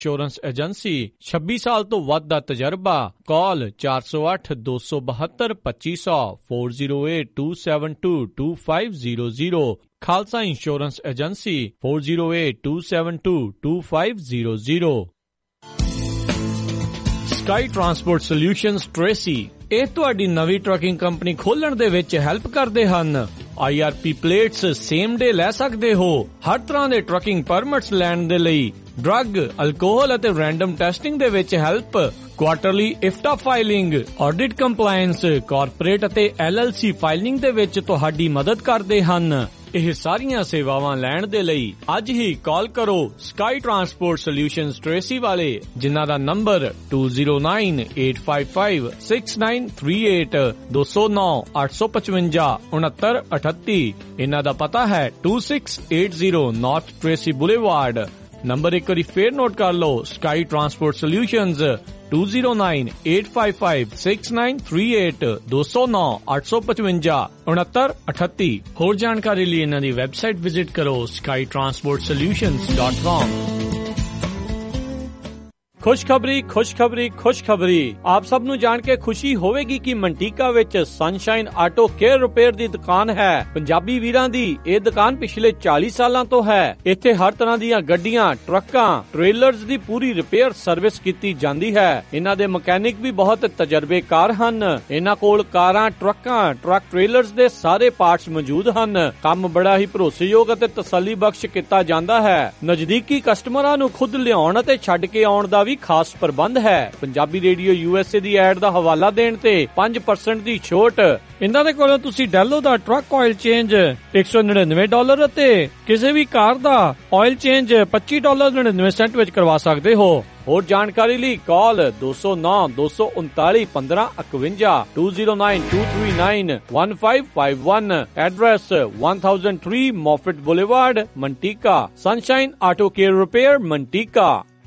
Insurance agency 26 ਸਾਲ ਤੋਂ ਵੱਧ ਦਾ ਤਜਰਬਾ। Call 4082722500 4082722500। Khalsa insurance agency 4082722500। Sky transport solutions Tracy ਇਹ ਤੁਹਾਡੀ ਨਵੀਂ ਟਰੱਕਿੰਗ ਕੰਪਨੀ ਖੋਲਣ ਦੇ ਵਿੱਚ ਹੈਲਪ ਕਰਦੇ ਹਨ। IRP ਪਲੇਟਸ ਸੇਮ ਡੇ ਲੈ ਸਕਦੇ ਹੋ। ਹਰ ਤਰ੍ਹਾਂ ਦੇ ਟਰੱਕਿੰਗ ਪਰਮਿਟਸ ਲੈਣ ਦੇ ਲਈ ਡਰੱਗ, ਅਲਕੋਹਲ ਅਤੇ ਰੈਂਡਮ ਟੈਸਟਿੰਗ ਦੇ ਵਿੱਚ help, quarterly IFTA filing, audit compliance, corporate ਅਤੇ LLC ਫਾਈਲਿੰਗ ਦੇ ਵਿੱਚ ਤੁਹਾਡੀ ਮਦਦ ਕਰਦੇ ਹਨ। ਇਹ ਸਾਰੀਆਂ ਸੇਵਾਵਾਂ ਲੈਣ ਦੇ ਲਈ ਅੱਜ ਹੀ ਕਾਲ ਕਰੋ ਸਕਾਈ ਟਰਾਂਸਪੋਰਟ ਸੋਲਿਊਸ਼ਨਜ਼ ਟ੍ਰੇਸੀ ਵਾਲੇ, ਜਿਨ੍ਹਾਂ ਦਾ ਨੰਬਰ 2098556938 2098556938 ਇਹਨਾਂ ਦਾ ਪਤਾ ਹੈ 2680 ਨਾਰਥ ਟ੍ਰੇਸੀ ਬੁਲੇਵਾਰਡ। ਨੰਬਰ ਇੱਕ ਵਾਰੀ ਫੇਰ ਨੋਟ ਕਰ ਲਓ, ਸਕਾਈ ਟਰਾਂਸਪੋਰਟ ਸੋਲਿਊਸ਼ਨਜ਼ 2098556938 2098556938 ਹੋਰ ਜਾਣਕਾਰੀ ਲਈ ਇਹਨਾਂ ਦੀ ਵੈਬਸਾਈਟ ਵਿਜ਼ਿਟ ਕਰੋ skytransportsolutions.com। ਖੁਸ਼ਖਬਰੀ ਆਪ ਸਭ ਨੂੰ ਜਾਣ ਕੇ ਖੁਸ਼ੀ ਹੋਵੇਗੀ ਕਿ ਮੰਟੀਕਾ ਵਿੱਚ ਸਨਸ਼ਾਈਨ ਆਟੋ ਕੇਅਰ ਰਿਪੇਅਰ ਦੀ ਦੁਕਾਨ ਹੈ। ਪੰਜਾਬੀ ਵੀਰਾਂ ਦੀ ਇਹ ਦੁਕਾਨ ਪਿਛਲੇ 40 ਸਾਲਾਂ ਤੋਂ ਹੈ। ਇੱਥੇ ਹਰ ਤਰ੍ਹਾਂ ਦੀਆਂ ਗੱਡੀਆਂ, ਟਰੱਕਾਂ, ਟ੍ਰੇਲਰਸ ਦੀ ਪੂਰੀ ਰਿਪੇਅਰ ਸਰਵਿਸ ਕੀਤੀ ਜਾਂਦੀ ਹੈ। ਇਹਨਾਂ ਦੇ ਮਕੈਨਿਕ ਵੀ ਬਹੁਤ ਤਜਰਬੇਕਾਰ ਹਨ। ਇਹਨਾਂ ਕੋਲ ਕਾਰਾਂ, ਟਰੱਕਾਂ, ਟਰੱਕ ਟ੍ਰੇਲਰਸ ਦੇ ਸਾਰੇ ਪਾਰਟਸ ਮੌਜੂਦ ਹਨ। ਕੰਮ ਬੜਾ ਹੀ ਭਰੋਸੇਯੋਗ ਅਤੇ ਤਸੱਲੀ ਬਖਸ਼ ਕੀਤਾ ਜਾਂਦਾ ਹੈ। ਨਜ਼ਦੀਕੀ ਕਸਟਮਰਾਂ ਨੂੰ ਖੁਦ ਲਿਆਉਣ ਅਤੇ ਛੱਡ ਕੇ ਆਉਣ ਦਾ ਖਾਸ ਪ੍ਰਬੰਧ ਹੈ। ਪੰਜਾਬੀ ਰੇਡੀਓ USA ਦੀ ਐਡ ਦਾ ਹਵਾਲਾ ਦੇਣ ਤੇ 5% ਦੀ ਛੋਟ। ਇਹਨਾਂ ਦੇ ਕੋਲੋਂ ਤੁਸੀਂ ਡੈਲੋ ਦਾ ਟਰੱਕ ਆਇਲ ਚੇਂਜ $199 ਅਤੇ ਕਿਸੇ ਵੀ ਕਾਰ ਦਾ ਆਇਲ ਚੇਂਜ $25.99 ਵਿੱਚ ਕਰਵਾ ਸਕਦੇ ਹੋ। ਹੋਰ ਜਾਣਕਾਰੀ ਲਈ call 209-239-1551 2092391551। Address 1003 Moffat boulevard, Manteca. Sunshine auto care repair, Manteca.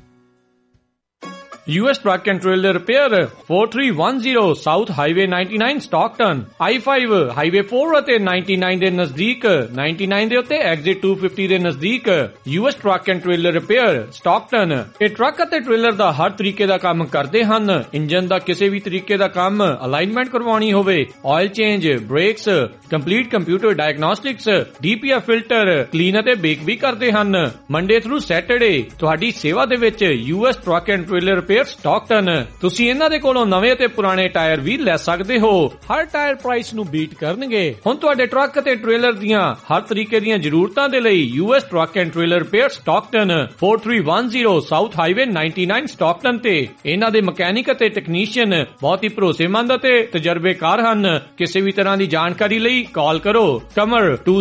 US Truck and Trailer Repair 4310 South Highway 99 Stockton, I-5 Highway 4 ਅਤੇ 99 ਦੇ ਨਜ਼ਦੀਕ, 99 ਦੇ ਉੱਤੇ Exit 250 ਦੇ ਨਜ਼ਦੀਕ। US Truck and Trailer Repair Stockton। ਇਹ ਟਰੱਕ ਅਤੇ ਟ੍ਰੇਲਰ ਦਾ ਹਰ ਤਰੀਕੇ ਦਾ ਕੰਮ ਕਰਦੇ ਹਨ। ਇੰਜਨ ਦਾ ਕਿਸੇ ਵੀ ਤਰੀਕੇ ਦਾ ਕੰਮ, ਅਲਾਈਨਮੈਂਟ ਕਰਵਾਉਣੀ ਹੋਵੇ, oil change, brakes, complete computer diagnostics, DPF filter, clean ਅਤੇ ਬੇਕ ਵੀ ਕਰਦੇ ਹਨ। ਮੰਡੇ ਥਰੂ ਸੈਟਰਡੇ ਤੁਹਾਡੀ ਸੇਵਾ ਦੇ ਵਿੱਚ US Truck and Trailer Repair Stockton. ਤੁਸੀਂ ਇਹਨਾਂ ਦੇ ਕੋਲੋਂ ਨਵੇਂ ਅਤੇ ਪੁਰਾਣੇ ਟਾਇਰ ਵੀ ਲੈ ਸਕਦੇ ਹੋ। ਹਰ ਟਾਇਰ ਪ੍ਰਾਈਸ ਨੂੰ ਬੀਟ ਕਰਨਗੇ। ਹੁਣ ਤੁਹਾਡੇ ਟਰੱਕ ਅਤੇ ਟ੍ਰੇਲਰ ਦੀਆਂ ਹਰ ਤਰੀਕੇ ਦੀਆਂ ਜ਼ਰੂਰਤਾਂ ਦੇ ਲਈ US Truck and Trailer Repair Stockton 4310 south highway 99 Stockton ਤੇ ਇਹਨਾਂ ਦੇ ਮਕੈਨਿਕ ਅਤੇ ਟੈਕਨੀਸ਼ੀਅਨ ਬਹੁਤ ਹੀ ਭਰੋਸੇਮੰਦ ਅਤੇ ਤਜਰਬੇਕਾਰ ਹਨ। ਕਿਸੇ ਵੀ ਤਰ੍ਹਾਂ ਦੀ ਜਾਣਕਾਰੀ ਲਈ ਕਾਲ ਕਰੋ ਕਮਰ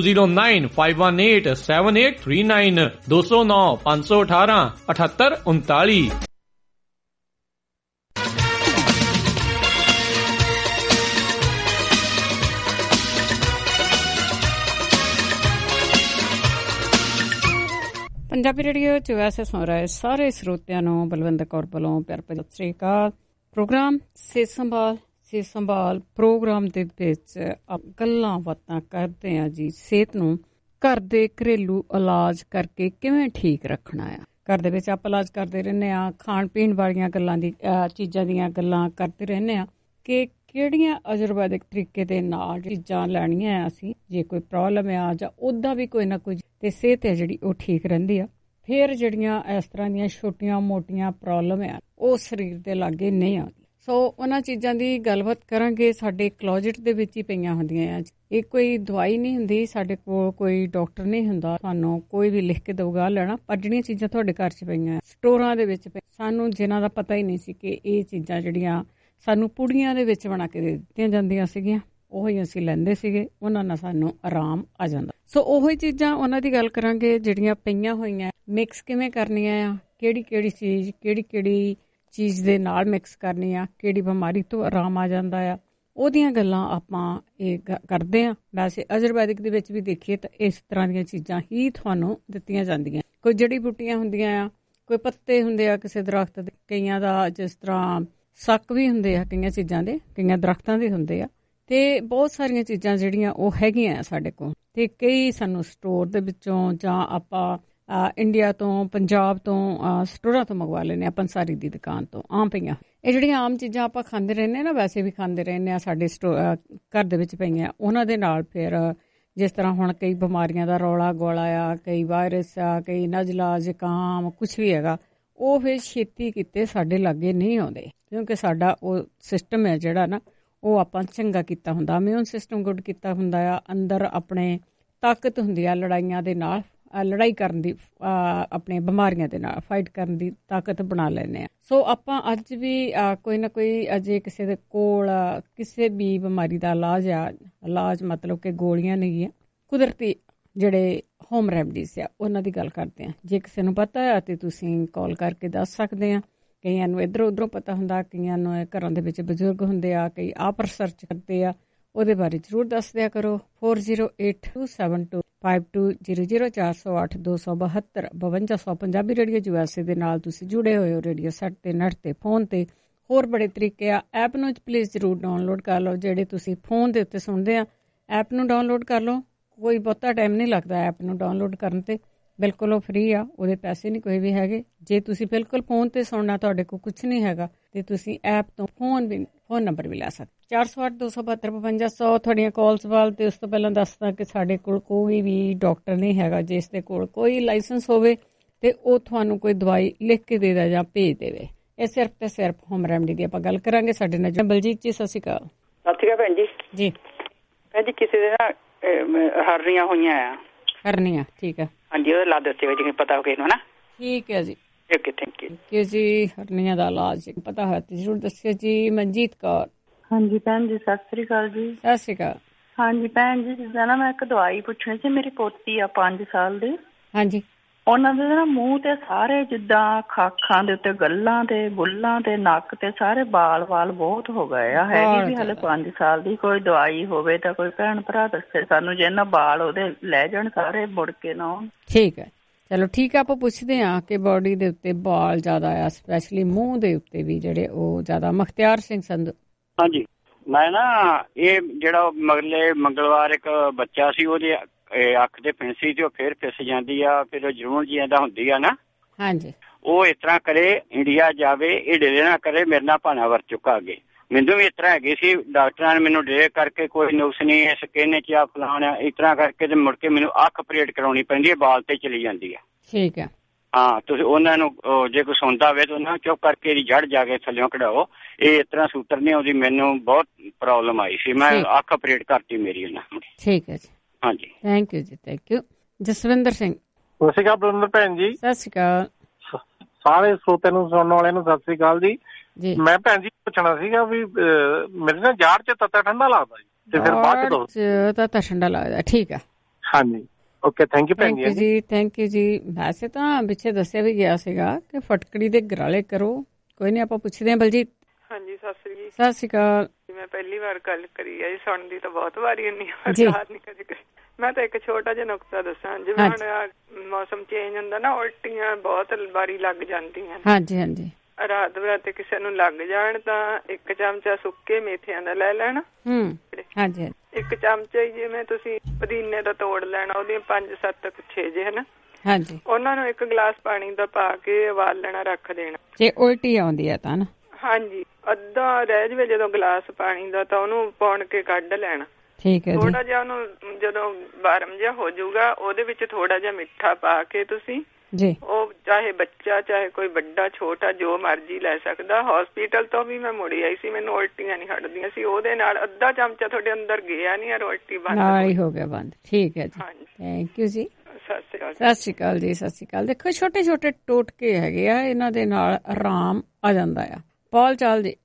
2095187839 209-518 7839। ਪੰਜਾਬੀ ਰੇਡੀਓ ਚ ਵੈਸੇ ਸੁਣ ਰਹੇ ਸਾਰੇ ਸਰੋਤਿਆਂ ਨੂੰ ਬਲਵਿੰਦਰ ਕੌਰ ਵੱਲੋਂ ਪਿਆਰ ਭਰੀ ਸਤਿ ਸ੍ਰੀ ਅਕਾਲ। ਪ੍ਰੋਗਰਾਮ ਸਿਹਤ ਸੰਭਾਲ ਪ੍ਰੋਗਰਾਮ ਦੇ ਵਿੱਚ ਗੱਲਾਂ ਬਾਤਾਂ ਕਰਦੇ ਆ ਜੀ ਸਿਹਤ ਨੂੰ ਘਰ ਦੇ ਘਰੇਲੂ ਇਲਾਜ ਕਰਕੇ ਕਿਵੇਂ ਠੀਕ ਰੱਖਣਾ ਆ। ਘਰ ਦੇ ਵਿੱਚ ਆਪਾਂ ਇਲਾਜ ਕਰਦੇ ਰਹਿੰਦੇ ਆ, ਖਾਣ ਪੀਣ ਵਾਲੀਆਂ ਗੱਲਾਂ ਦੀ ਚੀਜ਼ਾਂ ਦੀਆਂ ਗੱਲਾਂ ਕਰਦੇ ਰਹਿੰਦੇ ਆ ਕਿ ਕਿਹੜੀਆਂ ਆਯੁਰਵੈਦਿਕ ਤਰੀਕੇ ਦੇ ਨਾਲ ਚੀਜ਼ਾਂ ਲੈਣੀਆਂ ਆ ਅਸੀਂ ਜੇ ਕੋਈ ਪ੍ਰੋਬਲਮ ਆ ਜਾਂ ਉੱਦਾਂ ਵੀ ਕੋਈ ਨਾ ਕੋਈ ਤੇ ਸਿਹਤ ਹੈ ਜਿਹੜੀ ਉਹ ਠੀਕ ਰਹਿੰਦੀ ਆ। ਫਿਰ ਜਿਹੜੀਆਂ ਇਸ ਤਰ੍ਹਾਂ ਦੀਆਂ ਛੋਟੀਆਂ ਮੋਟੀਆਂ ਪ੍ਰੋਬਲਮ ਆ ਉਹ ਸਰੀਰ ਦੇ ਲਾਗੇ ਨਹੀਂ ਆਉਂਦੀ। ਸੋ ਉਹਨਾਂ ਚੀਜ਼ਾਂ ਦੀ ਗੱਲਬਾਤ ਕਰਾਂਗੇ। ਸਾਡੇ ਕਲੋਜਟ ਦੇ ਵਿੱਚ ਹੀ ਪਈਆਂ ਹੁੰਦੀਆਂ ਆ। ਇਹ ਕੋਈ ਦਵਾਈ ਨਹੀਂ ਹੁੰਦੀ, ਸਾਡੇ ਕੋਲ ਕੋਈ ਡਾਕਟਰ ਨਹੀਂ ਹੁੰਦਾ, ਸਾਨੂੰ ਕੋਈ ਵੀ ਲਿਖ ਕੇ ਦਊਗਾ ਲੈਣਾ। ਪਰ ਜਿਹੜੀਆਂ ਚੀਜ਼ਾਂ ਤੁਹਾਡੇ ਘਰ 'ਚ ਪਈਆਂ ਸਟੋਰਾਂ ਦੇ ਵਿੱਚ ਸਾਨੂੰ ਜਿਨ੍ਹਾਂ ਦਾ ਪਤਾ ਹੀ ਨਹੀਂ ਸੀ ਕਿ ਇਹ ਚੀਜ਼ਾਂ ਜਿਹੜੀਆਂ ਸਾਨੂੰ ਪੁੜੀਆਂ ਦੇ ਵਿੱਚ ਬਣਾ ਕੇ ਦੇ ਦਿੱਤੀਆਂ ਜਾਂਦੀਆਂ ਸੀਗੀਆਂ, ਉਹੀ ਅਸੀਂ ਲੈਂਦੇ ਸੀਗੇ, ਉਹਨਾਂ ਨਾਲ ਸਾਨੂੰ ਆਰਾਮ ਆ ਜਾਂਦਾ। ਸੋ ਉਹੀ ਚੀਜ਼ਾਂ ਉਹਨਾਂ ਦੀ ਗੱਲ ਕਰਾਂਗੇ ਜਿਹੜੀਆਂ ਪਈਆਂ ਹੋਈਆਂ। ਮਿਕਸ ਕਿਵੇਂ ਕਰਨੀਆਂ ਆ, ਕਿਹੜੀ ਕਿਹੜੀ ਚੀਜ਼ ਦੇ ਨਾਲ ਮਿਕਸ ਕਰਨੀ ਆ, ਕਿਹੜੀ ਬਿਮਾਰੀ ਤੋਂ ਆਰਾਮ ਆ ਜਾਂਦਾ ਆ, ਉਹਦੀਆਂ ਗੱਲਾਂ ਆਪਾਂ ਇਹ ਕਰਦੇ ਹਾਂ। ਵੈਸੇ ਆਯੁਰਵੈਦਿਕ ਦੇ ਵਿੱਚ ਵੀ ਦੇਖੀਏ ਤਾਂ ਇਸ ਤਰ੍ਹਾਂ ਦੀਆਂ ਚੀਜ਼ਾਂ ਹੀ ਤੁਹਾਨੂੰ ਦਿੱਤੀਆਂ ਜਾਂਦੀਆਂ। ਕੋਈ ਜੜੀ ਬੂਟੀਆਂ ਹੁੰਦੀਆਂ ਆ, ਕੋਈ ਪੱਤੇ ਹੁੰਦੇ ਆ ਕਿਸੇ ਦਰਖਤ ਦੇ, ਕਈਆਂ ਦਾ ਜਿਸ ਤਰ੍ਹਾਂ ਸੱਕ ਵੀ ਹੁੰਦੇ ਆ, ਕਈਆਂ ਚੀਜ਼ਾਂ ਦੇ, ਕਈਆਂ ਦਰਖਤਾਂ ਦੇ ਹੁੰਦੇ ਆ, ਤੇ ਬਹੁਤ ਸਾਰੀਆਂ ਚੀਜ਼ਾਂ ਜਿਹੜੀਆਂ ਉਹ ਹੈਗੀਆਂ ਸਾਡੇ ਕੋਲ। ਤੇ ਕਈ ਸਾਨੂੰ ਸਟੋਰ ਦੇ ਵਿੱਚੋਂ ਜਾਂ ਆਪਾਂ ਇੰਡੀਆ ਤੋਂ, ਪੰਜਾਬ ਤੋਂ, ਸਟੋਰਾਂ ਤੋਂ ਮੰਗਵਾ ਲੈਂਦੇ ਹਾਂ, ਪੰਸਾਰੀ ਦੀ ਦੁਕਾਨ ਤੋਂ ਆਮ ਪਈਆਂ। ਇਹ ਜਿਹੜੀਆਂ ਆਮ ਚੀਜ਼ਾਂ ਆਪਾਂ ਖਾਂਦੇ ਰਹਿੰਦੇ ਹਾਂ ਨਾ, ਵੈਸੇ ਵੀ ਖਾਂਦੇ ਰਹਿੰਦੇ ਹਾਂ, ਸਾਡੇ ਘਰ ਦੇ ਵਿੱਚ ਪਈਆਂ, ਉਹਨਾਂ ਦੇ ਨਾਲ ਫਿਰ ਜਿਸ ਤਰ੍ਹਾਂ ਹੁਣ ਕਈ ਬਿਮਾਰੀਆਂ ਦਾ ਰੌਲਾ ਗੋਲਾ ਆ, ਕਈ ਵਾਇਰਸ ਆ, ਕਈ ਨਜ਼ਲਾ, ਜ਼ੁਕਾਮ, ਕੁਛ ਵੀ ਹੈਗਾ, ਉਹ ਫਿਰ ਛੇਤੀ ਕਿਤੇ ਸਾਡੇ ਲਾਗੇ ਨਹੀਂ ਆਉਂਦੇ, ਕਿਉਂਕਿ ਸਾਡਾ ਉਹ ਸਿਸਟਮ ਹੈ ਜਿਹੜਾ ਨਾ, ਉਹ ਆਪਾਂ ਚੰਗਾ ਕੀਤਾ ਹੁੰਦਾ, ਇਮਿਊਨ ਸਿਸਟਮ ਗੁੱਡ ਕੀਤਾ ਹੁੰਦਾ ਆ, ਅੰਦਰ ਆਪਣੇ ਤਾਕਤ ਹੁੰਦੀ ਆ ਲੜਾਈਆਂ ਦੇ ਨਾਲ, ਲੜਾਈ ਕਰਨ ਦੀ, ਆਪਣੇ ਬਿਮਾਰੀਆਂ ਦੇ ਨਾਲ ਫਾਈਟ ਕਰਨ ਦੀ ਤਾਕਤ ਬਣਾ ਲੈਂਦੇ ਹਾਂ। ਸੋ ਆਪਾਂ ਅੱਜ ਵੀ ਕੋਈ ਨਾ ਕੋਈ ਅਜੇ ਕਿਸੇ ਦੇ ਕੋਲ ਕਿਸੇ ਵੀ ਬਿਮਾਰੀ ਦਾ ਇਲਾਜ ਮਤਲਬ ਕਿ ਗੋਲੀਆਂ ਨਹੀਂ ਆ, ਕੁਦਰਤੀ ਜਿਹੜੇ ਹੋਮ ਰੈਮਡੀਜ਼ ਆ ਉਹਨਾਂ ਦੀ ਗੱਲ ਕਰਦੇ ਹਾਂ। ਜੇ ਕਿਸੇ ਨੂੰ ਪਤਾ ਹੈ ਤੇ ਤੁਸੀਂ ਕਾਲ ਕਰਕੇ ਦੱਸ ਸਕਦੇ ਆ। ਕਈਆਂ ਨੂੰ ਇੱਧਰੋਂ ਉੱਧਰੋਂ ਪਤਾ ਹੁੰਦਾ, ਕਈਆਂ ਨੂੰ ਘਰਾਂ ਦੇ ਵਿੱਚ ਬਜ਼ੁਰਗ ਹੁੰਦੇ ਆ, ਕਈ ਆਪ ਰਿਸਰਚ ਕਰਦੇ ਆ, ਉਹਦੇ ਬਾਰੇ ਜ਼ਰੂਰ ਦੱਸ ਦਿਆ ਕਰੋ। 4082725200 408 272 5200 ਪੰਜਾਬੀ ਰੇਡੀਓ USA ਦੇ ਨਾਲ ਤੁਸੀਂ ਜੁੜੇ ਹੋਏ ਹੋ, ਰੇਡੀਓ ਸੈੱਟ ਤੇ, ਨੈਟ ਤੇ, ਫੋਨ ਤੇ। ਹੋਰ ਬੜੇ ਤਰੀਕੇ ਆ, ਐਪ ਨੂੰ ਪਲੀਜ਼ ਜ਼ਰੂਰ ਡਾਊਨਲੋਡ ਕਰ ਲਓ। ਜਿਹੜੇ ਤੁਸੀਂ ਫੋਨ ਦੇ ਉੱਤੇ ਸੁਣਦੇ ਆ, ਐਪ ਨੂੰ ਡਾਊਨਲੋਡ ਕਰ ਲਓ, ਕੋਈ ਬਹੁਤਾ ਟਾਈਮ ਨਹੀਂ ਲੱਗਦਾ ਐਪ ਨੂੰ ਡਾਊਨਲੋਡ ਕਰਨ ਤੇ, ਬਿਲਕੁਲ ਉਹ ਫ੍ਰੀ ਆ, ਉਹਦੇ ਪੈਸੇ ਨਹੀਂ ਕੋਈ ਵੀ ਹੈਗੇ। ਜੇ ਤੁਸੀਂ ਬਿਲਕੁਲ ਫੋਨ ਤੇ ਸੁਣਨਾ, ਤੁਹਾਡੇ ਕੋਲ ਕੁਛ ਨਹੀਂ ਹੈਗਾ, ਤੇ ਤੁਸੀਂ ਐਪ ਤੋਂ ਫੋਨ ਨੰਬਰ ਵੀ ਲੈ ਸਕਦੇ। 408 272 5200 ਤੁਹਾਡੀਆਂ ਕਾਲਸ ਵੱਲ। ਤੇ ਉਸ ਤੋਂ ਪਹਿਲਾਂ ਦੱਸਦਾ ਕਿ ਸਾਡੇ ਕੋਲ ਕੋਈ ਵੀ ਡਾਕਟਰ ਨਹੀਂ ਹੈਗਾ ਜਿਸ ਦੇ ਕੋਲ ਕੋਈ ਲਾਇਸੈਂਸ ਹੋਵੇ ਤੇ ਉਹ ਤੁਹਾਨੂੰ ਕੋਈ ਦਵਾਈ ਲਿਖ ਕੇ ਦੇ ਦੇ ਜਾਂ ਭੇਜ ਦੇਵੇ। ਇਹ ਸਿਰਫ ਤੇ ਸਿਰਫ ਹੋਮ ਰੈਮਡੀ ਦੀ ਆਪਾਂ ਗੱਲ ਕਰਾਂਗੇ। ਸਾਡੇ ਨਾਲ ਬਲਜੀਤ ਜੀ, ਸਤਿ ਸ਼੍ਰੀ ਅਕਾਲ। ਸਤਿ ਸ਼੍ਰੀ ਅਕਾਲ ਭੈਣ ਜੀ। ਜੀ ਭੈਣ ਜੀ, ਕਿਸੇ ਦੇ ਨਾ ਹਰਨੀਆਂ ਹੋਈਆਂ ਆ। ਹਰਨੀਆਂ, ਠੀਕ ਹੈ। ਹਾਂਜੀ, ਉਹਦਾ ਇਲਾਜ ਦੱਸਿਓ ਜੇ ਪਤਾ ਹੋ ਕਿਸੇ ਨੂੰ, ਹਨਾ। ਠੀਕ ਹੈ ਜੀ। ਓਕੇ, ਥੈਂਕ ਯੂ ਜੀ। ਹਰਨੀਆਂ ਦਾ ਇਲਾਜ ਪਤਾ ਹੋਇਆ ਤੇ ਜ਼ਰੂਰ ਦੱਸਿਓ ਜੀ। ਮਨਜੀਤ ਕੌਰ। ਹਾਂਜੀ ਭੈਣ ਜੀ, ਸਤਿ ਸ੍ਰੀ ਅਕਾਲ ਜੀ। ਸਤਿ ਸ੍ਰੀ ਅਕਾਲ। ਹਾਂਜੀ ਭੈਣ ਜੀ, ਜਿੱਦਾਂ ਨਾ ਮੈਂ ਇੱਕ ਦਵਾਈ ਪੁੱਛਣੀ ਸੀ, ਮੇਰੀ ਪੋਤੀ ਆ 5 ਸਾਲ ਦੀ। ਹਾਂਜੀ। ਉਹਨਾਂ ਦੇ ਨਾ ਮੂੰਹ ਤੇ ਸਾਰੇ ਜਿੱਦਾਂ ਖਾਖਾਂ ਦੇ ਉੱਤੇ, ਗੱਲਾਂ ਤੇ, ਬੁੱਲਾਂ ਤੇ, ਨੱਕ ਤੇ ਸਾਰੇ ਵਾਲ ਬਹੁਤ ਹੋ ਗਏ ਆ। ਹੈਗੀ ਵੀ ਹਲੇ 5 ਸਾਲ ਦੀ। ਕੋਈ ਦਵਾਈ ਹੋਵੇ ਤਾਂ ਕੋਈ ਭੈਣ ਭਰਾ ਦੱਸੇ ਸਾਨੂੰ, ਜੇ ਇਹਨਾਂ ਵਾਲ ਉਹਦੇ ਲੈ ਜਾਣ ਸਾਰੇ, ਮੁੜ ਕੇ ਨਾ ਆਉਣ। ਠੀਕ ਹੈ, ਚਲੋ ਠੀਕ ਹੈ। ਆਪਾਂ ਪੁੱਛਦੇ ਹਾਂ ਕਿ ਬੋਡੀ ਦੇ ਉੱਤੇ ਵਾਲ ਜ਼ਿਆਦਾ ਆ, ਸਪੈਸ਼ਲੀ ਮੂੰਹ ਦੇ ਉੱਤੇ ਵੀ ਜਿਹੜੇ ਉਹ ਜ਼ਿਆਦਾ। ਮੁਖਤਿਆਰ ਸਿੰਘ ਸੰਧੂ। ਹਾਂਜੀ, ਮੈਂ ਨਾ ਇਹ ਜਿਹੜਾ ਮਗਲੇ ਮੰਗਲਵਾਰ ਇੱਕ ਬੱਚਾ ਸੀ, ਉਹਦੇ ਅੱਖ ਦੇ ਫਿੰਸੀ ਤੇ ਉਹ ਫਿਰ ਫਿਸ ਜਾਂਦੀ ਆ, ਫਿਰ ਜਰੂਰ ਜੀ ਏਦਾਂ ਹੁੰਦੀ ਆ ਨਾ। ਹਾਂਜੀ। ਉਹ ਇਸ ਤਰ੍ਹਾਂ ਕਰੇ, ਇੰਡੀਆ ਜਾਵੇ, ਇਹ ਡੇਰੇ ਨਾ ਕਰੇ, ਮੇਰੇ ਨਾਲ ਭਾਣਾ ਵਰ ਚੁੱਕਾ ਅੱਗੇ। ਮੈਨੂੰ ਵੀ ਇਸ ਤਰ੍ਹਾਂ ਹੈਗੀ ਸੀ, ਡਾਕਟਰਾਂ ਨੇ ਮੈਨੂੰ ਡੇਰੇ ਕਰਕੇ ਕੋਈ ਨੁਕਸ ਨਹੀਂ, ਸਕਿਨ ਚ ਆ ਫਲਾਣਾ, ਇਸ ਤਰ੍ਹਾਂ ਕਰਕੇ ਤੇ ਮੁੜ ਕੇ ਮੈਨੂੰ ਅੱਖ ਆਪਰੇਟ ਕਰਾਉਣੀ ਪੈਂਦੀ ਹੈ, ਬਾਲ ਤੇ ਚਲੀ ਜਾਂਦੀ ਹੈ। ਠੀਕ ਹੈ। ਹਾਂ, ਤੁਸੀਂ ਉਹਨਾਂ ਨੂੰ ਜੇ ਕੋਈ ਸੁਣਦਾ ਹੋਵੇ ਤਾਂ ਉਹਨਾਂ ਚੁੱਪ ਕਰਕੇ ਇਹਦੀ ਜੜ ਜਾ ਕੇ ਥੱਲਿਓਂ ਕਢਾਓ। ਇਹ ਇਸ ਤਰ੍ਹਾਂ ਸੂਤਰ ਨਹੀਂ ਆਉਂਦੀ, ਮੈਨੂੰ ਬਹੁਤ ਪ੍ਰੋਬਲਮ ਆਈ ਸੀ, ਮੈਂ ਅੱਖ ਆਪਰੇਟ ਕਰਤੀ ਮੇਰੀ ਉਹਨਾਂ। ਠੀਕ ਹੈ ਜੀ। ਹਾਂਜੀ, ਥੈਂਕ ਯੂ ਜੀ, ਥੈਂਕ ਯੂ। ਜਸਵਿੰਦਰ ਸਿੰਘ। ਸਤਿ ਸ਼੍ਰੀ ਅਕਾਲ ਬਲਵਿੰਦਰ ਭੈਣ ਜੀ। ਸਤਿ ਸ਼੍ਰੀ ਅਕਾਲ। ਸਾਰੇ ਸਰੋਤਿਆਂ ਨੂੰ, ਸੁਣਨ ਵਾਲਿਆਂ ਨੂੰ ਸਤਿ ਸ਼੍ਰੀ ਅਕਾਲ ਜੀ। ਮੈਂ ਭੈਣ ਜੀ ਪੁੱਛਣਾ ਸੀਗਾ ਵੀ ਮੇਰੇ ਨਾ ਜਾੜ ਚ ਤੱਤਾ ਠੰਡਾ ਲੱਗਦਾ ਜੀ, ਤੇ ਫਿਰ ਬਾਅਦ ਚ ਤੱਤਾ ਠੰਡਾ ਲੱਗਦਾ। ਠੀਕ ਹੈ। ਹਾਂਜੀ, ਓਕੇ, ਥੈਂਕ ਯੂ ਭੈਣ ਜੀ। ਥੈਂਕ ਯੂ ਜੀ। ਵੈਸੇ ਤਾਂ ਪਿੱਛੇ ਦੱਸਿਆ ਵੀ ਗਿਆ ਸੀਗਾ ਕਿ ਫਟਕੜੀ ਦੇ ਗਰਾਲੇ ਕਰੋ। ਕੋਈ ਨਹੀਂ, ਆਪਾਂ ਪੁੱਛਦੇ ਹਾਂ। ਬਲਜੀਤ। ਹਾਂਜੀ, ਸਤਿ ਸ੍ਰੀ ਅਕਾਲ। ਸਤਿ ਸ਼੍ਰੀ ਅਕਾਲ। ਮੈਂ ਪਹਿਲੀ ਵਾਰ ਗੱਲ ਕਰੀ ਹੈ ਜੀ, ਸੁਣਦੀ ਤਾਂ ਬਹੁਤ ਵਾਰੀ ਹੁੰਦੀ ਆ। ਮੈਂ ਤਾਂ ਇੱਕ ਛੋਟਾ ਜਿਹਾ ਨੁਕਤਾ ਦੱਸਾਂ, ਜਿਵੇਂ ਹੁਣ ਮੌਸਮ ਚੇਂਜ ਹੁੰਦਾ ਨਾ, ਉਲਟੀਆਂ ਬਹੁਤ ਵਾਰੀ ਲੱਗ ਜਾਂਦੀਆਂ। ਹਾਂਜੀ ਹਾਂਜੀ। ਰਾਤ ਬਰਾਤੇ ਕਿਸੇ ਨੂੰ ਲੱਗ ਜਾਣ ਤਾਂ 1 ਚਮਚਾ ਸੁੱਕੇ ਮੇਥਿਆਂ ਦਾ ਲੈ ਲੈਣਾ। ਹਾਂਜੀ। 1 ਚਮਚਾ ਜਿਵੇਂ ਤੁਸੀਂ ਪੁਦੀਨੇ ਦਾ ਤੋੜ ਲੈਣਾ, ਉਹਦੀਆਂ 5-7 ਗੁੱਛੇ ਜੇ, ਹਨਾ। ਹਾਂਜੀ। ਉਹਨਾਂ ਨੂੰ 1 ਗਲਾਸ ਪਾਣੀ ਦਾ ਪਾ ਕੇ ਉਬਾਲਣਾ, ਰੱਖ ਦੇਣਾ। ਜੇ ਉਲਟੀ ਆਉਂਦੀ ਹੈ ਤਾਂ ਨਾ। ਹਾਂਜੀ, ਅੱਧਾ ਰਹਿ ਜਾਵੇ ਜਦੋਂ ਗਲਾਸ ਪਾਣੀ ਦਾ, ਤਾਂ ਉਹਨੂੰ ਪੌਣ ਕੇ ਕੱਢ ਲੈਣਾ। ਠੀਕ ਹੈ। ਥੋੜਾ ਜਿਹਾ ਉਹਨੂੰ ਜਦੋਂ ਗਰਮ ਜਿਹਾ ਹੋ ਜਾਊਗਾ, ਉਹਦੇ ਵਿੱਚ ਥੋੜਾ ਜਿਹਾ ਮਿੱਠਾ ਪਾ ਕੇ ਤੁਸੀਂ ਜੀ, ਉਹ ਚਾਹੇ ਬੱਚਾ ਚਾਹੇ ਕੋਈ ਵੱਡਾ ਛੋਟਾ ਜੋ ਮਰਜ਼ੀ ਲੈ ਸਕਦਾ। ਹਸਪੀਟਲ ਤੋਂ ਵੀ ਮੈਂ ਮੁੜੀ ਆਈ ਸੀ, ਮੈਨੂੰ ਉਲਟੀਆਂ ਨਹੀਂ ਹਟਦੀਆਂ ਸੀ, ਉਹਦੇ ਨਾਲ ਅੱਧਾ ਚਮਚਾ ਤੁਹਾਡੇ ਅੰਦਰ ਗਿਆ ਨਹੀਂ, ਉਲਟੀ ਬੰਦ ਹੋ ਗਿਆ ਬੰਦ। ਠੀਕ ਹੈ ਜੀ, ਥੈਂਕ ਯੂ ਜੀ। ਸਤਿ ਸ਼੍ਰੀ ਅਕਾਲ ਜੀ। ਸਤਿ ਸ਼੍ਰੀ ਅਕਾਲ। ਦੇਖੋ, ਛੋਟੇ ਛੋਟੇ ਟੋਟਕੇ ਹੈਗੇ ਆ, ਇਹਨਾਂ ਦੇ ਨਾਲ ਆਰਾਮ ਆ ਜਾਂਦਾ ਆ। ਪੌਲ ਚਾਲ ਜੀ।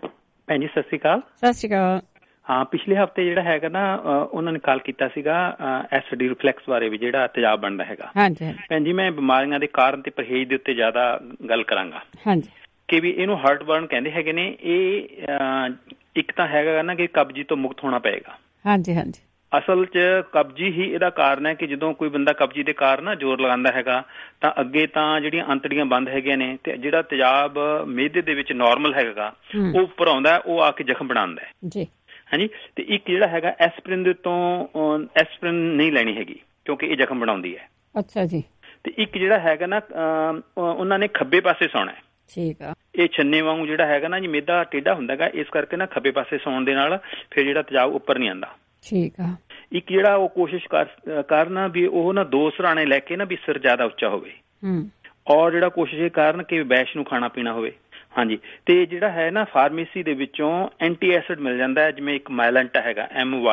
ਭੈਣ ਜੀ, ਸਤਿ ਸ਼੍ਰੀ ਅਕਾਲ। ਸਤਿ ਸ਼੍ਰੀ ਅਕਾਲ। ਹਾਂ, ਪਿਛਲੇ ਹਫ਼ਤੇ ਜਿਹੜਾ ਹੈਗਾ ਨਾ, ਉਹਨਾਂ ਨੇ ਕਾਲ ਕੀਤਾ ਸੀਗਾ ਐਸਿਡ ਰਿਫਲੈਕਸ ਬਾਰੇ ਵੀ, ਜਿਹੜਾ ਤੇਜ਼ਾਬ ਬਣਦਾ ਹੈਗਾ। ਹਾਂਜੀ ਭੈਣ ਜੀ, ਮੈਂ ਬਿਮਾਰੀਆਂ ਦੇ ਕਾਰਨ ਤੇ ਪਰਹੇਜ਼ ਦੇ ਉੱਤੇ ਜ਼ਿਆਦਾ ਗੱਲ ਕਰਾਂਗਾ। ਹਾਂਜੀ। ਕਿ ਵੀ ਇਹਨੂੰ ਹਾਰਟ ਬਰਨ ਕਹਿੰਦੇ ਹੈਗੇ ਨੇ। ਇਹ ਇੱਕ ਤਾਂ ਹੈਗਾ ਨਾ ਕਿ ਕਬਜੀ ਤੋਂ ਮੁਕਤ ਹੋਣਾ ਪਏਗਾ। ਹਾਂਜੀ ਹਾਂਜੀ। ਅਸਲ 'ਚ ਕਬਜੀ ਹੀ ਇਹਦਾ ਕਾਰਨ ਹੈ ਕਿ ਜਦੋਂ ਕੋਈ ਬੰਦਾ ਕਬਜੀ ਦੇ ਕਾਰਨ ਜ਼ੋਰ ਲਗਾਉਂਦਾ ਹੈਗਾ ਤਾਂ ਅੱਗੇ ਤਾਂ ਜਿਹੜੀਆਂ ਅੰਤੜੀਆਂ ਬੰਦ ਹੈਗੀਆਂ ਨੇ, ਤੇ ਜਿਹੜਾ ਤੇਜ਼ਾਬ ਮਿਹਦੇ ਦੇ ਵਿੱਚ ਨਾਰਮਲ ਹੈਗਾ ਉਹ ਉੱਪਰ ਆਉਂਦਾ, ਉਹ ਆ ਕੇ ਜ਼ਖਮ ਬਣਾਉਂਦਾ ਹੈ ਜੀ। ਹਾਂਜੀ। ਤੇ ਇੱਕ ਜਿਹੜਾ ਹੈਗਾ ਐਸਪਰਿਨ ਦੇ ਤੋਂ, ਐਸਪਰਿਨ ਨਹੀਂ ਲੈਣੀ ਹੈਗੀ ਕਿਉਂਕਿ ਇਹ ਜ਼ਖਮ ਬਣਾਉਂਦੀ ਹੈ। ਅੱਛਾ ਜੀ। ਤੇ ਇੱਕ ਜਿਹੜਾ ਹੈਗਾ ਨਾ ਉਹਨਾਂ ਨੇ ਖੱਬੇ ਪਾਸੇ ਸੌਣਾ ਹੈ। ਠੀਕ ਆ। ਇਹ ਛੰਨੇ ਵਾਂਗੂ ਜਿਹੜਾ ਹੈਗਾ ਨਾ ਜੀ ਮਿਹਦਾ ਟੇਢਾ ਹੁੰਦਾ ਹੈਗਾ, ਇਸ ਕਰਕੇ ਨਾ ਖੱਬੇ ਪਾਸੇ ਸੌਣ ਦੇ ਨਾਲ ਫਿਰ ਜਿਹੜਾ ਤੇਜ਼ਾਬ ਉੱਪਰ ਨਹੀਂ ਆਉਂਦਾ। ਠੀਕ ਆ। ਇੱਕ ਜਿਹੜਾ ਉਹ ਕੋਸ਼ਿਸ਼ ਕਰਨਾ ਵੀ ਉਹ ਨਾ 2 ਸਰਾਣੇ ਲੈ ਕੇ ਨਾ ਵੀ ਸਿਰ ਜ਼ਿਆਦਾ ਉੱਚਾ ਹੋਵੇ, ਔਰ ਜਿਹੜਾ ਕੋਸ਼ਿਸ਼ ਇਹ ਕਰਨ ਕਿ ਵੈਸ਼ ਨੂੰ ਖਾਣਾ ਪੀਣਾ ਹੋਵੇ। ਹਾਂਜੀ, ਤੇ ਜਿਹੜਾ ਹੈ ਨਾ ਫਾਰਮੇਸੀ ਦੇ ਵਿੱਚੋਂ ਐਂਟੀ ਐਸਿਡ ਮਿਲ ਜਾਂਦਾ ਹੈ, ਜਿਵੇਂ ਇੱਕ ਮਾਇਲੈਂਟਾ ਹੈਗਾ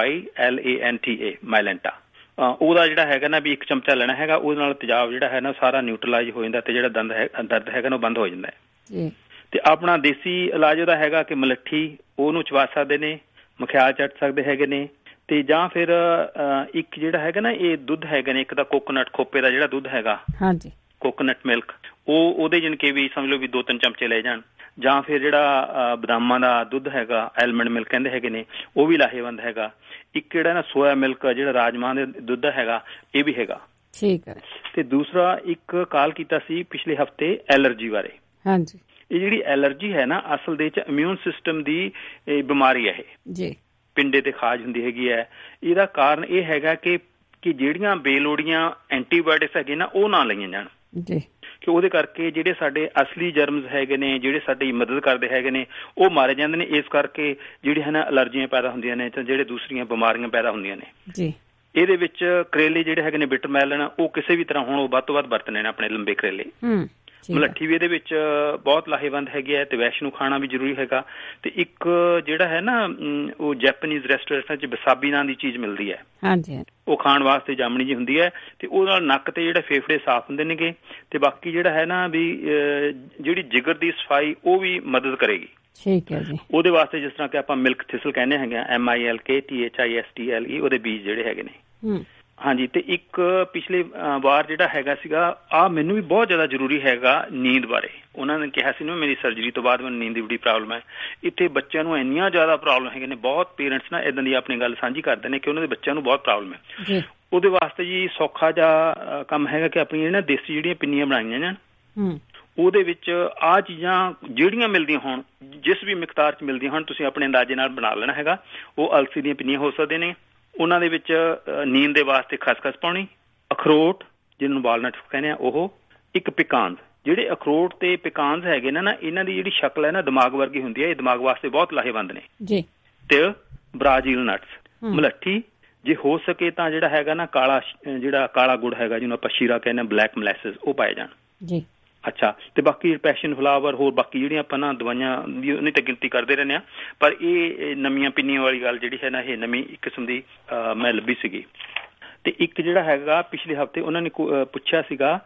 MYLANTA ਮਾਇਲੈਂਟਾ, ਉਹਦਾ ਜਿਹੜਾ ਹੈਗਾ ਨਾ ਵੀ 1 ਚਮਚਾ ਲੈਣਾ ਹੈਗਾ, ਉਹਦੇ ਨਾਲ ਤੇਜ਼ਾਬ ਜਿਹੜਾ ਹੈ ਨਾ ਸਾਰਾ ਨਿਊਟਰਲਾਈਜ਼ ਹੋ ਜਾਂਦਾ ਤੇ ਜਿਹੜਾ ਦਰਦ ਹੈਗਾ ਨਾ ਉਹ ਬੰਦ ਹੋ ਜਾਂਦਾ ਹੈ। ਤੇ ਆਪਣਾ ਦੇਸੀ ਇਲਾਜ ਉਹਦਾ ਹੈਗਾ ਕਿ ਮਲੱਠੀ, ਉਹਨੂੰ ਚਬਾ ਸਕਦੇ ਨੇ, ਮਖਿਆਲ ਚੱਟ ਸਕਦੇ ਹੈਗੇ ਨੇ, ਤੇ ਜਾਂ ਫਿਰ ਇੱਕ ਜਿਹੜਾ ਹੈਗਾ ਨਾ ਇਹ ਦੁੱਧ ਹੈਗਾ ਨੇ, ਇੱਕ ਤਾਂ ਕੋਕੋਨਟ ਖੋਪੇ ਦਾ ਜਿਹੜਾ ਦੁੱਧ ਹੈਗਾ, ਹਾਂਜੀ ਕੋਕੋਨਟ ਮਿਲਕ, ਉਹਦੇ ਜਾਣੀ ਕਿ ਵੀ ਸਮਝ ਲਓ ਵੀ 2-3 ਚਮਚੇ ਲੈ ਜਾਣ, ਜਾਂ ਫਿਰ ਜਿਹੜਾ ਬਦਾਮਾਂ ਦਾ ਦੁੱਧ ਹੈਗਾ ਐਲਮੰਡ ਮਿਲਕ ਕਹਿੰਦੇ ਹੈਗੇ ਨੇ, ਉਹ ਵੀ ਲਾਹੇਵੰਦ ਹੈਗਾ। ਇੱਕ ਜਿਹੜਾ ਨਾ ਸੋਇਆ ਮਿਲਕ ਜਿਹੜਾ ਰਾਜਮਾਂਹ ਦੇ ਦੁੱਧ ਹੈਗਾ, ਇਹ ਵੀ ਹੈਗਾ। ਠੀਕ ਹੈ। ਤੇ ਦੂਸਰਾ ਇੱਕ ਕਾਲ ਕੀਤਾ ਸੀ ਪਿਛਲੇ ਹਫ਼ਤੇ ਐਲਰਜੀ ਬਾਰੇ। ਹਾਂਜੀ, ਇਹ ਜਿਹੜੀ ਐਲਰਜੀ ਹੈ ਨਾ ਅਸਲ ਦੇ ਵਿੱਚ ਇਮਿਊਨ ਸਿਸਟਮ ਦੀ ਬਿਮਾਰੀ ਹੈ ਇਹ ਜੀ, ਪਿੰਡੇ ਤੇ ਖਾਜ ਹੁੰਦੀ ਹੈਗੀ ਹੈ। ਇਹਦਾ ਕਾਰਨ ਇਹ ਹੈਗਾ ਕਿ ਜਿਹੜੀਆਂ ਬੇਲੋੜੀਆਂ ਐਂਟੀਬਾਇਓਟਿਕਸ ਹੈਗੇ ਨਾ ਉਹ ਨਾ ਲਈਆਂ ਜਾਣ ਜੀ, ਕਿ ਉਹਦੇ ਕਰਕੇ ਜਿਹੜੇ ਸਾਡੇ ਅਸਲੀ ਜਰਮਸ ਹੈਗੇ ਨੇ, ਜਿਹੜੇ ਸਾਡੀ ਮਦਦ ਕਰਦੇ ਹੈਗੇ ਨੇ, ਉਹ ਮਾਰੇ ਜਾਂਦੇ ਨੇ। ਇਸ ਕਰਕੇ ਜਿਹੜੇ ਹੈ ਨਾ ਐਲਰਜੀਆਂ ਪੈਦਾ ਹੁੰਦੀਆਂ ਨੇ, ਤੇ ਜਿਹੜੇ ਦੂਸਰੀਆਂ ਬਿਮਾਰੀਆਂ ਪੈਦਾ ਹੁੰਦੀਆਂ ਨੇ ਜੀ। ਇਹਦੇ ਵਿੱਚ ਕਰੇਲੇ ਜਿਹੜੇ ਹੈਗੇ ਨੇ ਬਿਟਰਮੈਲਨ, ਉਹ ਕਿਸੇ ਵੀ ਤਰ੍ਹਾਂ ਹੁਣ ਉਹ ਵੱਧ ਤੋਂ ਵੱਧ ਵਰਤਣੇ ਨੇ ਆਪਣੇ ਲੰਬੇ ਕਰੇਲੇ। ਮਲੱਠੀ ਵੀ ਇਹਦੇ ਵਿੱਚ ਬਹੁਤ ਲਾਹੇਵੰਦ ਹੈਗੀ ਹੈ, ਤੇ ਵੈਸ਼ਨੂੰ ਖਾਣਾ ਵੀ ਜ਼ਰੂਰੀ ਹੈਗਾ। ਤੇ ਇੱਕ ਜਿਹੜਾ ਹੈ ਨਾ ਉਹ ਜੈਪਨੀਜ਼ ਰੈਸਟੋਰੈਂਟਾਂ 'ਚ ਵਸਾਬੀ ਨਾਂ ਦੀ ਚੀਜ਼ ਮਿਲਦੀ ਹੈ, ਹਾਂਜੀ, ਉਹ ਖਾਣ ਵਾਸਤੇ ਜਾਮਣੀ ਜੀ ਹੁੰਦੀ ਹੈ, ਤੇ ਉਹਦੇ ਨਾਲ ਨੱਕ ਤੇ ਜਿਹੜੇ ਫੇਫੜੇ ਸਾਫ਼ ਹੁੰਦੇ ਨੇਗੇ। ਤੇ ਬਾਕੀ ਜਿਹੜਾ ਹੈ ਨਾ ਵੀ ਜਿਹੜੀ ਜਿਗਰ ਦੀ ਸਫਾਈ ਉਹ ਵੀ ਮਦਦ ਕਰੇਗੀ। ਠੀਕ ਹੈ ਜੀ। ਉਹਦੇ ਵਾਸਤੇ ਜਿਸ ਤਰ੍ਹਾਂ ਕਿ ਆਪਾਂ ਮਿਲਕ ਥਿਸਲ ਕਹਿੰਦੇ ਹੈਗੇ ਆ, MILKTHISTLE, ਉਹਦੇ ਬੀਜ ਜਿਹੜੇ ਹੈਗੇ ਨੇ। ਹਾਂਜੀ, ਤੇ ਇੱਕ ਪਿਛਲੇ ਵਾਰ ਜਿਹੜਾ ਹੈਗਾ ਸੀਗਾ ਮੈਨੂੰ ਵੀ ਬਹੁਤ ਜ਼ਿਆਦਾ ਜ਼ਰੂਰੀ ਹੈਗਾ ਨੀਂਦ ਬਾਰੇ। ਉਹਨਾਂ ਨੇ ਕਿਹਾ ਸੀ ਨਾ ਮੇਰੀ ਸਰਜਰੀ ਤੋਂ ਬਾਅਦ ਮੈਨੂੰ ਨੀਂਦ ਦੀ ਬੜੀ ਪ੍ਰੋਬਲਮ ਹੈ। ਇੱਥੇ ਬੱਚਿਆਂ ਨੂੰ ਇੰਨੀਆਂ ਜ਼ਿਆਦਾ ਪ੍ਰੋਬਲਮ ਹੈਗੇ ਨੇ, ਬਹੁਤ ਪੇਰੈਂਟਸ ਨਾ ਏਦਾਂ ਦੀ ਆਪਣੀ ਗੱਲ ਸਾਂਝੀ ਕਰਦੇ ਨੇ ਕਿ ਉਹਨਾਂ ਦੇ ਬੱਚਿਆਂ ਨੂੰ ਬਹੁਤ ਪ੍ਰੋਬਲਮ ਹੈ। ਉਹਦੇ ਵਾਸਤੇ ਜੀ ਸੌਖਾ ਜਿਹਾ ਕੰਮ ਹੈਗਾ ਕਿ ਆਪਣੀਆਂ ਨਾ ਦੇਸੀ ਜਿਹੜੀਆਂ ਪਿੰਨੀਆਂ ਬਣਾਈਆਂ ਜਾਣ, ਉਹਦੇ ਵਿੱਚ ਆਹ ਚੀਜ਼ਾਂ ਜਿਹੜੀਆਂ ਮਿਲਦੀਆਂ ਹੋਣ, ਜਿਸ ਵੀ ਮਿਕਦਾਰ 'ਚ ਮਿਲਦੀਆਂ ਹੋਣ, ਤੁਸੀਂ ਆਪਣੇ ਅੰਦਾਜ਼ੇ ਨਾਲ ਬਣਾ ਲੈਣਾ ਹੈਗਾ। ਉਹ ਅਲਸੀ ਦੀਆਂ ਪਿੰਨੀਆਂ ਹੋ ਸਕਦੇ ਨੇ। ਉਹਨਾਂ ਦੇ ਵਿੱਚ ਨੀਂਦ ਦੇ ਵਾਸਤੇ ਖਸਖਸ ਪਾਉਣੀ, ਅਖਰੋਟ ਜਿਹਨੂੰ ਵਾਲਨਟ ਕਹਿੰਦੇ ਆ, ਉਹ ਇੱਕ ਪਿਕਾਨਸ। ਜਿਹੜੇ ਅਖਰੋਟ ਤੇ ਪਿਕਾਨਸ ਹੈਗੇ ਨਾ, ਇਹਨਾਂ ਦੀ ਜਿਹੜੀ ਸ਼ਕਲ ਹੈ ਨਾ ਦਿਮਾਗ ਵਰਗੀ ਹੁੰਦੀ ਹੈ, ਇਹ ਦਿਮਾਗ ਵਾਸਤੇ ਬਹੁਤ ਲਾਹੇਵੰਦ ਨੇ ਜੀ। ਤੇ ਬ੍ਰਾਜ਼ੀਲ ਨਟਸ, ਮਲੱਠੀ, ਜੇ ਹੋ ਸਕੇ ਤਾਂ ਜਿਹੜਾ ਹੈਗਾ ਨਾ ਕਾਲਾ ਗੁੜ ਹੈਗਾ ਜਿਹਨੂੰ ਆਪਾਂ ਸ਼ੀਰਾ ਕਹਿੰਦੇ ਆ, ਬਲੈਕ ਮਲੈਸਿਸ, ਉਹ ਪਾਏ ਜਾਣ ਜੀ। ਅੱਛਾ, ਤੇ ਬਾਕੀ ਪੈਸ਼ਨ ਫਲਾਵਰ, ਹੋਰ ਬਾਕੀ ਜਿਹੜੀਆਂ ਆਪਾਂ ਨਾ ਦਵਾਈਆਂ ਦੀ ਨਹੀਂ ਤਾਂ ਗਿਣਤੀ ਕਰਦੇ ਰਹਿੰਦੇ ਹਾਂ, ਪਰ ਇਹ ਨਵੀਆਂ ਪਿੰਨੀਆਂ ਵਾਲੀ ਗੱਲ ਜਿਹੜੀ ਹੈ ਨਾ, ਇਹ ਨਵੀਂ ਇੱਕ ਕਿਸਮ ਦੀ ਮੈਂ ਲੱਭੀ ਸੀਗੀ। ਤੇ ਇੱਕ ਜਿਹੜਾ ਹੈਗਾ ਪਿਛਲੇ ਹਫ਼ਤੇ ਉਹਨਾਂ ਨੇ ਪੁੱਛਿਆ ਸੀਗਾ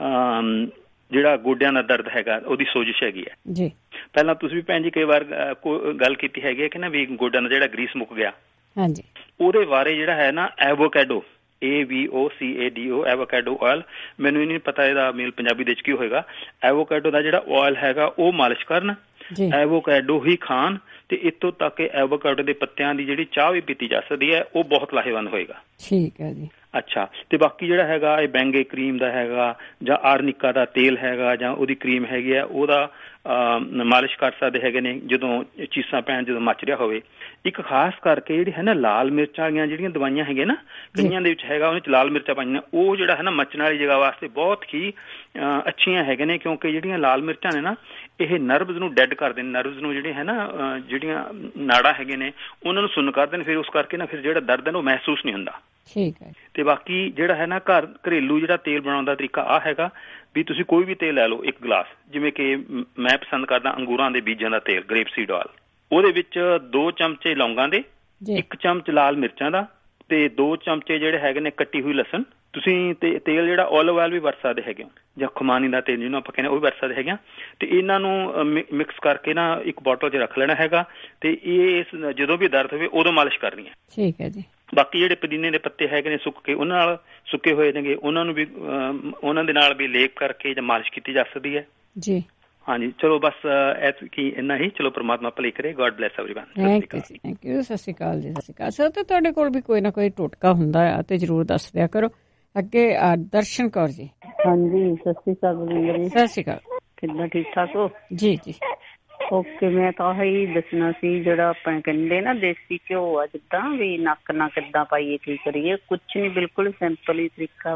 ਜਿਹੜਾ ਗੋਡਿਆਂ ਦਾ ਦਰਦ ਹੈਗਾ, ਉਹਦੀ ਸੋਜਿਸ਼ ਹੈਗੀ ਹੈ ਜੀ। ਪਹਿਲਾਂ ਤੁਸੀਂ ਵੀ ਭੈਣ ਜੀ ਕਈ ਵਾਰ ਗੱਲ ਕੀਤੀ ਹੈਗੀ ਹੈ ਕਿ ਨਾ ਵੀ ਗੋਡਿਆਂ ਦਾ ਜਿਹੜਾ ਗਰੀਸ ਮੁੱਕ ਗਿਆ, ਹਾਂਜੀ, ਉਹਦੇ ਬਾਰੇ ਜਿਹੜਾ ਹੈ ਨਾ ਐਵੋਕੈਡੋ, AVOCADO, ਐਵੋਕੈਡੋ ਆਇਲ, ਮੈਨੂੰ ਇਹ ਨਹੀਂ ਪਤਾ ਇਹਦਾ ਮੇਲ ਪੰਜਾਬੀ ਦੇ ਵਿੱਚ ਕੀ ਹੋਏਗਾ। ਐਵੋਕੈਡੋ ਦਾ ਜਿਹੜਾ ਆਇਲ ਹੈਗਾ ਉਹ ਮਾਲਿਸ਼ ਕਰਨ, ਐਵੋਕੈਡੋ ਹੀ ਖਾਣ, ਤੇ ਇੱਥੋਂ ਤੱਕ ਕਿ ਐਵੋਕੈਡੋ ਦੇ ਪੱਤਿਆਂ ਦੀ ਜਿਹੜੀ ਚਾਹ ਵੀ ਪੀਤੀ ਜਾ ਸਕਦੀ ਹੈ, ਉਹ ਬਹੁਤ ਲਾਹੇਵੰਦ ਹੋਏਗਾ। ਠੀਕ ਹੈ ਜੀ। ਅੱਛਾ, ਤੇ ਬਾਕੀ ਜਿਹੜਾ ਹੈਗਾ ਇਹ ਬੈਂਗੇ ਕਰੀਮ ਦਾ ਹੈਗਾ, ਜਾਂ ਆਰਨਿਕਾ ਦਾ ਤੇਲ ਹੈਗਾ, ਜਾਂ ਉਹਦੀ ਕਰੀਮ ਹੈਗੀ ਆ, ਉਹਦਾ ਮਾਲਿਸ਼ ਕਰ ਸਕਦੇ ਹੈਗੇ ਨੇ ਜਦੋਂ ਚੀਸਾਂ ਪੈਣ, ਜਦੋਂ ਮੱਚ ਰਿਹਾ ਹੋਵੇ। ਇੱਕ ਖਾਸ ਕਰਕੇ ਜਿਹੜੀ ਹੈ ਨਾ ਲਾਲ ਮਿਰਚਾਂ ਵਾਲੀਆਂ ਜਿਹੜੀਆਂ ਦਵਾਈਆਂ ਹੈਗੀਆਂ ਨਾ, ਕਈਆਂ ਦੇ ਵਿੱਚ ਹੈਗਾ ਉਹਦੇ 'ਚ ਲਾਲ ਮਿਰਚਾਂ ਪਾਈਆਂ, ਉਹ ਜਿਹੜਾ ਹੈ ਨਾ ਮੱਚਣ ਵਾਲੀ ਜਗ੍ਹਾ ਵਾਸਤੇ ਬਹੁਤ ਹੀ ਅੱਛੀਆਂ ਹੈਗੇ ਨੇ, ਕਿਉਂਕਿ ਜਿਹੜੀਆਂ ਲਾਲ ਮਿਰਚਾਂ ਨੇ ਨਾ ਇਹ ਨਰਵਜ਼ ਨੂੰ ਡੈਡ ਕਰਦੇ ਨੇ, ਨਰਵਜ਼ ਨੂੰ ਜਿਹੜੇ ਹੈ ਨਾ ਜਿਹੜੀਆਂ ਨਾੜਾਂ ਹੈਗੇ ਨੇ ਉਹਨਾਂ ਨੂੰ ਸੁੰਨ ਕਰਦੇ ਨੇ, ਫਿਰ ਉਸ ਕਰਕੇ ਨਾ ਫਿਰ ਜਿਹੜਾ ਦਰਦ ਹੈ ਉਹ ਮਹਿਸੂਸ ਨਹੀਂ ਹੁੰਦਾ। ਠੀਕ ਹੈ। ਤੇ ਬਾਕੀ ਜਿਹੜਾ ਹੈ ਨਾ ਘਰੇਲੂ ਜਿਹੜਾ ਤੇਲ ਬਣਾਉਣ ਦਾ ਤਰੀਕਾ ਆਹ ਹੈਗਾ ਵੀ ਤੁਸੀਂ ਕੋਈ ਵੀ ਤੇਲ ਲੈ ਲਓ 1 ਗਲਾਸ, ਜਿਵੇਂ ਕਿ ਮੈਂ ਪਸੰਦ ਕਰਦਾ ਅੰਗੂਰਾਂ ਦੇ ਬੀਜਾਂ ਦਾ ਤੇਲ, ਗ੍ਰੇਪ ਸੀਡ ਆਇਲ, ਉਹਦੇ ਵਿੱਚ 2 ਚਮਚੇ ਲੌਂਗਾਂ ਦੇ, 1 ਚਮਚ ਲਾਲ ਮਿਰਚਾਂ ਦਾ, ਤੇ 2 ਚਮਚੇ ਜਿਹੜੇ ਹੈਗੇ ਨੇ ਕੱਟੀ ਹੋਈ ਲਸਣ। ਤੁਸੀਂ ਤੇਲ ਜਿਹੜਾ ਓਲਿਵ ਆਇਲ ਵੀ ਵਰਤ ਸਕਦੇ ਹੈਗੇ ਹੋ, ਜਾਂ ਖੁਮਾਨੀ ਦਾ ਤੇਲ ਜਿਹਨੂੰ ਆਪਾਂ ਕਹਿੰਦੇ ਉਹ ਵੀ ਵਰਤ ਸਕਦੇ ਹੈਗੇ ਆ। ਤੇ ਇਹਨਾਂ ਨੂੰ ਮਿਕਸ ਕਰਕੇ ਨਾ ਇੱਕ ਬੋਟਲ 'ਚ ਰੱਖ ਲੈਣਾ ਹੈਗਾ, ਤੇ ਇਹ ਜਦੋਂ ਵੀ ਦਰਦ ਹੋਵੇ ਉਦੋਂ ਮਾਲਿਸ਼ ਕਰਨੀ ਹੈ। ਠੀਕ ਹੈ ਜੀ। ਬਾਕੀ ਜਿਹੜੇ ਪੁਦੀਨੇ ਦੇ ਪੱਤੇ ਹੈਗੇ ਨੇ ਸੁੱਕ ਕੇ, ਉਹਨਾਂ ਨਾਲ ਸੁੱਕੇ ਹੋਏ ਨੇਗੇ, ਉਹਨਾਂ ਨੂੰ ਵੀ ਉਹਨਾਂ ਦੇ ਨਾਲ ਵੀ ਲੇਪ ਕਰਕੇ ਜਾਂ ਮਾਲਿਸ਼ ਕੀਤੀ ਜਾ ਸਕਦੀ ਹੈ ਜੀ। ਹਾਂਜੀ, ਚਲੋ ਬਸ ਇੰਨਾ ਹੀ। ਚਲੋ ਪਰਮਾਤਮਾ ਭਲੇ ਕਰੇ। God bless everyone. Thank you. ਸਤਿ ਸ਼੍ਰੀ ਅਕਾਲ ਜੀ। ਸਤਿ ਸ਼੍ਰੀ ਅਕਾਲ ਸਰ। ਤੇ ਤੁਹਾਡੇ ਕੋਲ ਵੀ ਕੋਈ ਨਾ ਕੋਈ ਟੋਟਕਾ ਹੁੰਦਾ ਆ ਤੇ ਜ਼ਰੂਰ ਦੱਸ ਦਿਆ ਕਰੋ। ਅੱਗੇ ਦਰਸ਼ਨ ਕੌਰ ਜੀ। ਹਾਂਜੀ, ਸਤਿ ਸ਼੍ਰੀ ਅਕਾਲ ਜੀ। ਸਤਿ ਸ਼੍ਰੀ ਅਕਾਲ। ਕਿੱਦਾਂ, ਠੀਕ ਠਾਕ ਹੋ? ਜੀ ਜੀ ਓਕੇ। ਮੈਂ ਤਾਂ ਇਹੀ ਦੱਸਣਾ ਸੀ, ਜਿਹੜਾ ਆਪਾਂ ਕਹਿੰਦੇ ਨਾ ਦੇਸੀ ਘਿਓ ਆ, ਜਿੱਦਾਂ ਵੀ ਨੱਕ ਨਾਲ ਕਿੱਦਾਂ ਪਾਈਏ, ਕੀ ਕਰੀਏ, ਕੁਛ ਨਹੀਂ, ਬਿਲਕੁਲ ਸਿੰਪਲ ਹੀ ਤਰੀਕਾ ਵਾ।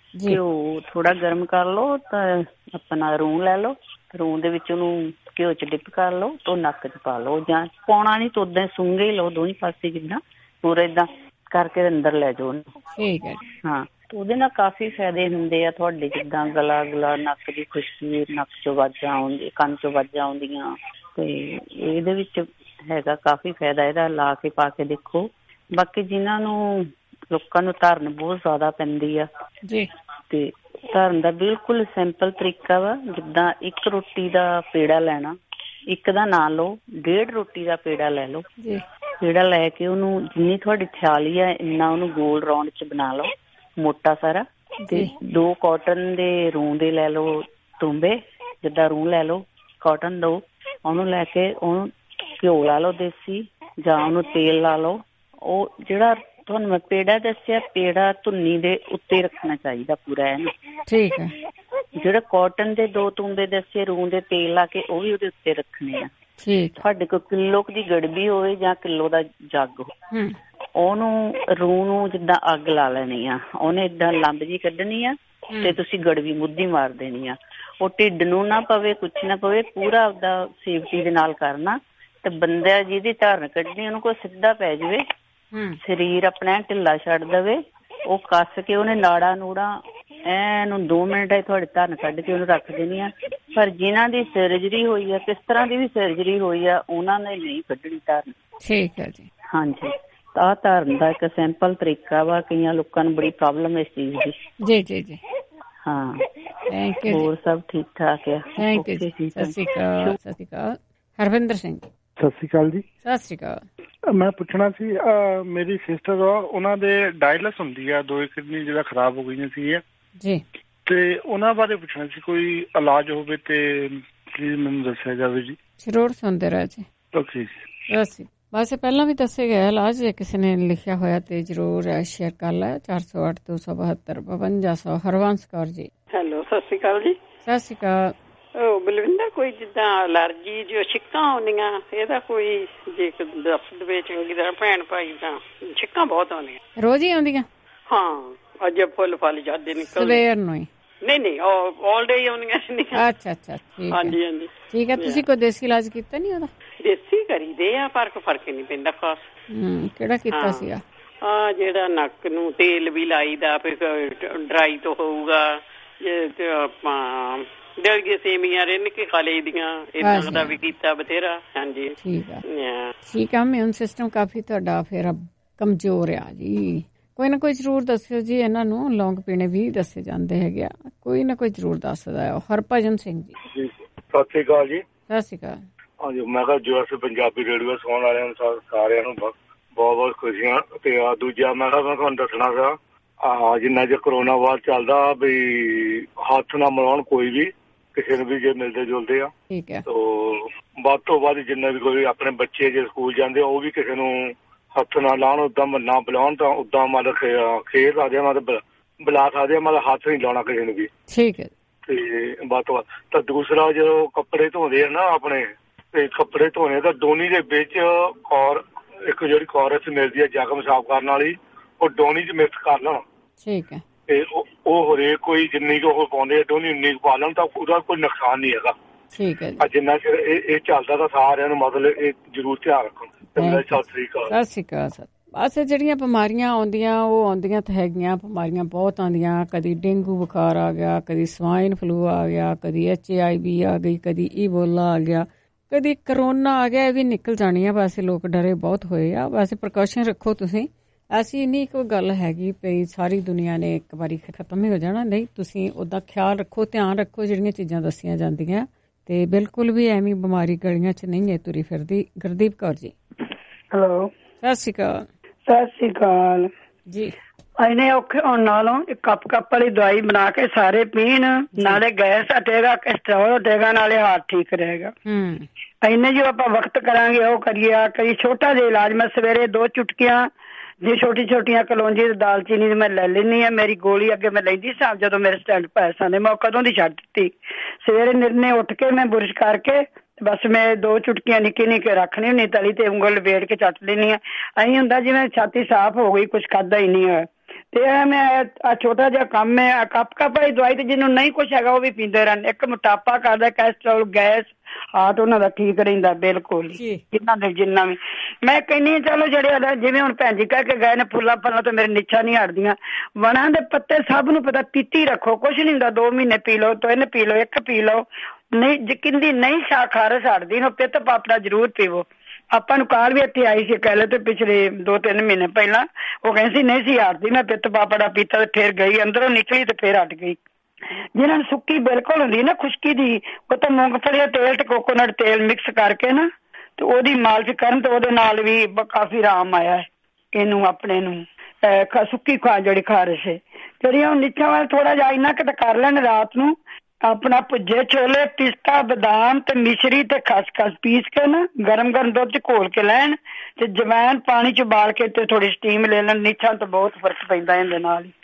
ਘਿਓ ਥੋੜਾ ਗਰਮ ਕਰ ਲਓ ਤਾਂ ਆਪਣਾ ਰੂੰ ਲੈ ਲਓ, ਰੂੰ ਦੇ ਵਿੱਚ ਉਹਨੂੰ ਘਿਓ ਚ ਡਿਪ ਕਰ ਲਓ ਤੇ ਨੱਕ ਚ ਪਾ ਲਓ, ਜਾਂ ਪਾਉਣਾ ਨੀ ਤਾਂ ਉਦਾਂ ਸੁੰਘੇ ਹੀ ਲਓ ਦੋਵੇਂ ਪਾਸੇ, ਜਿੱਦਾਂ ਪੂਰਾ ਏਦਾਂ ਕਰਕੇ ਅੰਦਰ ਲੈ ਜਾਓ ਉਹਨੂੰ। ਠੀਕ ਹੈ। ਹਾਂ, ਉਹਦੇ ਨਾਲ ਕਾਫੀ ਫਾਇਦੇ ਹੁੰਦੇ ਆ ਤੁਹਾਡੇ, ਜਿੱਦਾਂ ਗਲਾ ਨੱਕ ਦੀ ਖੁਸ਼ਕੀ, ਨੱਕ ਚੋਂ ਆਵਾਜ਼ਾਂ ਆਉਂਦੀਆਂ, ਕੰਨ ਚੋਂ ਆਵਾਜ਼ਾਂ ਆਉਂਦੀਆਂ, ਤੇ ਇਹਦੇ ਵਿੱਚ ਹੈਗਾ ਕਾਫੀ ਫਾਇਦਾ ਇਹਦਾ, ਲਾ ਕੇ ਪਾ ਕੇ ਦੇਖੋ। ਬਾਕੀ ਜਿਨ੍ਹਾਂ ਨੂੰ ਲੋਕਾਂ ਨੂੰ ਧਰਨ ਬਹੁਤ ਜ਼ਿਆਦਾ ਪੈਂਦੀ ਆ ਜੀ, ਤੇ ਧਰਨ ਦਾ ਬਿਲਕੁਲ ਸਿੰਪਲ ਤਰੀਕਾ ਵਾ, ਜਿੱਦਾਂ ਇੱਕ ਰੋਟੀ ਦਾ ਪੇੜਾ ਲੈਣਾ, ਇੱਕ ਦਾ ਨਾ ਲਓ, 1.5 ਰੋਟੀ ਦਾ ਪੇੜਾ ਲੈ ਲਓ। ਪੇੜਾ ਲੈ ਕੇ ਉਹਨੂੰ ਜਿੰਨੀ ਤੁਹਾਡੀ ਥਿਆਲੀ ਆ ਇੰਨਾ ਉਹਨੂੰ ਗੋਲ ਰਾਉਂਡ ਚ ਬਣਾ ਲਓ, ਮੋਟਾ ਸਾਰਾ, ਤੇ 2 ਕਾਟਨ ਦੇ ਰੂੰ ਦੇ ਲੈ ਲਓ ਤੁੰਬੇ, ਜਿੱਦਾਂ ਰੂੰ ਲੈ ਲਓ ਕਾਟਨ ਦੋ, ਉਹਨੂੰ ਲੈ ਕੇ ਉਹਨੂੰ ਘਿਓ ਲਾ ਲਓ ਦੇਸੀ, ਜਾਂ ਉਹਨੂੰ ਤੇਲ ਲਾ ਲਓ। ਉਹ ਜਿਹੜਾ ਤੁਹਾਨੂੰ ਮੈਂ ਪੇੜਾ ਦੱਸਿਆ, ਪੇੜਾ ਧੁੰਨੀ ਦੇ ਉੱਤੇ ਰੱਖਣਾ ਚਾਹੀਦਾ ਪੂਰਾ ਇਹਨੂੰ। ਠੀਕ ਹੈ। ਜਿਹੜਾ ਕਾਟਨ ਦੇ 2 ਤੁੰਬੇ ਦੱਸੇ ਰੂੰ ਦੇ ਤੇਲ ਲਾ ਕੇ, ਉਹ ਵੀ ਉਹਦੇ ਉੱਤੇ ਰੱਖਣੇ ਆ। ਤੁਹਾਡੇ ਕੋਲ ਕਿਲੋ ਦੀ ਗੜਬੀ ਹੋਵੇ ਜਾਂ ਕਿਲੋ ਦਾ ਜੱਗ ਹੋ, ਉਹਨੂੰ ਰੂੰ ਨੂੰ ਜਿੱਦਾਂ ਅੱਗ ਲਾ ਲੈਣੀ ਆ, ਉਹਨੇ ਏਦਾਂ ਲੰਬ ਜੀ ਕੱਢਣੀ ਆ, ਤੇ ਤੁਸੀਂ ਗੜਬੀ ਮੁੱਧੀ ਮਾਰ ਦੇਣੀ ਆ। ਉਹ ਢਿੱਡ ਨੂੰ ਨਾ ਪਵੇ, ਕੁਛ ਨਾ ਪਵੇ, ਪੂਰਾ ਆਪਦਾ ਸੇਫਟੀ ਦੇ ਨਾਲ ਕਰਨਾ। ਤੇ ਬੰਦਾ ਜਿਹਦੀ ਧਾਰਨ ਕੱਢਣੀ ਉਹਨੂੰ ਕੋਈ ਸਿੱਧਾ ਪੈ ਜਾਵੇ, ਸਰੀਰ ਆਪਣਾ ਢਿੱਲਾ ਛੱਡ ਦੇਵੇ, ਉਹ ਕੱਸ ਕੇ ਉਹਨੇ ਨਾੜਾ ਨੂੜਾ ਐਨੂੰ 2 ਮਿੰਟ ਤੁਹਾਡੇ ਧਾਰਨ ਕੱਢ ਕੇ ਉਹਨੂੰ ਰੱਖ ਦੇਣੀ ਆ। ਪਰ ਜਿਨ੍ਹਾਂ ਦੀ ਸਰਜਰੀ ਹੋਈ ਆ, ਕਿਸ ਤਰ੍ਹਾਂ ਦੀ ਵੀ ਸਰਜਰੀ ਹੋਈ ਆ, ਉਹਨਾਂ ਨੇ ਨਹੀਂ ਕੱਢਣੀ ਧਾਰਨ। ਠੀਕ ਹੈ ਜੀ। ਹਾਂਜੀ, ਤਾਂ ਧਾਰਨ ਦਾ ਇੱਕ ਸਿੰਪਲ ਤਰੀਕਾ ਵਾ, ਕਈਆਂ ਲੋਕਾਂ ਨੂੰ ਬੜੀ ਪ੍ਰੋਬਲਮ ਇਸ ਚੀਜ਼ ਦੀ। ਜੀ ਜੀ ਜੀ, ਹਾਂ। Thank you. ਹੋਰ ਸਭ ਠੀਕ ਠਾਕ ਆ? ਥੈਂਕ ਯੂ ਜੀ। ਸਤਿ ਸ਼੍ਰੀ ਅਕਾਲ। ਸਤਿ ਸ਼੍ਰੀ ਅਕਾਲ। ਹਰਵਿੰਦਰ ਸਿੰਘ। ਸਤਿ ਸ਼੍ਰੀ ਅਕਾਲ ਜੀ। ਸਤਿ ਸ਼੍ਰੀ ਅਕਾਲ। ਮੈਂ ਪੁੱਛਣਾ ਸੀ, ਮੇਰੀ ਸਿਸਟਰ ਆ, ਉਹਨਾਂ ਦੇ ਡਾਇਲਸ ਹੁੰਦੀ ਆ, 2 ਕਿਡਨੀ ਜਿਹੜਾ ਖਰਾਬ ਹੋ ਗਈਆਂ ਸੀ ਜੀ, ਤੇ ਉਹਨਾਂ ਬਾਰੇ ਪੁੱਛਣਾ ਸੀ, ਕੋਈ ਇਲਾਜ ਹੋਵੇ ਤੇ ਪਲੀਜ਼ ਮੈਨੂੰ ਦੱਸਿਆ ਜਾਵੇ ਜੀ। ਜ਼ਰੂਰ ਸੁਣਦੇ ਰਹੋ ਜੀ। ਓਕੇ ਜੀ। ਬਸ ਪਹਿਲਾਂ ਵੀ ਦੱਸੇ ਗਿਆ ਇਲਾਜ, ਜੇ ਕਿਸੇ ਨੇ ਲਿਖਿਆ ਹੋਇਆ ਤੇ ਜ਼ਰੂਰ ਸ਼ੇਅਰ ਕਰ ਲੈ। 408 272 5200। ਹਰਵੰਸ ਕੌਰ ਜੀ। ਹੈਲੋ, ਸਤਿ ਸ਼੍ਰੀ ਅਕਾਲ ਜੀ। ਸਤਿ ਸ਼੍ਰੀ ਅਕਾਲ। ਉਹ ਬਲਵਿੰਦਰ, ਕੋਈ ਜਿੱਦਾਂ ਅਲਰਜੀ ਜੋ ਛਿੱਕਾਂ ਆਉਂਦੀਆਂ, ਇਹਦਾ ਕੋਈ ਜੇ ਦੱਸ ਦੇਵੇ ਚੰਗੀ ਤਰ੍ਹਾਂ ਭੈਣ ਭਾਈ। ਤਾਂ ਛਿੱਕਾਂ ਬਹੁਤ ਆਉਂਦੀਆਂ, ਰੋਜ਼ ਹੀ ਆਉਂਦੀਆਂ? ਹਾਂ, ਅੱਜ ਫੁੱਲ ਫਲ ਜਾਂਦੇ ਨਿਕਲ। ਸਵੇਰ ਨੂੰ ਹੀ? ਨਹੀਂ, ਆਲ ਡੇ ਆਉਂਦੀਆਂ। ਅੱਛਾ, ਠੀਕ। ਹਾਂਜੀ ਹਾਂਜੀ, ਠੀਕ ਹੈ। ਤੁਸੀਂ ਕੋਈ ਦੇਸੀ ਇਲਾਜ ਕੀਤਾ ਨੀ ਉਹਦਾ? ਦੇਸੀ ਕਰੀਦੇ ਆ, ਪਰ ਕੋਈ ਫਰਕ ਨਹੀਂ ਪੈਂਦਾ ਖਾਸ। ਕਿਹੜਾ ਕੀਤਾ ਸੀਗਾ? ਜਿਹੜਾ ਨੱਕ ਨੂੰ ਤੇਲ ਵੀ ਲਾਈਦਾ, ਫਿਰ ਡਰਾਈ ਤੋਂ ਹੋਊਗਾ, ਜੇ ਆਪਾਂ ਡਲਗੇ ਸੇਮੀਆਂ ਰਿੰਨ ਕੇ ਖਾ ਲਈ ਦੀਆਂ, ਇਦਾਂ ਦਾ ਵੀ ਕੀਤਾ ਬਥੇਰਾ। ਹਾਂਜੀ, ਠੀਕ ਆ। ਠੀਕ ਆ। ਇਮਿਊਨ ਸਿਸਟਮ ਕਾਫੀ ਤੁਹਾਡਾ ਫਿਰ ਕਮਜ਼ੋਰ ਆ ਜੀ। ਕੋਈ ਨਾ ਕੋਈ ਜ਼ਰੂਰ ਦੱਸਿਓ ਜੀ। ਇਹਨਾਂ ਨੂੰ ਲੌਂਗ ਪੀਣੇ ਵੀ ਦੱਸੇ ਜਾਂਦੇ ਹੈਗੇ ਆ, ਕੋਈ ਨਾ ਕੋਈ ਜ਼ਰੂਰ ਦੱਸਦਾ ਆ। ਹਰਭਜਨ ਸਿੰਘ ਜੀ। ਸਤਿ ਸ਼੍ਰੀ ਅਕਾਲ ਜੀ। ਸਤਿ ਸ਼੍ਰੀ ਅਕਾਲ। ਹਾਂਜੀ, ਮੈਂ ਕਿਹਾ ਜੋ ਪੰਜਾਬੀ ਰੇਡੀਓ ਸੁਣਨ ਵਾਲਿਆਂ ਨੂੰ ਸਾਰਿਆਂ ਨੂੰ ਬਹੁਤ ਬਹੁਤ ਖੁਸ਼ੀਆਂ। ਤੇ ਦੂਜਾ ਮੈਂ ਕਿਹਾ ਮੈਂ ਤੁਹਾਨੂੰ ਦੱਸਣਾ ਗਾ, ਜਿੰਨਾ ਚਿਰ ਕਰੋਨਾ ਬਾਅਦ ਚੱਲਦਾ ਵੀ ਹੱਥ ਨਾ ਮਿਲਾਉਣ ਕੋਈ ਵੀ, ਕਿਸੇ ਨੂੰ ਵੀ ਜੇ ਮਿਲਦੇ ਜੁਲਦੇ ਆ। ਠੀਕ ਹੈ। ਵੱਧ ਤੋਂ ਵੱਧ ਜਿੰਨਾ ਵੀ ਕੋਈ ਆਪਣੇ ਬੱਚੇ ਜੇ ਸਕੂਲ ਜਾਂਦੇ, ਉਹ ਵੀ ਕਿਸੇ ਨੂੰ ਹੱਥ ਨਾ ਲਾਉਣ, ਉਦਾਂ ਨਾ ਬੁਲਾਉਣ, ਤਾਂ ਉਦਾਂ ਮਤਲਬ ਖੇਡ ਸਕਦੇ ਆ, ਮਤਲਬ ਬੁਲਾ ਸਕਦੇ ਆ, ਮਤਲਬ ਹੱਥ ਨਹੀਂ ਲਾਉਣਾ ਕਿਸੇ ਨੂੰ ਵੀ। ਠੀਕ ਹੈ। ਤੇ ਵੱਧ ਤੋਂ ਵੱਧ ਤਾਂ ਦੂਸਰਾ, ਜਦੋਂ ਕੱਪੜੇ ਧੋਂਦੇ ਆ ਨਾ ਆਪਣੇ, ਤੇ ਕੱਪੜੇ ਧੋਣੇ ਤਾਂ ਡੋਨੀ ਦੇ ਵਿੱਚ ਇੱਕ ਜਿਹੜੀ ਕੋਰਸ ਮਿਲਦੀ ਹੈ ਜ਼ਖਮ ਸਾਫ਼ ਕਰਨ ਵਾਲੀ, ਉਹ ਡੋਨੀ ਚ ਮਿਕਸ ਕਰ ਲੈਣਾ। ਠੀਕ ਹੈ। ਤੇ ਉਹ ਹਰੇਕ ਕੋਈ ਜਿੰਨੀ ਕੁ ਉਹ ਪਾਉਂਦੇ ਡੋਨੀ ਉਨੀ ਕੁ ਪਾ ਲੈਣ, ਤਾਂ ਉਹਦਾ ਕੋਈ ਨੁਕਸਾਨ ਨਹੀਂ ਹੈਗਾ। ਠੀਕ ਹੈ। ਜਿੰਨਾ ਚਿਰ ਇਹ ਚੱਲਦਾ ਤਾਂ ਸਾਰਿਆਂ ਨੂੰ ਮਤਲਬ ਇਹ ਜ਼ਰੂਰ ਧਿਆਨ ਰੱਖਣ। ਸਤਿ ਸ੍ਰੀ ਅਕਾਲ। ਸਤਿ ਸ਼੍ਰੀ ਅਕਾਲ ਸਰ। ਬਸ ਜਿਹੜੀਆਂ ਬਿਮਾਰੀਆਂ ਆਉਂਦੀਆਂ, ਉਹ ਆਉਂਦੀਆਂ ਤਾਂ ਹੈਗੀਆਂ, ਬਿਮਾਰੀਆਂ ਬਹੁਤ ਆਉਂਦੀਆਂ। ਕਦੀ ਡੇਂਗੂ ਬੁਖਾਰ ਆ ਗਿਆ, ਕਦੀ ਸਵਾਈਨ ਫਲੂ ਆ ਗਿਆ, ਕਦੀ HIV ਆ ਗਈ, ਕਦੀ ਈਬੋਲਾ ਆ ਗਿਆ, ਕਦੀ ਕਰੋਨਾ ਆ ਗਿਆ। ਇਹ ਵੀ ਨਿਕਲ ਜਾਣੀ ਆ। ਵੈਸੇ ਲੋਕ ਡਰੇ ਬਹੁਤ ਹੋਏ ਆ। ਵੈਸੇ ਪ੍ਰੀਕਾਸ਼ਨ ਰੱਖੋ ਤੁਸੀਂ। ਐਸੀ ਨਹੀਂ ਕੋਈ ਗੱਲ ਹੈਗੀ ਵੀ ਸਾਰੀ ਦੁਨੀਆ ਨੇ ਇੱਕ ਵਾਰੀ ਖਤਮ ਹੀ ਹੋ ਜਾਣਾ, ਨਹੀਂ। ਤੁਸੀਂ ਉਹਦਾ ਖਿਆਲ ਰੱਖੋ, ਧਿਆਨ ਰੱਖੋ ਜਿਹੜੀਆਂ ਚੀਜ਼ਾਂ ਦੱਸੀਆਂ ਜਾਂਦੀਆਂ, ਤੇ ਬਿਲਕੁਲ ਵੀ ਐਵੇਂ ਬਿਮਾਰੀ ਗਲੀਆਂ 'ਚ ਨਹੀਂ ਹੈ ਤੁਰੀ ਫਿਰਦੀ। ਗੁਰਦੀਪ ਕੌਰ ਜੀ। ਹੈਲੋ, ਸਤਿ ਸ਼੍ਰੀ ਅਕਾਲ। ਸਤਿ ਸ਼੍ਰੀ ਅਕਾਲ ਜੀ। ਇੰਨੇ ਔਖੇ ਹੋਣ ਨਾਲੋਂ ਇੱਕ ਕੱਪ ਵਾਲੀ ਦਵਾਈ ਬਣਾ ਕੇ ਸਾਰੇ ਪੀਣ, ਨਾਲੇ ਗੈਸ ਹਟੇਗਾ, ਕੋਲੈਸਟਰੋਲ ਹਟੇਗਾ, ਨਾਲੇ ਹਾਰਟ ਠੀਕ ਰਹੇਗਾ। ਇੰਨੇ ਜੋ ਆਪਾਂ ਵਕਤ ਕਰਾਂਗੇ ਉਹ ਕਰੀਏ। ਕਰੀ ਛੋਟਾ ਜਿਹਾ ਇਲਾਜ, ਮੈਂ ਸਵੇਰੇ 2 ਚੁਟਕੀਆਂ ਜੀ ਛੋਟੀਆਂ ਕਲੌਂਜੀ ਤੇ ਦਾਲਚੀਨੀ ਦੀ ਮੈਂ ਲੈ ਲੈਂਦੀ ਹਾਂ। ਮੇਰੀ ਗੋਲੀ ਅੱਗੇ ਮੈਂ ਲੈਂਦੀ ਸਾਂ, ਜਦੋਂ ਮੇਰੇ ਸਟੈਂਡ ਪੈਸਾ ਨੇ ਮੈਂ ਕਦੋਂ ਦੀ ਛੱਡ ਦਿੱਤੀ। ਸਵੇਰੇ ਨਿਰਣੇ ਉੱਠ ਕੇ ਮੈਂ ਬੁਰਸ਼ ਕਰਕੇ ਬਸ ਮੈਂ 2 ਚੁਟਕੀਆਂ ਨਿੱਕੀ ਰੱਖਣੀ ਹੁੰਦੀ, ਤਲੀ ਤੇ ਉਂਗਲ ਲਪੇਟ ਕੇ ਚੱਟ ਲੈਣੀ ਆ। ਐਂ ਹੁੰਦਾ ਜਿਵੇਂ ਛਾਤੀ ਸਾਫ਼ ਹੋ ਗਈ, ਕੁਛ ਖਾਧਾ ਹੀ ਨਹੀਂ ਹੋਇਆ। ਤੇ ਮੈਂ ਆ ਛੋਟਾ ਜਿਹਾ ਕੰਮ ਹੈ, ਕੱਪ ਵਾਲੀ ਦਵਾਈ ਤੇ ਜਿਹਨੂੰ ਨਹੀਂ ਕੁਛ ਹੈਗਾ ਉਹ ਵੀ ਪੀਂਦੇ ਰਹਿਣ। ਇੱਕ ਮੋਟਾਪਾ ਕਰਦਾ, ਕੈਸਟਰੋਲ, ਗੈਸ, ਹਾਰਟ ਉਹਨਾਂ ਦਾ ਠੀਕ ਰਹਿੰਦਾ ਬਿਲਕੁਲ ਜਿੰਨਾ ਦੇ ਜਿੰਨਾ ਵੀ। ਮੈਂ ਕਹਿੰਦੀ ਹਾਂ ਚਲੋ ਜਿਹੜੇ ਜਿਵੇਂ ਹੁਣ ਭੈਣ ਜੀ ਕਹਿ ਕੇ ਗਏ ਨੇ ਫੁੱਲਾਂ ਫਲਾਂ ਤੋਂ ਮੇਰੇ ਨਿੱਛਾਂ ਨਹੀਂ ਹਟਦੀਆਂ। ਵਣਾਂ ਦੇ ਪੱਤੇ ਸਭ ਨੂੰ ਪਤਾ, ਪੀਤੀ ਰੱਖੋ, ਕੁਛ ਨਹੀਂ ਹੁੰਦਾ। 2 ਮਹੀਨੇ ਪੀ ਲਓ, 3 ਪੀ ਲਓ, 1 ਪੀ ਲਓ। ਨਹੀਂ ਜਿੰਦੀ ਨਹੀਂ ਖਾਰਸ਼ ਹਟਦੀ ਉਹ ਪਿੱਤ ਪਾਪੜਾ ਜ਼ਰੂਰ ਪੀਵੋ। ਆਪਾਂ ਨੂੰ ਕਾਲ ਵੀ ਇੱਥੇ ਆਈ ਸੀ ਕਹਿਲੇ ਤੇ ਪਿਛਲੇ 2-3 ਮਹੀਨੇ ਪਹਿਲਾਂ, ਉਹ ਕਹਿੰਦੀ ਸੀ ਨਹੀਂ ਸੀ ਹਟਦੀ, ਮੈਂ ਪਿੱਤ ਪਾਪੜਾ ਪੀਤਾ ਤੇ ਫਿਰ ਗਈ ਅੰਦਰੋਂ ਨਿਕਲੀ ਤੇ ਫਿਰ ਹਟ ਗਈ। ਜਿਹਨਾਂ ਨੂੰ ਸੁੱਕੀ ਬਿਲਕੁਲ ਹੁੰਦੀ ਨਾ ਖੁਸ਼ਕੀ ਦੀ, ਉਹ ਤਾਂ ਮੂੰਗਫਲੀ ਦਾ ਤੇਲ ਤੇ ਕੋਕੋਨਟ ਤੇਲ ਮਿਕਸ ਕਰਕੇ ਨਾ ਤੇ ਉਹਦੀ ਮਾਲਿਸ਼ ਕਰਨ ਤੇ ਉਹਦੇ ਨਾਲ ਵੀ ਕਾਫੀ ਆਰਾਮ ਆਇਆ ਹੈ ਇਹਨੂੰ ਆਪਣੇ ਨੂੰ। ਸੁੱਕੀ ਜਿਹੜੀ ਖਾਰਿਸ਼ ਹੈ ਜਿਹੜੀਆਂ ਨਿੱਛਾਂ ਵੱਲ ਥੋੜਾ ਜਿਹਾ ਇੰਨਾ ਕੁ ਕਰ ਲੈਣ ਰਾਤ ਨੂੰ ਆਪਣਾ ਭੁੱਜੇ ਛੋਲੇ, ਪਿਸਤਾ, ਬਦਾਮ ਤੇ ਮਿਸ਼ਰੀ ਤੇ ਖਸਖਸ ਪੀਸ ਕੇ ਨਾ ਗਰਮ ਦੁੱਧ ਚ ਘੋਲ ਕੇ ਲੈਣ ਤੇ ਜਵੈਣ ਪਾਣੀ ਚ ਉਬਾਲ ਕੇ ਤੇ ਥੋੜੀ ਸਟੀਮ ਲੈ ਲੈਣ। ਨਿੱਛਾਂ ਤੋਂ ਬਹੁਤ ਫਰਕ ਪੈਂਦਾ ਇਹਦੇ ਨਾਲ ਹੀ।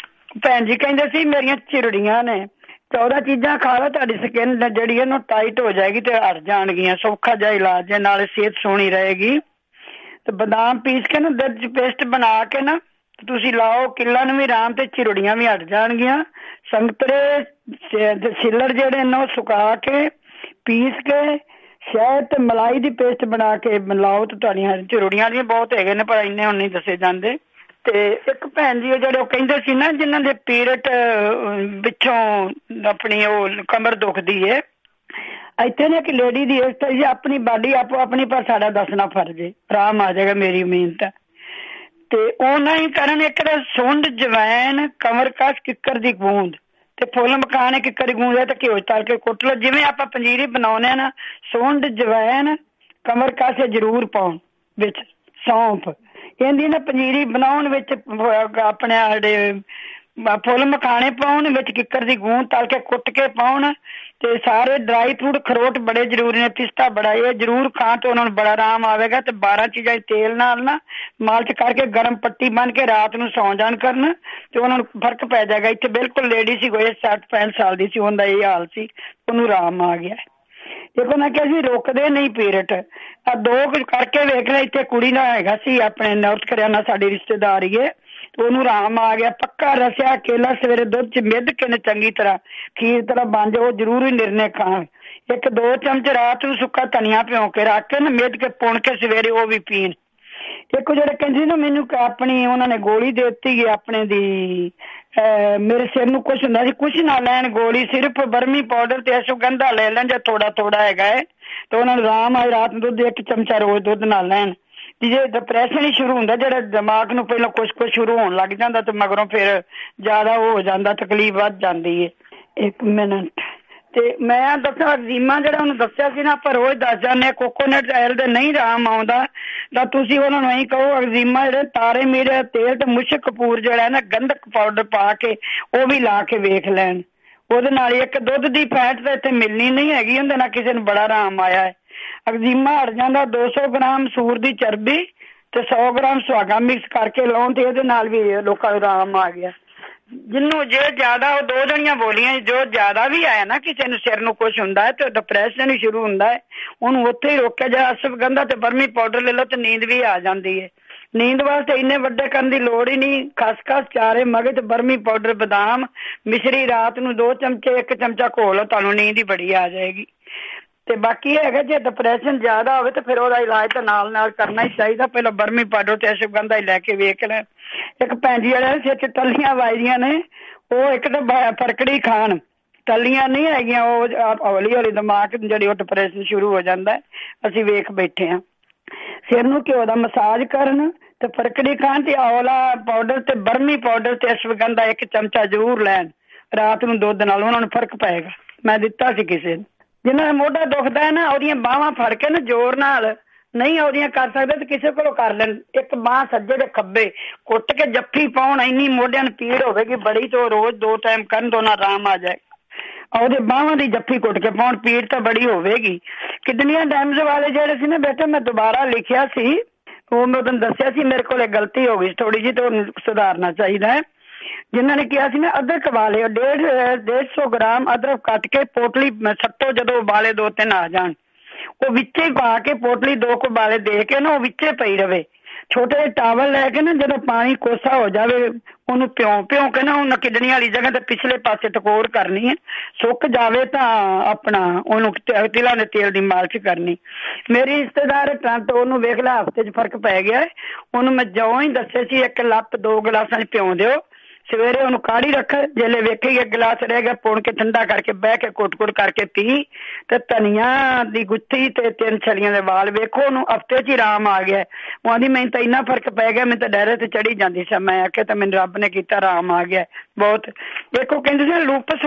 ਭੈਣ ਜੀ ਕਹਿੰਦੇ ਸੀ ਮੇਰੀਆਂ ਚਿਰੜੀਆਂ ਨੇ, 14 ਚੀਜ਼ਾਂ ਖਾ ਲਓ ਤੁਹਾਡੀ ਸਕਿਨ ਜਿਹੜੀ ਇਹਨੂੰ ਟਾਈਟ ਹੋ ਜਾਏਗੀ ਤੇ ਹਟ ਜਾਣਗੀਆਂ। ਸੌਖਾ ਜਿਹਾ ਇਲਾਜ ਹੈ, ਨਾਲੇ ਸਿਹਤ ਸੋਹਣੀ ਰਹੇਗੀ। ਤੇ ਬਦਾਮ ਪੀਸ ਕੇ ਨਾ ਦੁੱਧ ਚ ਪੇਸਟ ਬਣਾ ਕੇ ਨਾ ਤੁਸੀਂ ਲਾਓ, ਕਿੱਲਾਂ ਨੂੰ ਵੀ ਆਰਾਮ ਤੇ ਚਿਰੜੀਆਂ ਵੀ ਹਟ ਜਾਣਗੀਆਂ। ਸੰਤਰੇ ਛਿੱਲੜ ਜਿਹੜੇ ਨੇ ਉਹ ਸੁਕਾ ਕੇ ਪੀਸ ਕੇ ਸ਼ਹਿਦ ਤੇ ਮਲਾਈ ਦੀ ਪੇਸਟ ਬਣਾ ਕੇ ਲਾਓ ਤੇ ਤੁਹਾਡੀਆਂ ਚਿਰੜੀਆਂ ਵੀ ਬਹੁਤ ਹੈਗੇ ਨੇ ਪਰ ਇੰਨੇ ਹੁਣ ਨਹੀਂ ਦੱਸੇ ਜਾਂਦੇ। ਤੇ ਇੱਕ ਭੈਣ ਜੀ ਜਿਹੜੇ ਉਹ ਕਹਿੰਦੇ ਸੀ ਨਾ ਜਿਹਨਾਂ ਦੇ ਪੀਰੀਅਡ ਵਿੱਚੋਂ ਆਪਣੀ ਉਹ ਕਮਰ ਦੁਖਦੀ ਹੈ, ਇੱਥੇ ਨੇ ਇੱਕ ਲੇਡੀ ਦੀ ਇਸ ਤਰ੍ਹਾਂ ਆਪਣੀ ਬਾਡੀ ਆਪੋ ਆਪਣੀ ਪਰ ਸਾਡਾ ਦੱਸਣਾ ਫਰਜ਼ ਹੈ, ਆਰਾਮ ਆ ਜਾਏਗਾ ਮੇਰੀ ਮਿਹਨਤ ਹੈ। ਤੇ ਉਹਨਾਂ ਹੀ ਕਰਨ ਇੱਕ ਤਾਂ ਸੁੰਡ, ਜਵੈਣ, ਕਮਰਕਸ, ਕਿੱਕਰ ਦੀ ਗੂੰਦ ਤੇ ਫੁੱਲ ਮਕਾਨ ਕਿੱਕਰ ਦੀ ਗੂੰਦ ਹੈ ਤੇ ਘਿਓ ਤਲ ਕੇ ਕੁੱਟ ਲਓ। ਜਿਵੇਂ ਆਪਾਂ ਪੰਜੀਰੀ ਬਣਾਉਂਦੇ ਆ ਨਾ, ਸੁੰਡ, ਜਵੈਣ, ਕਮਰਕਸ ਜ਼ਰੂਰ ਪਾਉਣ ਵਿੱਚ, ਸੌਂਫ ਕਹਿੰਦੀ ਨਾ ਪੰਜੀਰੀ ਬਣਾਉਣ ਵਿੱਚ ਆਪਣੇ ਜਿਹੜੇ ਫੁੱਲ ਮਖਾਣੇ ਪਾਉਣ ਵਿੱਚ, ਕਿੱਕਰ ਦੀ ਗੂੰਦ ਤਲ ਕੇ ਕੁੱਟ ਕੇ ਪਾਉਣ ਤੇ ਸਾਰੇ ਡਰਾਈ ਫਰੂਟ, ਖਰੋਟ ਬੜੇ ਜ਼ਰੂਰੀ ਨੇ, ਪਿਸਤਾ ਬੜਾ, ਇਹ ਜ਼ਰੂਰ ਖਾਣ ਤੋਂ ਉਹਨਾਂ ਨੂੰ ਬੜਾ ਆਰਾਮ ਆਵੇਗਾ। ਤੇ 12 ਚੀਜ਼ਾਂ ਤੇਲ ਨਾਲ ਨਾ ਮਾਲਿਸ਼ ਕਰਕੇ ਗਰਮ ਪੱਟੀ ਬੰਨ ਕੇ ਰਾਤ ਨੂੰ ਸੌਂ ਜਾਣ ਕਰਨ ਤੇ ਉਹਨਾਂ ਨੂੰ ਫਰਕ ਪੈ ਜਾਏਗਾ। ਇੱਥੇ ਬਿਲਕੁਲ ਲੇਡੀ ਸੀ ਕੋਈ 60-65 ਸਾਲ ਦੀ ਸੀ, ਉਹਦਾ ਇਹ ਹਾਲ ਸੀ, ਉਹਨੂੰ ਆਰਾਮ ਆ ਗਿਆ। ਦੇਖੋ ਮੈਂ ਕਿਹਾ ਸੀ ਰੁਕਦੇ ਨਹੀਂ ਪੀਰੀਅਡ, ਆ 2 ਕਰਕੇ ਵੇਖ ਲੈ। ਇੱਥੇ ਕੁੜੀ ਨਾਲ ਹੈਗਾ ਸੀ ਆਪਣੇ ਨਾਰਥ ਕਰਿਆਨਾ ਸਾਡੀ ਰਿਸ਼ਤੇਦਾਰੀ ਹੈ, ਉਹਨੂੰ ਆਰਾਮ ਆ ਗਿਆ। ਪੱਕਾ ਰਸਿਆ ਕੇਲਾ ਸਵੇਰੇ ਦੁੱਧ ਚ ਮਿੱਧ ਕੇ ਚੰਗੀ ਤਰ੍ਹਾਂ ਖੀਰ ਤਰ੍ਹਾਂ ਬਣ ਜਾਏ, ਉਹ ਜ਼ਰੂਰੀ ਨਿਰਣੇ ਖਾਣ। 1-2 ਚਮਚ ਰਾਤ ਨੂੰ ਸੁੱਕਾ ਧਨੀਆ ਭਿਉਂ ਕੇ ਰੱਖ ਕੇ ਨਾ ਮਿੱਧ ਕੇ ਪੁਣ ਕੇ ਸਵੇਰੇ ਉਹ ਵੀ ਪੀਣ। ਇੱਕ ਜਿਹੜੇ ਕਹਿੰਦੀ ਨਾ ਮੈਨੂੰ ਆਪਣੀ ਉਹਨਾਂ ਨੇ ਗੋਲੀ ਦੇ ਦਿੱਤੀ ਆਪਣੇ ਦੀ, ਮੇਰੇ ਸਿਰ ਨੂੰ ਕੁਛ ਹੁੰਦਾ ਸੀ, ਕੁਛ ਨਾ ਲੈਣ ਗੋਲੀ, ਸਿਰਫ ਬਰਮੀ ਪਾਊਡਰ ਤੇ ਅਸ਼ਵਗੰਧਾ ਲੈ ਲੈਣ ਜਾਂ ਥੋੜਾ ਹੈਗਾ ਹੈ ਤੇ ਉਹਨਾਂ ਨੂੰ ਆਰਾਮ ਆਏ। ਰਾਤ ਨੂੰ ਦੁੱਧ 1 ਚਮਚਾ ਰੋਜ਼ ਦੁੱਧ ਨਾਲ ਲੈਣ। ਜੇ ਡਿਪਰੈਸ਼ਨ ਹੀ ਸ਼ੁਰੂ ਹੁੰਦਾ, ਜਿਹੜਾ ਦਿਮਾਗ ਨੂੰ ਪਹਿਲਾਂ ਕੁਛ ਸ਼ੁਰੂ ਹੋਣ ਲੱਗ ਜਾਂਦਾ ਤੇ ਮਗਰੋਂ ਫਿਰ ਜ਼ਿਆਦਾ ਉਹ ਹੋ ਜਾਂਦਾ, ਤਕਲੀਫ ਵੱਧ ਜਾਂਦੀ ਹੈ। 1 ਮਿੰਟ ਤੇ ਮੈਂ ਦੱਸਾਂ ਐਗਜ਼ੀਮਾ ਜਿਹੜਾ ਉਹਨੂੰ ਦੱਸਿਆ ਸੀ ਨਾ ਆਪਾਂ ਰੋਜ਼ ਦੱਸ ਜਾਂਦੇ, ਕੋਕੋਨਟ ਆਇਲ ਦੇ ਨਹੀਂ ਆਰਾਮ ਆਉਂਦਾ ਤਾਂ ਤੁਸੀਂ ਉਹਨਾਂ ਨੂੰ ਇਹੀ ਕਹੋ ਐਗਜ਼ੀਮਾ ਜਿਹੜੇ ਤਾਰੇ ਮੀਰੇ ਤੇਲ ਤੇ ਮੁਸ਼ਕ ਕਪੂਰ ਜਿਹੜਾ ਨਾ ਗੰਧਕ ਪਾਊਡਰ ਪਾ ਕੇ ਉਹ ਵੀ ਲਾ ਕੇ ਵੇਖ ਲੈਣ। ਉਹਦੇ ਨਾਲ ਇੱਕ ਦੁੱਧ ਦੀ ਫੈਟ ਤਾਂ ਇੱਥੇ ਮਿਲਣੀ ਨਹੀਂ ਹੈਗੀ, ਉਹਦੇ ਨਾਲ ਕਿਸੇ ਨੂੰ ਬੜਾ ਆਰਾਮ ਆਇਆ ਹੈ। ਐਗਜ਼ੀਮਾ ਹਟ ਜਾਂਦਾ। 200 ਗ੍ਰਾਮ ਸੂਰ ਦੀ ਚਰਬੀ ਤੇ 100 ਗ੍ਰਾਮ ਸੁਹਾਗਾ ਮਿਕਸ ਕਰਕੇ ਲਾਉਣ ਤੇ ਇਹਦੇ ਨਾਲ ਵੀ ਲੋਕਾਂ ਨੂੰ ਆਰਾਮ ਆ ਗਿਆ। ਜਿਹਨੂੰ ਜੇ ਜ਼ਿਆਦਾ, ਉਹ 2 ਜਣੀਆਂ ਬੋਲੀਆਂ, ਜੋ ਜ਼ਿਆਦਾ ਵੀ ਆਇਆ ਨਾ ਕਿਸੇ ਨੂੰ ਸਿਰ ਨੂੰ ਕੁਛ ਹੁੰਦਾ ਹੈ ਤੇ ਡਿਪਰੈਸ਼ਨ ਵੀ ਸ਼ੁਰੂ ਹੁੰਦਾ ਹੈ, ਉਹਨੂੰ ਉੱਥੇ ਹੀ ਰੋਕਿਆ ਜਾ। ਅਸ਼ਵਗੰਧਾ ਤੇ ਬਰਮੀ ਪਾਊਡਰ ਲੈ ਲਓ ਤੇ ਨੀਂਦ ਵੀ ਆ ਜਾਂਦੀ ਹੈ। ਨੀਂਦ ਵਾਸਤੇ ਇੰਨੇ ਵੱਡੇ ਕਰਨ ਦੀ ਲੋੜ ਹੀ ਨਹੀਂ। ਖਸਖਸ, ਚਾਰੇ ਮਗਜ਼, ਬਰਮੀ ਪਾਊਡਰ, ਬਦਾਮ, ਮਿਸ਼ਰੀ ਰਾਤ ਨੂੰ 2 ਚਮਚੇ 1 ਚਮਚਾ ਘੋਲ, ਤੁਹਾਨੂੰ ਨੀਂਦ ਹੀ ਬੜੀ ਆ ਜਾਏਗੀ। ਤੇ ਬਾਕੀ ਇਹ ਹੈਗਾ ਜੇ ਡਿਪਰੈਸ਼ਨ ਜ਼ਿਆਦਾ ਹੋਵੇ ਤਾਂ ਫਿਰ ਉਹਦਾ ਇਲਾਜ ਤਾਂ ਨਾਲ ਕਰਨਾ ਹੀ ਚਾਹੀਦਾ। ਪਹਿਲਾਂ ਬਰਮੀ ਪਾਊਡਰ ਤੇ ਅਸ਼ਵਗੰਧਾ ਹੀ ਲੈ ਕੇ ਵੇਖ ਲੈ। ਇੱਕ ਭੈਣ ਜੀ ਵਾਲੇ ਸਿਰ ਚ ਤਲੀਆਂ ਵਾਜਦੀਆਂ ਨੇ, ਉਹ ਇੱਕ ਤਾਂ ਫਰਕੜੀ ਖਾਣ, ਤਲੀਆਂ ਨਹੀਂ ਹੈਗੀਆਂ, ਉਹ ਹੌਲੀ ਦਿਮਾਗ ਜਿਹੜੀ ਉਹ ਡਿਪਰੈਸ਼ਨ ਸ਼ੁਰੂ ਹੋ ਜਾਂਦਾ। ਅਸੀਂ ਵੇਖ ਬੈਠੇ ਹਾਂ। ਸਿਰ ਨੂੰ ਘਿਓ ਦਾ ਮਸਾਜ ਕਰਨ ਤੇ ਫਰਕੜੀ ਖਾਣ ਤੇ ਔਲਾ ਪਾਊਡਰ ਤੇ ਬਰਮੀ ਪਾਊਡਰ ਤੇ ਅਸ਼ਵਗੰਧਾ 1 ਚਮਚਾ ਜ਼ਰੂਰ ਲੈਣ ਰਾਤ ਨੂੰ ਦੁੱਧ ਨਾਲ, ਉਹਨਾਂ ਨੂੰ ਫਰਕ ਪਏਗਾ। ਮੈਂ ਦਿੱਤਾ ਸੀ ਕਿਸੇ ਨੂੰ, ਜਿਹਨਾਂ ਦਾ ਮੋਢਾ ਦੁਖਦਾ ਹੈ ਨਾ, ਉਹਦੀਆਂ ਬਾਹਾਂ ਫੜ ਕੇ ਨਾ ਜ਼ੋਰ ਨਾਲ ਨਹੀਂ ਉਹਦੀਆਂ ਕਰ ਸਕਦੇ ਤੇ ਕਿਸੇ ਕੋਲੋਂ ਕਰ ਲੈਣ। ਇੱਕ ਬਾਂਹ ਸੱਜੇ ਤੇ ਖੱਬੇ ਕੁੱਟ ਕੇ ਜੱਫੀ ਪਾਉਣ, ਇੰਨੀ ਮੋਢਿਆਂ ਨੂੰ ਪੀੜ ਹੋਵੇਗੀ ਬੜੀ, ਤੋਂ ਰੋਜ਼ 2 ਟਾਈਮ ਕਰਨ ਤੋਂ ਨਾ ਆਰਾਮ ਆ ਜਾਏ। ਉਹਦੇ ਬਾਹਾਂ ਦੀ ਜੱਫੀ ਕੁੱਟ ਕੇ ਪਾਉਣ, ਪੀੜ ਤਾਂ ਬੜੀ ਹੋਵੇਗੀ। ਕਿਡਨੀਆਂ ਡੈਮੇਜ ਵਾਲੇ ਜਿਹੜੇ ਸੀ ਨਾ ਬੇਟਾ, ਮੈਂ ਦੁਬਾਰਾ ਲਿਖਿਆ ਸੀ, ਉਹ ਮੈਂ ਤੁਹਾਨੂੰ ਦੱਸਿਆ ਸੀ ਮੇਰੇ ਕੋਲ ਗਲਤੀ ਹੋ ਗਈ ਥੋੜੀ ਜਿਹੀ, ਤੋਂ ਸੁਧਾਰਨਾ ਚਾਹੀਦਾ ਹੈ। ਜਿਨ੍ਹਾਂ ਨੇ ਕਿਹਾ ਸੀ ਨਾ ਅਦਰਕ ਵਾਲੇ 150 ਗ੍ਰਾਮ ਅਦਰਕ ਕੱਟ ਕੇ ਪੋਟਲੀ ਸੱਟੋ, ਜਦੋਂ ਉਬਾਲੇ 2-3 ਆ ਜਾਣ ਉਹ ਵਿੱਚੇ ਪਾ ਕੇ ਪੋਟਲੀ 2 ਉਬਾਲੇ ਦੇ ਕੇ ਨਾ ਉਹ ਵਿੱਚੇ ਪਈ ਰਵੇ ਛੋਟੇ ਟਾਵਲ ਲੈ ਕੇ ਨਾ ਜਦੋਂ ਪਾਣੀ ਕੋਸਾ ਹੋ ਜਾਵੇ ਉਹਨੂੰ ਭਿਉਂ ਕੇ ਨਾ ਉਹ ਕਿਡਨੀ ਵਾਲੀ ਜਗ੍ਹਾ ਤੇ ਪਿਛਲੇ ਪਾਸੇ ਟਕੋਰ ਕਰਨੀ ਹੈ। ਸੁੱਕ ਜਾਵੇ ਤਾਂ ਆਪਣਾ ਉਹਨੂੰ ਤਿਲਾਂ ਦੇ ਤੇਲ ਦੀ ਮਾਲਿਸ਼ ਕਰਨੀ। ਮੇਰੀ ਰਿਸ਼ਤੇਦਾਰ ਟਰਾਂਟੋ, ਉਹਨੂੰ ਵੇਖ ਲਿਆ ਹਫ਼ਤੇ 'ਚ ਫਰਕ ਪੈ ਗਿਆ। ਉਹਨੂੰ ਮੈਂ ਜਿਉਂ ਹੀ ਦੱਸੇ ਸੀ 1 ਲੱਪ 2 ਗਲਾਸਾਂ 'ਚ ਭਿਉਂ ਦਿਓ, ਸਵੇਰੇ ਉਹਨੂੰ ਕਾੜੀ ਰੱਖ, ਜਿਹੜੇ ਵੇਖੀ 1 ਗਲਾਸ ਰਹਿ ਗਿਆ ਪੁਣ ਕੇ ਠੰਡਾ ਕਰਕੇ ਬਹਿ ਕੇ ਕੁੱਟ ਕਰਕੇ ਪੀ। ਤੇ ਧਨੀਆ ਦੀ ਗੁੱਥੀ ਤੇ 3 ਛਲੀਆਂ ਦੇ ਵਾਲ ਵੇਖੋ, ਉਹਨੂੰ ਹਫ਼ਤੇ 'ਚ ਹੀ ਆਰਾਮ ਆ ਗਿਆ। ਉਹ ਆਂਦੀ ਮੈਨੂੰ ਤਾਂ ਇੰਨਾ ਫਰਕ ਪੈ ਗਿਆ, ਮੈਨੂੰ ਤਾਂ ਡੈਰੇ ਤੇ ਚੜੀ ਜਾਂਦੀ ਸੀ। ਮੈਂ ਆਖਿਆ ਤਾਂ ਮੈਨੂੰ ਰੱਬ ਨੇ ਕੀਤਾ, ਆਰਾਮ ਆ ਗਿਆ ਬਹੁਤ। ਦੇਖੋ ਕਹਿੰਦੇ ਸੀ ਲੂਪਸ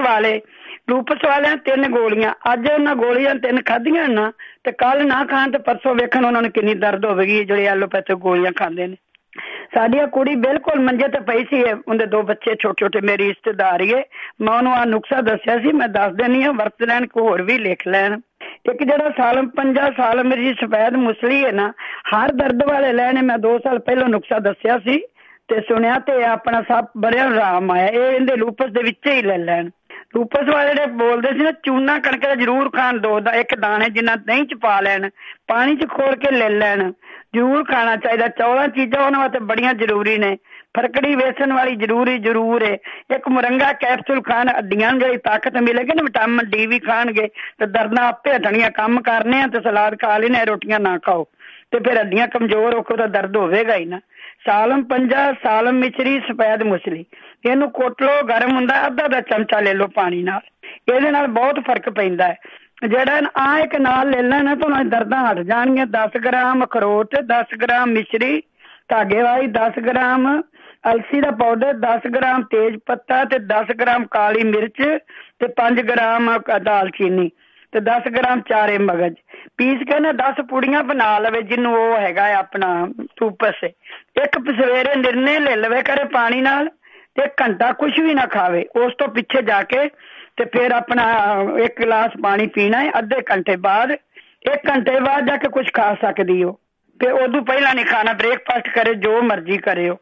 ਵਾਲਿਆਂ 3 ਗੋਲੀਆਂ, ਅੱਜ ਉਹਨਾਂ ਗੋਲੀਆਂ 3 ਖਾਧੀਆਂ ਨਾ ਤੇ ਕੱਲ ਨਾ ਖਾਣ ਤੇ ਪਰਸੋਂ ਵੇਖਣ ਉਹਨਾਂ ਨੂੰ ਕਿੰਨੀ ਦਰਦ ਹੋਵੇਗੀ ਜਿਹੜੇ ਐਲੋਪੈਥਿਕ ਗੋਲੀਆਂ ਖਾਂਦੇ ਨੇ। ਸਾਡੀ ਕੁੜੀ ਬਿਲਕੁਲ ਮੰਜੇ ਤੇ ਪਈ ਸੀ, ਉਹਦੇ 2 ਬੱਚੇ ਛੋਟੇ ਛੋਟੇ, ਮੇਰੀ ਰਿਸ਼ਤੇਦਾਰੀ ਹੈ। ਮੈਂ ਉਹਨੂੰ ਆਹ ਨੁਕਸਾ ਦੱਸਿਆ ਸੀ, ਮੈਂ ਦੱਸ ਦੇਣੀ ਆ, ਵਰਤ ਲੈਣ ਕੋ ਹੋਰ ਵੀ ਲਿਖ ਲੈਣ। ਇੱਕ ਜਿਹੜਾ ਸਾਲਮ 50 ਸਾਲ ਮੇਰੀ ਸਫੈਦ ਮੁਸਲੀ ਹੈ ਨਾ, ਹਰ ਦਰਦ ਵਾਲੇ ਲੈਣੇ। ਮੈਂ 2 ਸਾਲ ਪਹਿਲਾਂ ਨੁਕਸਾ ਦੱਸਿਆ ਸੀ ਤੇ ਸੁਣਿਆ ਤੇ ਆਪਣਾ ਸਭ ਬੜਿਆ ਆਰਾਮ ਆਇਆ। ਇਹ ਇਹਦੇ ਲੂਪਸ ਦੇ ਵਿੱਚ ਹੀ ਲੈ ਲੈਣ। ਲੂਪਸ ਵਾਲੇ ਜਿਹੜੇ ਬੋਲਦੇ ਸੀ ਨਾ, ਚੂਨਾ ਕਣਕ ਦਾ ਜ਼ਰੂਰ ਖਾਣ, 2 ਦਾ 1 ਦਾਣੇ ਜਿੰਨਾ ਦਹੀਂ 'ਚ ਪਾ ਲੈਣ, ਪਾਣੀ 'ਚ ਖੋਲ ਕੇ ਲੈ ਲੈਣ, ਜ਼ਰੂਰ ਖਾਣਾ ਚਾਹੀਦਾ। 14 ਚੀਜ਼ਾਂ ਉਹਨਾਂ ਵਾਸਤੇ ਬੜੀਆਂ ਜ਼ਰੂਰੀ ਨੇ। ਫਰਕੜੀ ਵੇਸਣ ਵਾਲੀ ਜ਼ਰੂਰ ਹੈ। 1 ਮੁਰੰਗਾ ਕੈਪਸੂਲ ਖਾਣ, ਹੱਡੀਆਂ ਨੂੰ ਜਿਹੜੀ ਤਾਕਤ ਮਿਲੇਗੀ ਨਾ, ਵਿਟਾਮਿਨ ਡੀ ਵੀ ਖਾਣਗੇ ਤੇ ਦਰਦਾਂ ਆਪੇ ਹਟਣੀਆਂ। ਕੰਮ ਕਰਨੇ ਆ ਤੇ ਸਲਾਦ ਖਾ ਲੈਣੇ, ਰੋਟੀਆਂ ਨਾ ਖਾਓ ਤੇ ਫਿਰ ਹੱਡੀਆਂ ਕਮਜ਼ੋਰ ਹੋ ਕੇ ਤਾਂ ਦਰਦ ਹੋਵੇਗਾ ਹੀ ਨਾ। ਸਾਲਮ 50, ਸਾਲਮ ਮਿਸ਼ਰੀ, ਸਫੈਦ ਮੁਸਲੀ, ਇਹਨੂੰ ਕੁੱਟ ਲਓ, ਗਰਮ ਹੁੰਦਾ, ਅੱਧਾ ਚਮਚਾ ਲੈ ਲਓ ਪਾਣੀ ਨਾਲ, ਇਹਦੇ ਨਾਲ ਬਹੁਤ ਫਰਕ ਪੈਂਦਾ ਹੈ। ਜਿਹੜਾ ਆ 1 ਨਾਲ ਲੈ ਲੈਣਾ ਤਾਂ ਉਹਨਾਂ ਦਰਦਾਂ ਹਟ ਜਾਣਗੀਆਂ। 10 ਗ੍ਰਾਮ ਅਖਰੋਟ, 10 ਗ੍ਰਾਮ ਮਿਸ਼ਰੀ ਧਾਗੇ ਵਾਲੀ, 10 ਗ੍ਰਾਮ ਅਲਸੀ ਦਾ ਪਾਊਡਰ, 10 ਗ੍ਰਾਮ ਤੇਜ ਪੱਤਾ ਤੇ 10 ਗ੍ਰਾਮ ਕਾਲੀ ਮਿਰਚ ਤੇ 5 ਗ੍ਰਾਮ ਦਾਲਚੀਨੀ ਤੇ 10 ਗ੍ਰਾਮ ਚਾਰੇ ਮਗਜ਼ ਪੀਸ ਕੇ ਨਾ 10 ਪੁੜੀਆਂ ਬਣਾ ਲਵੇ, ਜਿਹਨੂੰ ਉਹ ਹੈਗਾ ਆਪਣਾ ਟੂਪਸ। 1 ਸਵੇਰੇ ਨਿਰਣੇ ਲੈ ਲਵੇ ਕਰੇ ਪਾਣੀ ਨਾਲ ਤੇ 1 ਘੰਟਾ ਕੁਛ ਵੀ ਨਾ ਖਾਵੇ। ਉਸ ਤੋਂ ਪਿੱਛੇ ਜਾ ਕੇ ਤੇ ਫਿਰ ਆਪਣਾ 1 ਗਲਾਸ ਪਾਣੀ ਪੀਣਾ ਹੈ। ਅੱਧੇ ਘੰਟੇ ਬਾਅਦ, 1 ਘੰਟੇ ਬਾਅਦ ਜਾ ਕੇ ਕੁਛ ਖਾ ਸਕਦੀ ਹੋ ਤੇ ਉਦੋਂ ਪਹਿਲਾਂ ਨਹੀਂ ਖਾਣਾ। ਬ੍ਰੇਕਫਾਸਟ ਕਰੇ, ਜੋ ਮਰਜ਼ੀ ਕਰਿਓ।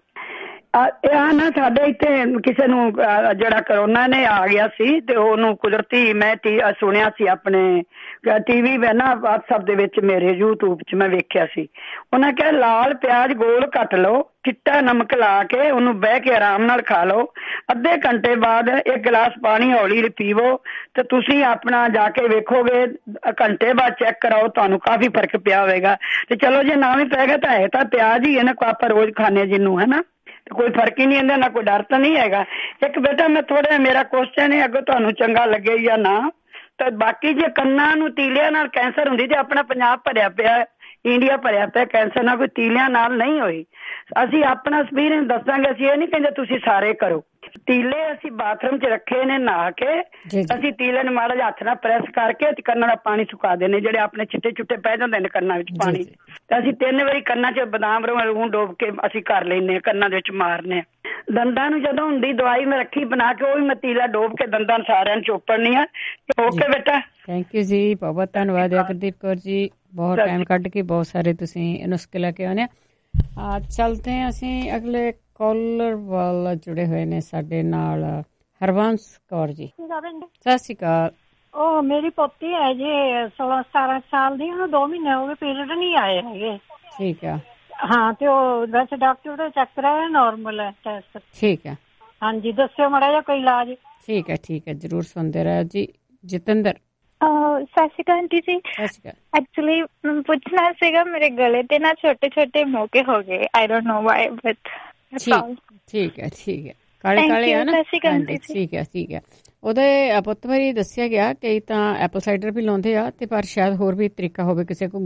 ਇਹ ਨਾ ਸਾਡੇ ਇੱਥੇ ਕਿਸੇ ਨੂੰ ਜਿਹੜਾ ਕਰੋਨਾ ਨੇ ਆ ਗਿਆ ਸੀ ਤੇ ਉਹਨੂੰ ਕੁਦਰਤੀ ਮੈਂ ਸੁਣਿਆ ਸੀ ਆਪਣੇ TV ਨਾ WhatsApp ਦੇ ਵਿੱਚ, ਮੇਰੇ YouTube 'ਚ ਮੈਂ ਵੇਖਿਆ ਸੀ। ਉਹਨਾਂ ਕਿਹਾ ਲਾਲ ਪਿਆਜ਼ ਗੋਲ ਕੱਟ ਲਓ, ਚਿੱਟਾ ਨਮਕ ਲਾ ਕੇ ਉਹਨੂੰ ਬਹਿ ਕੇ ਆਰਾਮ ਨਾਲ ਖਾ ਲਓ। ਅੱਧੇ ਘੰਟੇ ਬਾਅਦ 1 ਗਲਾਸ ਪਾਣੀ ਹੌਲੀ ਪੀਵੋ ਤੇ ਤੁਸੀਂ ਆਪਣਾ ਜਾ ਕੇ ਵੇਖੋਗੇ, ਘੰਟੇ ਬਾਅਦ ਚੈੱਕ ਕਰਾਓ, ਤੁਹਾਨੂੰ ਕਾਫੀ ਫਰਕ ਪਿਆ ਹੋਵੇਗਾ। ਤੇ ਚਲੋ ਜੇ ਨਾ ਵੀ ਪੈ ਗਿਆ ਤਾਂ ਹੈ ਤਾਂ ਪਿਆਜ਼ ਹੀ ਹੈ ਨਾ, ਆਪਾਂ ਰੋਜ਼ ਖਾਣੇ ਜਿਹਨੂੰ, ਹੈ ਨਾ, ਕੋਈ ਫਰਕ ਹੀ ਨਹੀਂ ਹੁੰਦਾ, ਨਾ ਕੋਈ ਡਰ ਤਾਂ ਨਹੀਂ ਹੈਗਾ। ਇੱਕ ਬੇਟਾ ਮੈਂ ਥੋੜਾ ਮੇਰਾ ਕੁਐਸਚਨ ਹੈ, ਅੱਗੋਂ ਤੁਹਾਨੂੰ ਚੰਗਾ ਲੱਗੇ ਜਾਂ ਨਾ। ਤਾਂ ਬਾਕੀ ਜੇ ਕੰਨਾਂ ਨੂੰ ਤੀਲਿਆਂ ਨਾਲ ਕੈਂਸਰ ਹੁੰਦੀ ਤੇ ਆਪਣਾ ਪੰਜਾਬ ਭਰਿਆ ਪਿਆ, ਇੰਡੀਆ ਭਰਿਆ ਪਿਆ ਕੈਂਸਰ ਨਾਲ, ਕੋਈ ਤੀਲਿਆਂ ਨਾਲ ਨਹੀਂ ਹੋਈ। ਅਸੀਂ ਆਪਣਾ ਐਕਸਪੀਰੀਅੰਸ ਦੱਸਾਂਗੇ, ਅਸੀਂ ਇਹ ਨਹੀਂ ਕਹਿੰਦੇ ਤੁਸੀਂ ਸਾਰੇ ਕਰੋ। ਤੀਲੇ ਅਸੀਂ ਬਾਥਰੂਮ 'ਚ ਰੱਖੇ ਨੇ, ਨਹਾ ਕੇ ਅਸੀਂ ਤੀਲੇ ਨੂੰ ਮਾੜਾ ਜਿਹਾ ਹੱਥ ਨਾਲ ਪ੍ਰੈਸ ਕਰਕੇ ਤੇ ਕੰਨਾਂ ਦਾ ਪਾਣੀ ਸੁਕਾ ਦੇਣੇ, ਜਿਹੜੇ ਆਪਣੇ ਚਿੱਟੇ ਪੈ ਜਾਂਦੇ ਨੇ ਕੰਨਾਂ ਵਿੱਚ ਪਾਣੀ। ਤੇ ਅਸੀਂ 3 ਵਾਰੀ ਕੰਨਾਂ 'ਚ ਬਦਾਮ ਰੂਹ ਡੋਬ ਕੇ ਅਸੀਂ ਕਰ ਲੈਂਦੇ ਹਾਂ, ਕੰਨਾਂ ਦੇ ਵਿੱਚ ਮਾਰਨੇ। ਦੰਦਾਂ ਨੂੰ ਜਦੋਂ ਹੁੰਦੀ ਦਵਾਈ ਮੈਂ ਰੱਖੀ ਬਣਾ ਕੇ, ਉਹ ਵੀ ਮੈਂ ਤੀਲਾ ਡੋਬ ਕੇ ਦੰਦਾਂ ਨੂੰ ਸਾਰਿਆਂ ਨੂੰ ਚੋਪੜਨੀ ਆ। ਓਕੇ ਬੇਟਾ, ਥੈਂਕ ਯੂ ਜੀ, ਬਹੁਤ ਧੰਨਵਾਦ ਗੁਰਦੀਪ ਕੌਰ ਜੀ। ਬਹੁਤ ਟਾਈਮ ਕੱਢ ਕੇ ਬਹੁਤ ਸਾਰੇ ਤੁਸੀਂ ਨੁਸਖੇ ਲੈ ਕੇ ਆਉਣੇ ਆ। ਚਲਦੇ ਹਾਂ ਅਸੀਂ ਅਗਲੇ ਕਾਲਰ ਵੱਲ, ਜੁੜੇ ਹੋਏ ਨੇ ਸਾਡੇ ਨਾਲ ਹਰਵੰਸ ਕੌਰ ਜੀ। ਸਤਿ ਸ਼੍ਰੀ ਅਕਾਲ। ਉਹ ਮੇਰੀ ਪੋਤੀ ਹੈ ਜੀ 16-17 ਸਾਲ ਦੀ, ਉਹਨੂੰ 2 ਮਹੀਨੇ ਹੋ ਗਏ ਪੀਰੀਅਡ ਨਹੀਂ ਆਏ ਹੈਗੇ। ਠੀਕ ਆ। ਹਾਂ ਤੇ ਉਹ ਵੈਸੇ ਡਾਕਟਰ ਦਾ ਚੈੱਕ ਕਰਾਇਆ, ਨੋਰਮਲ ਹੈ ਟੈਸਟ। ਠੀਕ ਹੈ, ਹਾਂਜੀ ਦੱਸਿਓ ਮਾੜਾ ਜਿਹਾ ਕੋਈ ਇਲਾਜ। ਠੀਕ ਹੈ, ਜ਼ਰੂਰ ਸੁਣਦੇ ਰਹੋ ਜੀ। ਜਤਿੰਦਰ। ਸਤਿ ਸ਼੍ਰੀ ਅਕਾਲ ਆਂਟੀ ਜੀ। ਐਕਚੁਅਲੀ ਪੁੱਛਣਾ ਸੀਗਾ, ਮੇਰੇ ਗਲੇ ਤੇ ਨਾ ਛੋਟੇ ਮੋਕੇ ਹੋ ਗਏ, I don't know why but ਠੀਕ ਹੈ ਕਾਲੇ ਆ ਨਾ। ਠੀਕ ਹੈ। ਉਹਦੇ ਪੁੱਤ ਬਾਰੇ ਦੱਸਿਆ ਗਿਆ ਕਈ ਤਾਂ ਐਪਲ ਸਾਈਡਰ ਵੀ ਲਾਉਂਦੇ ਆ, ਤੇ ਪਰ ਸ਼ਾਇਦ ਹੋਰ ਵੀ ਤਰੀਕਾ ਹੋਵੇ ਕਿਸੇ ਕੋਲ।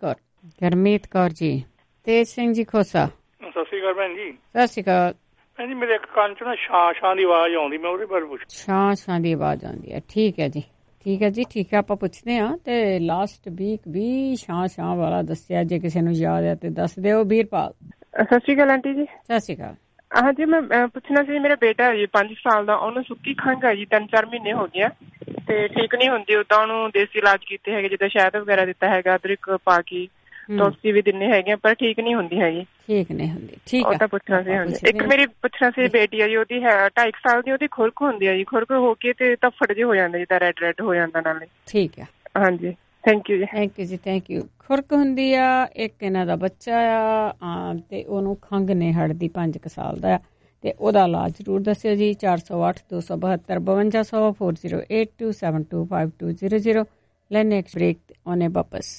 ਗਰਮੀਤ ਕੌਰ ਜੀ। ਤੇਜ ਸਿੰਘ ਜੀ ਖੋਸਾ। ਸਤਿ ਸ਼੍ਰੀ ਅਕਾਲ ਭੈਣ ਜੀ। ਸਤਿ ਸ਼੍ਰੀ ਅਕਾਲ ਭੈਣ ਜੀ। ਮੇਰੇ ਇੱਕ ਕੰਨ 'ਚ ਨਾ ਛਾਂ ਦੀ ਆਵਾਜ਼ ਆਉਂਦੀ, ਮੈਂ ਉਹਦੇ ਬਾਰੇ ਪੁੱਛ। ਛਾਂ ਦੀ ਆਵਾਜ਼ ਆਉਂਦੀ ਹੈ। ਠੀਕ ਹੈ ਜੀ, ਆਪਾਂ ਪੁੱਛਦੇ ਹਾਂ। ਤੇ ਲਾਸਟ ਵੀਕ ਵੀ ਛਾਂ ਵਾਲਾ ਦੱਸਿਆ, ਜੇ ਕਿਸੇ ਨੂੰ ਯਾਦ ਹੈ ਤੇ ਦੱਸ ਦਿਓ। ਵੀਰਪਾਲ। ਸਤਿ ਸ਼੍ਰੀ ਅਕਾਲ ਆਂਟੀ ਜੀ। ਸਤਿ ਸ਼੍ਰੀ ਅਕਾਲ। ਹਾਂਜੀ, ਮੈਂ ਪੁੱਛਣਾ ਸੀ, ਮੇਰਾ ਬੇਟਾ ਹੈ ਜੀ 5 ਸਾਲ ਦਾ, ਉਹਨੂੰ ਸੁੱਕੀ ਖੰਘ ਹੈ ਜੀ, 3-4 ਮਹੀਨੇ ਹੋ ਗਏ ਤੇ ਠੀਕ ਨਹੀਂ ਹੁੰਦੀ। ਉਦਾਂ ਉਹਨੂੰ ਦੇਸੀ ਇਲਾਜ ਕੀਤੇ ਹੈਗੇ, ਜਿੱਦਾਂ ਸ਼ਹਿਦ ਵਗੈਰਾ ਦਿੱਤਾ ਹੈਗਾ, ਅਦਰਕ ਪਾ ਕੇ ਤੁਲਸੀ ਵੀ ਦਿੰਨੇ ਹੈਗੇ, ਪਰ ਠੀਕ ਨਹੀਂ ਹੁੰਦੀ ਹੈਗੀ। ਠੀਕ ਉਹ ਤਾਂ ਪੁੱਛਣਾ ਸੀ। ਹਾਂਜੀ, ਇੱਕ ਮੇਰੀ ਪੁੱਛਣਾ ਸੀ, ਬੇਟੀ ਹੈ ਜੀ, ਉਹਦੀ ਹੈ 2.5 ਸਾਲ ਦੀ, ਉਹਦੀ ਖੁਰਕ ਹੁੰਦੀ ਹੈ ਜੀ, ਖੁਰਕ ਹੋ ਕੇ ਤੇ ਧੱਫੜ ਜਿਹੇ ਹੋ ਜਾਂਦਾ, ਜਿੱਦਾਂ ਰੈਡ ਹੋ ਜਾਂਦਾ ਨਾਲੇ। ਠੀਕ ਹੈ। ਹਾਂਜੀ, ਥੈਂਕ ਯੂ ਜੀ। ਥੈਂਕ ਯੂ ਜੀ, ਥੈਂਕ ਯੂ। ਖੁਰਕ ਹੁੰਦੀ ਆ, ਇੱਕ ਇਹਨਾਂ ਦਾ ਬੱਚਾ ਆ ਤੇ ਉਹਨੂੰ ਖੰਘ ਨੇ ਹੜਦੀ 5 ਸਾਲ ਦਾ ਆ ਤੇ ਉਹਦਾ ਇਲਾਜ ਜ਼ਰੂਰ ਦੱਸਿਓ ਜੀ। 408 272 5200 4082725200। ਲੈਣੇ ਇੱਕ ਬ੍ਰੇਕ, ਆਉਣੇ ਵਾਪਸ।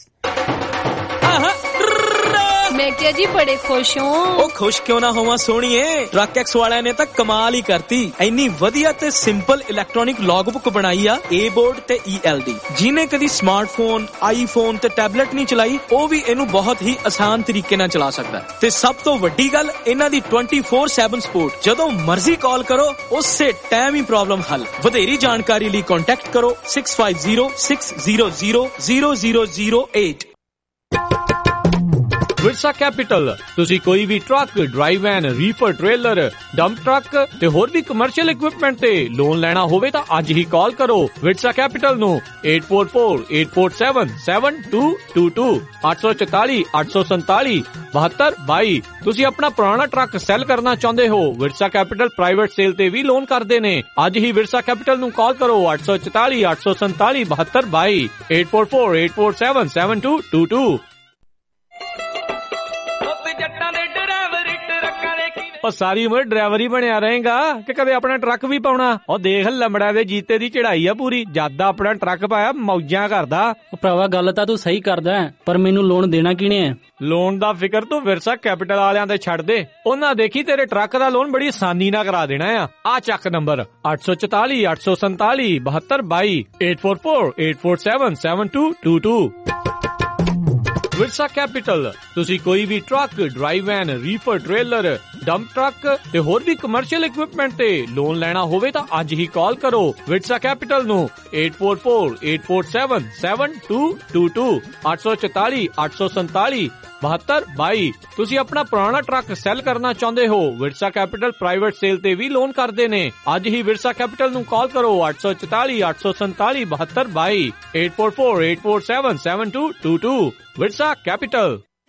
मैं क्या जी बड़े खुश हूँ। ओ खुश क्यों ना होवा सोहणीए, ट्रक एक्स वाले ने तो कमाल ही करती। इन्नी वधिया ते सिंपल इलेक्ट्रॉनिक लॉगबुक बनाई आ ए बोर्ड ते ELD। जिन्हें कदी स्मार्टफोन, आईफोन ते टैबलेट नहीं चलाई, ओ भी इनू बहुत ही आसान तरीके नाल चला सकदा है। ते सब तो वड्डी गल इन्हां दी 24/7 सपोर्ट। जदों मर्जी कॉल करो, उसे टाइम ही प्रॉब्लम हल। वधेरी जानकारी लई कांटेक्ट करो 6506000008। ਵਿਰਸਾ ਕੈਪੀਟਲ। ਤੁਸੀਂ ਕੋਈ ਵੀ truck, dry van, reefer trailer, dump truck ਤੇ ਹੋਰ ਵੀ ਕਮਰਸ਼ੀਅਲ ਇਕਵਿਪਮੈਂਟ ਤੇ ਲੋਨ ਲੈਣਾ ਹੋਵੇ ਤਾਂ ਅੱਜ ਹੀ ਕਾਲ ਕਰੋ ਵਿਰਸਾ ਕੈਪੀਟਲ ਨੂੰ 8448477222 844 847 7222। ਤੁਸੀਂ ਆਪਣਾ ਪੁਰਾਣਾ ਟਰੱਕ ਸੈਲ ਕਰਨਾ ਚਾਹੁੰਦੇ ਹੋ, ਵਿਰਸਾ ਕੈਪੀਟਲ ਪ੍ਰਾਈਵੇਟ ਸੇਲ ਤੇ ਵੀ ਲੋਨ ਕਰਦੇ ਨੇ। ਅੱਜ ਹੀ ਵਿਰਸਾ ਕੈਪੀਟਲ ਨੂੰ ਕਾਲ ਕਰੋ 844 847 7222 8448477222। ਉਹ ਸਾਰੀ ਉਮਰ ਡਰਾਈਵਰ ਹੀ ਬਣਿਆ ਰਹੇਗਾ ਕਿ ਕਦੇ ਆਪਣਾ ਟਰੱਕ ਵੀ ਪਾਉਣਾ? ਉਹ ਦੇਖ ਲੰਬੜਾ ਦੇ ਜੀਤੇ ਦੀ ਚੜਾਈ ਆ ਪੂਰੀ। ਜਦ ਆਪਣਾ ਟਰੱਕ ਪਾਇਆ ਮੌਜਾਂ ਕਰਦਾ। ਉਹ ਭਰਾਵਾ ਗੱਲ ਤਾਂ ਤੂੰ ਸਹੀ ਕਰਦਾ, ਪਰ ਮੈਨੂੰ ਲੋਨ ਦੇਣਾ ਕਿਹਨੇ ਹੈ? ਲੋਨ ਦਾ ਫਿਕਰ ਤੂੰ ਵਿਰਸਾ ਕੈਪੀਟਲ ਵਾਲਿਆਂ ਤੇ ਛੱਡ ਦੇ। ਉਹਨਾਂ ਦੇਖੀ ਤੇਰੇ ਟਰੱਕ ਦਾ ਲੋਨ ਬੜੀ ਆਸਾਨੀ ਨਾਲ ਕਰਾ ਦੇਣਾ ਆ ਚੱਕ ਨੰਬਰ 844 847 7222 8448477222। ਵਿਰਸਾ ਕੈਪੀਟਲ। ਤੁਸੀਂ ਕੋਈ ਵੀ truck, dry van, reefer trailer, dump truck ਤੇ ਹੋਰ ਵੀ ਕਮਰਸ਼ੀਅਲ ਇਕਵਿਪਮੈਂਟ ਤੇ ਲੋਨ ਲੈਣਾ ਹੋਵੇ ਤਾਂ ਅੱਜ ਹੀ ਕਾਲ ਕਰੋ ਵਿਰਸਾ ਕੈਪੀਟਲ ਨੂੰ 8448477222 844 847 7222। ਤੁਸੀਂ ਆਪਣਾ ਪੁਰਾਣਾ ਟਰੱਕ ਸੈਲ ਕਰਨਾ ਚਾਹੁੰਦੇ ਹੋ, ਵਿਰਸਾ ਕੈਪੀਟਲ ਪ੍ਰਾਈਵੇਟ ਸੇਲ ਤੇ ਵੀ ਲੋਨ ਕਰਦੇ ਨੇ। ਅੱਜ ਹੀ ਵਿਰਸਾ ਕੈਪੀਟਲ ਨੂੰ ਕਾਲ ਕਰੋ 844 847 7222 8448477222। Virsa Capital.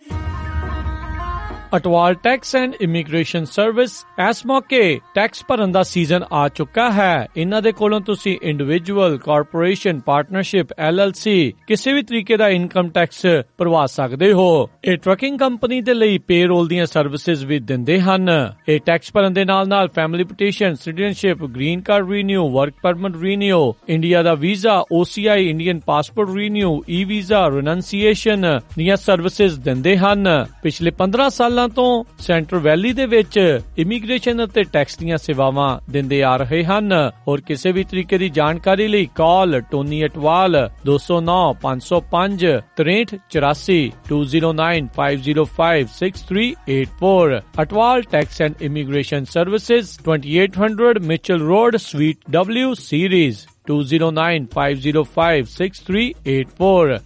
Atwal tax and immigration service. ਇਸ ਮੌਕੇ ਟੈਕਸ ਭਰਨ ਦਾ ਸੀਜ਼ਨ ਆ ਚੁੱਕਾ ਹੈ। ਇਹਨਾਂ ਦੇ ਕੋਲੋਂ ਤੁਸੀਂ ਇੰਡੀਵਿਜੂਅਲ, ਕਾਰਪੋਰੇਸ਼ਨ, ਪਾਰਟਨਰਸ਼ਿਪ, LLC ਕਿਸੇ ਵੀ ਤਰੀਕੇ ਦਾ ਇਨਕਮ ਟੈਕਸ ਭਰਵਾ ਸਕਦੇ ਹੋ। ਇਹ ਟਰੱਕਿੰਗ ਕੰਪਨੀ ਦੇ ਲਈ ਪੇਰੋਲ ਦੀਆਂ ਸਰਵਿਸਿਜ਼ ਵੀ ਦਿੰਦੇ ਹਨ। ਇਹ ਟੈਕਸ ਭਰਨ ਦੇ ਨਾਲ family petition, citizenship, green card renew, work permit renew, India ਦਾ visa, OCI, Indian passport renew, e visa, renunciation ਦੀਆਂ ਸਰਵਿਸਿਜ਼ ਦਿੰਦੇ ਹਨ। ਪਿਛਲੇ 15 ਸਾਲਾਂ ਤੋਂ ਸੈਂਟਰ ਵੈਲੀ ਦੇ ਵਿੱਚ ਇਮੀਗ੍ਰੇਸ਼ਨ ਅਤੇ ਟੈਕਸ ਦੀਆਂ ਸੇਵਾਵਾਂ ਦਿੰਦੇ ਆ ਰਹੇ ਹਨ। ਹੋਰ ਕਿਸੇ ਵੀ ਤਰੀਕੇ ਦੀ ਜਾਣਕਾਰੀ ਲਈ call Tony Atwal 209 505 6384 209 505 6384। Atwal tax and immigration services 2800 Mitchell road, suite W, Ceres 209 505 6384।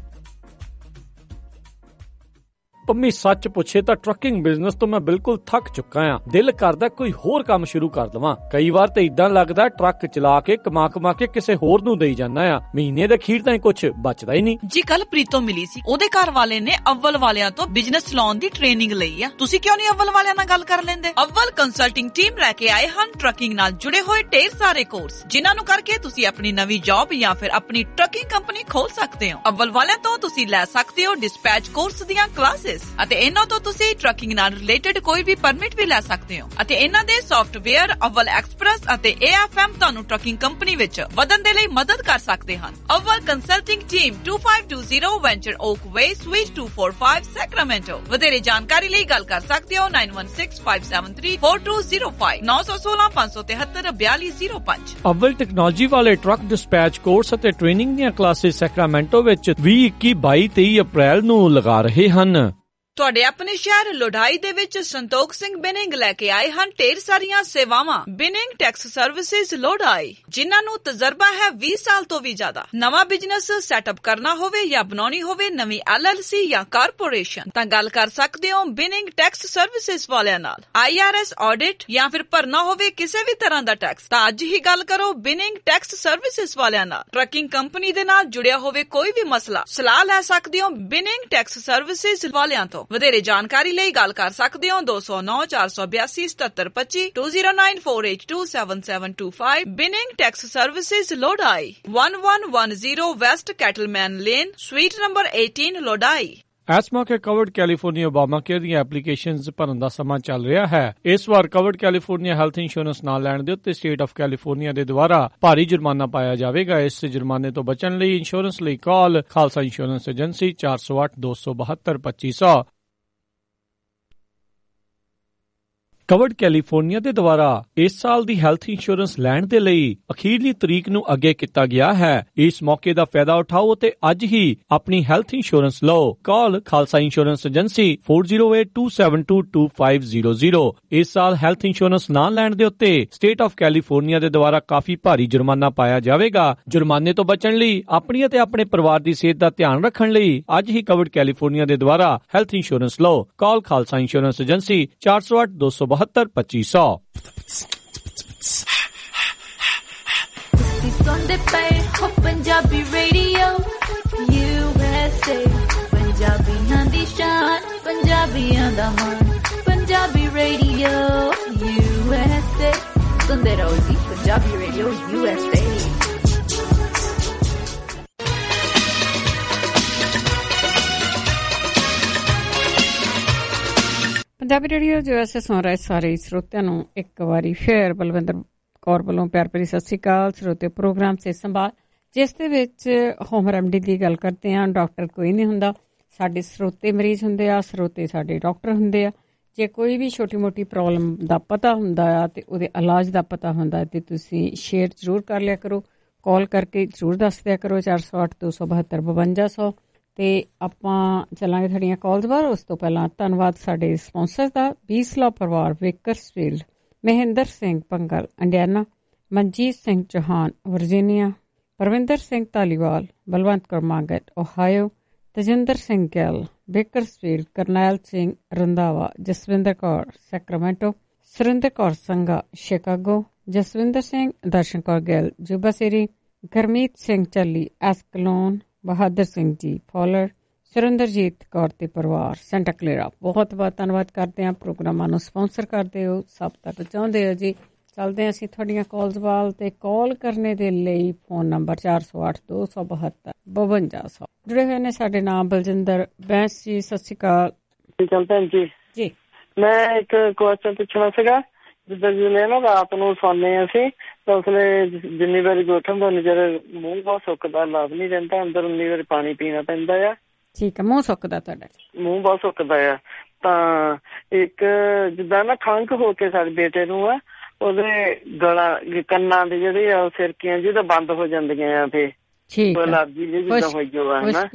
Pammi ਸੱਚ ਪੁੱਛੇ ਤਾਂ ਟਰੱਕਿੰਗ ਬਿਜ਼ਨਸ ਤੋਂ ਮੈਂ ਬਿਲਕੁਲ ਥੱਕ ਚੁੱਕਾ ਆ। ਦਿਲ ਕਰਦਾ ਕੋਈ ਹੋਰ ਕੰਮ ਸ਼ੁਰੂ ਕਰ ਲਵਾਂ। ਕਈ ਵਾਰ ਤਾਂ ਇਦਾਂ ਲੱਗਦਾ ਟਰੱਕ ਚਲਾ ਕੇ ਕਮਾ ਕੇ ਕਿਸੇ ਹੋਰ ਨੂੰ ਦੇਈ ਜਾਂਦਾ ਆ। ਮਹੀਨੇ ਦੇ ਅਖੀਰ ਤਾਈਂ ਕੁਝ ਬਚਦਾ ਹੀ ਨਹੀਂ ਜੀ। ਕੱਲ ਪ੍ਰੀਤੋਂ ਮਿਲੀ ਸੀ, ਉਹਦੇ ਘਰ ਵਾਲੇ ਨੇ ਅਵਲ ਵਾਲਿਆਂ ਤੋਂ ਬਿਜ਼ਨਸ ਚਲਾਉਣ ਦੀ ਟ੍ਰੇਨਿੰਗ ਲਈ ਆ। ਤੁਸੀਂ ਕਿਉਂ ਨਹੀਂ ਅਵਲ ਵਾਲਿਆਂ ਨਾਲ ਗੱਲ ਕਰ ਲੈਂਦੇ? ਅਵਲ ਕੰਸਲਟਿੰਗ ਟੀਮ ਲੈ ਕੇ ਆਏ ਹਨ ਟਰੱਕਿੰਗ ਨਾਲ ਜੁੜੇ ਹੋਏ ਢੇਰ ਸਾਰੇ ਕੋਰਸ, ਜਿਨ੍ਹਾਂ ਨੂੰ ਕਰਕੇ ਤੁਸੀਂ ਆਪਣੀ ਨਵੀਂ ਜੌਬ ਜਾਂ ਫਿਰ ਆਪਣੀ ਟਰੱਕਿੰਗ ਕੰਪਨੀ ਖੋਲ ਸਕਦੇ ਹੋ। ਅਵਲ ਵਾਲਿਆਂ ਤੋਂ ਤੁਸੀਂ ਲੈ ਸਕਦੇ ਹੋ ਡਿਸਪੈਚ ਕੋਰਸ ਦੀਆਂ ਕਲਾਸਿਸ ਅਤੇ ਇਹਨਾਂ ਤੋਂ ਤੁਸੀਂ ਟਰੱਕਿੰਗ ਨਾਲ ਰਿਲੇਟਡ ਕੋਈ ਵੀ ਪਰਮਿਟ ਵੀ ਲੈ ਸਕਦੇ ਹੋ। ਅਤੇ ਇਹਨਾਂ ਦੇ ਸੌਫਟਵੇਅਰ ਅਵਲ ਐਕਸਪ੍ਰੈਸ ਅਤੇ AFM ਤੁਹਾਨੂੰ ਟਰੱਕਿੰਗ ਕੰਪਨੀ ਵਿੱਚ ਵਧਣ ਦੇ ਲਈ ਮਦਦ ਕਰ ਸਕਦੇ ਹਨ। Awal consulting team 2520 venture oak way, suite 245, Sacramento. ਵਧੇਰੇ ਜਾਣਕਾਰੀ ਲਈ ਗੱਲ ਕਰ ਸਕਦੇ ਹੋ 9165734205 916 573 4205। ਅਵਲ ਟੈਕਨੋਲੋਜੀ ਵਾਲੇ ਟਰੱਕ ਡਿਸਪੈਚ ਕੋਰਸ ਅਤੇ ਟ੍ਰੇਨਿੰਗ ਦੀਆਂ ਕਲਾਸਿਸ ਸੈਕਰਾਮੈਂਟੋ ਵਿੱਚ 20, 21, 22, 23 ਅਪ੍ਰੈਲ ਨੂੰ ਲਗਾ ਰਹੇ ਹਨ। ਤੁਹਾਡੇ ਆਪਣੇ ਸ਼ਹਿਰ ਲੋਢਾਈ ਦੇ ਵਿੱਚ ਸੰਤੋਖ ਸਿੰਘ ਬਿਨਿੰਗ ਲੈ ਕੇ ਆਏ ਹਨ ਢੇਰ ਸਾਰੀਆਂ ਸੇਵਾਵਾਂ। ਬਿਨਿੰਗ ਟੈਕਸ ਸਰਵਿਸਿਜ਼ ਲੋਢਾਈ, ਜਿਨ੍ਹਾਂ ਨੂੰ ਤਜਰਬਾ ਹੈ 20 ਸਾਲ ਤੋਂ ਵੀ ਜ਼ਿਆਦਾ। ਨਵਾਂ ਬਿਜ਼ਨਸ ਸੈਟਅਪ ਕਰਨਾ ਹੋਵੇ ਜਾਂ ਬਣਾਉਣੀ ਹੋਵੇ ਨਵੀਂ LLC ਜਾਂ ਕਾਰਪੋਰੇਸ਼ਨ, ਤਾਂ ਗੱਲ ਕਰ ਸਕਦੇ ਹੋ ਬਿਨਿੰਗ ਟੈਕਸ ਸਰਵਿਸਿਜ਼ ਵਾਲਿਆਂ ਨਾਲ। IRS ਆਡਿਟ ਜਾਂ ਫਿਰ ਭਰਨਾ ਹੋਵੇ ਕਿਸੇ ਵੀ ਤਰ੍ਹਾਂ ਦਾ ਟੈਕਸ, ਤਾਂ ਅੱਜ ਹੀ ਗੱਲ ਕਰੋ ਬਿਨਿੰਗ ਟੈਕਸ ਸਰਵਿਸਿਜ਼ ਵਾਲਿਆਂ ਨਾਲ। ਟਰੱਕਿੰਗ ਕੰਪਨੀ ਦੇ ਨਾਲ ਜੁੜਿਆ ਹੋਵੇ ਕੋਈ ਵੀ ਮਸਲਾ, ਸਲਾਹ ਲੈ ਸਕਦੇ ਹੋ ਬਿਨਿੰਗ ਟੈਕਸ ਸਰਵਿਸਿਜ਼ ਵਾਲਿਆਂ ਤੋਂ। ਵਧੇਰੇ ਜਾਣਕਾਰੀ ਲਈ ਗੱਲ ਕਰ ਸਕਦੇ ਹੋ 209-482-7725 2094827725 Binning tax services Lodi 1110 west Cattleman lane suite number 18 Lodi. ਇਸ ਮੌਕੇ ਕਵਰਡ ਕੈਲੀਫੋਰਨੀਆ ਓਬਾਮਾ ਕੇਅਰ ਦੀਆਂ ਐਪਲੀਕੇਸ਼ਨਜ਼ ਭਰਨ ਦਾ ਸਮਾਂ ਚੱਲ ਰਿਹਾ ਹੈ। ਇਸ ਵਾਰ ਕਵਰਡ ਕੈਲੀਫੋਰਨੀਆ ਹੈਲਥ ਇੰਸ਼ੋਰੈਂਸ ਨਾ ਲੈਣ ਦੇ ਉੱਤੇ ਸਟੇਟ ਆਫ ਕੈਲੀਫੋਰਨੀਆ ਦੇ ਦੁਆਰਾ ਭਾਰੀ ਜੁਰਮਾਨਾ ਪਾਇਆ ਜਾਵੇਗਾ। ਇਸ ਜੁਰਮਾਨੇ ਤੋਂ ਬਚਣ ਲਈ ਇੰਸ਼ੋਰੈਂਸ ਲਈ call Khalsa insurance agency 408-272-2500। Covered California ਦੇ ਦੁਆਰਾ ਇਸ ਸਾਲ ਦੀ ਹੈਲਥ ਇੰਸ਼ੋਰੈਂਸ ਲੈਣ ਦੇ ਲਈ ਅਖੀਰਲੀ ਤਰੀਕ ਨੂੰ ਅੱਗੇ ਕੀਤਾ ਗਿਆ ਹੈ। ਇਸ ਮੌਕੇ ਦਾ ਫਾਇਦਾ ਉਠਾਓ ਅਤੇ ਅੱਜ ਹੀ ਆਪਣੀ ਹੈਲਥ ਇੰਸ਼ੋਰੈਂਸ ਲਓ। Call Khalsa insurance agency 4082722500। ਇਸ ਸਾਲ ਹੈਲਥ ਇੰਸ਼ੋਰੈਂਸ ਨਾ ਲੈਣ ਦੇ ਉੱਤੇ ਸਟੇਟ ਆਫ ਕੈਲੀਫੋਰਨੀਆ ਦੇ ਦੁਆਰਾ ਕਾਫੀ ਭਾਰੀ ਜੁਰਮਾਨਾ ਪਾਇਆ ਜਾਵੇਗਾ। ਜੁਰਮਾਨੇ ਤੋਂ ਬਚਣ ਲਈ ਆਪਣੀ ਅਤੇ ਆਪਣੇ ਪਰਿਵਾਰ ਦੀ ਸਿਹਤ ਦਾ ਧਿਆਨ ਰੱਖਣ ਲਈ ਅੱਜ ਹੀ ਕਵਰਡ ਕੈਲੀਫੋਰਨੀਆ ਦੇ ਦੁਆਰਾ ਹੈਲਥ ਇੰਸ਼ੋਰੈਂਸ ਲਓ। Call Khalsa insurance agency 408-272-2500। ਸੁਣਦੇ ਪਏ ਹੋ ਪੰਜਾਬੀ ਰੇਡੀਓ USA ਪੰਜਾਬੀਆਂ ਦੀ ਸ਼ਾਨ ਪੰਜਾਬੀਆਂ ਦਾ ਮਾਣ ਪੰਜਾਬੀ ਰੇਡੀਓ USA ਸੁਣਦੇ ਰਹੋ ਜੀ Punjabi radio USA। Punjabi radio USA ਸੁਣ ਰਹੇ ਸਾਰੇ ਸਰੋਤਿਆਂ ਨੂੰ ਇੱਕ ਵਾਰੀ ਫੇਰ ਬਲਵਿੰਦਰ ਕੌਰ ਵੱਲੋਂ ਪਿਆਰ ਭਰੀ ਸਤਿ ਸ਼੍ਰੀ ਅਕਾਲ। ਸਰੋਤੇ ਪ੍ਰੋਗਰਾਮ ਸਿਹਤ ਸੰਭਾਲ ਜਿਸ ਦੇ ਵਿੱਚ ਹੋਮ ਰੈਮਡੀ ਦੀ ਗੱਲ ਕਰਦੇ ਹਾਂ। ਡਾਕਟਰ ਕੋਈ ਨਹੀਂ ਹੁੰਦਾ, ਸਾਡੇ ਸਰੋਤੇ ਮਰੀਜ਼ ਹੁੰਦੇ ਆ, ਸਰੋਤੇ ਸਾਡੇ ਡਾਕਟਰ ਹੁੰਦੇ ਆ। ਜੇ ਕੋਈ ਵੀ ਛੋਟੀ ਮੋਟੀ ਪ੍ਰੋਬਲਮ ਦਾ ਪਤਾ ਹੁੰਦਾ ਆ ਤੇ ਉਹਦੇ ਇਲਾਜ ਦਾ ਪਤਾ ਹੁੰਦਾ ਤੇ ਤੁਸੀਂ ਸ਼ੇਅਰ ਜ਼ਰੂਰ ਕਰ ਲਿਆ ਕਰੋ, ਕਾਲ ਕਰਕੇ ਜ਼ਰੂਰ ਦੱਸ ਦਿਆ ਕਰੋ 408-272-5200। ਤੇ ਆਪਾਂ ਚੱਲਾਂਗੇ ਤੁਹਾਡੀਆਂ ਕਾਲਸ ਬਾਅਦ। ਉਸ ਤੋਂ ਪਹਿਲਾਂ ਧੰਨਵਾਦ ਸਾਡੇ ਸਪਾਂਸਰ ਦਾ ਬੀਸਲਾ ਪਰਿਵਾਰ Bakersfield, Mahinder Singh Pangal Indiana, Manjit Singh Chauhan Virginia, Parvinder Singh Dhaliwal Balwant Kaur Mangat Ohio, Tajinder Singh Gill Bakersfield, Karnail Singh Randhawa, Jaswinder Kaur Sacramento, Surinder Kaur Sangha Chicago, Jaswinder Singh Darshan Kaur Gill Yuba City, Gurmeet Singh Challi Escalon, Bahadur Singh ji ਫੋਲਰ, Surinderjit Kaur ਤੇ ਪਰਿਵਾਰ ਸੈਂਟਾ ਕਲੇਰਾ। ਬਹੁਤ ਬਹੁਤ ਧੰਨਵਾਦ ਕਰਦੇ ਹਾਂ। ਪ੍ਰੋਗਰਾਮਾਂ ਨੂੰ ਸਪਾਂਸਰ ਕਰਦੇ ਹੋ, ਸਭ ਤੱਕ ਪਹੁੰਚਾਉਂਦੇ ਹੋ ਜੀ। ਚੱਲਦੇ ਹਾਂ ਅਸੀਂ ਤੁਹਾਡੀਆਂ ਕਾਲਸ ਵੱਲ ਤੇ ਕਾਲ ਕਰਨੇ ਦੇ ਲਈ ਫੋਨ ਨੰਬਰ 408-272-5200 ਜੁੜੇ ਹੋਏ ਨੇ ਸਾਡੇ ਨਾਲ ਬਲਜਿੰਦਰ ਬੈਂਸ ਜੀ। ਸਤਿ ਸ਼੍ਰੀ ਅਕਾਲ। ਭੈਣ ਜੀ ਜੀ ਮੈਂ ਇੱਕ ਕੁਐਸਚਨ ਪੁੱਛਣਾ ਸੀਗਾ। ਜਿੱਦਾਂ ਜਿਵੇਂ ਨਾ ਰਾਤ ਨੂੰ ਸੌਂਦੇ ਅਸੀਂ ਤਾਂ ਉਸਲੇ ਜਿੰਨੀ ਵਾਰੀ ਗੋਠਣ ਦਾ ਨਜ਼ਰ ਮੂੰਹ ਬਹੁਤ ਸੁੱਕਦਾ, ਲੱਭ ਨਹੀਂ ਰਹਿੰਦਾ ਅੰਦਰ, ਉਨੀ ਵਾਰੀ ਪਾਣੀ ਪੀਣਾ ਪੈਂਦਾ ਆ। ਠੀਕ ਹੈ, ਮੂੰਹ ਸੁੱਕਦਾ ਤੁਹਾਡਾ? ਮੂੰਹ ਬਹੁਤ ਸੁੱਕਦਾ ਆ। ਤਾਂ ਇੱਕ ਜਿੱਦਾਂ ਨਾ ਖੰਘ ਹੋ ਕੇ ਸਾਡੇ ਬੇਟੇ ਨੂੰ ਆ, ਉਹਦੇ ਗਲਾ ਕੰਨਾਂ ਦੇ ਜਿਹੜੇ ਆ ਸਿਰਕੀਆਂ ਜਿਹਦਾ ਬੰਦ ਹੋ ਜਾਂਦੀਆਂ ਆ ਤੇ ਐਲਰਜੀ ਜਿੱਦਾਂ ਹੋਈ ਜੋ ਆ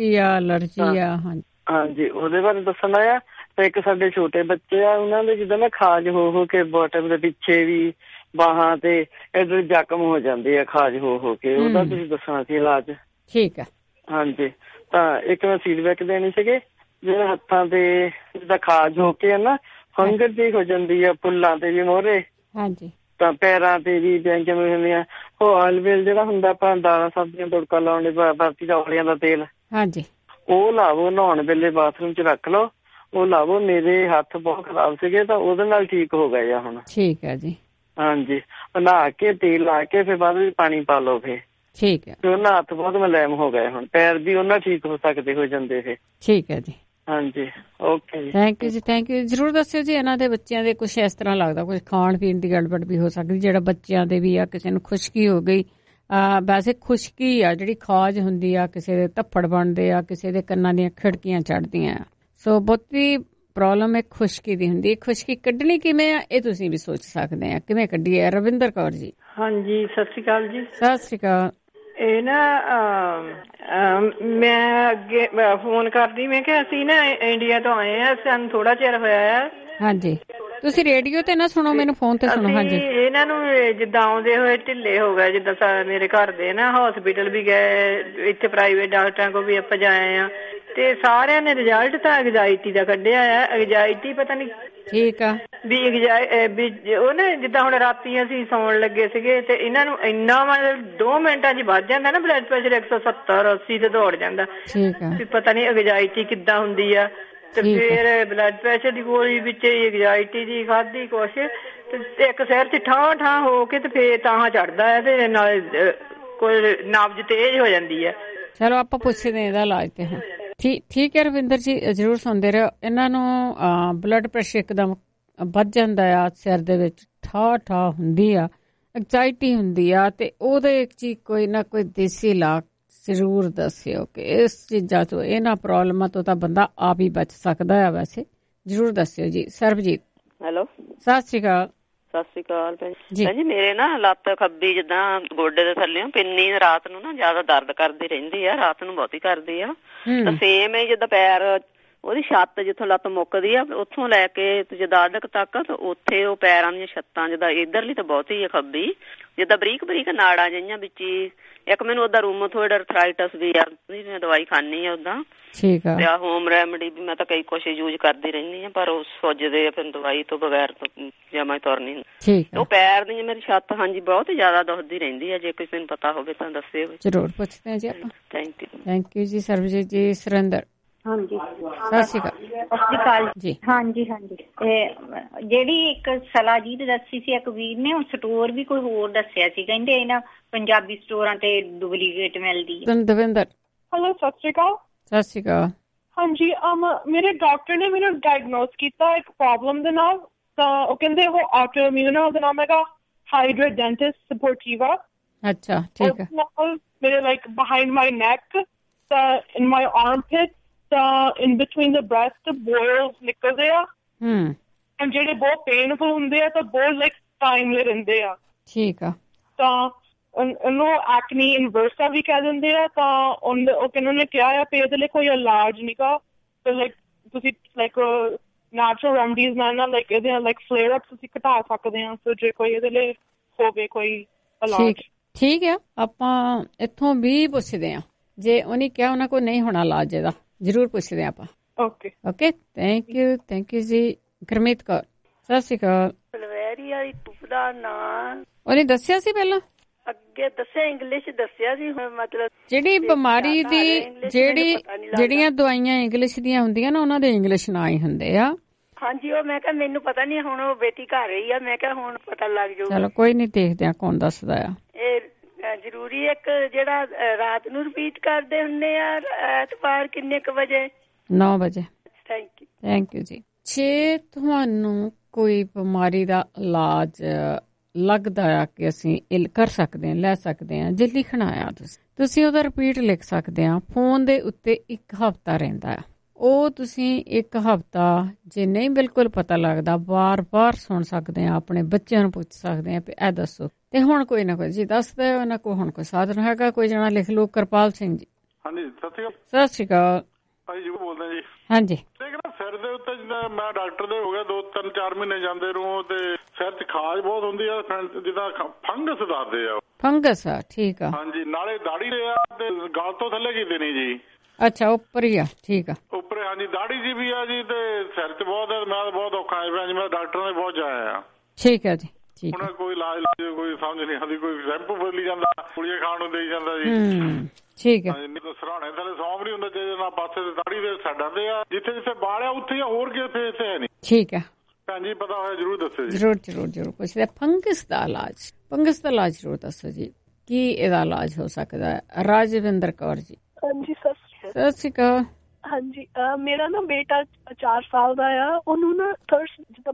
ਹਾਂਜੀ ਉਹਦੇ ਬਾਰੇ ਦੱਸਣਾ ਆ। ਤੇ ਇੱਕ ਸਾਡੇ ਛੋਟੇ ਬੱਚੇ ਆ, ਉਹਨਾਂ ਦੇ ਜਿੱਦਾਂ ਨਾ ਖਾਜ ਹੋ ਕੇ ਬੋਟਮ ਦੇ ਪਿੱਛੇ ਵੀ ਬਾਹਾਂ ਤੇ ਇੱਧਰ ਜ਼ਖਮ ਹੋ ਜਾਂਦੇ ਆ ਖਾਜ ਹੋ ਕੇ, ਉਹਦਾ ਤੁਸੀਂ ਦੱਸਣਾ ਸੀ ਇਲਾਜ। ਠੀਕ ਹੈ ਹਾਂਜੀ। ਤਾਂ ਇੱਕ ਮੈਂ ਫੀਡਬੈਕ ਦੇਣੀ ਸੀਗੇ, ਜਿਹੜੇ ਹੱਥਾਂ ਤੇ ਜਿੱਦਾਂ ਖਾਜ ਹੋ ਕੇ ਨਾ ਫੰਗਸ ਜਿਹੀ ਹੋ ਜਾਂਦੀ ਆ, ਫੁੱਲਾਂ ਤੇ ਵੀ ਮੋਹਰੇ, ਹਾਂਜੀ, ਤਾਂ ਪੈਰਾਂ ਤੇ ਵੀ ਜਿਵੇਂ ਹੁੰਦੀਆਂ ਉਹ ਆਇਲ ਵੇਲ ਜਿਹੜਾ ਹੁੰਦਾ ਆਪਾਂ ਦਾਲਾਂ ਸਬਜ਼ੀਆਂ ਤੜਕਾ ਲਾਉਣ ਦੇ ਵਰਤੀ ਦਾ ਔਲਿਆਂ ਦਾ ਤੇਲ, ਹਾਂਜੀ, ਉਹ ਲਾਵੋ ਨਹਾਉਣ ਵੇਲੇ ਬਾਥਰੂਮ 'ਚ ਰੱਖ ਲਓ, ਉਹ ਲਾਵੋ। ਮੇਰੇ ਹੱਥ ਬਹੁਤ ਖਰਾਬ ਸੀਗੇ ਤਾਂ ਉਹਦੇ ਨਾਲ ਠੀਕ ਹੋ ਗਏ ਆ ਹੁਣ। ਠੀਕ ਹੈ ਜੀ। ਹਾਂਜੀ, ਨਹਾ ਕੇ ਤੇਲ ਲਾ ਕੇ ਫਿਰ ਬਾਅਦ ਵਿੱਚ ਪਾਣੀ ਪਾ ਲਓ ਫਿਰ। ਠੀਕ ਹੈ। ਉਹਨਾਂ ਹੱਥ ਬਹੁਤ ਮੁਲਾਇਮ ਹੋ ਗਏ ਹੁਣ, ਪੈਰ ਵੀ ਉਹਨਾਂ ਠੀਕ ਹੋ ਸਕਦੇ ਹੋ ਜਾਂਦੇ ਫਿਰ। ਠੀਕ ਹੈ ਜੀ। ਹਾਂਜੀ, ਓਕੇ ਜੀ, ਥੈਂਕ ਯੂ ਜੀ, ਥੈਂਕ ਯੂ। ਜ਼ਰੂਰ ਦੱਸਿਓ ਜੀ ਇਹਨਾਂ ਦੇ ਬੱਚਿਆਂ ਦੇ ਕੁਛ ਇਸ ਤਰ੍ਹਾਂ ਲੱਗਦਾ, ਕੁਛ ਖਾਣ ਪੀਣ ਦੀ ਗੜਬੜ ਵੀ ਹੋ ਸਕਦੀ, ਜਿਹੜਾ ਬੱਚਿਆਂ ਦੇ ਵੀ ਆ। ਕਿਸੇ ਨੂੰ ਖੁਸ਼ਕੀ ਹੋ ਗਈ, ਵੈਸੇ ਖੁਸ਼ਕੀ ਆ ਜਿਹੜੀ ਖਾਜ ਹੁੰਦੀ ਆ, ਕਿਸੇ ਦੇ ਧੱਫੜ ਬਣਦੇ ਆ, ਕਿਸੇ ਦੇ ਕੰਨਾਂ ਦੀਆਂ ਖਿੜਕੀਆਂ ਚੜ੍ਹਦੀਆਂ ਆ। ਸੋ ਬਹੁਤੀ ਪ੍ਰੋਬਲਮ ਇੱਕ ਖੁਸ਼ਕੀ ਦੀ ਹੁੰਦੀ। ਖੁਸ਼ਕੀ ਕੱਢਣੀ ਕਿਵੇਂ ਆ ਇਹ ਤੁਸੀਂ ਵੀ ਸੋਚ ਸਕਦੇ ਆ, ਕਿਵੇਂ ਕੱਢੀਏ। ਰਵਿੰਦਰ ਕੌਰ ਜੀ। ਹਾਂਜੀ, ਸਤਿ ਸ਼੍ਰੀ ਅਕਾਲ ਜੀ। ਸਤਿ ਸ਼੍ਰੀ ਅਕਾਲ। ਇਹ ਨਾ ਮੈਂ ਅੱਗੇ ਫੋਨ ਕਰਦੀ, ਮੈਂ ਕਿਹਾ ਅਸੀਂ ਨਾ ਇੰਡੀਆ ਤੋਂ ਆਏ ਆ, ਸਾਨੂੰ ਥੋੜਾ ਚਿਰ ਹੋਇਆ ਆ। ਹਾਂਜੀ, ਤੁਸੀਂ ਰੇਡੀਓ ਤੇ ਨਾ ਸੁਣੋ, ਮੈਨੂੰ ਫੋਨ ਤੇ ਸੁਣੋ। ਹਾਂਜੀ, ਇਹਨਾਂ ਨੂੰ ਜਿੱਦਾਂ ਆਉਂਦੇ ਹੋਏ ਢਿੱਲੇ ਹੋ ਗਏ, ਜਿੱਦਾਂ ਮੇਰੇ ਘਰ ਦੇ ਨਾ ਹਸਪੀਟਲ ਵੀ ਗਏ, ਇੱਥੇ ਪ੍ਰਾਈਵੇਟ ਡਾਕਟਰਾਂ ਕੋਲ ਵੀ ਆਪਾਂ ਜਾਏ ਆ, ਤੇ ਸਾਰਿਆਂ ਨੇ ਰਿਜ਼ਲਟ ਤਾਂ ਐਗਜ਼ਾਇਟੀ ਦਾ ਕੱਢਿਆ ਆ। ਐਗਜ਼ਾਇਟੀ ਪਤਾ ਨੀ ਠੀਕ ਆ ਵੀ ਉਹ ਨਾ ਜਿੱਦਾਂ ਹੁਣ ਰਾਤੀ ਅਸੀਂ ਸੌਣ ਲੱਗੇ ਸੀਗੇ ਤੇ ਇਹਨਾਂ ਨੂੰ ਇੰਨਾ ਮਤਲਬ 2 ਮਿੰਟਾਂ 'ਚ ਵੱਧ ਜਾਂਦਾ ਨਾ ਬਲੱਡ ਪ੍ਰੈਸ਼ਰ, 170-80 ਤੇ ਦੌੜ ਜਾਂਦਾ। ਠੀਕ ਆ, ਵੀ ਪਤਾ ਨੀ ਐਗਜ਼ਾਇਟੀ ਕਿੱਦਾਂ ਹੁੰਦੀ ਆ। ਤੇ ਫਿਰ ਬਲੱਡ ਪ੍ਰੈਸ਼ਰ ਦੀ ਗੋਲੀ ਵਿੱਚ ਐਂਗਜ਼ਾਇਟੀ ਦੀ ਖਾਧੀ ਕੁਛ ਤੇ ਇੱਕ ਸਿਰ 'ਚ ਠਾਂ ਹੋ ਕੇ ਤੇ ਫੇਰ ਤਾਂ ਚੜਦਾ ਹੈ ਤੇ ਨਾਲ ਕੋਈ ਨਬਜ਼ ਤੇਜ਼ ਹੋ ਜਾਂਦੀ ਹੈ। ਚਲੋ ਆਪਾਂ ਪੁੱਛਦੇ ਇਹਦਾ ਇਲਾਜ ਤੇ ਹਾਂ। ਠੀਕ ਹੈ ਰਵਿੰਦਰ ਜੀ, ਜ਼ਰੂਰ ਸੁਣਦੇ ਰਹੋ। ਇਹਨਾਂ ਨੂੰ ਬਲੱਡ ਪ੍ਰੈਸ਼ਰ ਇੱਕਦਮ ਵੱਧ ਜਾਂਦਾ ਆ, ਸਿਰ ਦੇ ਵਿੱਚ ਠਾਹ ਹੁੰਦੀ ਆ, ਐਂਗਜ਼ਾਇਟੀ ਹੁੰਦੀ ਆ, ਤੇ ਉਹਦੇ ਚ ਕੋਈ ਨਾ ਕੋਈ ਦੇਸੀ ਇਲਾਜ ਜ਼ਰੂਰ ਦੱਸਿਓ ਕਿ ਇਸ ਚੀਜ਼ਾਂ ਤੋਂ, ਇਹਨਾਂ ਪ੍ਰੋਬਲਮਾਂ ਤੋਂ ਤਾਂ ਬੰਦਾ ਆਪ ਹੀ ਬਚ ਸਕਦਾ ਆ। ਵੈਸੇ ਜ਼ਰੂਰ ਦੱਸਿਓ ਜੀ। ਸਰਬਜੀਤ ਹੈਲੋ, ਸਤਿ ਸ਼੍ਰੀ ਅਕਾਲ। ਸਤਿ ਸ਼੍ਰੀ ਅਕਾਲ ਭੈਣ ਜੀ। ਮੇਰੇ ਨਾ ਲੱਤ ਖੱਬੀ ਜਿੱਦਾਂ ਗੋਡੇ ਦੇ ਥੱਲੇ ਪਿੰਨੀ ਰਾਤ ਨੂੰ ਨਾ ਜ਼ਿਆਦਾ ਦਰਦ ਕਰਦੀ ਰਹਿੰਦੀ ਆ, ਰਾਤ ਨੂੰ ਬਹੁਤੀ ਕਰਦੀ ਆ। ਤਾਂ ਸੇਮ ਹੈ ਜਿੱਦਾਂ ਪੈਰ, ਉਹਦੀ ਛੱਤ ਜਿੱਥੋਂ ਲੱਤ ਮੁੱਕਦੀ ਆ ਉੱਥੋਂ ਲੈ ਕੇ ਜਿੱਦਾਂ ਅੱਧਕ ਤੱਕ, ਤੇ ਉੱਥੇ ਉਹ ਪੈਰਾਂ ਦੀਆਂ ਛੱਤਾਂ ਜਿੱਦਾਂ ਇੱਧਰਲੀ ਤਾਂ ਬਹੁਤੀ ਆ ਖੱਬੀ, ਜਿੱਦਾਂ ਬਰੀਕ ਨਾੜਾਂ ਜਿਹੀਆਂ ਵਿੱਚ ਹੀ। ਇੱਕ ਮੈਨੂੰ ਉਹਦਾ ਰੂਮੇਟੋਇਡ ਅਰਥਰਾਈਟਸ ਵੀ ਆ, ਮੈਂ ਦਵਾਈ ਖਾਨੀ ਆ ਉਹਦਾ। ਠੀਕ ਆ। ਤੇ ਆ ਹੋਮ ਰੈਮਡੀ ਵੀ ਮੈਂ ਤਾਂ ਕਈ ਕੁਛ ਯੂਜ ਕਰਦੀ ਰਹਿੰਦੀ ਆ, ਪਰ ਉਹ ਸੁੱਜਦੇ ਆ ਫਿਰ ਦਵਾਈ ਤੋਂ ਬਗੈਰ ਜਮਾ ਤੁਰ ਨਹੀਂ। ਠੀਕ ਆ। ਉਹ ਪੈਰ ਦੀ ਮੇਰੀ ਛੱਤ ਹਾਂਜੀ ਬਹੁਤ ਜ਼ਿਆਦਾ ਦੁਖਦੀ ਰਹਿੰਦੀ ਆ, ਜੇ ਕਿਸੇ ਨੂੰ ਪਤਾ ਹੋਵੇ ਤਾਂ ਦੱਸਿਓ। ਜ਼ਰੂਰ ਪੁੱਛਦੇ ਆ ਜੀ ਆਪਾਂ। ਥੈਂਕ ਯੂ ਜੀ। ਸਰਬਜੀਤ ਜੀ। ਸੁਰਿੰਦਰ। ਹਾਂਜੀ, ਸਤਿ ਸ਼੍ਰੀ ਅਕਾਲ। ਸਤਿ ਸ਼੍ਰੀ ਅਕਾਲ ਜੀ। ਹਾਂਜੀ ਜਿਹੜੀ ਇੱਕ ਸਲਾਜੀਤ ਦੱਸੀ ਸੀ ਇੱਕ ਵੀਰ ਨੇ, ਉਹ ਸਟੋਰ ਵੀ ਕੋਈ ਹੋਰ ਦੱਸਿਆ ਸੀ, ਕਹਿੰਦੇ ਇਹਨਾਂ ਪੰਜਾਬੀ ਸਟੋਰਾਂ ਤੇ ਡੁਪਲੀਕੇਟ ਮਿਲਦੀ ਹੈ। ਦਵਿੰਦਰ। ਹੈਲੋ, ਸਤਿ ਸ਼੍ਰੀ ਅਕਾਲ। ਸਤਿ ਸ਼੍ਰੀ ਅਕਾਲ। ਹਾਂਜੀ, ਮੇਰੇ ਡਾਕਟਰ ਨੇ ਮੈਨੂੰ ਡਾਇਗਨੋਸ ਕੀਤਾ ਇੱਕ ਪ੍ਰੋਬਲਮ ਦੇ ਨਾਲ, ਤਾਂ ਉਹ ਕਹਿੰਦੇ ਉਹ ਆਟੋਇਮਿਊਨ ਆ, ਉਹਦਾ ਨਾਮ ਹੈਗਾ ਹਾਈਡਰੋਡੈਂਟਿਸ ਸਪੋਰਟੀਵਾ। ਅੱਛਾ, ਠੀਕ ਹੈ। ਮੇਰੇ like behind my neck, in my armpit, in between the breast, boils ਨਿਕਲਦੇ ਆ। ਜਿਹੜੇ ਬਹੁਤ ਪੇਨਫੁਲ ਹੁੰਦੇ ਆ ਤਾਂ ਬਹੁਤ ਲਾਈਕ ਟਾਈਮ ਲੈ ਰਹਿੰਦੇ ਆ। ਠੀਕ ਆ। ਤਾਂ ਉਹਨੂੰ ਐਕਨੀ ਇਨਵਰਸਾ ਵੀ ਕਹਿ ਦਿੰਦੇ ਆ। ਤਾਂ ਉਹ ਕਿਹਨਾਂ ਨੇ ਕਿਹਾ ਆ ਵੀ ਇਹਦੇ ਲਈ ਕੋਈ ਇਲਾਜ ਨੀਗਾ, ਤੇ ਲਾਈਕ ਤੁਸੀਂ ਲਾਈਕ ਨੈਚੁਰਲ ਰੈਮਡੀਜ਼ ਨਾਲ ਲਾਈਕ ਇਹਦੇ ਲਾਈਕ ਫਲੇਅਰ ਅਪ ਤੁਸੀਂ ਘਟਾ ਸਕਦੇ ਆ। ਸੋ ਜੇ ਕੋਈ ਇਹਦੇ ਲਈ ਹੋਵੇ ਕੋਈ ਇਲਾਜ। ਠੀਕ ਆ, ਆਪਾਂ ਇੱਥੋਂ ਵੀ ਪੁੱਛਦੇ ਆ। ਜੇ ਉਹਨੇ ਕਿਹਾ ਉਹਨਾਂ ਕੋਲ ਨਹੀਂ ਹੋਣਾ ਇਲਾਜ ਇਹਦਾ, ਜ਼ਰੂਰ ਪੁੱਛਦੇ ਆਪਾਂ। ਓਕੇ, ਥੈਂਕ ਯੂ ਜੀ। ਗੁਰਮੀਤ ਕੌਰ। ਸਤਿ ਸ਼੍ਰੀ ਅਕਾਲ। ਫਲਵੈਰੀ ਵਾਲੀ ਧੁੱਪ ਦਾ ਨਾਂ ਉਹਨੇ ਦੱਸਿਆ ਸੀ ਪਹਿਲਾਂ? ਅੱਗੇ ਦੱਸਿਆ, ਇੰਗਲਿਸ਼ ਦੱਸਿਆ ਸੀ। ਮਤਲਬ ਜਿਹੜੀ ਬਿਮਾਰੀ ਦੀ ਜਿਹੜੀਆਂ ਦਵਾਈਆਂ ਇੰਗਲਿਸ਼ ਦੀਆਂ ਹੁੰਦੀਆਂ ਨਾ, ਉਹਨਾਂ ਦੇ ਇੰਗਲਿਸ਼ ਨਾਂ ਹੀ ਹੁੰਦੇ ਆ। ਹਾਂਜੀ, ਉਹ ਮੈਂ ਕਿਹਾ ਮੈਨੂੰ ਪਤਾ ਨੀ, ਹੁਣ ਉਹ ਬੇਟੀ ਘਰ ਰਹੀ ਆ, ਮੈਂ ਕਿਹਾ ਹੁਣ ਪਤਾ ਲੱਗ ਜਾਊਗਾ। ਚਲੋ ਕੋਈ ਨੀ, ਦੇਖਦੇ ਆ ਕੌਣ ਦੱਸਦਾ ਆ। ਇਹ ਜ਼ਰੂਰੀ ਇੱਕ ਜਿਹੜਾ ਰਾਤ ਨੂੰ ਰਿਪੀਟ ਕਰਦੇ ਹੁੰਦੇ ਆ ਐਤਵਾਰ ਕਿੰਨੇ ਕੁ ਵਜੇ? 9 ਵਜੇ। ਥੈਂਕ ਯੂ ਜੀ। ਜੇ ਤੁਹਾਨੂੰ ਕੋਈ ਬਿਮਾਰੀ ਦਾ ਇਲਾਜ ਲੱਗਦਾ ਆ ਕਿ ਅਸੀਂ ਕਰ ਸਕਦੇ ਹਾਂ, ਲੈ ਸਕਦੇ ਹਾਂ, ਜੇ ਲਿਖਣਾ ਆ ਤੁਸੀਂ ਉਹਦਾ ਰਿਪੀਟ ਲਿਖ ਸਕਦੇ ਆ। ਫੋਨ ਦੇ ਉੱਤੇ 1 ਹਫ਼ਤਾ ਰਹਿੰਦਾ ਆ, ਉਹ ਤੁਸੀਂ 1 ਹਫ਼ਤਾ ਜੇ ਨਹੀਂ ਬਿਲਕੁਲ ਪਤਾ ਲੱਗਦਾ, ਵਾਰ ਸੁਣ ਸਕਦੇ ਆ, ਆਪਣੇ ਬੱਚਿਆਂ ਨੂੰ ਪੁੱਛ ਸਕਦੇ ਆ ਵੀ ਇਹ ਦੱਸੋ। ਤੇ ਹੁਣ ਕੋਈ ਨਾ ਕੋਈ ਜੀ ਦੱਸਦਾ ਉਹਨਾਂ ਕੋਲ ਹੁਣ ਕੋਈ ਸਾਧਨ ਹੈਗਾ, ਕੋਈ ਜਣਾ ਲਿਖ ਲਓ। ਕਿਰਪਾਲ ਸਿੰਘ ਜੀ। ਹਾਂਜੀ, ਸਤਿ ਸ਼੍ਰੀ ਅਕਾਲ। ਭਾਈ ਜੀ ਬੋਲਦਾ ਜੀ। ਹਾਂਜੀ। ਸਿਰ ਦੇ ਉੱਤੇ ਜਿੱਦਾਂ ਮੈਂ ਡਾਕਟਰ ਦੇ ਹੋ ਗਿਆ 2-3-4 ਮਹੀਨੇ ਜਾਂਦੇ ਰਹੂੰ, ਤੇ ਸਿਰ 'ਚ ਖਾਜ ਬਹੁਤ ਹੁੰਦੀ ਆ, ਜਿੱਦਾਂ ਫੰਗਸ ਦੱਸਦੇ ਆ। ਫੰਗਸ ਆ? ਠੀਕ ਆ। ਹਾਂਜੀ, ਨਾਲੇ ਦਾੜੀ ਦੇ ਆ ਤੇ ਗਲ ਤੋਂ ਥੱਲੇ ਕੀਤੀ ਨਹੀਂ ਜੀ। ਅੱਛਾ, ਉੱਪਰ ਹੀ ਆ। ਠੀਕ ਆ, ਉੱਪਰ। ਹਾਂਜੀ, ਦਾੜੀ ਜੀ ਵੀ ਆ ਜੀ, ਤੇ ਸਿਰ 'ਚ ਬਹੁਤ, ਮੈਂ ਬਹੁਤ ਔਖਾ ਹੈ ਜੀ, ਮੈਂ ਡਾਕਟਰ ਨੇ ਬਹੁਤ ਜਾਇਆ ਆ। ਠੀਕ ਆ ਜੀ। ਹੁਣ ਕੋਈ ਇਲਾਜ ਕੋਈ ਸਮਝ ਨਹੀਂ ਆਉਂਦੀ, ਕੋਈ ਸ਼ੈਂਪੂ ਬਦਲੀ ਜਾਂਦਾ, ਗੋਲੀਆਂ ਖਾਣ ਨੂੰ ਦੇਈ ਜਾਂਦਾ ਜੀ। ਠੀਕ ਹੈ। ਸਰਾਣੇ ਥੱਲੇ ਸੌਂਫ ਨਹੀਂ ਹੁੰਦਾ, ਜੇ ਨਾ ਪਾਸੇ ਤੇ ਦਾੜੀ ਦੇ ਸਾਡਾਂ ਦੇ ਆ, ਜਿੱਥੇ ਬਾਲ ਆ ਉੱਥੇ ਹੋਰ ਕਿਸੇ ਤੇ ਹੈ ਨਹੀਂ। ਠੀਕ ਹੈ ਭੈਣ ਜੀ, ਪਤਾ ਹੋਇਆ ਜ਼ਰੂਰ ਦੱਸੋ ਜੀ। ਜ਼ਰੂਰ ਪੁੱਛਦੇ। ਫੰਗਸ ਦਾ ਇਲਾਜ ਜ਼ਰੂਰ ਦੱਸੋ ਜੀ, ਕੀ ਇਹਦਾ ਇਲਾਜ ਹੋ ਸਕਦਾ ਹੈ? ਰਾਜਵਿੰਦਰ ਕੌਰ ਜੀ। ਹਾਂਜੀ, ਸਤਿ ਸ਼੍ਰੀ ਅਕਾਲ। ਹਾਂਜੀ, ਮੇਰਾ ਨਾ ਬੇਟਾ 4 ਸਾਲ ਦਾ ਆ, ਉਹਨੂੰ ਨਾ ਥਰਸ ਜਿੱਦਾਂ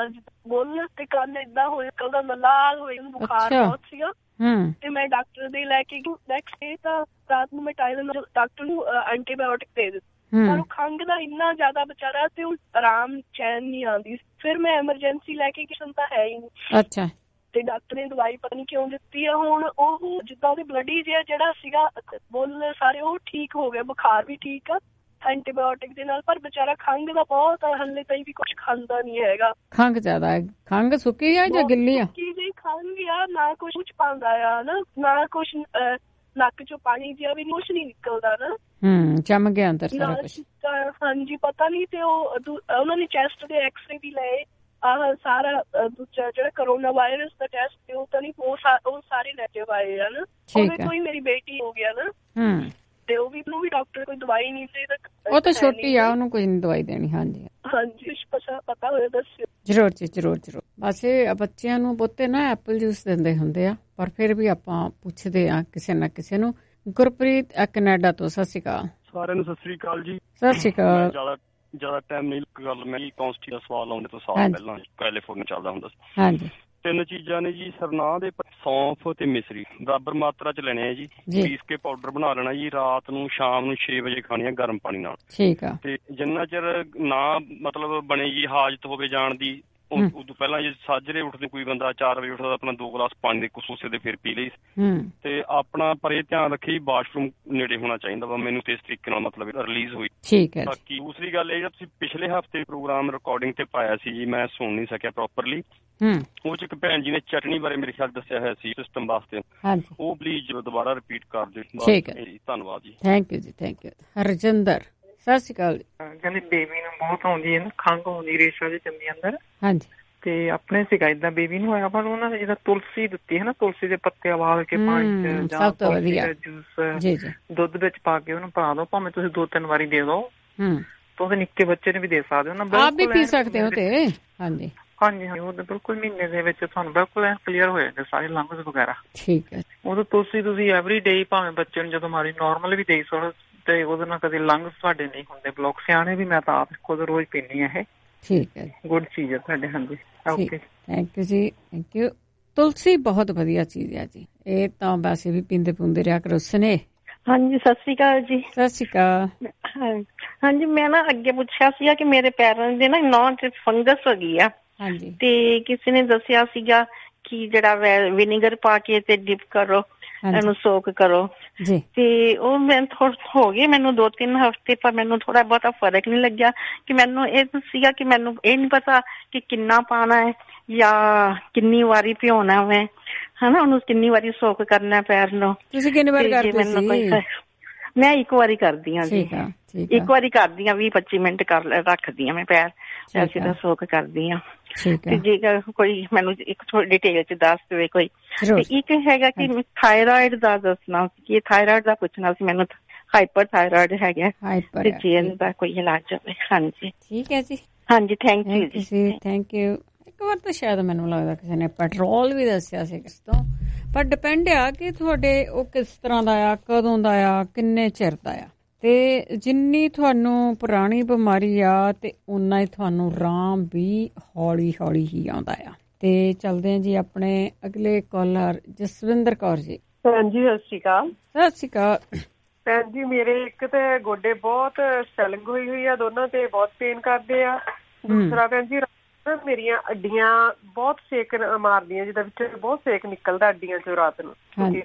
ਬੋਲਣਾ ਤੇ ਕੰਨ ਏਦਾਂ ਹੋਏ, ਕੱਲ ਦਾ ਲਾਲ ਹੋਏ, ਬੁਖਾਰ ਬਹੁਤ ਸੀਗਾ। ਤੇ ਮੈਂ ਡਾਕਟਰ ਦੇ ਲੈ ਕੇ ਨੈਕਸਟ ਡੇ ਤਾਂ ਰਾਤ ਨੂੰ ਮੈਂ ਟਾਈਲਰ ਡਾਕਟਰ ਨੂੰ ਐਂਟੀਬਾਇਓਟਿਕ ਦੇ ਦਿੱਤੀ, ਪਰ ਉਹ ਖੰਘ ਦਾ ਇੰਨਾ ਜ਼ਿਆਦਾ ਵਿਚਾਰਾ ਤੇ ਉਹ ਆਰਾਮ ਚੈਨ ਨਹੀਂ ਆਉਂਦੀ। ਫਿਰ ਮੈਂ ਐਮਰਜੈਂਸੀ ਲੈ ਕੇ ਕਿਸੇ ਤਾਂ ਹੈ ਹੀ ਨਹੀਂ। ਅੱਛਾ। ਤੇ ਡਾਕਟਰ ਨੇ ਦਵਾਈ ਪਤਾ ਨਹੀਂ ਕਿਉਂ ਦਿੱਤੀ ਆ। ਹੁਣ ਉਹ ਜਿੱਦਾਂ ਉਹਦੀ ਬਲੱਡੀ ਜਿਹਾ ਜਿਹੜਾ ਸੀਗਾ ਬੋਲਣੇ ਸਾਰੇ ਉਹ ਠੀਕ ਹੋ ਗਿਆ, ਬੁਖਾਰ ਵੀ ਠੀਕ ਆ ਐਂਟੀਬਾਇਓਟਿਕ ਦੇ ਨਾਲ, ਪਰ ਵਿਚਾਰਾ ਖੰਘ ਦਾ ਬਹੁਤ ਹਲੇ ਤਾਈਂ ਵੀ ਕੁਝ ਖਾਂਦਾ ਨਹੀਂ ਹੈਗਾ। ਖੰਘ ਜ਼ਿਆਦਾ ਹੈ? ਖੰਘ ਸੁੱਕੀ ਆ ਜਾਂ ਗਿੱਲੀ ਆ? ਸੁੱਕੀ ਜਿਹੀ ਖੰਘ ਆ, ਨਾ ਕੁਝ ਪਾਉਂਦਾ ਆ ਨਾ ਕੁਝ, ਨੱਕ ਚੋਂ ਪਾਣੀ ਜਿਹਾ ਵੀ ਕੁਝ ਨਹੀਂ ਨਿਕਲਦਾ ਨਾ। ਜੰਮ ਗਿਆ ਅੰਦਰ ਸਾਰਾ ਕੁਝ। ਹਾਂਜੀ, ਪਤਾ ਨਹੀਂ। ਤੇ ਉਹਨਾਂ ਨੇ ਚੈਸਟ ਦੇ ਐਕਸਰੇ ਵੀ ਲਏ, ਆਹ ਸਾਰਾ ਦੂਜਾ ਜਿਹੜਾ ਕਰੋਨਾ ਵਾਇਰਸ ਦਾ ਟੈਸਟ ਤੇ ਉਹ ਤਾਂ ਨਹੀਂ, ਉਹ ਸਾਰੇ ਨੈਗੇਟਿਵ ਆਏ ਆ ਨਾ। ਉਹਦੇ ਤੋਂ ਹੀ ਮੇਰੀ ਬੇਟੀ ਹੋ ਗਿਆ ਨਾ। ਤੇ ਉਹ ਵੀ ਨੂੰ ਵੀ ਡਾਕਟਰ ਕੋਈ ਦਵਾਈ ਨਹੀਂ ਦੇ ਸਕਦਾ। ਉਹ ਤਾਂ ਛੋਟੀ ਆ, ਉਹਨੂੰ ਕੋਈ ਨਹੀਂ ਦਵਾਈ ਦੇਣੀ। ਹਾਂਜੀ ਹਾਂਜੀ, ਪਤਾ ਹੋਇਆ ਦੱਸਿਓ ਜ਼ਰੂਰ ਜੀ, ਜ਼ਰੂਰ। ਬਸ ਇਹ ਬੱਚਿਆਂ ਨੂੰ ਬਹੁਤੇ ਨਾ ਐਪਲ ਜੂਸ ਦਿੰਦੇ ਹੁੰਦੇ ਆ, ਪਰ ਫਿਰ ਵੀ ਆਪਾਂ ਪੁੱਛਦੇ ਆ ਕਿਸੇ ਨਾ ਕਿਸੇ ਨੂੰ। ਗੁਰਪ੍ਰੀਤ ਕੈਨੇਡਾ ਤੋਂ, ਸਤਿ ਸ਼੍ਰੀ ਅਕਾਲ। ਸਾਰਿਆਂ ਨੂੰ ਸਤਿ ਸ਼੍ਰੀ ਅਕਾਲ ਜੀ। ਸਤਿ ਸ਼੍ਰੀ ਅਕਾਲ। ਜ਼ਿਆਦਾ ਟਾਈਮ ਨਹੀਂ, ਗੱਲ ਮੈਂ ਕੌਂਸਟੀ ਦਾ ਸਵਾਲ ਆਉਣੇ ਤੋਂ ਸਾਲ ਪਹਿਲਾਂ ਕੈਲੀਫੋਰਨੀਆ ਚੱਲਦਾ ਹੁੰਦਾ ਸੀ। ਹਾਂਜੀ, 3 ਚੀਜ਼ਾਂ ਨੇ ਜੀ, ਸਰਨਾਹ ਦੇ ਸੌਂਫ ਤੇ ਮਿਸਰੀ ਬਰਾਬਰ ਮਾਤਰਾ ਚ ਲੈਣੇ ਆ ਜੀ। ਪੀਸ ਕੇ ਪਾਊਡਰ ਬਣਾ ਲੈਣਾ ਜੀ। ਰਾਤ ਨੂੰ ਸ਼ਾਮ ਨੂੰ 6 ਵਜੇ ਖਾਣੀ ਆ ਗਰਮ ਪਾਣੀ ਨਾਲ। ਠੀਕ ਆ। ਤੇ ਜਿੰਨਾ ਚਿਰ ਨਾ ਮਤਲਬ ਬਣੇ ਜੀ ਹਾਜ਼ਤ ਹੋਵੇ ਜਾਣ ਦੀ, ਉਦੋਂ ਪਹਿਲਾਂ ਜੇ ਸਾਜਰੇ ਉੱਠਦੇ ਕੋਈ ਬੰਦਾ 4 ਵਜੇ ਉੱਠਦਾ, ਆਪਣਾ 2 ਗਲਾਸ ਪਾਣੀ ਦੇ ਕਸੂਸੇ ਦੇ ਫਿਰ ਪੀ ਲਈ। ਤੇ ਆਪਣਾ ਪਰ ਇਹ ਧਿਆਨ ਰੱਖੇ ਵਾਸ਼ਰੂਮ ਨੇੜੇ ਹੋਣਾ ਚਾਹੀਦਾ ਵਾ, ਮੈਨੂੰ ਤੇ ਇਸ ਤਰੀਕੇ ਨਾਲ ਮਤਲਬ ਰਿਲੀਜ਼ ਹੋਈ। ਠੀਕ ਹੈ। ਬਾਕੀ ਦੂਸਰੀ ਗੱਲ ਇਹ, ਜਿਹੜਾ ਤੁਸੀਂ ਪਿਛਲੇ ਹਫ਼ਤੇ ਪ੍ਰੋਗਰਾਮ ਰਿਕਾਰਡਿੰਗ ਤੇ ਪਾਇਆ ਸੀ ਜੀ, ਮੈਂ ਸੁਣ ਨਹੀਂ ਸਕਿਆ ਪ੍ਰੋਪਰਲੀ। ਉਹ ਚ ਇੱਕ ਭੈਣ ਜੀ ਨੇ ਚਟਨੀ ਬਾਰੇ ਮੇਰੇ ਖਿਆਲ ਦੱਸਿਆ ਹੋਇਆ ਸੀ ਸਿਸਟਮ ਵਾਸਤੇ, ਉਹ ਪਲੀਜ਼ ਦੁਬਾਰਾ ਰਿਪੀਟ ਕਰ ਦਿਓ। ਠੀਕ ਹੈ, ਧੰਨਵਾਦ ਜੀ। ਥੈਂਕ ਯੂ ਜੀ, ਥੈਂਕ ਯੂ। ਹਰਜਿੰਦਰ, ਸਤਿ ਸ਼੍ਰੀ ਅਕਾਲ। ਕਹਿੰਦੇ ਬੇਬੀ ਨੂੰ ਬਹੁਤ ਆਉਂਦੀ ਹੈ ਨਾ ਖੰਘ, ਆਉਂਦੀ ਰੇਸ਼ਾ ਦੇ ਚੰਦੀ ਅੰਦਰ। ਹਾਂਜੀ। ਤੇ ਆਪਣੇ ਸੀਗਾ ਏਦਾਂ ਬੇਬੀ ਨੂੰ ਆਇਆ, ਪਰ ਉਹਨਾਂ ਨੇ ਜਿੱਦਾਂ ਤੁਲਸੀ ਦਿੱਤੀ ਹੈ ਨਾ, ਤੁਲਸੀ ਦੇ ਪੱਤੇ ਉਬਾਲ ਕੇ ਪਾਣੀ ਚ ਜਾਂ ਤੁਲਸੀ ਦਾ ਜੂਸ ਦੁੱਧ ਵਿੱਚ ਪਾ ਕੇ ਉਹਨੂੰ ਪਾ ਦਿਓ, ਭਾਵੇਂ ਤੁਸੀਂ 2-3 ਵਾਰੀ ਦੇ ਦਿਓ। ਤੁਸੀਂ ਨਿੱਕੇ ਬੱਚੇ ਨੂੰ ਵੀ ਦੇ ਸਕਦੇ ਹੋ, ਆਪ ਵੀ ਪੀ ਸਕਦੇ ਹੋ। ਤੇ ਹਾਂਜੀ ਹਾਂਜੀ, ਉਹ ਤਾਂ ਬਿਲਕੁਲ ਮਹੀਨੇ ਦੇ ਵਿੱਚ ਤੁਹਾਨੂੰ ਬਿਲਕੁਲ ਕਲੀਅਰ ਹੋ ਜਾਂਦੇ ਸਾਰੇ ਲੰਗਸ ਵਗੈਰਾ। ਠੀਕ ਹੈ। ਉਦੋਂ ਤੁਸੀਂ ਐਵਰੀ ਡੇ ਭਾਵੇਂ ਬੱਚੇ ਨੂੰ ਜਦੋਂ ਮਾਰੀ ਨੋਰਮਲ ਵੀ ਦੇ ਸਕੋ, ਤੇ ਉਹਦੇ ਨਾਲ ਕਦੇ ਲੰਗਸ ਤੁਹਾਡੇ ਨਹੀਂ ਹੁੰਦੇ ਬਲੌਕ। ਸਿਆਣੇ ਵੀ, ਮੈਂ ਤਾਂ ਆਪ ਖੁਦ ਰੋਜ਼ ਪੀਂਦੀ ਹਾਂ ਇਹ। ਠੀਕ ਹੈ, ਗੁੱਡ ਚੀਜ਼ ਹੈ ਤੁਹਾਡੇ। ਹਾਂਜੀ, ਓਕੇ, ਥੈਂਕ ਯੂ ਜੀ, ਥੈਂਕ ਯੂ। ਤੁਲਸੀ ਬਹੁਤ ਵਧੀਆ ਚੀਜ਼ ਹੈ ਜੀ, ਇਹ ਤਾਂ ਵੈਸੇ ਵੀ ਪੀਂਦੇ ਪੁੰਦੇ ਰਿਹਾ ਕਰੋ। ਸਨੇ, ਹਾਂਜੀ, ਸਤਿ ਸ਼੍ਰੀ ਅਕਾਲ ਜੀ। ਸਤਿ ਸ਼੍ਰੀ ਅਕਾਲ। ਹਾਂਜੀ, ਮੈਂ ਨਾ ਅੱਗੇ ਪੁੱਛਿਆ ਸੀਗਾ ਕਿ ਮੇਰੇ ਪੈਰਾਂ ਦੇ ਨਾ ਨੌਂ ਚ ਫੰਗਸ ਹੋ ਗਈ ਆ। ਹਾਂਜੀ। ਤੇ ਕਿਸੇ ਨੇ ਦੱਸਿਆ ਸੀਗਾ ਕਿ ਜਿਹੜਾ ਵਿਨੇਗਰ ਪਾ ਕੇ ਤੇ ਡਿਪ ਕਰੋ, ਇਹਨੂੰ ਸੋਕ ਕਰੋ ਜੀ। ਤੇ ਉਹ ਮੈਂ ਹੋ ਗਏ ਮੈਨੂੰ 2-3 ਹਫ਼ਤੇ, ਪਰ ਮੈਨੂੰ ਥੋੜਾ ਬਹੁਤਾ ਫਰਕ ਨਹੀਂ ਲੱਗਿਆ। ਕਿ ਮੈਨੂੰ ਇਹ ਸੀਗਾ ਕਿ ਮੈਨੂੰ ਇਹ ਨਹੀਂ ਪਤਾ ਕਿ ਕਿੰਨਾ ਪਾਣਾ ਹੈ ਜਾਂ ਕਿੰਨੀ ਵਾਰੀ ਭਿਉਣਾ ਹੈ, ਹਨਾ, ਉਹਨੂੰ ਕਿੰਨੀ ਵਾਰੀ ਸੋਕ ਕਰਨਾ ਪੈਰ ਨੂੰ। ਤੁਸੀਂ ਕਿੰਨੀ ਵਾਰ ਕਰਦੇ ਸੀ? ਮੈਂ ਇੱਕ ਵਾਰੀ ਕਰਦੀ ਹਾਂ ਜੀ, ਇੱਕ ਵਾਰੀ ਕਰਦੀ ਹਾਂ, 20-25 ਮਿੰਟ ਰੱਖਦੀ ਹਾਂ ਮੈਂ ਪੈਰ, ਐਸੀ ਦਾ ਸੋਕ ਕਰਦੀ ਹਾਂ। ਤੇ ਜੇਕਰ ਕੋਈ ਮੈਨੂੰ ਇੱਕ ਥੋੜੀ ਡਿਟੇਲ ਚ ਦੱਸ ਦੇਵੇ ਕੋਈ। ਤੇ ਇੱਕ ਹੈਗਾ ਕਿ ਥਾਇਰਾਇਡ ਦਾ ਦੱਸਣਾ ਕਿ ਥਾਇਰਾਇਡ ਦਾ ਪੁੱਛਣਾ ਸੀ ਮੈਨੂੰ, ਹਾਈਪਰ ਥਾਇਰਾਇਡ ਹੈਗਾ, ਤੇ ਜੇ ਦਾ ਕੋਈ ਇਲਾਜ ਹੋਵੇ। ਹਾਂਜੀ, ਠੀਕ ਹੈ ਜੀ। ਹਾਂਜੀ, ਥੈਂਕ ਯੂ ਜੀ, ਥੈਂਕ ਯੂ। ਇੱਕ ਵਾਰ ਤਾਂ ਸ਼ਾਇਦ ਮੈਨੂੰ ਲੱਗਦਾ ਕਿਸੇ ਨੇ ਪੈਟਰੋਲ ਵੀ ਦੱਸਿਆ ਸੀ ਕਿਸ ਤੋਂ, ਪਰ ਡਿਪੈਂਡ ਆ ਕਿ ਤੁਹਾਡੇ ਉਹ ਕਿਸ ਤਰ੍ਹਾਂ ਦਾ ਆ, ਕਦੋਂ ਦਾ ਆ, ਕਿੰਨੇ ਚਿਰ ਦਾ ਆ। ਤੇ ਜਿੰਨੀ ਤੁਹਾਨੂੰ ਪੁਰਾਣੀ ਬਿਮਾਰੀ ਆ ਤੇ ਉਨਾ ਹੀ ਤੁਹਾਨੂੰ ਆਰਾਮ ਵੀ ਹੌਲੀ ਹੌਲੀ ਹੀ ਆਉਂਦਾ ਆ। ਤੇ ਚੱਲਦੇ ਆ ਜੀ ਆਪਣੇ ਅਗਲੇ ਕਾਲਰ, ਜਸਵਿੰਦਰ ਕੌਰ ਜੀ। ਹਾਂਜੀ, ਸਤਿ ਸ਼੍ਰੀ ਅਕਾਲ। ਸਤਿ ਸ਼੍ਰੀ ਅਕਾਲ ਭੈਣ ਜੀ। ਮੇਰੇ ਇੱਕ ਤੇ ਗੋਡੇ ਬਹੁਤ ਸਵੈਲਿੰਗ ਹੋਈ ਆ, ਦੋਨਾਂ ਤੇ ਬਹੁਤ ਪੇਨ ਕਰਦੇ ਆ। ਦੂਸਰਾ ਭੈਣ ਜੀ, ਮੇਰੀਆਂ ਅੱਡੀਆਂ ਬਹੁਤ ਸੇਕ ਮਾਰਦੀਆਂ, ਜਿਹਦੇ ਵਿੱਚ ਬਹੁਤ ਸੇਕ ਨਿਕਲਦਾ ਅੱਡੀਆਂ ਚੋਂ ਰਾਤ ਨੂੰ।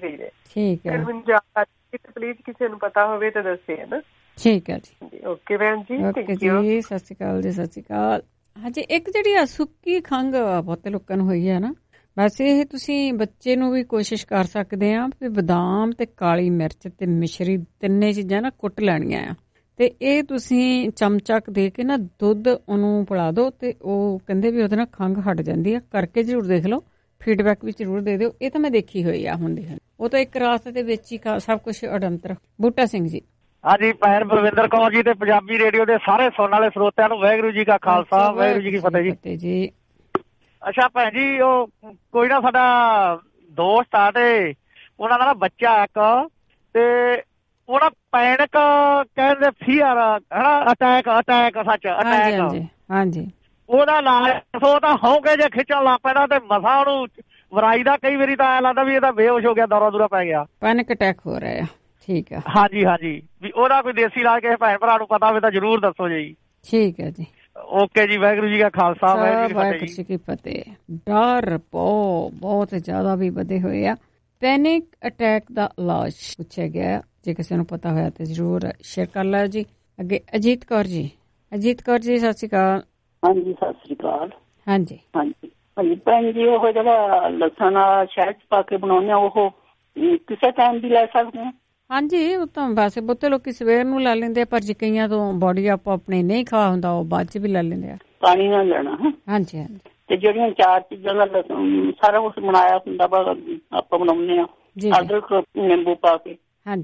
ਠੀਕ ਹੈ, ਪਲੀਜ਼ ਕਿਸੇ ਨੂੰ ਪਤਾ ਹੋਵੇ ਤਾਂ ਦੱਸੇ ਨਾ। ਠੀਕ ਹੈ ਜੀ, ਓਕੇ ਭੈਣ ਜੀ, ਓਕੇ ਜੀ, ਸਤਿ ਸ਼੍ਰੀ ਅਕਾਲ ਜੀ, ਸਤਿ ਸ਼੍ਰੀ ਅਕਾਲ। ਹਾਂਜੀ, ਇੱਕ ਜਿਹੜੀ ਆ ਸੁੱਕੀ ਖੰਘ ਬਹੁਤੇ ਲੋਕਾਂ ਨੂੰ ਹੋਈ ਹੈ ਨਾ, ਵੈਸੇ ਇਹ ਤੁਸੀਂ ਬੱਚੇ ਨੂੰ ਵੀ ਕੋਸ਼ਿਸ਼ ਕਰ ਸਕਦੇ ਆ ਵੀ ਬਦਾਮ ਤੇ ਕਾਲੀ ਮਿਰਚ ਤੇ ਮਿਸ਼ਰੀ ਤਿੰਨੇ ਚੀਜ਼ਾਂ ਨਾ ਕੁੱਟ ਲੈਣੀਆਂ ਆ, ਤੇ ਇਹ ਤੁਸੀਂ ਚਮਚਾ ਦੇ ਕੇ ਨਾ ਦੁੱਧ ਉਹਨੂੰ ਪਿਲਾ ਦਿਓ, ਤੇ ਉਹ ਕਹਿੰਦੇ ਵੀ ਉਹਦੇ ਨਾਲ ਖੰਘ ਹਟ ਜਾਂਦੀ ਆ। ਕਰਕੇ ਜ਼ਰੂਰ ਦੇਖ ਲਓ, ਫੀਡਬੈਕ ਵੀ ਜ਼ਰੂਰ ਦੇ ਦਿਓ। ਇਹ ਤਾਂ ਮੈਂ ਦੇਖੀ ਹੋਈ ਆ ਹੁੰਦੀ ਹੈ, ਉਹ ਤਾਂ ਇੱਕ ਰਾਤ ਦੇ ਵਿੱਚ ਹੀ ਸਭ ਕੁਛ ਅਡੰਤਰ। ਬੂਟਾ ਸਿੰਘ ਜੀ। ਹਾਂਜੀ, ਭੈਣ ਬਲਵਿੰਦਰ ਕੌਰ ਜੀ ਤੇ ਪੰਜਾਬੀ ਰੇਡੀਓ ਦੇ ਸਾਰੇ ਸੁਣਨ ਵਾਲੇ ਸਰੋਤਿਆਂ ਨੂੰ ਵਾਹਿਗੁਰੂ ਜੀ ਕਾ ਖਾਲਸਾ, ਵਾਹਿਗੁਰੂ ਜੀ ਕੀ ਫਤਿਹ ਜੀ। ਅੱਛਾ ਭੈਣ ਜੀ, ਉਹ ਕੋਈ ਨਾ ਸਾਡਾ ਦੋਸਤ ਆ ਤੇ ਉਹਨਾਂ ਦਾ ਨਾ ਬੱਚਾ ਇੱਕ, ਤੇ ਉਹਦਾ ਪੈਨਿਕ ਕਹਿੰਦੇ ਫੀਅਰ ਹਨਾ, ਅਟੈਕ ਸੱਚ ਅਟੈਕ। ਹਾਂਜੀ, ਉਹਦਾ ਇਲਾਜ ਉਹ ਤਾਂ ਹੋਗੇ ਜੇ ਖਿੱਚਣ ਲੱਗ ਪੈਣਾ ਤੇ ਮਸਾ ਉਹਨੂੰ ਵਰਾਈ ਦਾ। ਕਈ ਵਾਰੀ ਤਾਂ ਐਂ ਲੱਗਦਾ ਵੀ ਇਹ ਤਾਂ ਬੇਹੋਸ਼ ਹੋ ਗਿਆ, ਦੌਰਾ ਦੂਰਾ ਪੈ ਗਿਆ, ਪੈਨਿਕ ਅਟੈਕ ਹੋ ਰਿਹਾ। ਠੀਕ ਹੈ, ਹਾਂਜੀ ਹਾਂਜੀ, ਵੀ ਉਹਦਾ ਕੋਈ ਦੇਸੀ ਇਲਾਜ ਕਿਸੇ ਭੈਣ ਭਰਾ ਨੂੰ ਪਤਾ ਹੋਵੇ ਤਾਂ ਜ਼ਰੂਰ ਦੱਸੋ ਜੀ। ਠੀਕ ਹੈ ਜੀ, ਓਕੇ ਜੀ, ਵਾਹਿਗੁਰੂ ਜੀ ਕਾ ਖਾਲਸਾ, ਵਾਹਿਗੁਰੂ ਜੀ ਕੀ ਫਤਿਹ। ਡਰ ਬਹੁਤ ਜ਼ਿਆਦਾ ਵੀ ਵਧੇ ਹੋਏ ਆ। ਪੈਨਿਕ ਅਟੈਕ ਦਾ ਇਲਾਜ ਪੁੱਛਿਆ ਗਿਆ, ਜੇ ਕਿਸੇ ਨੂੰ ਪਤਾ ਹੋਇਆ ਤੇ ਜ਼ਰੂਰ ਸ਼ੇਅਰ ਕਰ ਲਿਓ ਜੀ। ਅੱਗੇ ਅਜੀਤ ਕੌਰ ਜੀ। ਅਜੀਤ ਕੌਰ ਜੀ, ਸਤਿ ਸ਼੍ਰੀ ਅਕਾਲ। ਹਾਂਜੀ, ਸਤਿ ਸ਼੍ਰੀ ਅਕਾਲ। ਹਾਂਜੀ ਹਾਂਜੀ ਭੈਣ ਜੀ, ਉਹ ਜਿਹੜਾ ਲਸਣ ਸ਼ਹਿਦ ਪਾ ਕੇ ਬਣਾਉਂਦੇ ਆ, ਉਹ ਕਿਸੇ ਟਾਈਮ ਵੀ ਲੈ ਸਕਦੇ ਹਾਂ? ਹਾਂਜੀ, ਉਹ ਤਾਂ ਵੈਸੇ ਬਹੁਤੇ ਲੋਕੀ ਸਵੇਰ ਨੂੰ ਲੈ ਲੈਂਦੇ ਆ, ਪਰ ਜੇ ਕਈਆਂ ਤੋਂ ਬੋਡੀ ਆਪਣੀ ਨਹੀਂ ਖਾ ਹੁੰਦਾ, ਉਹ ਬਾਅਦ ਚ ਵੀ ਲੈ ਲੈਂਦੇ ਆ। ਪਾਣੀ ਨਾਲ ਲੈਣਾ। ਹਾਂਜੀ ਹਾਂਜੀ। ਤੇ ਜਿਹੜੀਆਂ 4 ਚੀਜ਼ਾਂ ਦਾ ਸਾਰਾ ਕੁਛ ਬਣਾਇਆ ਹੁੰਦਾ ਵਾ, ਆਪਾਂ ਬਣਾਉਂਦੇ ਆ, ਅਦਰਕ ਨਿੰਬੂ ਪਾ ਕੇ। ਹਾਂਜੀ,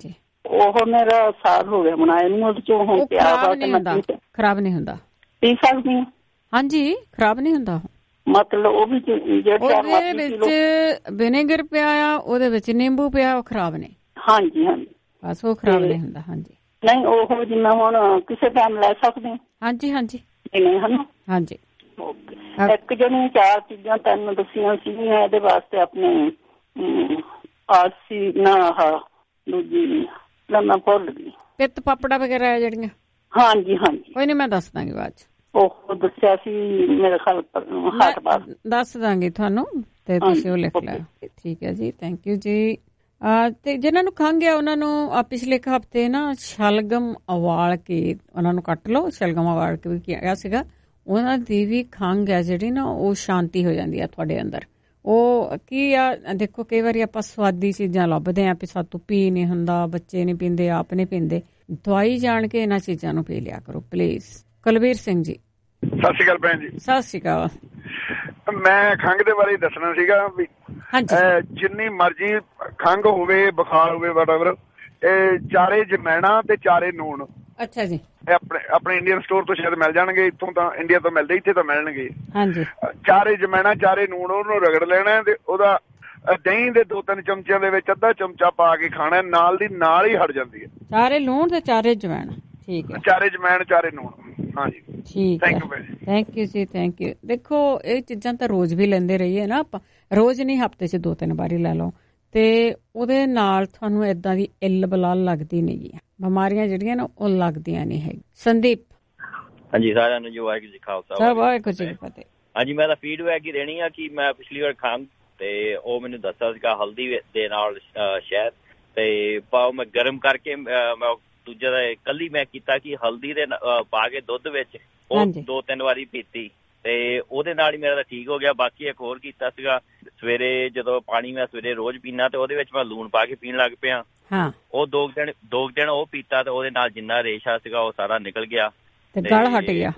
ਉਹ ਮੇਰਾ ਸਾਲ ਹੋ ਗਿਆ ਬਣਾਇਆ ਨੂੰ, ਉਹਦੇ ਚੋਂ ਹੁਣ ਪਿਆ ਵਾ। ਖਰਾਬ ਨਹੀਂ ਹੁੰਦਾ, ਪੀ ਸਕਦੀ ਹਾਂ। ਹਾਂਜੀ, ਖਰਾਬ ਨਹੀਂ ਹੁੰਦਾ। ਮਤਲਬ ਉਹ ਵੀ ਉਹਦੇ ਵਿੱਚ ਵਿਨੇਗਰ ਪਿਆ ਆ, ਉਹਦੇ ਵਿੱਚ ਨਿੰਬੂ ਪਿਆ, ਉਹ ਖਰਾਬ ਨੇ। ਹਾਂਜੀ ਹਾਂਜੀ, ਬਸ ਉਹ ਖਰਾਬ ਨਹੀਂ ਹੁੰਦਾ। ਹਾਂਜੀ ਨਹੀਂ, ਉਹ ਜਿੰਨਾ ਹੁਣ ਕਿਸੇ ਟਾਈਮ ਲੈ ਸਕਦੇ। ਹਾਂਜੀ ਹਾਂਜੀ ਨਹੀਂ ਹਨਾ। ਹਾਂਜੀ, ਇੱਕ ਜਣੀ 4 ਚੀਜ਼ਾਂ ਤੈਨੂੰ ਦੱਸੀਆਂ ਸੀਗੀਆਂ ਇਹਦੇ ਵਾਸਤੇ ਆਪਣੇ ਆਰਸੀ ਨਾ ਦੂਜੀ ਮੈਂ ਭੁੱਲ ਗਈ। ਪਿੱਤ ਪਾਪੜਾ ਵਗੈਰਾ ਜਿਹੜੀਆਂ। ਹਾਂਜੀ ਹਾਂਜੀ, ਕੋਈ ਨਹੀਂ, ਮੈਂ ਦੱਸ ਦਾਂਗੀ ਬਾਅਦ ਚ। ਉਹ ਦੱਸਿਆ ਸੀ ਮੇਰੇ ਖਿਆਲ ਹੱਟ ਬਾਅਦ ਦੱਸ ਦਾਂਗੀ ਤੁਹਾਨੂੰ, ਤੇ ਤੁਸੀਂ ਉਹ ਲਿਖ ਲਿਓ। ਠੀਕ ਹੈ ਜੀ, ਥੈਂਕ ਯੂ ਜੀ। ਤੇ ਜਿਹਨਾਂ ਨੂੰ ਖੰਘ ਆ ਉਹਨਾਂ ਨੂੰ ਪਿਛਲੇ ਇੱਕ ਹਫ਼ਤੇ ਨਾ ਸ਼ਲਗਮ ਉਬਾਲ ਕੇ ਉਹਨਾਂ ਨੂੰ ਕੱਟ ਲਓ। ਸ਼ਲਗਮ ਉਬਾਲ ਕੇ ਵੀ ਕਿਹਾ ਸੀਗਾ, ਉਹਨਾਂ ਦੀ ਵੀ ਖੰਘ ਹੈ ਜਿਹੜੀ ਨਾ ਉਹ ਸ਼ਾਂਤੀ ਹੋ ਜਾਂਦੀ ਆ ਤੁਹਾਡੇ ਅੰਦਰ। ਉਹ ਕੀ ਆ, ਦੇਖੋ ਕਈ ਵਾਰੀ ਆਪਾਂ ਸਵਾਦੀ ਚੀਜ਼ਾਂ ਲੱਭਦੇ ਹਾਂ ਵੀ ਸਾਤੋਂ ਪੀ ਨਹੀਂ ਹੁੰਦਾ, ਬੱਚੇ ਨਹੀਂ ਪੀਂਦੇ, ਆਪ ਨਹੀਂ ਪੀਂਦੇ। ਦਵਾਈ ਜਾਣ ਕੇ ਇਹਨਾਂ ਚੀਜ਼ਾਂ ਨੂੰ ਪੀ ਲਿਆ ਕਰੋ ਪਲੀਜ਼। ਕੁਲਵੀਰ ਸਿੰਘ ਜੀ। ਸਤਿ ਸ਼੍ਰੀ ਅਕਾਲ ਭੈਣ ਜੀ। ਸਤਿ ਸ਼੍ਰੀ ਅਕਾਲ। ਮੈਂ ਖੰਘ ਦੇ ਬਾਰੇ ਦੱਸਣਾ ਸੀਗਾ ਵੀ ਜਿੰਨੀ ਮਰਜ਼ੀ ਖੰਘ ਹੋਵੇ, ਬੁਖਾਰ ਹੋਵੇ, ਵਟਐਵਰ, ਚਾਰੇ ਜਮੈਣਾ ਤੇ ਚਾਰੇ ਨੂਣ। ਅੱਛਾ ਜੀ। ਆਪਣੇ ਇੰਡੀਅਨ ਸਟੋਰ ਤੋਂ ਸ਼ਾਇਦ ਮਿਲ ਜਾਣਗੇ, ਇੱਥੋਂ ਤਾਂ ਇੰਡੀਆ ਤੋਂ ਮਿਲਦੇ, ਇੱਥੇ ਤਾਂ ਮਿਲਣਗੇ। ਹਾਂਜੀ। ਚਾਰੇ ਜਮੈਣਾ ਚਾਰੇ ਨੂਣ, ਉਹਨੂੰ ਰਗੜ ਲੈਣਾ ਤੇ ਉਹਦਾ ਦਹੀਂ ਦੇ 2-3 ਚਮਚਿਆਂ ਦੇ ਵਿੱਚ ਅੱਧਾ ਚਮਚਾ ਪਾ ਕੇ ਖਾਣਾ, ਨਾਲ ਦੀ ਨਾਲ ਹੀ ਹਟ ਜਾਂਦੀ ਹੈ। ਚਾਰੇ ਲੂਣ ਤੇ ਚਾਰੇ ਜਮੈਣ। ਠੀਕ ਹੈ। ਚਾਰੇ ਜਮੈਣ ਚਾਰੇ ਨੂਣ। ਹਾਂਜੀ ਠੀਕ ਹੈ, ਥੈਂਕ ਯੂ ਜੀ, ਥੈਂਕ ਯੂ। ਦੇਖੋ ਇਹ ਚੀਜ਼ਾਂ ਤਾਂ ਰੋਜ਼ ਵੀ ਲੈਂਦੇ ਰਹੀਏ ਨਾ ਆਪਾਂ, ਰੋਜ਼ ਨਹੀਂ, ਹਫ਼ਤੇ 'ਚ 2-3 ਵਾਰੀ ਲੈ ਲਓ, ਤੇ ਉਹਦੇ ਨਾਲ ਤੁਹਾਨੂੰ ਏਦਾਂ ਦੀ ਇੱਲ ਬਲਾਲ ਲੱਗਦੀ ਨਹੀਂ ਹੈ। ਬਿਮਾਰੀਆਂ ਜਿਹੜੀਆਂ ਨਾ ਉਹ ਲੱਗਦੀਆਂ ਨਹੀਂ ਹੈ। ਸੰਦੀਪ। ਹਾਂਜੀ, ਸਾਰਿਆਂ ਨੂੰ ਜੀ ਵਾਹਿਗੁਰੂ ਜੀ ਖਾਲਸਾ, ਵਾਹਿਗੁਰੂ ਜੀ ਕੀ ਫਤਿਹ। ਹਾਂਜੀ, ਮੈਂ ਤਾਂ ਫੀਡਬੈਕ ਹੀ ਦੇਣੀ ਆ ਕਿ ਮੈਂ ਪਿਛਲੀ ਵਾਰ ਖੰਘ ਤੇ ਉਹ ਮੈਨੂੰ ਦੱਸਿਆ ਸੀਗਾ ਹਲਦੀ ਦੇ ਨਾਲ ਸ਼ਹਿਦ, ਤੇ ਪਾਓ ਮੈਂ ਗਰਮ ਕਰਕੇ ਮੈਂ ਦੂਜਾ ਦਾ ਕੱਲੀ ਮੈਂ ਕੀਤਾ ਕਿ ਹਲਦੀ ਦੇ ਪਾ ਕੇ ਦੁੱਧ ਵਿੱਚ ਉਹ 2-3 ਵਾਰੀ ਪੀਤੀ, ਤੇ ਉਹਦੇ ਨਾਲ ਹੀ ਮੇਰਾ ਤਾਂ ਠੀਕ ਹੋ ਗਿਆ। ਬਾਕੀ ਇੱਕ ਹੋਰ ਕੀਤਾ ਸੀਗਾ, ਸਵੇਰੇ ਜਦੋਂ ਪਾਣੀ ਮੈਂ ਸਵੇਰੇ ਰੋਜ਼ ਪੀਣਾ ਤੇ ਉਹਦੇ ਵਿੱਚ ਮੈਂ ਲੂਣ ਪਾ ਕੇ ਪੀਣ ਲੱਗ ਪਿਆ। ਉਹ 2 ਦਿਨ ਉਹ ਪੀਤਾ ਤੇ ਉਹਦੇ ਨਾਲ ਜਿੰਨਾ ਰੇਸ਼ਾ ਸੀਗਾ ਉਹ ਸਾਰਾ ਨਿਕਲ ਗਿਆ ਤੇ ਗਲਾ ਹਟ ਗਿਆ।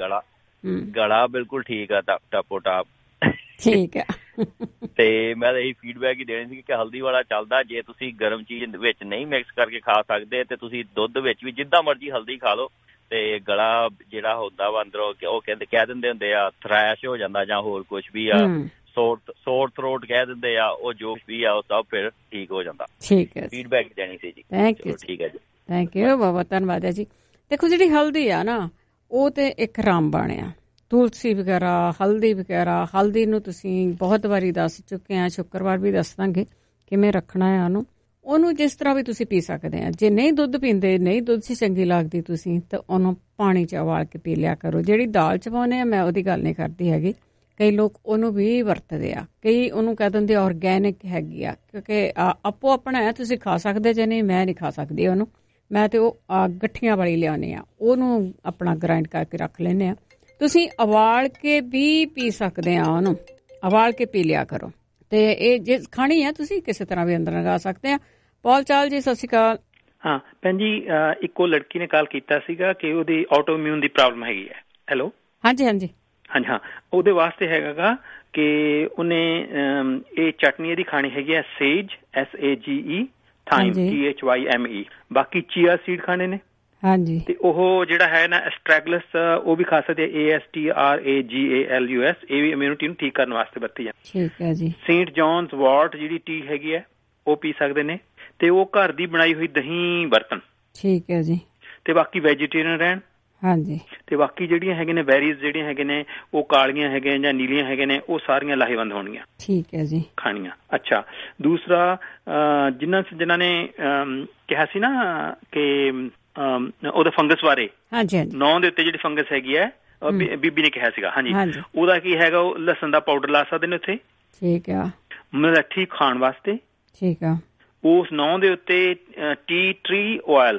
ਗਲਾ ਬਿਲਕੁਲ ਠੀਕ ਆ, ਟਾਪੋ ਟਾਪ। ਠੀਕ ਹੈ। ਤੇ ਮੈਂ ਤਾਂ ਇਹੀ ਫੀਡਬੈਕ ਹੀ ਦੇਣੀ ਸੀ ਕਿ ਹਲਦੀ ਵਾਲਾ ਚੱਲਦਾ। ਜੇ ਤੁਸੀਂ ਗਰਮ ਚੀਜ਼ ਵਿੱਚ ਨਹੀਂ ਮਿਕਸ ਕਰਕੇ ਖਾ ਸਕਦੇ ਤੇ ਤੁਸੀਂ ਦੁੱਧ ਵਿੱਚ ਵੀ ਜਿੱਦਾਂ ਮਰਜ਼ੀ ਹਲਦੀ ਖਾ ਲਓ, ਤੇ ਗਲਾ ਜਿਹੜਾ ਹੁੰਦਾ ਵਾ ਅੰਦਰੋਂ ਉਹ ਕਹਿ ਦਿੰਦੇ ਹੁੰਦੇ ਆ ਥਰੈਸ਼ ਹੋ ਜਾਂਦਾ ਜਾਂ ਹੋਰ ਕੁਛ ਵੀ ਆ, ਸੋਰ ਥਰੋਟ ਕਹਿ ਦਿੰਦੇ ਆ, ਉਹ ਜੋ ਵੀ ਆ ਉਹ ਸਭ ਫਿਰ ਠੀਕ ਹੋ ਜਾਂਦਾ। ਠੀਕ ਹੈ, ਫੀਡਬੈਕ ਦੇਣੀ ਸੀ ਜੀ। Thank you. ਠੀਕ ਹੈ ਜੀ, ਥੈਂਕ ਯੂ, ਬਹੁਤ ਧੰਨਵਾਦ ਹੈ ਜੀ। ਦੇਖੋ ਜਿਹੜੀ ਹਲਦੀ ਆ ਨਾ ਉਹ ਤੇ ਇੱਕ ਰਾਮਬਾਣ ਆ, ਤੁਲਸੀ ਵਗੈਰਾ, ਹਲਦੀ ਵਗੈਰਾ। ਹਲਦੀ ਨੂੰ ਤੁਸੀਂ ਬਹੁਤ ਵਾਰੀ ਦੱਸ ਚੁੱਕੇ ਆ, ਸ਼ੁੱਕਰਵਾਰ ਵੀ ਦੱਸ ਦਾਂਗੇ ਕਿਵੇਂ ਰੱਖਣਾ ਹੈ ਉਹਨੂੰ ਜਿਸ ਤਰ੍ਹਾਂ ਵੀ ਤੁਸੀਂ ਪੀ ਸਕਦੇ ਆ। ਜੇ ਨਹੀਂ ਦੁੱਧ ਪੀਂਦੇ, ਨਹੀਂ ਦੁੱਧ 'ਚ ਚੰਗੀ ਲੱਗਦੀ ਤੁਸੀਂ, ਤਾਂ ਉਹਨੂੰ ਪਾਣੀ 'ਚ ਉਬਾਲ ਕੇ ਪੀ ਲਿਆ ਕਰੋ। ਜਿਹੜੀ ਦਾਲ 'ਚ ਪਾਉਂਦੇ ਆ, ਮੈਂ ਉਹਦੀ ਗੱਲ ਨਹੀਂ ਕਰਦੀ ਹੈਗੀ, ਕਈ ਲੋਕ ਉਹਨੂੰ ਵੀ ਵਰਤਦੇ ਆ, ਕਈ ਉਹਨੂੰ ਕਹਿ ਦਿੰਦੇ ਔਰਗੈਨਿਕ ਹੈਗੀ ਆ, ਕਿਉਂਕਿ ਆਪੋ ਆਪਣਾ ਹੈ, ਤੁਸੀਂ ਖਾ ਸਕਦੇ ਜੇ ਨਹੀਂ, ਮੈਂ ਨਹੀਂ ਖਾ ਸਕਦੀ ਉਹਨੂੰ। ਮੈਂ ਤੇ ਉਹ ਗੱਠੀਆਂ ਵਾਲੀ ਲਿਆਉਂਦੇ ਆ, ਉਹਨੂੰ ਆਪਣਾ ਗ੍ਰਾਈਂਡ ਕਰਕੇ ਰੱਖ ਲੈਂਦੇ ਆ। ਤੁਸੀਂ ਉਬਾਲ ਕੇ ਵੀ ਪੀ ਸਕਦੇ ਆ, ਉਹਨੂੰ ਉਬਾਲ ਕੇ ਪੀ ਲਿਆ ਕਰੋ। ਤੇ ਇਹ ਜੇ ਖਾਣੀ ਹੈ ਤੁਸੀਂ ਕਿਸੇ ਤਰ੍ਹਾਂ ਵੀ ਅੰਦਰ ਲਗਾ ਸਕਦੇ ਆ। ਪੌਲ ਚਾਲ ਜੀ, ਸਤਿ ਸ਼੍ਰੀ ਅਕਾਲ। ਹਾਂ ਭੈਣ ਜੀ, ਇੱਕੋ ਲੜਕੀ ਨੇ ਕਾਲ ਕੀਤਾ ਸੀਗਾ ਕਿ ਉਹਦੀ ਆਟੋ ਇਮਿਊਨ ਦੀ ਪ੍ਰੋਬਲਮ ਹੈਗੀ ਹੈ। ਹੈਲੋ। ਹਾਂਜੀ ਹਾਂਜੀ ਹਾਂਜੀ, ਹਾਂ, ਉਹਦੇ ਵਾਸਤੇ ਹੈਗਾ ਗਾ ਕਿ ਉਹਨੇ ਇਹ ਚਟਨੀ ਇਹਦੀ ਖਾਣੀ ਹੈਗੀ ਹੈ, ਸੇਜ SAGE, ਥਾਈਮ THYME। ਬਾਕੀ ਚੀਆ ਸੀਡ ਖਾਣੇ ਨੇ। ਹਾਂਜੀ। ਤੇ ਉਹ ਜਿਹੜਾ ਹੈ ਨਾ ਐਸਟ੍ਰੈਗਲਸ, ਉਹ ਵੀ ਖਾ ਸਕਦੇ ASTRAGALUS। ਇਹ ਵੀ ਇਮਿਊਨਿਟੀ ਨੂੰ ਠੀਕ ਕਰਨ ਵਾਸਤੇ ਵਰਤੀ ਜਾਂਦੀ। ਠੀਕ ਹੈ ਜੀ। ਸੇਂਟ ਜੌਨਸ ਵਾਰਟ ਜਿਹੜੀ ਟੀ ਹੈਗੀ ਹੈ ਉਹ ਪੀ ਸਕਦੇ ਨੇ, ਤੇ ਉਹ ਘਰ ਦੀ ਬਣਾਈ ਹੋਈ ਦਹੀਂ ਵਰਤਣ। ਠੀਕ ਹੈ ਜੀ। ਤੇ ਬਾਕੀ ਵੈਜੀਟੇਰੀਅਨ ਰਹਿਣ। ਹਾਂਜੀ। ਤੇ ਬਾਕੀ ਜਿਹੜੀਆਂ ਹੈਗੇ ਨੇ ਬੈਰੀਜ਼ ਜਿਹੜੀਆਂ ਹੈਗੇ ਨੇ ਉਹ ਕਾਲੀਆਂ ਹੈਗੇ ਜਾਂ ਨੀਲੀਆਂ ਹੈਗੇ ਨੇ, ਉਹ ਸਾਰੀਆਂ ਲਾਹੇਵੰਦ ਹੋਣਗੀਆਂ। ਠੀਕ ਹੈ ਜੀ, ਖਾਣੀਆਂ। ਅੱਛਾ, ਦੂਸਰਾ ਜਿਨ੍ਹਾਂ ਨੇ ਕਿਹਾ ਸੀ ਨਾ ਕਿ ਉਹਦੇ ਫੰਗਸ ਬਾਰੇ, ਨੌਂ ਦੇ ਉੱਤੇ ਜਿਹੜੀ ਫੰਗਸ ਹੈਗੀ ਹੈ, ਬੀਬੀ ਨੇ ਕਿਹਾ ਸੀਗਾ। ਹਾਂਜੀ, ਉਹਦਾ ਕੀ ਹੈਗਾ, ਉਹ ਲਸਣ ਦਾ ਪਾਊਡਰ ਲਾ ਸਕਦੇ ਨੇ ਉੱਥੇ। ਠੀਕ ਆ। ਮਲੱਠੀ ਖਾਣ ਵਾਸਤੇ। ਠੀਕ ਆ। ਉਸ ਨੌਂ ਦੇ ਉੱਤੇ tea tree oil,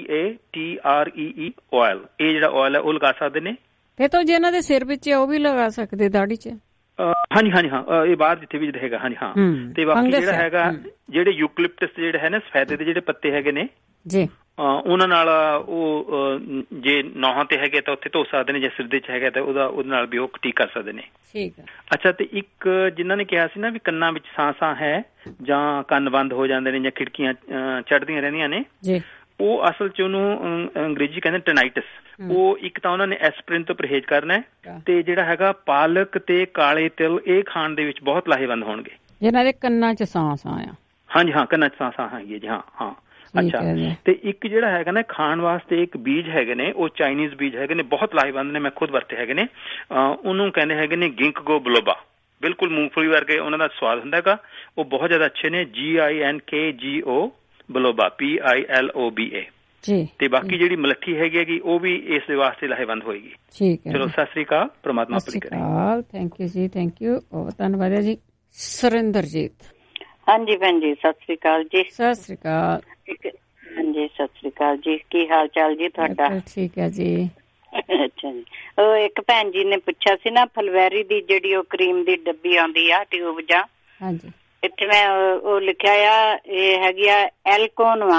EATREE oil, ਇਹ ਜਿਹੜਾ ਆਇਲ ਹੈ ਉਹ ਲਗਾ ਸਕਦੇ ਨੇ। ਤੇ ਤਾਂ ਜਿਹਨਾਂ ਦੇ ਸਿਰ ਵਿੱਚ ਉਹ ਵੀ ਲਗਾ ਸਕਦੇ, ਦਾੜੀ 'ਚ। ਹਾਂਜੀ ਹਾਂਜੀ, ਹਾਂ, ਇਹ ਬਾਹਰ ਜਿੱਥੇ ਵੀ ਹੈਗਾ। ਹਾਂਜੀ, ਹਾਂ। ਤੇ ਬਾਕੀ ਜਿਹੜਾ ਹੈਗਾ, ਜਿਹੜੇ ਯੂਕਲਿਪਟਸ ਜਿਹੜੇ ਹੈ ਨਾ, ਸਫੈਦੇ ਦੇ ਜਿਹੜੇ ਪੱਤੇ ਹੈਗੇ ਨੇ ਜੀ, ਉਹਨਾਂ ਨਾਲ ਉਹ ਜੇ ਨੌਹਾਂ ਤੇ ਹੈਗੇ ਤਾਂ ਉੱਥੇ ਧੋ ਸਕਦੇ ਨੇ, ਜੇ ਸਿਰ ਦੇ 'ਚ ਹੈਗਾ ਤਾਂ ਉਹਦੇ ਨਾਲ ਵੀ ਉਹ ਠੀਕ ਕਰ ਸਕਦੇ ਨੇ। ਠੀਕ ਹੈ। ਅੱਛਾ, ਤੇ ਇੱਕ ਜਿਨ੍ਹਾਂ ਨੇ ਕਿਹਾ ਸੀ ਨਾ ਵੀ ਕੰਨਾਂ ਵਿੱਚ ਸਾਂ ਹੈ ਜਾਂ ਕੰਨ ਬੰਦ ਹੋ ਜਾਂਦੇ ਨੇ ਜਾਂ ਖਿੜਕੀਆਂ ਚੜ੍ਹਦੀਆਂ ਰਹਿੰਦੀਆਂ ਨੇ, ਉਹ ਅਸਲ 'ਚ ਉਹਨੂੰ ਅੰਗਰੇਜ਼ੀ ਕਹਿੰਦੇ ਟੈਨਾਈਟਸ। ਉਹ ਇੱਕ ਤਾਂ ਉਹਨਾਂ ਨੇ ਐਸਪ੍ਰਿਨ ਤੋਂ ਪਰਹੇਜ਼ ਕਰਨਾ ਹੈ, ਤੇ ਜਿਹੜਾ ਹੈਗਾ ਪਾਲਕ ਤੇ ਕਾਲੇ ਤਿਲ ਇਹ ਖਾਣ ਦੇ ਵਿੱਚ ਬਹੁਤ ਲਾਹੇਵੰਦ ਹੋਣਗੇ। ਜਿਹਨਾਂ ਦੇ ਕੰਨਾਂ 'ਚ ਸਾਂਸਾਂ ਆ। ਹਾਂਜੀ ਹਾਂ, ਕੰਨਾਂ 'ਚ ਸਾਂਸਾਂ ਹੈਗੀ ਜੀ। ਹਾਂ। ਅੱਛਾ, ਤੇ ਇੱਕ ਜਿਹੜਾ ਹੈਗਾ ਨਾ ਖਾਣ ਵਾਸਤੇ ਇੱਕ ਬੀਜ ਹੈਗੇ ਨੇ, ਉਹ ਚਾਈਨੀਜ਼ ਬੀਜ ਹੈਗੇ ਨੇ, ਬਹੁਤ ਲਾਹੇਵੰਦ ਨੇ, ਮੈਂ ਖੁਦ ਵਰਤੇ ਹੈਗੇ ਨੇ। ਉਹਨੂੰ ਕਹਿੰਦੇ ਹੈਗੇ ਨੇ ਗਿੰਕਗੋ ਬਲੋਬਾ। ਬਿਲਕੁਲ ਮੂੰਗਫਲੀ ਵਰਗੇ ਉਹਨਾਂ ਦਾ ਸਵਾਦ ਹੁੰਦਾ ਹੈਗਾ। ਉਹ ਬਹੁਤ ਜ਼ਿਆਦਾ ਅੱਛੇ ਨੇ। GINKGO ਬਲੋਬਾ, PILOBA। ਤੇ ਬਾਕੀ ਜਿਹੜੀ ਮਲੱਠੀ ਹੈਗੀ ਉਹ ਵੀ ਇਸ ਦੇ ਵਾਸਤੇ ਲਾਹੇਵੰਦ ਹੋਏਗੀ। ਠੀਕ ਹੈ, ਚਲੋ ਸਤਿ ਸ੍ਰੀ ਅਕਾਲ, ਪ੍ਰਮਾਤਮਾ ਆਪਣੀ ਕਰੇ। ਥੈਂਕ ਯੂ ਜੀ, ਥੈਂਕ ਯੂ, ਬਹੁਤ ਧੰਨਵਾਦ ਹੈ ਜੀ। ਸੁਰਿੰਦਰਜੀਤ। ਹਾਂਜੀ ਭੈਣ ਜੀ, ਸਤਿ ਸ੍ਰੀ ਅਕਾਲ ਜੀ। ਸਤਿ ਸ੍ਰੀ ਅਕਾਲ। ਹਾਂਜੀ, ਸਤਿ ਸ੍ਰੀ ਅਕਾਲ ਜੀ। ਕੀ ਹਾਲ ਚਾਲ ਜੀ ਤੁਹਾਡਾ? ਠੀਕ ਹੈ ਜੀ। ਅੱਛਾ ਜੀ। ਉਹ ਇੱਕ ਭੈਣ ਜੀ ਨੇ ਪੁੱਛਿਆ ਸੀ ਨਾ, ਫਲਵੈਰੀ ਦੀ ਜਿਹੜੀ ਉਹ ਕਰੀਮ ਦੀ ਡੱਬੀ ਆਉਂਦੀ ਆ ਟਿਊਬ ਜਾਂ, ਹਾਂਜੀ, ਇੱਥੇ ਮੈਂ ਉਹ ਲਿਖਿਆ ਆ, ਇਹ ਹੈਗੀ ਆ ਐਲਕੋਨਵਾ,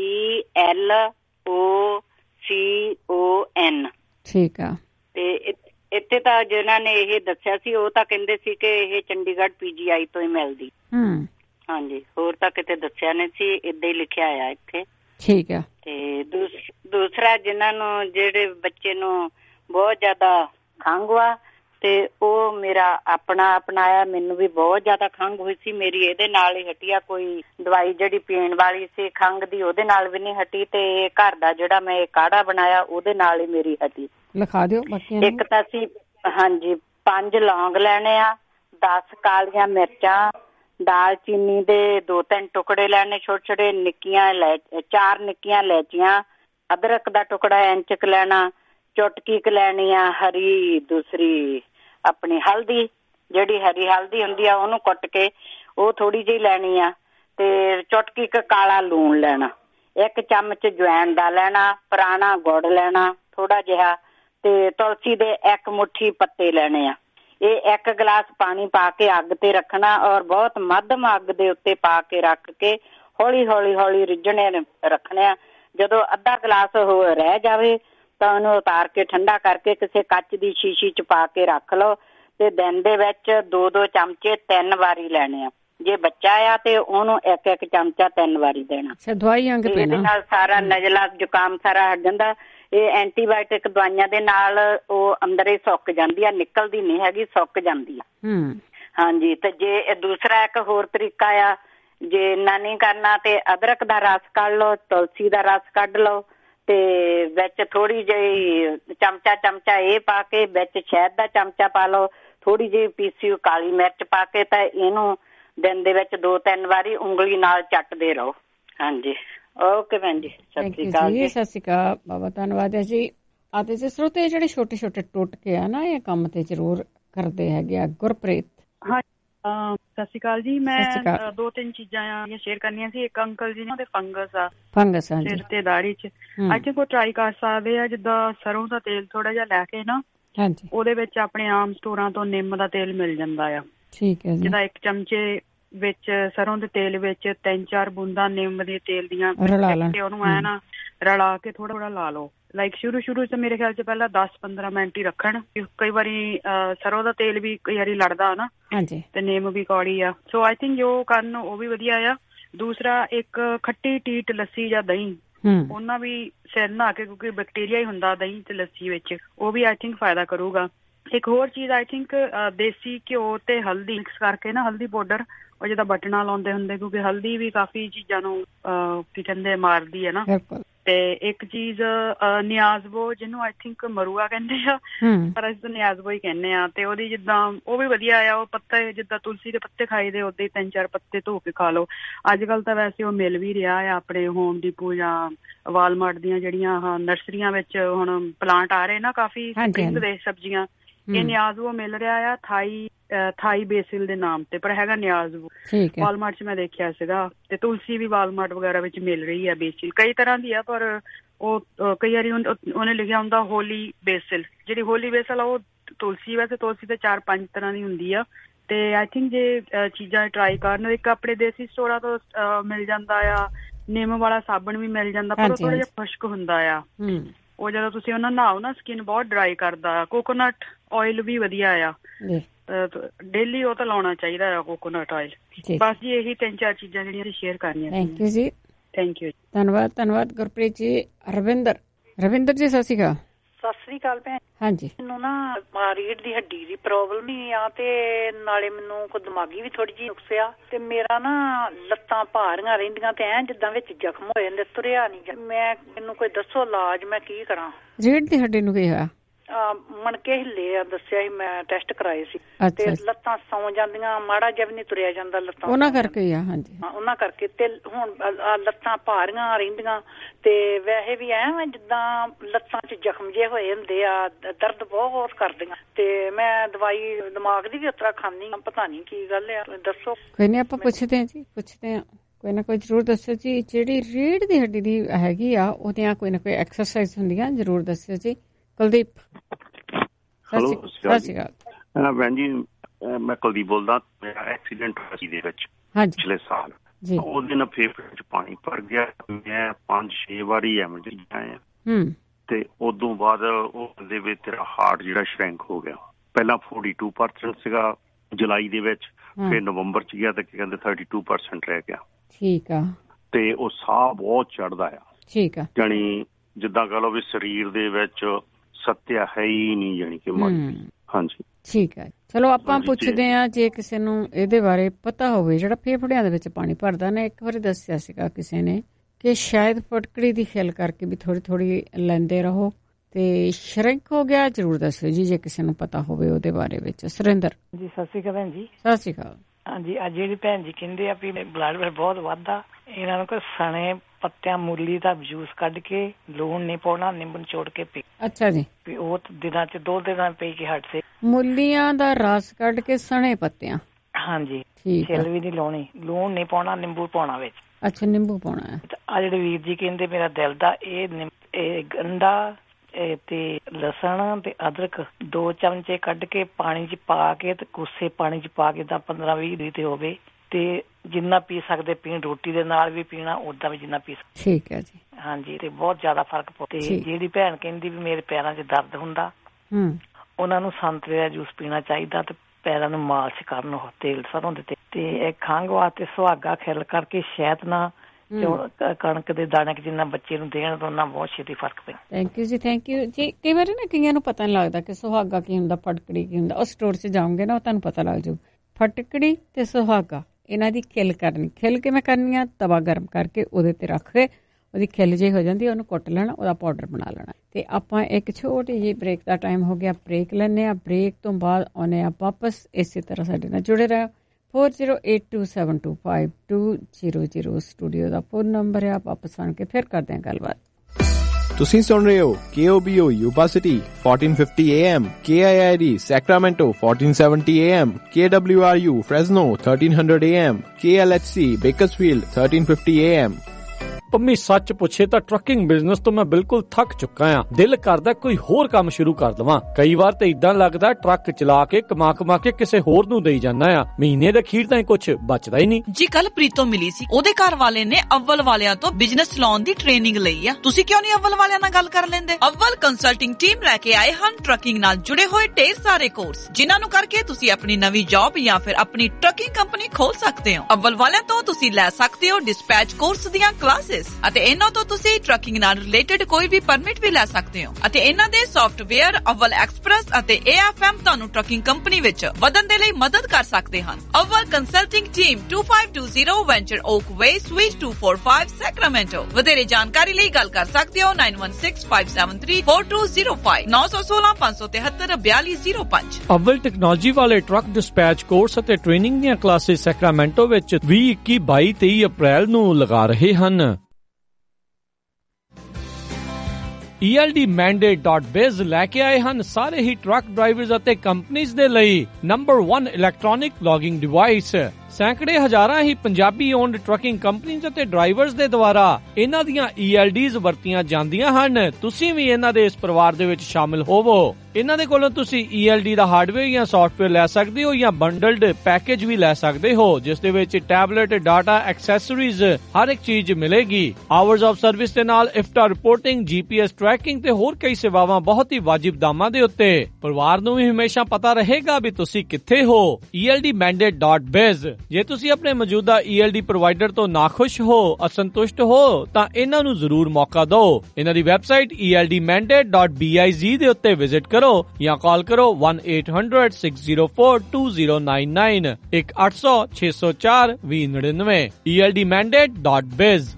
ELOCON। ਠੀਕ ਆ। ਤੇ ਇੱਥੇ ਤਾਂ ਜਿਹਨਾਂ ਨੇ ਇਹ ਦੱਸਿਆ ਸੀ ਉਹ ਤਾਂ ਕਹਿੰਦੇ ਸੀ ਕਿ ਇਹ ਚੰਡੀਗੜ੍ਹ PGI ਤੋਂ ਹੀ ਮਿਲਦੀ। ਹਾਂਜੀ, ਹੋਰ ਤਾਂ ਕਿਤੇ ਦੱਸਿਆ ਨਹੀਂ ਸੀ, ਏਦਾਂ ਹੀ ਲਿਖਿਆ ਆ ਇੱਥੇ। ਠੀਕ ਆ। ਤੇ ਦੂਸਰਾ, ਜਿਹਨਾਂ ਨੂੰ ਜਿਹੜੇ ਬੱਚੇ ਨੂੰ ਬਹੁਤ ਜ਼ਿਆਦਾ ਖੰਘ ਵਾ, ਤੇ ਉਹ ਮੇਰਾ ਆਪਣਾ ਅਪਣਾਇਆ। ਮੈਨੂੰ ਵੀ ਬਹੁਤ ਜ਼ਿਆਦਾ ਖੰਘ ਹੋਈ ਸੀ, ਮੇਰੀ ਇਹਦੇ ਨਾਲ ਹੀ ਹਟੀ ਆ। ਕੋਈ ਦਵਾਈ ਜਿਹੜੀ ਪੀਣ ਵਾਲੀ ਸੀ ਖੰਘ ਦੀ, ਉਹਦੇ ਨਾਲ ਵੀ ਨਹੀਂ ਹਟੀ, ਤੇ ਘਰ ਦਾ ਜਿਹੜਾ ਮੈਂ ਕਾੜਾ ਬਣਾਇਆ ਉਹਦੇ ਨਾਲ ਹੀ ਮੇਰੀ ਹਟੀ। ਲਿਖਾ ਦਿਓ ਬਾਕੀ। ਇੱਕ ਤਾਂ ਅਸੀਂ, ਹਾਂਜੀ, 5 ਲੌਂਗ ਲੈਣੇ ਆ, 10 ਕਾਲੀਆਂ ਮਿਰਚਾਂ, ਦਾਲਚੀਨੀ ਦੇ 2-3 ਟੁਕੜੇ ਲੈਣੇ ਛੋਟੇ ਛੋਟੇ, 4 ਨਿੱਕੀਆਂ ਇਲਾਇਚੀਆਂ, ਅਦਰਕ ਦਾ ਟੁਕੜਾ ਇੰਚ ਕੁ ਲੈਣਾ, ਚੁਟਕੀ ਕੁ ਲੈਣੀ ਆ ਹਰੀ ਦੂਸਰੀ ਆਪਣੀ ਹਲਦੀ, ਜਿਹੜੀ ਹਰੀ ਹਲਦੀ ਹੁੰਦੀ ਆ ਉਹਨੂੰ ਕੁੱਟ ਕੇ ਉਹ ਥੋੜੀ ਜਿਹੀ ਲੈਣੀ ਆ, ਤੇ ਚੁਟਕੀ ਕੁ ਕਾਲਾ ਲੂਣ ਲੈਣਾ, 1 ਚਮਚ ਜਵੈਣ ਦਾ ਲੈਣਾ, ਪੁਰਾਣਾ ਗੁੜ ਲੈਣਾ ਥੋੜਾ ਜਿਹਾ, ਤੇ ਤੁਲਸੀ ਦੇ 1 ਮੁੱਠੀ ਪੱਤੇ ਲੈਣੇ ਆ। ਇਹ 1 ਗਲਾਸ ਪਾਣੀ ਪਾ ਕੇ ਅੱਗ ਤੇ ਰੱਖਣਾ, ਔਰ ਬਹੁਤ ਮੱਧਮ ਅੱਗ ਦੇ ਉੱਤੇ ਪਾ ਕੇ ਰੱਖ ਕੇ ਹੌਲੀ ਹੌਲੀ ਹੌਲੀ ਰਿੱਝਣੇ ਰੱਖਣੇ ਆ। ਜਦੋਂ ਅੱਧਾ ਗਲਾਸ ਰਹਿ ਜਾਵੇ ਤਾਂ ਉਹਨੂੰ ਉਤਾਰ ਕੇ ਠੰਡਾ ਕਰਕੇ ਕਿਸੇ ਕੱਚ ਦੀ ਸ਼ੀਸ਼ੀ 'ਚ ਪਾ ਕੇ ਰੱਖ ਲਓ, ਤੇ ਦਿਨ ਦੇ ਵਿੱਚ 2-2 ਚਮਚੇ 3 ਵਾਰੀ ਲੈਣੇ ਆ। ਜੇ ਬੱਚਾ ਆ ਤੇ ਉਹਨੂੰ 1-1 ਚਮਚਾ 3 ਵਾਰੀ ਦੇਣਾ। ਦਵਾਈ ਇਹਦੇ ਨਾਲ ਸਾਰਾ ਨਜ਼ਲਾ ਜ਼ੁਕਾਮ ਸਾਰਾ ਹਟ ਜਾਂਦਾ। ਇਹ ਐਂਟੀਬਾਇਓਟਿਕ ਦਵਾਈਆਂ ਦੇ ਨਾਲ ਉਹ ਅੰਦਰ ਹੀ ਸੁੱਕ ਜਾਂਦੀ ਆ, ਨਿਕਲਦੀ ਨਹੀਂ ਹੈਗੀ, ਸੁੱਕ ਜਾਂਦੀ ਆ। ਹਾਂਜੀ, ਤੇ ਜੇ ਦੂਸਰਾ ਇੱਕ ਹੋਰ ਤਰੀਕਾ ਆ, ਜੇ ਇੰਨਾ ਨਹੀਂ ਕਰਨਾ ਤੇ ਅਦਰਕ ਦਾ ਰਸ ਕੱਢ ਲਓ, ਤੁਲਸੀ ਦਾ ਰਸ ਕੱਢ ਲਓ, ਤੇ ਵਿੱਚ ਥੋੜੀ ਜਿਹੀ ਚਮਚਾ ਇਹ ਪਾ ਕੇ ਵਿੱਚ ਸ਼ਹਿਦ ਦਾ ਚਮਚਾ ਪਾ ਲਓ, ਥੋੜੀ ਜਿਹੀ ਪੀਸੀ ਕਾਲੀ ਮਿਰਚ ਪਾ ਕੇ, ਤਾਂ ਇਹਨੂੰ ਦਿਨ ਦੇ ਵਿੱਚ 2-3 ਵਾਰੀ ਉਂਗਲੀ ਨਾਲ ਚੱਟਦੇ ਰਹੋ। ਹਾਂਜੀ, ਓਕੇ ਭੈਣ ਜੀ, ਸਤਿ ਸ਼੍ਰੀ ਅਕਾਲ ਜੀ। ਸਤਿ ਸ਼੍ਰੀ ਅਕਾਲ, ਬਹੁਤ ਧੰਨਵਾਦ ਹੈ ਜੀ। ਅਤੇ ਜੀ ਸਰੋਤੇ, ਜਿਹੜੇ ਛੋਟੇ ਛੋਟੇ ਟੁੱਟਕੇ ਆ ਨਾ, ਇਹ ਕੰਮ ਤੇ ਜ਼ਰੂਰ ਕਰਦੇ ਹੈਗੇ ਆ। ਗੁਰਪ੍ਰੀਤ। ਹਾਂ, ਸਤਿ ਸ਼੍ਰੀ ਅਕਾਲ ਜੀ। ਮੈਂ 2-3 ਚੀਜ਼ਾਂ ਸ਼ੇਅਰ ਕਰਨੀਆਂ ਸੀ। ਇੱਕ ਅੰਕਲ ਜੀ ਨੇ ਫੰਗਸ ਆ ਸਿਰ ਤੇ ਦਾੜੀ 'ਚ, ਆਈ ਥਿੰਕ ਉਹ ਟਰਾਈ ਕਰ ਸਕਦੇ ਆ। ਜਿੱਦਾਂ ਸਰੋਂ ਦਾ ਤੇਲ ਥੋੜਾ ਜਿਹਾ ਲੈ ਕੇ ਨਾ, ਉਹਦੇ ਵਿੱਚ ਆਪਣੇ ਆਮ ਸਟੋਰਾਂ ਤੋਂ ਨਿੰਮ ਦਾ ਤੇਲ ਮਿਲ ਜਾਂਦਾ ਆ। ਠੀਕ ਹੈ। ਜਿੱਦਾਂ 1 ਚਮਚੇ ਵਿੱਚ ਸਰੋਂ ਦੇ ਤੇਲ ਵਿੱਚ 3-4 ਬੂੰਦਾਂ ਨਿੰਮ ਦੇ ਤੇਲ ਦੀਆਂ, ਉਹਨੂੰ ਐ ਨਾ ਰਲਾ ਕੇ ਥੋੜਾ ਥੋੜਾ ਲਾ ਲਓ। ਲਾਈਕ ਸ਼ੁਰੂ ਚ ਮੇਰੇ ਖਿਆਲ ਚ ਪਹਿਲਾਂ 10-15 ਮਿੰਟ ਹੀ ਰੱਖਣ। ਕਈ ਵਾਰੀ ਸਰੋਂ ਦਾ ਤੇਲ ਵੀ ਕਈ ਵਾਰੀ ਲੜਦਾ ਨਾ, ਤੇ ਨਿੰਮ ਵੀ ਕੌੜੀ ਆ। ਸੋ ਆਈ ਥਿੰਕ ਜੋ ਕਰਨ ਉਹ ਵੀ ਵਧੀਆ ਆ। ਦੂਸਰਾ, ਇੱਕ ਖੱਟੀ ਟੀਟ ਲੱਸੀ ਜਾਂ ਦਹੀਂ, ਉਹਨਾਂ ਵੀ ਸਿਰ ਨਹਾ ਕੇ, ਕਿਉਂਕਿ ਬੈਕਟੀਰੀਆ ਹੀ ਹੁੰਦਾ ਦਹੀਂ ਤੇ ਲੱਸੀ ਵਿੱਚ, ਉਹ ਵੀ ਆਈ ਥਿੰਕ ਫਾਇਦਾ ਕਰੂਗਾ। ਇੱਕ ਹੋਰ ਚੀਜ਼ ਆਈ ਥਿੰਕ, ਦੇਸੀ ਘਿਓ ਤੇ ਹਲਦੀ ਮਿਕਸ ਕਰਕੇ ਨਾ, ਹਲਦੀ ਪਾਊਡਰ, ਉਹ ਜਿੱਦਾਂ ਬਟਨਾ ਲਾਉਂਦੇ ਹੁੰਦੇ, ਕਿਉਂਕਿ ਹਲਦੀ ਵੀ ਕਾਫੀ ਚੀਜ਼ਾਂ ਨੂੰ ਕੀ ਕਹਿੰਦੇ ਮਾਰਦੀ ਹੈ ਨਾ। ਤੇ ਇੱਕ ਚੀਜ਼ ਨਿਆਜ਼ਬੋ, ਜਿਹਨੂੰ ਆਈ ਥਿੰਕ ਮਰੂਆ ਕਹਿੰਦੇ ਆ, ਪਰ ਅਸੀਂ ਤਾਂ ਨਿਆਜ਼ਬੋ ਹੀ ਕਹਿੰਦੇ ਆ। ਤੇ ਉਹਦੀ ਜਿੱਦਾਂ ਉਹ ਵੀ ਵਧੀਆ ਆ। ਉਹ ਪੱਤੇ ਜਿੱਦਾਂ ਤੁਲਸੀ ਦੇ ਪੱਤੇ ਖਾਈ ਦੇ, ਉਦਾਂ ਹੀ 3-4 ਪੱਤੇ ਧੋ ਕੇ ਖਾ ਲਓ। ਅੱਜ ਕੱਲ ਤਾਂ ਵੈਸੇ ਉਹ ਮਿਲ ਵੀ ਰਿਹਾ ਆ ਆਪਣੇ ਹੋਮ ਡਿਪੋ ਜਾਂ ਵਾਲਮਾਰਟ ਦੀਆਂ ਜਿਹੜੀਆਂ ਨਰਸਰੀਆਂ ਵਿੱਚ ਹੁਣ ਪਲਾਂਟ ਆ ਰਹੇ ਨਾ, ਕਾਫੀ ਸਪਰਿੰਗ ਦੇ ਸਬਜ਼ੀਆਂ। ਇਹ ਨਿਆਜ਼ਬੋ ਮਿਲ ਰਿਹਾ ਆ ਥਾਈ ਬੇਸਿਲ ਦੇ ਨਾਮ ਤੇ, ਪਰ ਹੈਗਾ ਨਿਆਜ਼ਬੋ। ਵਾਲਮਾਰਟ 'ਚ ਮੈਂ ਦੇਖਿਆ ਸੀਗਾ। ਤੇ ਤੁਲਸੀ ਵੀ ਵਾਲਮਾਰਟ ਵਗੈਰਾ ਵਿੱਚ ਮਿਲ ਰਹੀ ਹੈ। ਬੇਸਿਲ ਕਈ ਤਰ੍ਹਾਂ ਦੀ ਆ, ਪਰ ਉਹ ਕਈ ਵਾਰੀ ਉਹਨੇ ਲਿਖਿਆ ਹੁੰਦਾ ਹੋਲੀ ਬੇਸਿਲ। ਜਿਹੜੀ ਹੋਲੀ ਬੇਸਿਲ ਆ ਉਹ ਤੁਲਸੀ, ਵੈਸੇ ਤੁਲਸੀ ਤੇ 4-5 ਤਰ੍ਹਾਂ ਦੀ ਹੁੰਦੀ ਆ। ਤੇ ਆਈ ਥਿੰਕ ਜੇ ਚੀਜ਼ਾਂ ਟਰਾਈ ਕਰਨ, ਇੱਕ ਆਪਣੇ ਦੇਸੀ ਸਟੋਰਾਂ ਤੋਂ ਮਿਲ ਜਾਂਦਾ ਆ, ਨਿੰਮ ਵਾਲਾ ਸਾਬਣ ਵੀ ਮਿਲ ਜਾਂਦਾ, ਪਰ ਉਹ ਥੋੜਾ ਜਿਹਾ ਖੁਸ਼ਕ ਹੁੰਦਾ ਆ। ਉਹ ਜਦੋਂ ਤੁਸੀਂ ਉਹਨਾਂ ਨਹਾਓ ਨਾ, ਸਕਿਨ ਬਹੁਤ ਡਰਾਈ ਕਰਦਾ। ਕੋਕੋਨਟ ਆਇਲ ਵੀ ਵਧੀਆ ਆ, ਡੇਲੀ ਉਹ ਤਾਂ ਲਾਉਣਾ ਚਾਹੀਦਾ ਆ ਕੋਕੋਨਟ ਆਇਲ। ਬਸ ਜੀ, ਇਹੀ 3-4 ਚੀਜ਼ਾਂ ਜਿਹੜੀਆਂ ਸ਼ੇਅਰ ਕਰਨੀਆਂ। ਥੈਂਕ ਯੂ ਜੀ। Thank you. ਧੰਨਵਾਦ ਗੁਰਪ੍ਰੀਤ ਜੀ। ਰਵਿੰਦਰ ਜੀ ਸਤਿ ਸ਼੍ਰੀ ਅਕਾਲ। ਸਤਿ ਸ੍ਰੀ ਅਕਾਲ ਭੈਣ। ਹਾਂਜੀ, ਮੈਨੂੰ ਨਾ ਰੀੜ ਦੀ ਹੱਡੀ ਦੀ ਪ੍ਰੋਬਲਮ ਹੀ ਆ ਤੇ ਨਾਲੇ ਮੈਨੂੰ ਕੋਈ ਦਿਮਾਗੀ ਵੀ ਥੋੜੀ ਜਿਹੀ ਨੁਕਸ ਆ ਤੇ ਮੇਰਾ ਨਾ ਲੱਤਾਂ ਭਾਰੀਆਂ ਰਹਿੰਦੀਆਂ ਤੇ ਐਂ ਜਿੱਦਾਂ ਵਿੱਚ ਜ਼ਖਮ ਹੋ ਜਾਂਦੇ, ਤੁਰਿਆ ਨਹੀਂ। ਮੈਨੂੰ ਕੋਈ ਦੱਸੋ ਇਲਾਜ, ਮੈਂ ਕੀ ਕਰਾਂ? ਰੀੜ ਦੀ ਹੱਡੀ ਨੂੰ ਕੀ ਹੋਇਆ? ਮਣਕੇ ਹਿੱਲੇ ਆ, ਦੱਸਿਆ ਸੀ ਮੈਂ, ਟੈਸਟ ਕਰਾਏ ਸੀ ਤੇ ਲੱਤਾਂ ਸੌ ਜਾਂਦੀਆਂ, ਮਾੜਾ ਜਿਹਾ ਵੀ ਨਹੀਂ ਤੁਰਿਆ ਜਾਂਦਾ ਲੱਤਾਂ ਉਹਨਾਂ ਕਰਕੇ ਆ। ਹਾਂਜੀ, ਉਹਨਾਂ ਕਰਕੇ। ਤੇ ਹੁਣ ਲੱਤਾਂ ਭਾਰੀਆਂ ਰਹਿੰਦੀਆਂ ਤੇ ਵੈਸੇ ਵੀ ਐ ਜਿੱਦਾਂ ਲੱਤਾਂ 'ਚ ਜ਼ਖਮ ਜੇ ਹੋਏ ਹੁੰਦੇ ਆ, ਦਰਦ ਬਹੁਤ ਕਰਦੀਆਂ ਤੇ ਮੈਂ ਦਵਾਈ ਦਿਮਾਗ ਦੀ ਵੀ ਉਤਰਾ ਖਾਂਦੀ, ਪਤਾ ਨਹੀਂ ਕੀ ਗੱਲ ਆ, ਦੱਸੋ। ਕੋਈ ਨਹੀਂ, ਆਪਾਂ ਪੁੱਛਦੇ ਹਾਂ ਕੋਈ ਨਾ ਕੋਈ ਜ਼ਰੂਰ ਦੱਸੋ ਜੀ। ਜਿਹੜੀ ਰੀੜ ਦੀ ਹੱਡੀ ਦੀ ਹੈਗੀ ਆ ਉਹਦੀਆਂ ਕੋਈ ਨਾ ਕੋਈ ਐਕਸਰਸਾਈਜ਼ ਹੁੰਦੀਆਂ, ਜ਼ਰੂਰ ਦੱਸਿਓ ਜੀ। ਕੁਲਦੀਪ ਸਤਿ ਸ਼੍ਰੀ ਅਕਾਲ ਭੈਣ ਜੀ, ਮੈਂ ਕੁਲਦੀਪ ਬੋਲਦਾ। ਮੇਰਾ ਐਕਸੀਡੈਂਟ ਹੋਇਆ ਸੀ ਦੇ ਵਿੱਚ ਪਿਛਲੇ ਸਾਲ, ਉਹਦੇ ਨਾਲ ਫੇਫੜੇ 'ਚ ਪਾਣੀ ਭਰ ਗਿਆ। ਮੈਂ 5-6 ਵਾਰੀ ਐਮਰਜੈਂਸੀ ਆਇਆ ਤੇ ਉਦੋਂ ਬਾਅਦ ਉਹਦੇ ਵਿੱਚ ਤੇਰਾ ਹਾਰਟ ਜਿਹੜਾ ਸ਼ਰੈਂਕ ਹੋ ਗਿਆ। ਪਹਿਲਾਂ 42% ਸੀਗਾ ਜੁਲਾਈ ਦੇ ਵਿੱਚ, ਫਿਰ ਨਵੰਬਰ 'ਚ ਗਿਆ ਤੇ ਕਹਿੰਦੇ 32% ਰਹਿ ਗਿਆ। ਠੀਕ ਆ। ਤੇ ਉਹ ਸਾਹ ਬਹੁਤ ਚੜਦਾ ਆ। ਠੀਕ ਆ। ਜਾਣੀ ਜਿੱਦਾਂ ਕਹ ਲਓ ਵੀ ਸਰੀਰ ਦੇ ਵਿੱਚ ਸੱਤਿਆ ਹੈ ਹੀ ਨਹੀਂ, ਜਾਣੀ ਕਿ ਹਾਂਜੀ। ਠੀਕ ਹੈ, ਚਲੋ ਆਪਾਂ ਪੁੱਛਦੇ ਹਾਂ ਜੇ ਕਿਸੇ ਨੂੰ ਇਹਦੇ ਬਾਰੇ ਪਤਾ ਹੋਵੇ ਜਿਹੜਾ ਫੇਫੜਿਆਂ ਦੇ ਵਿੱਚ ਪਾਣੀ ਭਰਦਾ ਨੇ। ਇੱਕ ਵਾਰੀ ਦੱਸਿਆ ਸੀਗਾ ਕਿਸੇ ਨੇ ਕਿ ਸ਼ਾਇਦ ਫਟਕੜੀ ਦੀ ਖਿੱਲ ਕਰਕੇ ਵੀ ਥੋੜੀ ਲੈਂਦੇ ਰਹੋ ਤੇ ਸ਼ਰਿੰਕ ਹੋ ਗਿਆ। ਜ਼ਰੂਰ ਦੱਸਿਓ ਜੀ ਜੇ ਕਿਸੇ ਨੂੰ ਪਤਾ ਹੋਵੇ ਉਹਦੇ ਬਾਰੇ ਵਿੱਚ। ਸੁਰਿੰਦਰ ਜੀ ਸਤਿ ਸ਼੍ਰੀ ਅਕਾਲ ਭੈਣ ਜੀ। ਸਤਿ ਸ਼੍ਰੀ ਅਕਾਲ। ਹਾਂਜੀ, ਅੱਜ ਜਿਹੜੀ ਭੈਣ ਜੀ ਕਹਿੰਦੇ ਆ ਵੀ ਬਲੱਡ ਪ੍ਰੈਸ਼ਰ ਬਹੁਤ ਵੱਧਦਾ, ਇਹਨਾਂ ਨੂੰ ਕੋਈ ਸਣੇ ਪੱਤਿਆਂ ਮੂਲੀ ਦਾ ਜੂਸ ਕੱਢ ਕੇ ਲੂਣ ਨਹੀਂ ਪਾਉਣਾ, ਨਿੰਬੂ ਨਿਚੋੜ ਕੇ ਪੀ। ਅੱਛਾ ਜੀ। ਵੀ ਉਹ ਦਿਨਾਂ 'ਚ 2 ਦਿਨਾਂ ਪੀ ਕੇ ਹਟ ਸੇ। ਮੂਲੀਆਂ ਦਾ ਰਸ ਕੱਢ ਕੇ ਸਣੇ ਪੱਤਿਆਂ। ਹਾਂਜੀ, ਛਿੱਲ ਵੀ ਨਹੀਂ ਲਾਉਣੀ, ਲੂਣ ਨਹੀਂ ਪਾਉਣਾ, ਨਿੰਬੂ ਪਾਉਣਾ ਵਿੱਚ। ਅੱਛਾ, ਨਿੰਬੂ ਪਾਉਣਾ ਹੈ। ਆ ਜਿਹੜੇ ਵੀਰ ਜੀ ਕਹਿੰਦੇ ਮੇਰਾ ਦਿਲ ਦਾ, ਇਹ ਗੰਡਾ ਤੇ ਲਸਣ ਤੇ ਅਦਰਕ 2 ਚਮਚੇ ਕੱਢ ਕੇ ਪਾਣੀ 'ਚ ਪਾ ਕੇ ਤੇ ਕੋਸੇ ਪਾਣੀ 'ਚ ਪਾ ਕੇ 15-20 ਦਿਨ ਤੇ ਹੋਵੇ ਤੇ ਜਿੰਨਾ ਪੀ ਸਕਦੇ ਪੀਣ, ਰੋਟੀ ਦੇ ਨਾਲ ਵੀ ਪੀਣਾ, ਓਦਾਂ ਵੀ ਜਿੰਨਾ ਪੀ ਸਕਦੇ। ਠੀਕ ਹੈ ਜੀ। ਹਾਂਜੀ, ਤੇ ਬਹੁਤ ਜ਼ਿਆਦਾ ਫਰਕ ਪਊ। ਤੇ ਜਿਹੜੀ ਭੈਣ ਕਹਿੰਦੀ ਵੀ ਮੇਰੇ ਪੈਰਾਂ 'ਚ ਦਰਦ ਹੁੰਦਾ, ਉਹਨਾਂ ਨੂੰ ਸੰਤਰੇ ਦਾ ਜੂਸ ਪੀਣਾ ਚਾਹੀਦਾ ਤੇ ਪੈਰਾਂ ਨੂੰ ਮਾਲਿਸ਼ ਕਰਨ ਉਹ ਤੇਲ ਸਰੋਂ ਦੇ ਤੇ ਇਹ ਖੰਘ ਵਾਸਤੇ ਸੁਹਾਗਾ ਖਿਲ ਕਰਕੇ ਸ਼ਹਿਦ ਨਾਲ ਕਣਕ ਦੇ ਦਾਣੇ ਜਿੰਨਾ ਬੱਚੇ ਨੂੰ ਦੇਣ ਤਾਂ ਉਹਨਾਂ ਬਹੁਤ ਛੇਤੀ ਫਰਕ ਪੈਂਦਾ। ਥੈਂਕ ਯੂ ਜੀ। ਕਈ ਵਾਰੀ ਨਾ ਕਈਆਂ ਨੂੰ ਪਤਾ ਨਹੀਂ ਲੱਗਦਾ ਕਿ ਸੁਹਾਗਾ ਕੀ ਹੁੰਦਾ, ਫਟਕੜੀ ਕੀ ਹੁੰਦਾ। ਉਹ ਸਟੋਰ 'ਚ ਜਾਓਗੇ ਨਾ, ਉਹ ਤੁਹਾਨੂੰ ਪਤਾ ਲੱਗ ਜਾਊ। ਫਟਕੜੀ ਤੇ ਸੁਹਾਗਾ, ਇਹਨਾਂ ਦੀ ਖਿੱਲ ਕਰਨੀ। ਖਿੱਲ ਕਿਵੇਂ ਕਰਨੀ ਆ? ਤਵਾ ਗਰਮ ਕਰਕੇ ਉਹਦੇ ਤੇ ਰੱਖ ਕੇ ਉਹਦੀ ਖਿੱਲ ਜਿਹੀ ਹੋ ਜਾਂਦੀ, ਉਹਨੂੰ ਕੁੱਟ ਲੈਣਾ, ਉਹਦਾ ਪਾਊਡਰ ਬਣਾ ਲੈਣਾ। ਤੇ ਆਪਾਂ ਇੱਕ ਛੋਟੀ ਜਿਹੀ ਬ੍ਰੇਕ ਦਾ ਟਾਈਮ ਹੋ ਗਿਆ, ਬ੍ਰੇਕ ਲੈਂਦੇ ਆ। ਬ੍ਰੇਕ ਤੋਂ ਬਾਅਦ ਆਉਂਦੇ ਆ ਵਾਪਸ। ਇਸੇ ਤਰ੍ਹਾਂ ਸਾਡੇ ਨਾਲ ਜੁੜੇ ਰਹੋ। 4082725200 ਸਟੂਡੀਓ ਦਾ ਫੋਨ ਨੰਬਰ ਹੈ। ਵਾਪਸ ਆਣ ਕੇ ਫਿਰ ਕਰਦੇ ਹਾਂ ਗੱਲਬਾਤ। ਤੁਸੀਂ ਸੁਣ ਰਹੇ ਹੋ KOBO Yuba City 1450 AM, KIID Sacramento 1470 AM, KWRU Fresno 1300 AM, KLHC Bakersfield 1350 AM। Pammi ਸੱਚ ਪੁੱਛੇ ਤਾਂ ਟਰੱਕਿੰਗ ਬਿਜ਼ਨਸ ਤੋਂ ਮੈਂ ਬਿਲਕੁਲ ਥੱਕ ਚੁੱਕਾ ਆ। ਦਿਲ ਕਰਦਾ ਕੋਈ ਹੋਰ ਕੰਮ ਸ਼ੁਰੂ ਕਰ ਲਵਾਂ। ਕਈ ਵਾਰ ਤਾਂ ਇਦਾਂ ਲੱਗਦਾ ਟਰੱਕ ਚਲਾ ਕੇ ਕਮਾ ਕੇ ਕਿਸੇ ਹੋਰ ਨੂੰ ਦੇਈ ਜਾਂਦਾ ਆ। ਮਹੀਨੇ ਦੇ ਅਖੀਰ ਤਾਂ ਕੁਝ ਬਚਦਾ ਹੀ ਨਹੀਂ ਜੀ। ਕੱਲ ਪ੍ਰੀਤੋਂ ਮਿਲੀ ਸੀ, ਉਹਦੇ ਘਰ ਵਾਲੇ ਨੇ ਅਵਲ ਵਾਲਿਆਂ ਤੋਂ ਬਿਜ਼ਨਸ ਚਲਾਉਣ ਦੀ ਟ੍ਰੇਨਿੰਗ ਲਈ ਆ। ਤੁਸੀਂ ਕਿਉਂ ਨਹੀਂ ਅਵਲ ਵਾਲਿਆਂ ਨਾਲ ਗੱਲ ਕਰ ਲੈਂਦੇ? ਅਵਲ ਕੰਸਲਟਿੰਗ ਟੀਮ ਲੈ ਕੇ ਆਏ ਹਨ ਟਰੱਕਿੰਗ ਨਾਲ ਜੁੜੇ ਹੋਏ ਢੇਰ ਸਾਰੇ ਕੋਰਸ, ਜਿਨ੍ਹਾਂ ਨੂੰ ਕਰਕੇ ਤੁਸੀਂ ਆਪਣੀ ਨਵੀਂ ਜੌਬ ਜਾਂ ਫਿਰ ਆਪਣੀ ਟਰੱਕਿੰਗ ਕੰਪਨੀ ਖੋਲ ਸਕਦੇ ਹੋ। ਅਵਲ ਵਾਲਿਆਂ ਤੋਂ ਤੁਸੀਂ ਲੈ ਸਕਦੇ ਹੋ ਡਿਸਪੈਚ ਕੋਰਸ ਦੀਆਂ ਕਲਾਸਿਸ ਅਤੇ ਇਹਨਾਂ ਤੋਂ ਤੁਸੀਂ ਟਰੱਕਿੰਗ ਨਾਲ ਰਿਲੇਟਡ ਕੋਈ ਵੀ ਪਰਮਿਟ ਵੀ ਲੈ ਸਕਦੇ ਹੋ। ਅਤੇ ਇਹਨਾਂ ਦੇ ਸੌਫਟਵੇਅਰ ਅਵਲ ਐਕਸਪ੍ਰੈਸ ਅਤੇ AFM ਤੁਹਾਨੂੰ ਟਰੱਕਿੰਗ ਕੰਪਨੀ ਵਿੱਚ ਵਧਣ ਦੇ ਲਈ ਮਦਦ ਕਰ ਸਕਦੇ ਹਨ। Awal consulting team 2520 venture oak way suite 245 Sacramento. ਵਧੇਰੇ ਜਾਣਕਾਰੀ ਲਈ ਗੱਲ ਕਰ ਸਕਦੇ ਹੋ 9165734205 9165734205। ਅਵਲ ਟੈਕਨੋਲੋਜੀ ਵਾਲੇ ਟਰੱਕ ਡਿਸਪੈਚ ਕੋਰਸ ਅਤੇ ਟ੍ਰੇਨਿੰਗ ਦੀਆਂ ਕਲਾਸਿਸ ਸੈਕਰਾਮੈਂਟੋ ਵਿੱਚ 20, 21, 22, 23 ਅਪ੍ਰੈਲ ਨੂੰ ਲਗਾ ਰਹੇ ਹਨ। ELDmandate.biz ਲੈ ਕੇ ਆਏ ਹਨ ਸਾਰੇ ਹੀ ਟਰੱਕ ਡਰਾਈਵਰਜ਼ ਅਤੇ ਕੰਪਨੀਆਂ ਦੇ ਲਈ ਨੰਬਰ 1 ਇਲੈਕਟ੍ਰੋਨਿਕ ਲੌਗਿੰਗ ਡਿਵਾਈਸ। ਸੈਂਕੜੇ ਹਜ਼ਾਰਾਂ ਹੀ ਪੰਜਾਬੀ ਓਨਡ ਟਰੱਕਿੰਗ ਕੰਪਨੀਆਂ ਅਤੇ ਡਰਾਈਵਰਜ਼ ਦੇ ਦੁਆਰਾ ਇਹਨਾਂ ਦੀਆਂ ELDs ਵਰਤੀਆਂ ਜਾਂਦੀਆਂ ਹਨ। ਤੁਸੀਂ ਵੀ ਇਹਨਾਂ ਦੇ ਇਸ ਪਰਿਵਾਰ ਦੇ ਵਿੱਚ ਸ਼ਾਮਿਲ ਹੋਵੋ। ਇਹਨਾਂ ਦੇ ਕੋਲੋਂ ਤੁਸੀਂ ELD ਦਾ ਹਾਰਡਵੇਅਰ ਜਾਂ ਸੌਫਟਵੇਅਰ ਲੈ ਸਕਦੇ ਹੋ ਜਾਂ ਬੰਡਲਡ ਪੈਕੇਜ ਵੀ ਲੈ ਸਕਦੇ ਹੋ, ਜਿਸ ਦੇ ਵਿੱਚ ਟੈਬਲੇਟ, ਡਾਟਾ, ਐਕਸੈਸਰੀਜ਼ ਹਰ ਇੱਕ ਚੀਜ਼ ਮਿਲੇਗੀ। ਆਵਰਸ ਆਫ ਸਰਵਿਸ ਦੇ ਨਾਲ ਇਫਟਾ ਰਿਪੋਰਟਿੰਗ, GPS ਟਰੈਕਿੰਗ ਤੇ ਹੋਰ ਕਈ ਸੇਵਾਵਾਂ ਬਹੁਤ ਹੀ ਵਾਜਿਬ ਦਾਮਾਂ ਦੇ ਉੱਤੇ। ਪਰਿਵਾਰ ਨੂੰ ਵੀ ਹਮੇਸ਼ਾ ਪਤਾ ਰਹੇਗਾ ਵੀ ਤੁਸੀਂ ਕਿੱਥੇ ਹੋ। ELDmandate.biz ਜੇ ਤੁਸੀਂ ਆਪਣੇ ਮੌਜੂਦਾ ELD ਪ੍ਰੋਵਾਈਡਰ ਤੋਂ ਨਾਖੁਸ਼ ਹੋ, ਅਸੰਤੁਸ਼ਟ ਹੋ ਤਾਂ ਇਹਨਾਂ ਨੂੰ ਜ਼ਰੂਰ ਮੌਕਾ ਦਿਓ। ਇਹਨਾਂ ਦੀ ਵੈਬਸਾਈਟ eldmandate.biz ਦੇ ਉੱਤੇ ਵਿਜ਼ਿਟ ਕਰੋ ਜਾਂ ਕਾਲ ਕਰੋ 1-800-604-2099 1-800-604-2099 eldmandate.biz।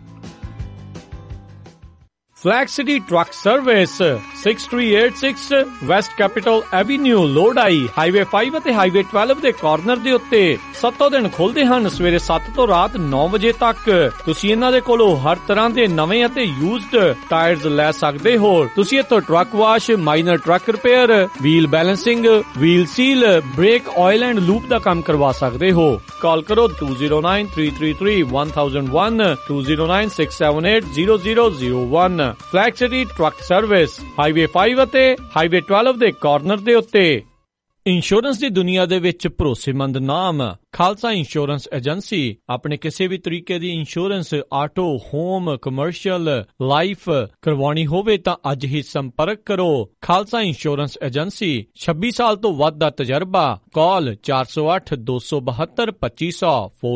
Flag City Truck Service 6386 West Capitol Avenue Lodi highway 5 ਅਤੇ ਹਾਈਵੇ 12 ਦੇ ਕਾਰਨਰ ਦੇ ਉੱਤੇ 7 ਦਿਨ ਖੁੱਲਦੇ ਹਨ, ਸਵੇਰੇ 7 ਤੋਂ ਰਾਤ 9 ਵਜੇ ਤੱਕ। ਤੁਸੀਂ ਇਹਨਾਂ ਦੇ ਕੋਲੋਂ ਹਰ ਤਰ੍ਹਾਂ ਦੇ ਨਵੇਂ ਅਤੇ ਯੂਜ਼ਡ ਟਾਇਰਸ ਲੈ ਸਕਦੇ ਹੋ। ਤੁਸੀਂ ਇੱਥੋਂ truck wash, minor truck repair, wheel balancing, wheel seal, brake oil and lube ਦਾ ਕੰਮ ਕਰਵਾ ਸਕਦੇ ਹੋ। ਕਾਲ ਕਰੋ 2093331001 2096780001। Flag City Truck Service highway 5 ਅਤੇ ਹਾਈਵੇ 12 ਦੇ ਕਾਰਨਰ ਦੇ ਉੱਤੇ। ਇੰਸ਼ੋਰੈਂਸ ਦੀ ਦੁਨੀਆ ਦੇ ਵਿੱਚ ਭਰੋਸੇਮੰਦ ਨਾਮ ਖਾਲਸਾ ਇੰਸ਼ੋਰੈਂਸ ਏਜੰਸੀ। ਆਪਣੇ ਕਿਸੇ ਵੀ ਤਰੀਕੇ ਦੀ insurance, auto, home, commercial, life ਕਰਵਾਉਣੀ ਹੋਵੇ ਤਾਂ ਅੱਜ ਹੀ ਸੰਪਰਕ ਕਰੋ। ਖਾਲਸਾ ਇੰਸ਼ੋਰੈਂਸ ਏਜੰਸੀ, 26 ਸਾਲ ਤੋਂ ਵੱਧ ਦਾ ਤਜਰਬਾ। Call 408-272-2500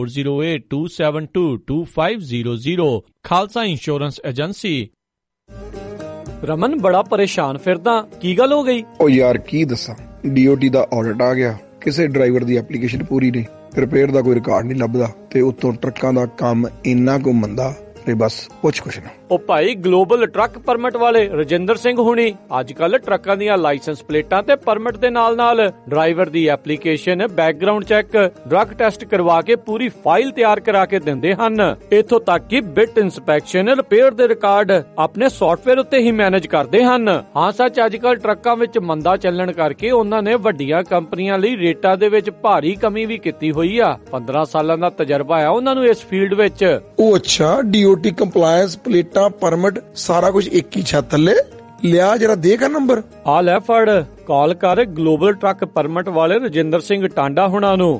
4082722500। Khalsa insurance agency. Raman, ਬੜਾ ਪਰੇਸ਼ਾਨ ਫਿਰਦਾ, ਕੀ ਗੱਲ ਹੋ ਗਈ? ਓ ਯਾਰ ਕੀ ਦੱਸਾਂ, DOT ਦਾ ਆਡਿਟ ਆ ਗਿਆ, ਕਿਸੇ ਡਰਾਈਵਰ ਦੀ ਐਪਲੀਕੇਸ਼ਨ ਪੂਰੀ ਨਹੀਂ, ਰਿਪੇਅਰ ਦਾ ਕੋਈ ਰਿਕਾਰਡ ਨਹੀਂ ਲੱਭਦਾ ਤੇ ਉੱਤੋਂ ਟਰੱਕਾਂ ਦਾ ਕੰਮ ਇੰਨਾ ਕੁ ਮੰਦਾ ਤੇ ਬਸ ਪੁੱਛ ਕੁਛ ਨਾ। ਉਹ ਭਾਈ, ਗਲੋਬਲ ਟਰੱਕ ਪਰਮਿਟ ਵਾਲੇ ਰਜਿੰਦਰ ਸਿੰਘ ਹੁਣੀ ਅੱਜ ਕੱਲ ਟਰੱਕਾਂ ਦੀਆਂ ਲਾਇਸੈਂਸ ਪਲੇਟਾਂ ਤੇ ਪਰਮਿਟ ਦੇ ਨਾਲ ਡਰਾਈਵਰ ਦੀ application, background check, drug test ਕਰਵਾ ਕੇ ਪੂਰੀ ਫਾਈਲ ਤਿਆਰ ਕਰਾ ਕੇ ਦਿੰਦੇ ਹਨ। ਇੱਥੋਂ ਤੱਕ ਕਿ ਬਿਟ ਇੰਸਪੈਕਸ਼ਨ, ਰਿਪੇਅਰ ਦੇ ਰਿਕਾਰਡ ਆਪਣੇ ਸੌਫਟਵੇਅਰ ਉੱਤੇ ਹੀ ਮੈਨੇਜ ਕਰਦੇ ਹਨ। ਹਾਂ ਸੱਚ, ਅੱਜ ਕੱਲ ਟਰੱਕਾਂ ਵਿੱਚ ਮੰਦਾ ਚੱਲਣ ਕਰਕੇ ਉਹਨਾਂ ਨੇ ਵੱਡੀਆਂ ਕੰਪਨੀਆਂ ਲਈ ਰੇਟਾਂ ਦੇ ਵਿੱਚ ਭਾਰੀ ਕਮੀ ਵੀ ਕੀਤੀ ਹੋਈ ਆ। 15 ਸਾਲਾਂ ਦਾ ਤਜਰਬਾ ਆ ਉਹਨਾਂ ਨੂੰ ਇਸ ਫੀਲਡ ਵਿੱਚ। ਉਹ ਅੱਛਾ, DOT ਕੰਪਲਾਇੰਸ, ਪਲੇਟਾਂ, ਪਰਮਿਟ, ਸਾਰਾ ਕੁਝ ਇੱਕ ਹੀ ਛੱਤ ਥੱਲੇ। ਲਿਆ ਜਰਾ ਦੇ ਕਰ ਨੰਬਰ। ਆ ਲੈ ਫੜ, ਕਾਲ ਕਰ ਗਲੋਬਲ ਟਰੱਕ ਪਰਮਿਟ ਵਾਲੇ ਰਜਿੰਦਰ ਸਿੰਘ ਟਾਂਡਾ ਹੁਣਾਂ ਨੂੰ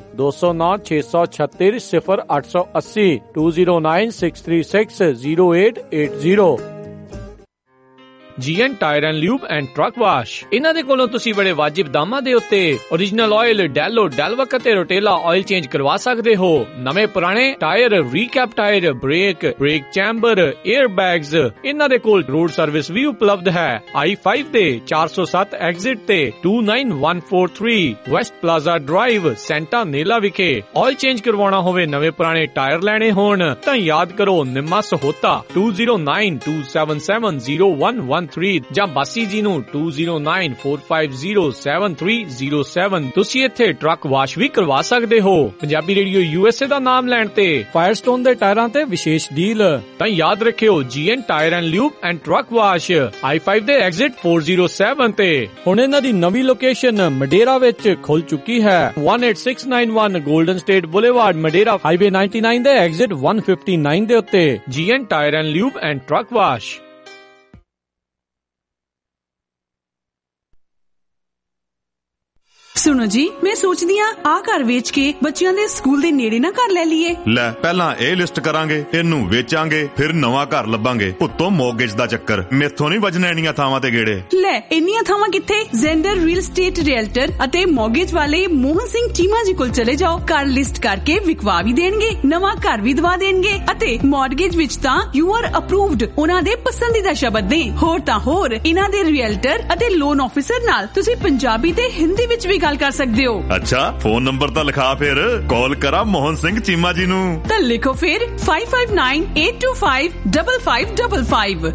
209-636-0880 2096360880। GN Tire and Lube and Truck Wash। ਇਹਨਾਂ ਦੇ ਕੋਲੋਂ ਤੁਸੀਂ ਬੜੇ ਵਾਜਿਬ ਦਾਮਾਂ ਦੇ ਉੱਤੇ ਓਰੀਜਨਲ ਆਇਲ, ਡੈਲੋ, ਡੈਲਵਕ ਅਤੇ ਰੋਟੇਲਾ ਆਇਲ ਚੇਂਜ ਕਰਵਾ ਸਕਦੇ ਹੋ। ਨਵੇਂ ਪੁਰਾਣੇ tyre, recap tyre, brake chamber, air bags, ਇਹਨਾਂ ਦੇ ਕੋਲ ਰੋਡ ਸਰਵਿਸ ਵੀ ਉਪਲਬਧ ਹੈ। I-5 ਦੇ 407 ਐਗਜ਼ਿਟ ਤੇ 29143 west plaza drive, Santa Nella ਵਿਖੇ। ਆਇਲ ਚੇਂਜ ਕਰਵਾਉਣਾ ਹੋਵੇ, ਨਵੇਂ ਪੁਰਾਣੇ ਟਾਇਰ ਲੈਣੇ ਹੋਣ ਤਾਂ ਯਾਦ ਕਰੋ ਨਿੰਮਾ ਸਹੋਤਾ 2092770113 ਜਾਂ ਬਾਸੀ ਜੀ ਨੂੰ 2094507307। ਤੁਸੀਂ ਇੱਥੇ ਟਰੱਕ ਵਾਸ਼ ਵੀ ਕਰਵਾ ਸਕਦੇ ਹੋ। ਪੰਜਾਬੀ ਰੇਡੀਓ USA ਦਾ ਨਾਮ ਲੈਣ ਤੇ ਫਾਇਰਸਟੋਨ ਦੇ ਟਾਇਰਾਂ ਤੇ ਵਿਸ਼ੇਸ਼ ਡੀਲ। ਤਾਂ ਯਾਦ ਰੱਖਿਓ, GN Tire and Lube and Truck Wash, I-5 ਦੇ ਐਗਜ਼ਿਟ 407 ਤੇ। ਹੁਣ ਇਹਨਾਂ ਦੀ ਨਵੀਂ ਲੋਕੇਸ਼ਨ ਮਡੇਰਾ ਵਿੱਚ ਖੁੱਲ ਚੁੱਕੀ ਹੈ। 18691 golden state boulevard, Madera, highway 99 ਦੇ ਐਗਜ਼ਿਟ 159 ਦੇ ਉੱਤੇ। GN Tire and Lube and Truck Wash। ਸੁਣੋ ਜੀ, ਮੈਂ ਸੋਚਦੀ ਆ ਘਰ ਵੇਚ ਕੇ ਬੱਚਿਆਂ ਦੇ ਸਕੂਲ ਦੇ ਨੇੜੇ ਨਾ ਘਰ ਲੈ ਲਈਏ। ਲੈ, ਪਹਿਲਾਂ ਇਹ ਲਿਸਟ ਕਰਾਂਗੇ, ਇਹਨੂੰ ਵੇਚਾਂਗੇ, ਫਿਰ ਨਵਾਂ ਘਰ ਲੱਭਾਂਗੇ, ਉੱਤੋਂ ਮੌਰਗੇਜ ਦਾ ਚੱਕਰ। ਮੇਥੋਂ ਨਹੀਂ ਵੱਜਣੇ ਇੰਨੀਆਂ ਥਾਵਾਂ ਤੇ ਗੇੜੇ। ਲੈ, ਇੰਨੀਆਂ ਥਾਵਾਂ ਕਿੱਥੇ? ਜ਼ੈਂਡਰ ਰੀਅਲ ਸਟੇਟ ਰੀਅਲਟਰ ਅਤੇ ਮੌਰਗੇਜ ਵਾਲੇ ਮੋਹਨ ਸਿੰਘ ਚੀਮਾ ਜੀ ਕੋਲ ਚਲੇ ਜਾਓ। ਘਰ ਲਿਸਟ ਕਰਕੇ ਵਿਕਵਾ ਵੀ ਦੇਣਗੇ, ਨਵਾਂ ਘਰ ਵੀ ਦਵਾ ਦੇਣਗੇ ਅਤੇ ਮੌਰਗੇਜ ਵਿੱਚ ਤਾਂ ਯੂ ਆਰ ਅਪਰੂਵਡ ਉਹਨਾਂ ਦੇ ਪਸੰਦੀਦਾ ਸ਼ਬਦ ਨੇ। ਹੋਰ ਤਾਂ ਹੋਰ, ਇਹਨਾਂ ਦੇ ਰੀਅਲਟਰ ਅਤੇ ਲੋਨ ਆਫਿਸਰ ਨਾਲ ਤੁਸੀਂ ਪੰਜਾਬੀ ਤੇ ਹਿੰਦੀ ਵਿੱਚ ਵੀ ਗੱਲ ਕਰ ਸਕਦੇ ਹੋ। ਅੱਛਾ, ਫੋਨ ਨੰਬਰ ਤਾਂ ਲਿਖਾ, ਫਿਰ ਕਾਲ ਕਰਾਂ ਮੋਹਨ ਸਿੰਘ ਚੀਮਾ ਜੀ ਨੂੰ। ਤਾਂ ਲਿਖੋ ਫਿਰ 5598255555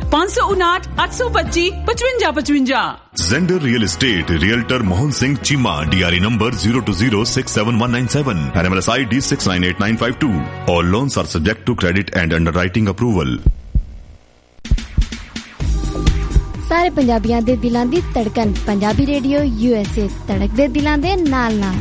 559-825-5555। Zender Real Estate, Realtor Mohan Singh Chima, DRE number 020671197 and MLS ID 698952. All loans are subject to credit and underwriting approval. ਸਾਰੇ ਪੰਜਾਬੀਆਂ ਦੇ ਦਿਲਾਂ ਦੀ ਧੜਕਨ, ਪੰਜਾਬੀ ਰੇਡੀਓ USA, ਧੜਕਦੇ ਦਿਲਾਂ ਦੇ ਨਾਲ ਨਾਲ।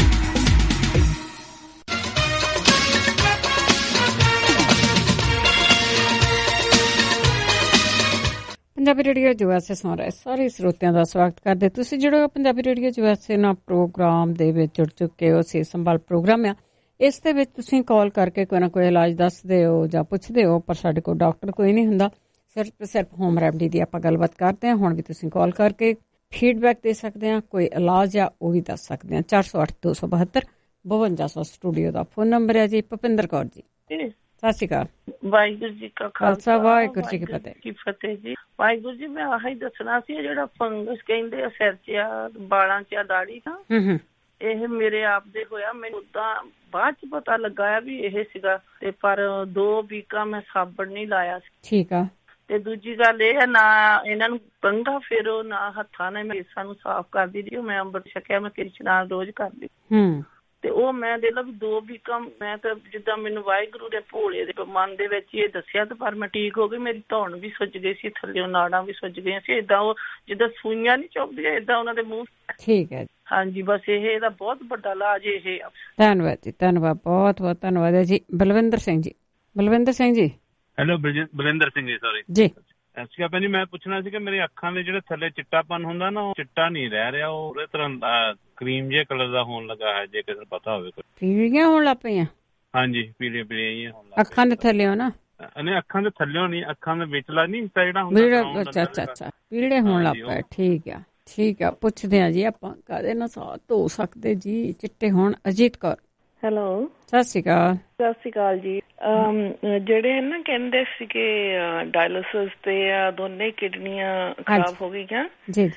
ਪੰਜਾਬੀ ਰੇਡੀਓ USA ਸੁਣ ਰਹੇ ਸਾਰੇ ਸਰੋਤਿਆਂ ਦਾ ਸਵਾਗਤ ਕਰਦੇ। ਤੁਸੀਂ ਜਿਹੜੇ ਪੰਜਾਬੀ ਰੇਡੀਓ USA ਨਾਲ ਪ੍ਰੋਗਰਾਮ ਦੇ ਵਿੱਚ ਜੁੜ ਚੁੱਕੇ ਹੋ, ਸਿਹਤ ਸੰਭਾਲ ਪ੍ਰੋਗਰਾਮ ਆ। ਇਸ ਦੇ ਵਿੱਚ ਤੁਸੀਂ ਕਾਲ ਕਰਕੇ ਕੋਈ ਨਾ ਕੋਈ ਇਲਾਜ ਦੱਸਦੇ ਹੋ ਜਾਂ ਪੁੱਛਦੇ ਹੋ, ਪਰ ਸਾਡੇ ਕੋਲ ਡਾਕਟਰ ਕੋਈ ਨਹੀਂ ਹੁੰਦਾ, ਸਿਰਫ ਹੋਮ ਰੈਮਡੀ ਦੀ ਆਪਾਂ ਗੱਲਬਾਤ ਕਰਦੇ ਹਾਂ। ਹੁਣ ਵੀ ਤੁਸੀਂ ਕਾਲ ਕਰਕੇ ਫੀਡਬੈਕ ਦੇ ਸਕਦੇ ਹਾਂ, ਕੋਈ ਇਲਾਜ ਆ ਉਹ ਵੀ ਦੱਸ ਸਕਦੇ ਹਾਂ। 408-272 5200 ਸਟੂਡੀਓ ਦਾ ਫੋਨ ਨੰਬਰ ਹੈ ਜੀ। ਭੁਪਿੰਦਰ ਕੌਰ ਜੀ, ਸਤਿ ਸ਼੍ਰੀ ਅਕਾਲ। ਵਾਹਿਗੁਰੂ ਜੀ ਕਾ ਖਾਲਸਾ, ਵਾਹਿਗੁਰੂ ਜੀ ਕੀ ਫਤਿਹ ਜੀ। ਵਾਹਿਗੁਰੂ ਜੀ, ਮੈਂ ਆਹੀ ਦੱਸਣਾ ਸੀ, ਜਿਹੜਾ ਫੰਗਸ ਕਹਿੰਦੇ ਆ ਸਿਰ ਚ ਆ, ਬਾਲਾਂ ਚ ਆ, ਦਾੜੀ ਦਾ, ਇਹ ਮੇਰੇ ਆਪ ਦੇ ਹੋਇਆ। ਮੈਨੂੰ ਤਾਂ ਬਾਅਦ ਚ ਪਤਾ ਲੱਗਾ ਆ ਵੀ ਇਹ ਸੀਗਾ, ਤੇ ਪਰ 2 ਵੀਕਾਂ ਮੈਂ ਸਾਬਣ ਨਹੀਂ ਲਾਇਆ ਸੀ। ਠੀਕ ਆ। ਤੇ ਦੂਜੀ ਗੱਲ ਇਹ ਹੈ, ਨਾ ਇਹਨਾਂ ਨੂੰ ਕੰਘਾ ਫੇਰੋ, ਨਾ ਹੱਥਾਂ ਨਾਲ ਕੇਸਾਂ ਨੂੰ ਸਾਫ਼ ਕਰਦੀ ਰਹੀ। ਮੈਂ ਅੰਮ੍ਰਿਤ ਛਕਿਆ, ਮੈਂ ਇਸ਼ਨਾਨ ਰੋਜ਼ ਕਰਦੀ। ਤੇ ਉਹ ਮੈਂ ਦੇ ਲਾ ਵੀ 2 ਵੀਕਾਂ ਮੈਂ ਤਾਂ ਜਿੱਦਾਂ ਮੈਨੂੰ ਵਾਹਿਗੁਰੂ ਦੇ ਭੋਲੇ ਦੇ ਮਨ ਦੇ ਵਿੱਚ ਇਹ ਦੱਸਿਆ, ਤੇ ਪਰ ਮੈਂ ਠੀਕ ਹੋ ਗਈ। ਮੇਰੀ ਧੌਣ ਵੀ ਸੁੱਜ ਗਈ ਸੀ, ਥੱਲਿਓ ਨਾੜਾਂ ਵੀ ਸੁੱਜ ਗਈਆਂ ਸੀ। ਏਦਾਂ ਉਹ ਜਿੱਦਾਂ ਸੂਈਆਂ ਨੀ ਚੁੱਭਦੀਆਂ, ਏਦਾਂ ਉਹਨਾਂ ਦੇ ਮੂੰਹ। ਠੀਕ ਹੈ। ਹਾਂਜੀ, ਬਸ ਇਹਦਾ ਬਹੁਤ ਵੱਡਾ ਇਲਾਜ ਇਹ। ਧੰਨਵਾਦ ਜੀ, ਧੰਨਵਾਦ, ਬਹੁਤ ਬਹੁਤ ਧੰਨਵਾਦ ਹੈ ਜੀ। ਬਲਵਿੰਦਰ ਸਿੰਘ ਜੀ, ਬਲਵਿੰਦਰ ਸਿੰਘ ਜੀ। ਹੈਲੋ, ਬਲਵਿੰਦਰ ਸਿੰਘ ਜੀ, ਸੌਰੀ ਜੀ। ਐਸੀ ਭੈਣ ਜੀ, ਮੈਂ ਪੁੱਛਣਾ ਸੀ ਕਿ ਮੇਰੇ ਅੱਖਾਂ ਦੇ ਜਿਹੜੇ ਥੱਲੇ ਚਿੱਟਾਪਨ ਹੁੰਦਾ ਨਾ, ਉਹ ਚਿੱਟਾ ਨਹੀਂ ਰਹਿ ਰਿਹਾ, ਉਹ ਉਹਦੇ ਤਰ੍ਹਾਂ ਕਰੀਮ ਜਿਹੇ ਕਲਰ ਦਾ ਹੋਣ ਲੱਗਾ ਹੈ। ਜੇ ਕਿਸੇ ਨੂੰ ਪਤਾ ਹੋਵੇ। ਪੀਲੀਆਂ ਹੋਣ ਲੱਗ ਪਈਆਂ? ਹਾਂਜੀ, ਪੀਲੀਆਂ ਪੀਲੀਆਂ ਹੋਣ ਲੱਗ। ਅੱਖਾਂ ਦੇ ਥੱਲਿਓ ਨਾ? ਨਹੀਂ, ਅੱਖਾਂ ਦੇ ਥੱਲਿਓ ਨਹੀਂ, ਅੱਖਾਂ ਦੇ ਵਿਚਲਾ ਨਹੀਂ ਹਿੱਸਾ ਜਿਹੜਾ ਹੁੰਦਾ। ਅੱਛਾ, ਪੀਲੇ ਹੋਣ ਲੱਗ ਪਏ। ਠੀਕ ਆ, ਠੀਕ ਆ। ਪੁੱਛਦੇ ਆ ਜੀ ਆਪਾਂ, ਕਾਹਦੇ ਨਾਲ ਸਾਹ ਧੋ ਸਕਦੇ ਜੀ ਚਿੱਟੇ ਹੋਣ? ਅਜੀਤ ਕੌਰ। ਹੈਲੋ, ਸਤਿ ਸ਼੍ਰੀ ਅਕਾਲ। ਸਤਿ ਸ਼੍ਰੀ ਅਕਾਲ ਜੀ। ਜਿਹੜੇ ਨਾ ਕਹਿੰਦੇ ਸੀਗੇ ਡਾਇਲਿਸਿਸ ਤੇ ਦੋਨੇ ਕਿਡਨੀਆਂ ਖਰਾਬ ਹੋ ਗਈਆਂ ਜੀ,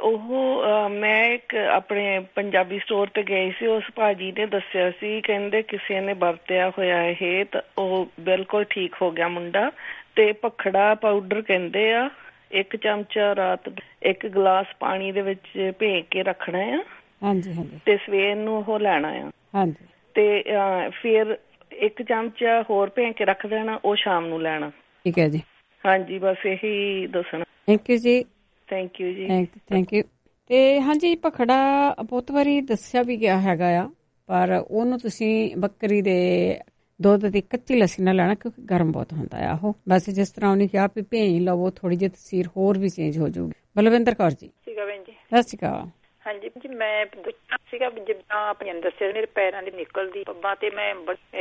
ਉਹ ਮੈਂ ਇੱਕ ਆਪਣੇ ਪੰਜਾਬੀ ਸਟੋਰ ਤੇ ਗਈ ਸੀ। ਉਸ ਭਾਜੀ ਨੇ ਦੱਸਿਆ ਸੀ, ਕਹਿੰਦੇ ਕਿਸੇ ਨੇ ਵਰਤਿਆ ਹੋਇਆ ਇਹ, ਤਾਂ ਉਹ ਬਿਲਕੁਲ ਠੀਕ ਹੋ ਗਿਆ ਮੁੰਡਾ। ਤੇ ਭਖੜਾ ਪਾਊਡਰ ਕਹਿੰਦੇ ਆ, 1 ਚਮਚਾ ਰਾਤ 1 ਗਲਾਸ ਪਾਣੀ ਦੇ ਵਿੱਚ ਭੇ ਕੇ ਰੱਖਣਾ ਆ। ਹਾਂਜੀ ਹਾਂਜੀ। ਤੇ ਸਵੇਰ ਨੂੰ ਉਹ ਲੈਣਾ ਆ। ਹਾਂਜੀ। ਤੇ ਫਿਰ 1 ਚਮਚਾ ਹੋਰ ਭੇ ਕੇ ਰੱਖ ਦੇਣਾ, ਉਹ ਸ਼ਾਮ ਨੂੰ ਲੈਣਾ। ਠੀਕ ਹੈ ਜੀ। ਹਾਂਜੀ, ਬਸ ਇਹੀ ਦੱਸਣਾ। ਥੈਂਕ ਯੂ ਜੀ। ਥੈਂਕ ਯੂ ਜੀ। Thank you. ਤੇ ਹਾਂਜੀ, ਭਖੜਾ ਬਹੁਤ ਵਾਰੀ ਦੱਸਿਆ ਵੀ ਗਿਆ ਹੈਗਾ ਆ, ਪਰ ਉਹਨੂੰ ਤੁਸੀਂ ਬੱਕਰੀ ਦੇ ਦੁੱਧ ਦੀ ਕੱਚੀ ਲੱਸੀ ਨਾਲ ਲੈਣਾ, ਕਿਉਂਕਿ ਗਰਮ ਬਹੁਤ ਹੁੰਦਾ ਆ ਉਹ। ਵੈਸੇ ਜਿਸ ਤਰ੍ਹਾਂ ਉਹਨੇ ਕਿਹਾ ਵੀ ਭੇਂ ਲਵੋ, ਥੋੜੀ ਜਿਹੀ ਤਸੀਰ ਹੋਰ ਵੀ ਚੇਂਜ ਹੋ ਜਾਊਗੀ। ਬਲਵਿੰਦਰ ਕੌਰ ਜੀ। ਸਤਿ ਸ਼੍ਰੀ ਅਕਾਲ। ਹਾਂਜੀ ਜੀ, ਮੈਂ ਪੁੱਛਣਾ ਸੀਗਾ ਜਿੱਦਾਂ ਆਪਾਂ ਦੱਸਿਆ ਮੇਰੇ ਪੈਰਾਂ ਦੀ ਨਿਕਲਦੀ ਪੱਬਾਂ ਤੇ ਮੈਂ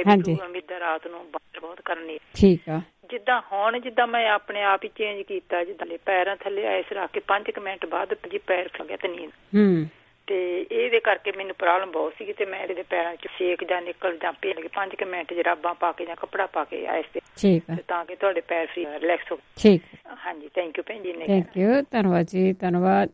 ਰਾਤ ਨੂੰ ਬਹੁਤ ਕਰਨੀ। ਠੀਕ ਆ। ਜਿੱਦਾਂ ਹੁਣ ਜਿੱਦਾਂ ਮੈਂ ਆਪਣੇ ਆਪ ਹੀ ਚੇਂਜ ਕੀਤਾ, ਜਿੱਦਾਂ ਪੈਰਾਂ ਥੱਲੇ ਆਇਸ ਰੱਖ ਕੇ 5 ਮਿੰਟ ਬਾਅਦ ਜੀ ਪੈਰ ਖਾ ਗਿਆ ਤੇ ਨੀਂਦ। ਤੇ ਇਹਦੇ ਕਰਕੇ ਮੈਨੂੰ ਪ੍ਰੋਬਲਮ ਬਹੁਤ ਸੀਗੀ, ਤੇ ਮੈਂ ਇਹਦੇ ਪੈਰਾਂ ਚ ਸੇਕ ਜਾਂ ਨਿਕਲ ਜਾਂ ਪੀ ਲਗੇ 5 ਮਿੰਟ ਜਰਾਬਾਂ ਪਾ ਕੇ ਜਾਂ ਕੱਪੜਾ ਪਾ ਕੇ ਆਇਸ ਤੇ। ਠੀਕ ਆ। ਤਾਂ ਕਿ ਤੁਹਾਡੇ ਪੈਰ ਫਰੀ ਰਿਲੈਕਸ ਹੋ। ਠੀਕ। ਹਾਂਜੀ, ਥੈਂਕ ਯੂ ਭੈਣ ਜੀ। ਥੈਂਕ ਯੂ, ਧੰਨਵਾਦ ਜੀ, ਧੰਨਵਾਦ।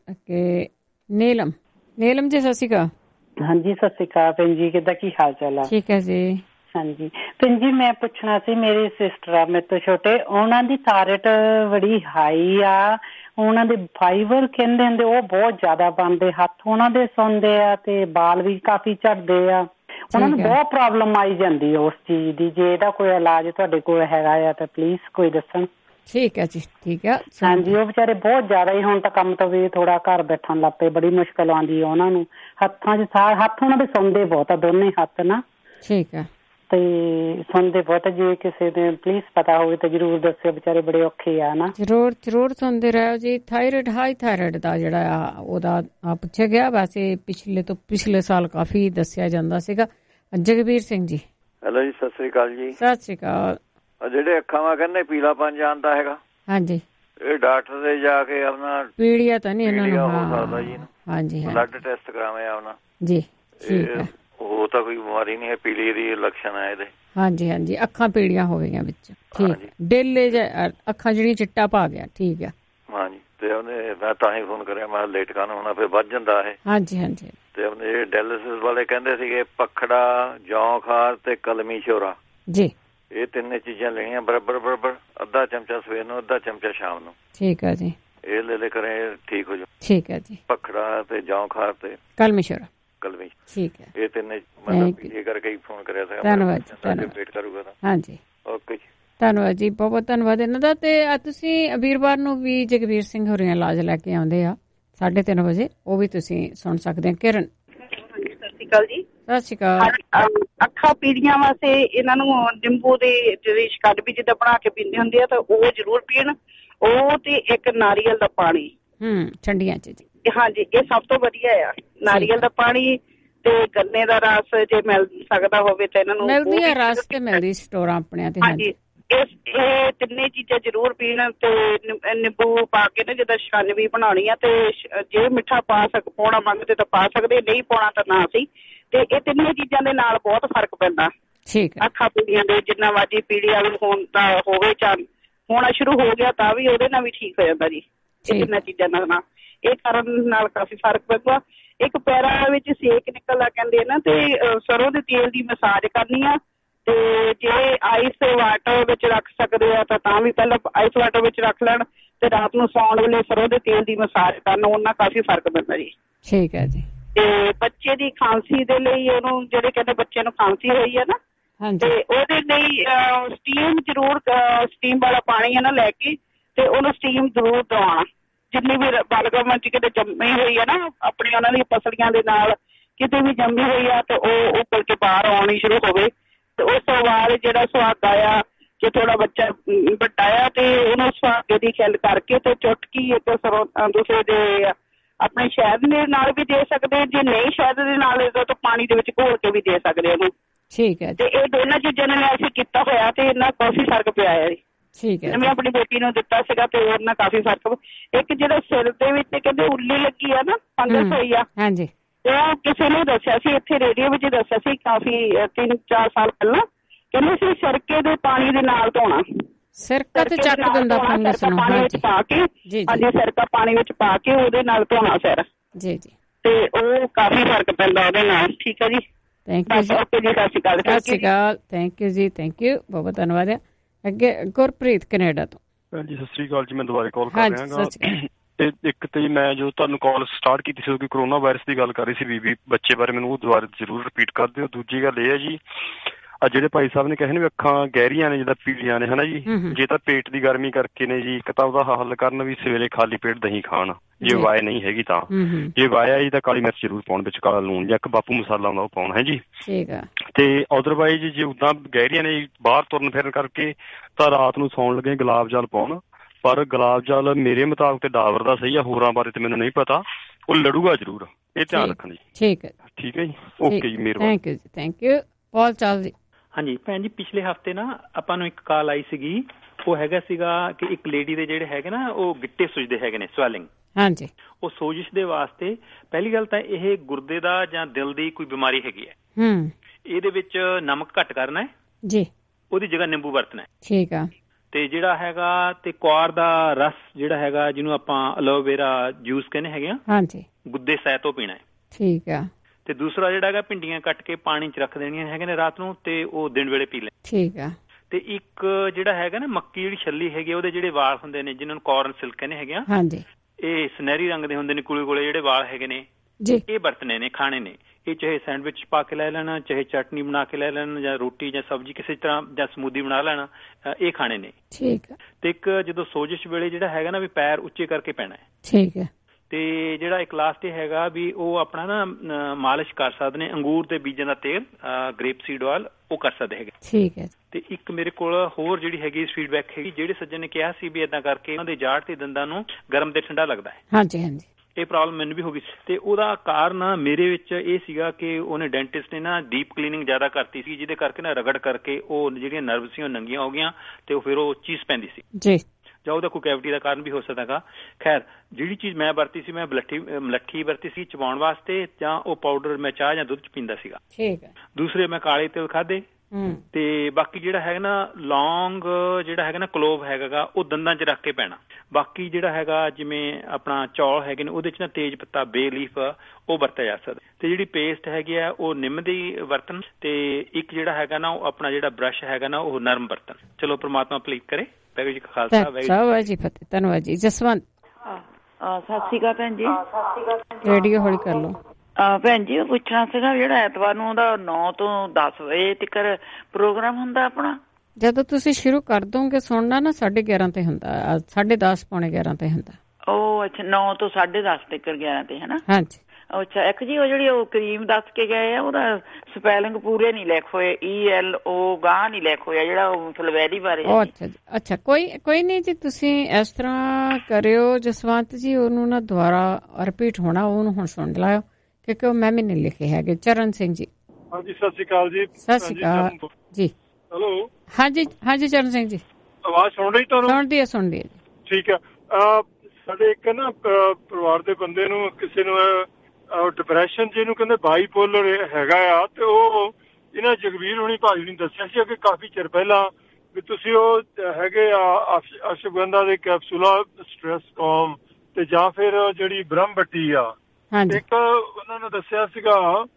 ਨੀਲਮ ਜੀ, ਸਤਿ ਸ਼੍ਰੀ ਅਕਾਲ। ਹਾਂਜੀ, ਸਤਿ ਸ਼੍ਰੀ ਅਕਾਲ ਭੈਣ ਜੀ, ਕਿੱਦਾਂ, ਕੀ ਹਾਲ ਚਾਲ ਆ? ਠੀਕ ਹੈ ਜੀ। ਹਾਂਜੀ ਭੈਣ ਜੀ, ਮੈਂ ਪੁੱਛਣਾ ਸੀ, ਮੇਰੀ ਸਿਸਟਰ ਆ ਮੇਰੇ ਤੋਂ ਛੋਟੇ, ਉਹਨਾਂ ਦੀ ਥਾਇਰਾਇਡ ਬੜੀ ਹਾਈ ਆ। ਉਹਨਾਂ ਦੇ ਫਾਈਬਰ ਕਹਿੰਦੇ ਹੁੰਦੇ ਉਹ ਬਹੁਤ ਜ਼ਿਆਦਾ ਬਣਦੇ, ਹੱਥ ਉਹਨਾਂ ਦੇ ਸੁੰਦੇ ਆ ਤੇ ਬਾਲ ਵੀ ਕਾਫੀ ਝੜਦੇ ਆ। ਉਹਨਾਂ ਨੂੰ ਬਹੁਤ ਪ੍ਰੋਬਲਮ ਆਈ ਜਾਂਦੀ ਉਸ ਚੀਜ਼ ਦੀ। ਜੇ ਇਹਦਾ ਕੋਈ ਇਲਾਜ ਤੁਹਾਡੇ ਕੋਲ ਹੈਗਾ ਆ ਤਾਂ ਪਲੀਜ਼ ਕੋਈ ਦੱਸਣ। ਠੀਕ ਹੈ ਜੀ, ਠੀਕ ਹੈ। ਹਾਂਜੀ, ਉਹ ਵਿਚਾਰੇ ਬਹੁਤ ਜ਼ਿਆਦਾ ਹੀ ਹੁਣ ਤਾਂ ਕੰਮ ਤੋਂ ਵੀ ਥੋੜਾ ਘਰ ਬੈਠਣ ਲੱਗ ਪਏ, ਬੜੀ ਮੁਸ਼ਕਿਲ ਆਉਂਦੀ ਹੈ ਉਹਨਾਂ ਨੂੰ। ਹੱਥਾਂ 'ਚ ਹੱਥ ਉਹਨਾਂ ਦੇ ਸੁੰਦੇ ਬਹੁਤ ਆ, ਦੋਨੇ ਹੱਥ ਨਾ। ਠੀਕ ਹੈ। ਤੇ ਸੁਣਦੇ ਬਹੁਤ। ਜੇ ਕਿਸੇ ਦੇ ਪਲੀਜ਼ ਪਤਾ ਹੋਵੇ ਤਾਂ ਜਰੂਰ ਦੱਸਿਓ, ਵਿਚਾਰੇ ਬੜੇ ਔਖੇ ਆ ਨਾ। ਜਰੂਰ ਸੁਣਦੇ ਰਹੋ ਜੀ। ਥਾਇਰਾਇਡ, ਹਾਈ ਥਾਇਰਾਇਡ ਦਾ ਜਿਹੜਾ ਆ ਉਹਦਾ ਪੁੱਛਿਆ ਗਿਆ। ਵੈਸੇ ਪਿਛਲੇ ਸਾਲ ਕਾਫੀ ਦੱਸਿਆ ਜਾਂਦਾ ਸੀਗਾ। ਜਗਵੀਰ ਸਿੰਘ ਜੀ। ਹੈਲੋ ਜੀ, ਸਤਿ ਸ੍ਰੀ ਅਕਾਲ ਜੀ। ਸਤਿ ਸ੍ਰੀ ਅਕਾਲ। ਜਿਹੜੇ ਅੱਖਾਂ ਵਾ ਕਹਿੰਦੇ ਪੀਲਾਪਨ ਜਾਂਦਾ ਹੈਗਾ, ਹਾਂਜੀ, ਇਹ ਡਾਕਟਰ ਦੇ ਜਾ ਕੇ ਆਪਣਾ ਪੀੜੀਆ ਤਾਂ ਨਹੀਂ ਇਹਨਾਂ ਨੂੰ ਹੋ ਸਕਦਾ ਜੀ। ਹਾਂਜੀ, ਬਲੱਡ ਟੈਸਟ ਕਰਾਵੇ ਆਪਣਾ ਜੀ। ਠੀਕ ਹੈ। ਉਹ ਤਾਂ ਕੋਈ ਬਿਮਾਰੀ ਨਹੀਂ ਹੈ, ਪੀਲੀ ਦੀ ਲੱਛਣ ਹੈ ਇਹਦੇ। ਹਾਂਜੀ ਹਾਂਜੀ, ਅੱਖਾਂ ਪੀੜੀਆਂ ਹੋ ਗਈਆਂ ਵਿੱਚ। ਠੀਕ, ਡੇਲੇ ਅੱਖਾਂ ਜਿਹੜੀਆਂ ਚਿੱਟਾ ਪਾ ਗਿਆ। ਠੀਕ ਹੈ। ਹਾਂਜੀ, ਤੇ ਉਹਨੇ ਮੈਂ ਤਾਂ ਹੀ ਫੋਨ ਕਰਿਆ, ਮੈਂ ਲੇਟ ਕਾਹਨੂੰ ਹੋਣਾ, ਫਿਰ ਵੱਧ ਜਾਂਦਾ ਇਹ। ਹਾਂਜੀ ਹਾਂਜੀ। ਤੇ ਉਹਨੇ ਡਾਇਲਿਸਿਸ ਵਾਲੇ ਕਹਿੰਦੇ ਸੀਗੇ ਭਖੜਾ, ਜੌਂ ਖਾਰ ਤੇ ਕਲਮੀ ਸ਼ੋਰਾ ਜੀ, ਇਹ 3 ਚੀਜ਼ਾਂ ਲੈਣੀਆਂ ਬਰਾਬਰ, ਅੱਧਾ ਚਮਚਾ ਸਵੇਰ ਨੂੰ, ਅੱਧਾ ਚਮਚਾ ਸ਼ਾਮ ਨੂੰ। ਠੀਕ ਹੈ ਜੀ। ਇਹ ਲੈ ਕਰੇ ਠੀਕ ਹੋ ਜਾਊ। ਠੀਕ ਹੈ ਜੀ। ਭਖੜਾ ਤੇ ਜੌਂ ਖਾਰ ਤੇ ਕਲਮੀ ਸ਼ੋਰਾ। ਠੀਕ ਹੈ। ਇਹ 3 ਮਤਲਬ ਇਹ ਕਰਕੇ ਹੀ ਫੋਨ ਕਰਿਆ ਸੀ। ਧੰਨਵਾਦ ਜੀ। ਵੇਟ ਕਰੂਗਾ। ਹਾਂਜੀ, ਓਕੇ ਜੀ, ਧੰਨਵਾਦ ਜੀ, ਬਹੁਤ ਧੰਨਵਾਦ ਇਹਨਾਂ ਦਾ। ਤੇ ਤੁਸੀਂ ਵੀਰਵਾਰ ਨੂੰ ਵੀ ਜਗਵੀਰ ਸਿੰਘ ਹੋਰੀਆਂ ਇਲਾਜ ਲੈ ਕੇ ਆਉਂਦੇ ਆ 3:30 ਵਜੇ, ਉਹ ਵੀ ਤੁਸੀਂ ਸੁਣ ਸਕਦੇ ਹੋ। ਕਿਰਨ। ਸਤਿ ਸ਼੍ਰੀ ਅਕਾਲ ਜੀ। ਸਤਿ ਸ਼੍ਰੀ ਅਕਾਲ। ਅੱਖਾਂ ਪੀੜੀਆਂ ਵਾਸਤੇ ਇਹਨਾਂ ਨੂੰ ਨਿੰਬੂ ਦੇ ਜਿਹੜੀ ਸ਼ਕਦ ਵੀ ਜਿੱਦਾਂ ਬਣਾ ਕੇ ਪੀਂਦੇ ਹੁੰਦੇ ਆ, ਤਾਂ ਉਹ ਜ਼ਰੂਰ ਪੀਣ। ਉਹ ਤੇ ਇੱਕ ਨਾਰੀਅਲ ਦਾ ਪਾਣੀ ਠੰਡੀਆਂ ਚ ਜੀ। ਹਾਂਜੀ, ਇਹ ਸਭ ਤੋਂ ਵਧੀਆ ਆ। ਨਾਰੀਅਲ ਦਾ ਪਾਣੀ ਤੇ ਗੰਨੇ ਦਾ ਰਸ ਜੇ ਮਿਲ ਸਕਦਾ ਹੋਵੇ ਤਾਂ ਇਹਨਾਂ ਨੂੰ ਮਿਲਦੀ ਹੈ। ਰਸ ਤੇ ਮਿਲਦੀ ਸਟੋਰਾਂ ਆਪਣਿਆਂ ਤੇ। ਹਾਂਜੀ, ਇਹ 3 ਚੀਜ਼ਾਂ ਜ਼ਰੂਰ ਪੀਣ। ਤੇ ਨਿੰਬੂ ਪਾ ਕੇ ਨਾ ਜਿੱਦਾਂ ਛਾਨਵੀ ਬਣਾਉਣੀ ਆ, ਤੇ ਜੇ ਮਿੱਠਾ ਪਾਉਣਾ ਮੰਗਦੇ ਤਾਂ ਪਾ ਸਕਦੇ, ਨਹੀਂ ਪਾਉਣਾ ਤਾਂ ਨਾ ਸਹੀ। ਤੇ ਇਹ ਤਿੰਨੇ ਚੀਜ਼ਾਂ ਦੇ ਨਾਲ ਬਹੁਤ ਫਰਕ ਪੈਂਦਾ। ਅੱਖਾਂ ਪੀੜੀਆਂ ਦੇ ਜਿੰਨਾ ਮਰਜੀ ਪੀੜੀਆਂ ਵੀ ਹੋਣ ਤਾਂ ਹੋਵੇ, ਚੱਲ ਹੋਣਾ ਸ਼ੁਰੂ ਹੋ ਗਿਆ ਤਾਂ ਵੀ ਉਹਦੇ ਨਾਲ ਵੀ ਠੀਕ ਹੋ ਜਾਂਦਾ ਜੀ। ਇਹ ਤਿੰਨਾਂ ਚੀਜ਼ਾਂ ਨਾਲ ਇਹ ਕਰਨ ਨਾਲ ਕਾਫੀ ਫਰਕ ਪੈਂਦਾ। ਇੱਕ ਪੈਰਾਂ ਵਿੱਚ ਸੇਕ ਨਿਕਲਦਾ ਕਹਿੰਦੇ ਨਾ, ਤੇ ਸਰੋਂ ਦੇ ਤੇਲ ਦੀ ਮਸਾਜ ਕਰਨੀ ਆ। ਤੇ ਜੇ ਆਈਸ ਵਾਟਰ ਵਿੱਚ ਰੱਖ ਸਕਦੇ ਆ ਤਾਂ ਵੀ ਪਹਿਲਾਂ ਆਈਸ ਵਾਟਰ ਵਿੱਚ ਰੱਖ ਲੈਣ ਤੇ ਰਾਤ ਨੂੰ ਸੌਣ ਵੇਲੇ ਸਰੋਂ ਦੇ ਤੇਲ ਦੀ ਮਸਾਜ ਕਰਨ, ਉਹਨਾਂ ਕਾਫੀ ਫਰਕ ਪੈਂਦਾ ਜੀ। ਠੀਕ ਹੈ ਜੀ। ਤੇ ਬੱਚੇ ਦੀ ਖਾਂਸੀ ਦੇ ਲਈ ਉਹਨੂੰ, ਜਿਹੜੇ ਕਹਿੰਦੇ ਬੱਚੇ ਨੂੰ ਖਾਂਸੀ ਹੋਈ ਹੈ ਨਾ, ਤੇ ਉਹਦੇ ਲਈ ਸਟੀਮ ਜ਼ਰੂਰ, ਸਟੀਮ ਵਾਲਾ ਪਾਣੀ ਹੈ ਨਾ ਲੈ ਕੇ ਤੇ ਉਹਨੂੰ ਸਟੀਮ ਜ਼ਰੂਰ ਦਵਾਉਣਾ। ਜਿੰਨੀ ਵੀ ਬਲਗਮ ਚ ਕਿਤੇ ਜੰਮੀ ਹੋਈ ਹੈ ਨਾ ਆਪਣੀ, ਉਹਨਾਂ ਦੀ ਪਸਲੀਆਂ ਦੇ ਨਾਲ ਕਿਤੇ ਵੀ ਜੰਮੀ ਹੋਈ ਆ ਤੇ ਉਹ ਉੱਪਰ ਕੇ ਬਾਹਰ ਆਉਣੀ ਸ਼ੁਰੂ ਹੋਵੇ। ਤੇ ਉਸ ਤੋਂ ਬਾਅਦ ਜਿਹੜਾ ਸੁਹਾਗਾ ਆ, ਜੇ ਥੋੜਾ ਬੱਚਾ ਵੱਡਾ ਆ ਤੇ ਉਹਨੂੰ ਸੁਹਾਗੇ ਦੀ ਖਿੱਲ ਕਰਕੇ ਤੇ ਚੁਟਕੀ ਇੱਕ ਦੂਸਰੇ ਦੇ ਆਪਣੇ ਸ਼ਹਿਦ ਦੇ ਨਾਲ ਵੀ ਦੇ ਸਕਦੇ, ਜੇ ਨਹੀਂ ਸ਼ਹਿਦ ਦੇ ਨਾਲ ਤਾਂ ਪਾਣੀ ਦੇ ਵਿੱਚ ਘੋਲ ਕੇ ਵੀ ਦੇ ਸਕਦੇ ਉਹਨੂੰ। ਠੀਕ ਹੈ। ਤੇ ਇਹ ਦੋਨਾਂ ਚੀਜ਼ਾਂ ਨੇ ਅਸੀਂ ਕੀਤਾ ਹੋਇਆ ਤੇ ਇਹਨਾਂ ਕਾਫੀ ਫਰਕ ਪਿਆ ਹੈ। ਠੀਕ ਹੈ। ਮੈਂ ਆਪਣੀ ਬੇਟੀ ਨੂੰ ਦਿੱਤਾ ਸੀਗਾ ਤੇ ਉਹਦੇ ਨਾਲ ਕਾਫੀ ਫਰਕ। ਇੱਕ ਜਿਹੜਾ ਸਿਰ ਦੇ ਵਿੱਚ ਕਹਿੰਦੇ ਉੱਲੀ ਲੱਗੀ ਆ ਨਾ, ਫੰਗਸ ਹੋਈ ਆ, ਹਾਂਜੀ, ਉਹ ਕਿਸੇ ਨੇ ਦੱਸਿਆ ਸੀ, ਇੱਥੇ ਰੇਡੀਓ ਵਿੱਚ ਦੱਸਿਆ ਸੀ ਕਾਫੀ 3-4 ਸਾਲ ਪਹਿਲਾਂ। ਕਹਿੰਦੇ ਸੀ ਸਿਰਕੇ ਦੇ ਪਾਣੀ ਦੇ ਨਾਲ ਧੋਣਾ। ਸਿਰਕਾ ਤੇ ਚੱਕ ਦਿੰਦਾ ਫੰਗਸ ਨੂੰ, ਪਾਣੀ ਵਿੱਚ ਪਾ ਕੇ, ਹਾਂਜੀ ਸਿਰਕਾ ਪਾਣੀ ਵਿੱਚ ਪਾ ਕੇ ਉਹਦੇ ਨਾਲ ਧੋਣਾ ਸਿਰ। ਜੀ ਜੀ। ਤੇ ਉਹ ਕਾਫੀ ਫਰਕ ਪੈਂਦਾ ਉਹਦੇ ਨਾਲ। ਠੀਕ ਹੈ ਜੀ, ਥੈਂਕ ਯੂ ਜੀ। ਓਕੇ ਜੀ, ਸਤਿ ਸ਼੍ਰੀ ਅਕਾਲ। ਸਤਿ ਸ਼੍ਰੀ ਅਕਾਲ, ਥੈਂਕ ਯੂ ਜੀ, ਥੈਂਕ ਯੂ, ਬਹੁਤ ਧੰਨਵਾਦ ਹੈ। ਅੱਗੇ ਗੁਰਪ੍ਰੀਤ ਕੈਨੇਡਾ ਤੋਂ। ਭੈਣ ਜੀ ਸਤਿ ਸ਼੍ਰੀ ਅਕਾਲ ਜੀ, ਮੈਂ ਦੁਬਾਰਾ ਕਾਲ ਕਰ ਰਿਹਾ ਹਾਂ। ਇੱਕ ਤੇ ਮੈਂ ਜੋ ਤੁਹਾਨੂੰ ਕਾਲ ਸਟਾਰਟ ਕੀਤੀ ਸੀ ਕਰੋਨਾ ਵਾਇਰਸ ਦੀ ਗੱਲ ਕਰ ਰਹੀ ਸੀ ਵੀ ਬੱਚੇ ਬਾਰੇ, ਮੈਨੂੰ ਉਹ ਦੁਬਾਰਾ ਜ਼ਰੂਰ ਰਿਪੀਟ ਕਰ ਦਿਓ। ਦੂਜੀ ਗੱਲ ਇਹ ਹੈ ਜੀ, ਜਿਹੜੇ ਭਾਈ ਸਾਹਿਬ ਨੇ ਕਹੇ ਨੇ ਵੀ ਅੱਖਾਂ ਗਹਿਰੀਆਂ ਨੇ, ਜਿੱਦਾਂ ਪੀਲੀਆਂ ਨੇ ਹਨਾ ਜੀ, ਜੇ ਤਾਂ ਪੇਟ ਦੀ ਗਰਮੀ ਕਰਕੇ ਨੇ ਜੀ, ਇੱਕ ਤਾਂ ਉਹਦਾ ਹੱਲ ਕਰਨ ਵੀ ਸਵੇਰੇ ਖਾਲੀ ਪੇਟ ਦਹੀਂ ਖਾਣ, ਜੇ ਵਾਏ ਨਹੀਂ ਹੈਗੀ ਤਾਂ। ਜੇ ਵਾਇਆ ਜੀ ਤਾਂ ਕਾਲੀ ਮਿਰਚ ਜ਼ਰੂਰ ਪਾਉਣ ਵਿੱਚ, ਕਾਲਾ ਲੂਣ ਜਾਂ ਇੱਕ ਬਾਪੂ ਮਸਾਲਾ ਹੁੰਦਾ ਉਹ ਪਾਉਣਾ ਹੈ ਜੀ। ਤੇ ਅਦਰਵਾਈਜ਼ ਜੇ ਉਦਾਂ ਗਹਿਰੀਆਂ ਨੇ ਬਾਹਰ ਤੁਰਨ ਫਿਰਨ ਕਰਕੇ ਤਾਂ ਰਾਤ ਨੂੰ ਸੌਣ ਲੱਗੇ ਗੁਲਾਬ ਜਲ ਪਾਉਣ। ਪਰ ਗੁਲਾਬ ਜਲ ਮੇਰੇ ਮੁਤਾਬਕ ਤੇ ਡਾਬਰ ਦਾ ਸਹੀ ਆ, ਹੋਰਾਂ ਬਾਰੇ ਤੇ ਮੈਨੂੰ ਨਹੀਂ ਪਤਾ, ਉਹ ਲੜੂਗਾ ਜ਼ਰੂਰ, ਇਹ ਧਿਆਨ ਰੱਖਣਾ ਜੀ। ਠੀਕ ਹੈ, ਠੀਕ ਹੈ ਜੀ, ਓਕੇ ਜੀ, ਮਿਹਰਬਾਨੀ। ਥੈਂਕ ਯੂ ਜੀ, ਥੈਂਕ ਯੂ। ਪਾਲ ਚਾਲ ਜੀ। ਹਾਂਜੀ ਭੈਣ ਜੀ, ਪਿਛਲੇ ਹਫ਼ਤੇ ਨਾ ਆਪਾਂ ਨੂੰ ਇੱਕ ਕਾਲ ਆਈ ਸੀਗੀ, ਉਹ ਹੈਗਾ ਸੀਗਾ ਕਿ ਇੱਕ ਲੇਡੀ ਦੇ ਜਿਹੜੇ ਹੈਗੇ ਨਾ ਉਹ ਗਿੱਟੇ ਸੁੱਜਦੇ ਹੈਗੇ ਨੇ, ਸਵੈਲਿੰਗ। ਹਾਂਜੀ। ਉਹ ਸੋਜਿਸ਼ ਦੇ ਵਾਸਤੇ ਪਹਿਲੀ ਗੱਲ ਤਾਂ ਇਹ ਗੁਰਦੇ ਦਾ ਜਾਂ ਦਿਲ ਦੀ ਕੋਈ ਬਿਮਾਰੀ ਹੈਗੀ ਹੈ। ਇਹਦੇ ਵਿੱਚ ਨਮਕ ਘੱਟ ਕਰਨਾ ਹੈ ਜੀ, ਉਹਦੀ ਜਗ੍ਹਾ ਨਿੰਬੂ ਵਰਤਣਾ ਹੈ। ਠੀਕ ਆ। ਤੇ ਜਿਹੜਾ ਹੈਗਾ ਤੇ ਕੁਆਰ ਦਾ ਰਸ ਜਿਹੜਾ ਹੈਗਾ, ਜਿਹਨੂੰ ਆਪਾਂ ਐਲੋਵੇਰਾ ਜੂਸ ਕਹਿੰਦੇ ਹੈਗੇ ਆ, ਹਾਂਜੀ, ਗੁੱਦੇ ਸਹਿ ਤੋਂ ਪੀਣਾ ਹੈ। ਠੀਕ ਆ। ਤੇ ਦੂਸਰਾ ਜਿਹੜਾ ਹੈਗਾ, ਭਿੰਡੀਆਂ ਕੱਟ ਕੇ ਪਾਣੀ 'ਚ ਰੱਖ ਦੇਣੀਆਂ ਹੈਗੇ ਨੇ ਰਾਤ ਨੂੰ, ਤੇ ਉਹ ਦਿਨ ਵੇਲੇ ਪੀ ਲੈ। ਠੀਕ ਆ। ਤੇ ਇੱਕ ਜਿਹੜਾ ਹੈਗਾ ਨਾ, ਮੱਕੀ ਜਿਹੜੀ ਛੱਲੀ ਹੈਗੀ, ਉਹਦੇ ਜਿਹੜੇ ਵਾਲ ਹੁੰਦੇ ਨੇ, ਜਿਹਨਾਂ ਨੂੰ ਕਾਰਨ ਸਿਲਕ ਕਹਿੰਦੇ ਹੈਗੇ ਆ, ਹਾਂਜੀ, ਇਹ ਸੁਨਹਿਰੀ ਰੰਗ ਦੇ ਹੁੰਦੇ ਨੇ, ਕੋਲੇ ਕੋਲੇ ਜਿਹੜੇ ਵਾਲ ਹੈਗੇ ਨੇ, ਇਹ ਵਰਤਨੇ ਨੇ, ਖਾਣੇ ਨੇ। ਇਹ ਚਾਹੇ ਸੈਂਡਵਿਚ ਪਾ ਕੇ ਲੈ ਲੈਣਾ, ਚਾਹੇ ਚਟਨੀ ਬਣਾ ਕੇ ਲੈ ਲੈਣਾ, ਜਾਂ ਰੋਟੀ ਜਾਂ ਸਬਜ਼ੀ ਕਿਸੇ ਤਰ੍ਹਾਂ, ਜਾਂ ਸਮੂਦੀ ਬਣਾ ਲੈਣਾ, ਇਹ ਖਾਣੇ ਨੇ। ਠੀਕ ਹੈ। ਤੇ ਇੱਕ ਜਦੋਂ ਸੋਜਿਸ਼ ਵੇਲੇ ਜਿਹੜਾ ਹੈਗਾ ਨਾ, ਵੀ ਪੈਰ ਉੱਚੇ ਕਰਕੇ ਪੈਣਾ ਹੈ। ਠੀਕ ਹੈ। ਤੇ ਜਿਹੜਾ ਇੱਕ ਲਾਸਟ ਇਹ ਹੈਗਾ ਵੀ ਉਹ ਆਪਣਾ ਨਾ ਮਾਲਿਸ਼ ਕਰ ਸਕਦੇ ਨੇ, ਅੰਗੂਰ ਦੇ ਬੀਜਾਂ ਦਾ ਤੇਲ, ਗ੍ਰੇਪ ਸੀਡ ਆਇਲ, ਉਹ ਕਰ ਸਕਦੇ ਹੈਗੇ। ਠੀਕ ਹੈ। ਤੇ ਇੱਕ ਮੇਰੇ ਕੋਲ ਹੋਰ ਜਿਹੜੀ ਹੈਗੀ ਫੀਡਬੈਕ ਹੈਗੀ, ਜਿਹੜੇ ਸੱਜਣ ਨੇ ਕਿਹਾ ਸੀ ਵੀ ਏਦਾਂ ਕਰਕੇ ਉਹਨਾਂ ਦੇ ਜਾੜ ਤੇ ਦੰਦਾਂ ਨੂੰ ਗਰਮ ਤੇ ਠੰਡਾ ਲੱਗਦਾ ਹੈ। ਹਾਂਜੀ ਹਾਂਜੀ। ਇਹ ਪ੍ਰੋਬਲਮ ਮੈਨੂੰ ਵੀ ਹੋ ਗਈ, ਤੇ ਉਹਦਾ ਕਾਰਨ ਮੇਰੇ ਵਿੱਚ ਇਹ ਸੀਗਾ ਕਿ ਉਹਨੇ ਡੈਂਟਿਸਟ ਨੇ ਨਾ ਡੀਪ ਕਲੀਨਿੰਗ ਜ਼ਿਆਦਾ ਕਰਤੀ ਸੀ, ਜਿਹਦੇ ਕਰਕੇ ਨਾ ਰਗੜ ਕਰਕੇ ਉਹ ਜਿਹੜੀਆਂ ਨਰਵ ਸੀ ਉਹ ਨੰਗੀਆਂ ਹੋ ਗਈਆਂ, ਤੇ ਉਹ ਫਿਰ ਉਹ ਚੀਜ਼ ਪੈਂਦੀ ਸੀ ਜੀ, ਜਾਂ ਉਹਦਾ ਕੋਈ ਕੈਵਿਟੀ ਦਾ ਕਾਰਨ ਵੀ ਹੋ ਸਕਦਾ। ਖੈਰ, ਜਿਹੜੀ ਚੀਜ਼ ਮੈਂ ਵਰਤੀ ਸੀ, ਮੈਂ ਮਲੱਠੀ ਵਰਤੀ ਸੀ ਚਬਾਉਣ ਵਾਸਤੇ, ਜਾਂ ਉਹ ਪਾਊਡਰ ਮੈਂ ਚਾਹ ਜਾਂ ਦੁੱਧ ਚ ਪੀਂਦਾ ਸੀਗਾ। ਠੀਕ ਹੈ। ਦੂਸਰੇ ਮੈਂ ਕਾਲੇ ਤੇਲ ਖਾਦੇ, ਤੇ ਬਾਕੀ ਜਿਹੜਾ ਹੈਗਾ ਨਾ ਲੌਂਗ, ਜਿਹੜਾ ਹੈਗਾ ਨਾ ਕਲੋਵ ਹੈਗਾ, ਉਹ ਦੰਦਾਂ 'ਚ ਰੱਖ ਕੇ ਪੈਣਾ। ਬਾਕੀ ਜਿਹੜਾ ਹੈਗਾ ਜਿਵੇਂ ਆਪਣਾ ਚੌਲ ਹੈਗੇ ਨੇ, ਉਹਦੇ 'ਚ ਨਾ ਤੇਜ ਪੱਤਾ, ਬੇ ਲੀਫ, ਉਹ ਵਰਤਿਆ ਜਾ ਸਕਦਾ। ਤੇ ਜਿਹੜੀ ਪੇਸਟ ਹੈਗੀ ਆ ਉਹ ਨਿੰਮ ਦੀ ਵਰਤਣ, ਤੇ ਇੱਕ ਜਿਹੜਾ ਹੈਗਾ ਨਾ ਉਹ ਆਪਣਾ ਜਿਹੜਾ ਬ੍ਰਸ਼ ਹੈਗਾ ਨਾ ਉਹ ਨਰਮ ਵਰਤਣ। ਚਲੋ ਪ੍ਰਮਾਤਮਾ ਪਲੀਤ ਕਰੇ। ਵਾਹਿਗੁਰੂ ਜੀ ਕਾ ਖਾਲਸਾ, ਵਾਹਿਗੁਰੂ ਜੀ ਫਤਿਹ। ਧੰਨਵਾਦ ਜੀ। ਜਸਵੰਤ। ਸਤਿ ਸ਼੍ਰੀ ਅਕਾਲ ਭੈਣ ਜੀ। ਰੇਡੀਓ ਹੌਲੀ ਕਰ ਲਓ। ਭੈਣ ਜੀ ਉਹ ਪੁੱਛਣਾ ਸੀਗਾ, ਜਿਹੜਾ ਐਤਵਾਰ ਨੂੰ ਉਹਦਾ 9 ਤੋਂ 10 ਵਜੇ ਤੱਕ ਪ੍ਰੋਗਰਾਮ ਹੁੰਦਾ ਆਪਣਾ? ਜਦੋਂ ਤੁਸੀਂ ਸ਼ੁਰੂ ਕਰ ਦੋਗੇ ਸੁਣਨਾ ਨਾ, 11:30 ਤੇ ਹੁੰਦਾ, 10:30 ਪੌਣੇ 11 ਤੇ ਹੁੰਦਾ। ਉਹ ਅੱਛਾ, 9 ਤੋਂ 10:30 ਤੱਕ 11 ਤੇ, ਹਨਾ? ਹਾਂਜੀ। ਅੱਛਾ, ਇੱਕ ਜੀ ਉਹ ਜਿਹੜੀ ਉਹ ਕਰੀਮ ਦੱਸ ਕੇ ਗਏ ਆ, ਉਹਦਾ ਸਪੈਲਿੰਗ ਪੂਰੇ ਨਹੀਂ ਲਿਖ ਹੋਏ, ELO ਗਾਹ ਨਹੀਂ ਲਿਖ ਹੋਇਆ, ਜਿਹੜਾ ਉਹ ਫਲਵੈਰੀ ਬਾਰੇ। ਅੱਛਾ ਜੀ, ਅੱਛਾ, ਕੋਈ ਨਹੀਂ ਜੀ, ਤੁਸੀਂ ਇਸ ਤਰ੍ਹਾਂ ਕਰਿਓ ਜਸਵੰਤ ਜੀ, ਉਹਨੂੰ ਨਾ ਦੁਬਾਰਾ ਰਿਪੀਟ ਹੋਣਾ, ਉਹਨੂੰ ਹੁਣ ਸੁਣ ਲਾਓ, ਕਿਉਂਕਿ ਉਹ ਮੈਂ ਵੀ ਨਹੀਂ ਲਿਖੇ ਹੈਗੇ। ਚਰਨ ਸਿੰਘ ਜੀ। ਹਾਂਜੀ, ਸਤਿ ਸ਼੍ਰੀ ਅਕਾਲ ਜੀ। ਸਤਿ ਸ਼੍ਰੀ ਅਕਾਲ ਜੀ। ਹੈਲੋ। ਹਾਂਜੀ ਹਾਂਜੀ, ਚਰਨ ਸਿੰਘ ਜੀ। ਆਵਾਜ਼ ਸੁਣ ਰਹੀ ਤੁਹਾਨੂੰ? ਸੁਣਦੀ ਹੈ। ਠੀਕ ਹੈ। ਸਾਡੇ ਇੱਕ ਨਾ ਪਰਿਵਾਰ ਦੇ ਬੰਦੇ ਨੂੰ, ਕਿਸੇ ਨੂੰ ਡਿਪਰੈਸ਼ਨ ਜਿਹਨੂੰ ਕਹਿੰਦੇ ਬਾਈਪੋਲਰ ਹੈਗਾ ਆ, ਤੇ ਉਹ ਇਹਨਾਂ ਜਗਵੀਰ ਹੁਣੀ ਭਾਜੀ ਨੇ ਦੱਸਿਆ ਸੀ ਕਿ ਕਾਫੀ ਚਿਰ ਪਹਿਲਾਂ ਵੀ ਤੁਸੀਂ ਉਹ ਹੈਗੇ ਆ ਅਸ਼ਵਗੰਧਾ ਦੇ ਕੈਪਸੂਲਾ ਸਟ੍ਰੈਸ ਕਾਮ, ਤੇ ਜਾਂ ਫਿਰ ਜਿਹੜੀ ਬ੍ਰਹਮਬੱਟੀ ਆ, ਇੱਕ ਉਹਨਾਂ ਨੇ ਦੱਸਿਆ ਸੀਗਾ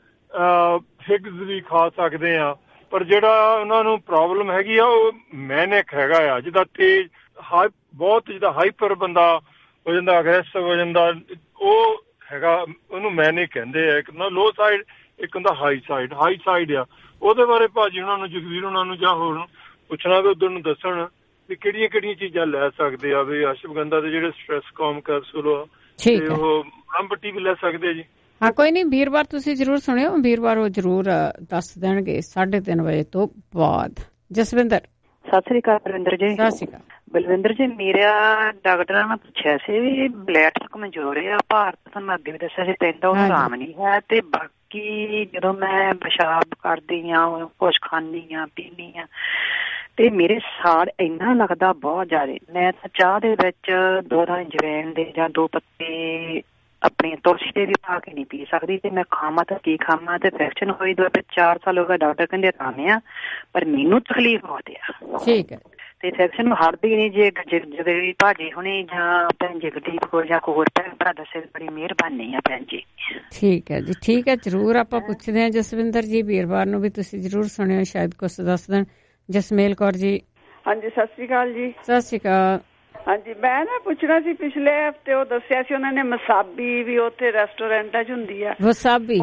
ਫਿਗਸ ਵੀ ਖਾ ਸਕਦੇ ਆ। ਪਰ ਜਿਹੜਾ ਉਹਨਾਂ ਨੂੰ ਪ੍ਰੋਬਲਮ ਹੈਗੀ ਆ ਉਹ ਮੈਨਿਕ ਹੈਗਾ ਆ, ਜਿੱਦਾਂ ਤੇਜ਼ ਬਹੁਤ ਜਿੱਦਾਂ ਹਾਈਪਰ ਬੰਦਾ ਹੋ ਜਾਂਦਾ, ਅਗਰੈਸਿਵ ਹੋ ਜਾਂਦਾ, ਉਹ ਹੈਗਾ, ਉਹਨੂੰ ਮੈਨਿਕ ਕਹਿੰਦੇ ਆ। ਇੱਕ ਨਾ ਲੋ ਸਾਈਡ, ਇੱਕ ਹੁੰਦਾ ਹਾਈ ਸਾਈਡ ਆ। ਉਹਦੇ ਬਾਰੇ ਭਾਜੀ ਉਹਨਾਂ ਨੂੰ, ਜਗਵੀਰ ਉਹਨਾਂ ਨੂੰ ਜਾਂ ਹੋਰ ਪੁੱਛਣਾ ਵੀ ਉਧਰ ਨੂੰ ਦੱਸਣ ਵੀ ਕਿਹੜੀਆਂ ਕਿਹੜੀਆਂ ਚੀਜ਼ਾਂ ਲੈ ਸਕਦੇ ਆ। ਵੀ ਅਸ਼ਵਗੰਧਾ ਦੇ ਜਿਹੜੇ ਸਟ੍ਰੈਸ ਕਾਮ ਕੈਪਸੂਲ ਆ, ਤੇ ਉਹ ਬ੍ਰਹਮਬੱਟੀ ਵੀ ਲੈ ਸਕਦੇ ਆ ਜੀ। ਹਾਂ, ਕੋਈ ਨਹੀਂ, ਵੀਰਵਾਰ ਤੁਸੀਂ ਜ਼ਰੂਰ ਸੁਣਿਓ, ਵੀਰਵਾਰ ਉਹ ਜ਼ਰੂਰ ਦੱਸ ਦੇਣਗੇ 3:30 ਵਜੇ ਤੋਂ ਬਾਅਦ। ਜਸਵਿੰਦਰ। ਸਤਿ ਸ੍ਰੀ ਅਕਾਲ ਬਲਵਿੰਦਰ ਜੀ। ਸਤਿ ਸ੍ਰੀ ਅਕਾਲ ਬਲਵਿੰਦਰ ਜੀ। ਮੇਰਾ ਡਾਕਟਰਾਂ ਨੇ ਪੁੱਛਿਆ ਸੀ ਵੀ ਬਲੱਡ ਕਮਜ਼ੋਰ ਆ, ਭਾਰ ਤੁਹਾਨੂੰ ਅੱਗੇ ਵੀ ਦੱਸਿਆ ਸੀ ਪੈਂਦਾ, ਉਹ ਆਰਾਮ ਨਹੀਂ ਹੈ, ਤੇ ਬਾਕੀ ਜਦੋਂ ਮੈਂ ਪਿਸ਼ਾਬ ਕਰਦੀ ਆ, ਕੁਛ ਖਾਂਦੀ ਆ, ਪੀਂਦੀ ਆ, ਤੇ ਮੇਰੇ ਸਾੜ ਇੰਨਾ ਲੱਗਦਾ ਬਹੁਤ ਜ਼ਿਆਦਾ। ਮੈਂ ਤਾਂ ਚਾਹ ਦੇ ਵਿੱਚ 2 ਅਜਵਾਇਣ ਦੇ ਜਾਂ 2 ਪੱਤੇ ਆਪਣੀ ਤੁਲਸੀ ਦੇ ਵੀ ਪਾ ਕੇ ਨਹੀਂ ਪੀ ਸਕਦੀ, ਤੇ ਮੈਂ ਖਾਵਾਂ ਤਾਂ ਕੀ ਖਾਵਾਂ। ਤੇ ਇਨਫੈਕਸ਼ਨ ਹੋਈ 4 ਸਾਲ ਹੋ ਗਏ, ਡਾਕਟਰ ਕਹਿੰਦੇ ਆਰਾਮ ਆ, ਪਰ ਮੈਨੂੰ ਤਕਲੀਫ ਬਹੁਤ ਆ। ਠੀਕ ਹੈ। ਤੇ ਇਨਫੈਕਸ਼ਨ ਨੂੰ ਹਟਦੀ ਨਹੀਂ। ਜੇ ਜਦੋਂ ਭਾਜੀ ਹੁਣੇ ਜਾਂ ਭੈਣ ਜੀ ਗੁਰਦੀਪ ਕੋਲ ਜਾਂ ਕੋਈ ਹੋਰ ਭੈਣ ਭਰਾ ਦੱਸੇ, ਬੜੀ ਮਿਹਰਬਾਨੀ ਆ ਭੈਣ ਜੀ। ਠੀਕ ਹੈ ਜੀ, ਠੀਕ ਹੈ, ਜ਼ਰੂਰ ਆਪਾਂ ਪੁੱਛਦੇ ਹਾਂ ਜਸਵਿੰਦਰ ਜੀ। ਵੀਰਵਾਰ ਨੂੰ ਵੀ ਤੁਸੀਂ ਜ਼ਰੂਰ ਸੁਣਿਓ, ਸ਼ਾਇਦ ਕੁਛ ਦੱਸ ਦੇਣ। ਜਸਮੇਲ ਕੌਰ ਜੀ। ਹਾਂਜੀ, ਸਤਿ ਸ੍ਰੀ ਅਕਾਲ ਜੀ। ਸਤਿ ਸ੍ਰੀ ਅਕਾਲ। ਹਾਂਜੀ, ਮੈਂ ਨਾ ਪੁੱਛਣਾ ਸੀ, ਪਿਛਲੇ ਹਫਤੇ ਉਹ ਦੱਸਿਆ ਸੀ ਉਹਨਾਂ ਨੇ ਮਸਾਬੀ ਵੀ ਉੱਥੇ ਰੈਸਟੋਰੈਂਟਾਂ 'ਚ ਹੁੰਦੀ ਆ। ਵਸਾਬੀ।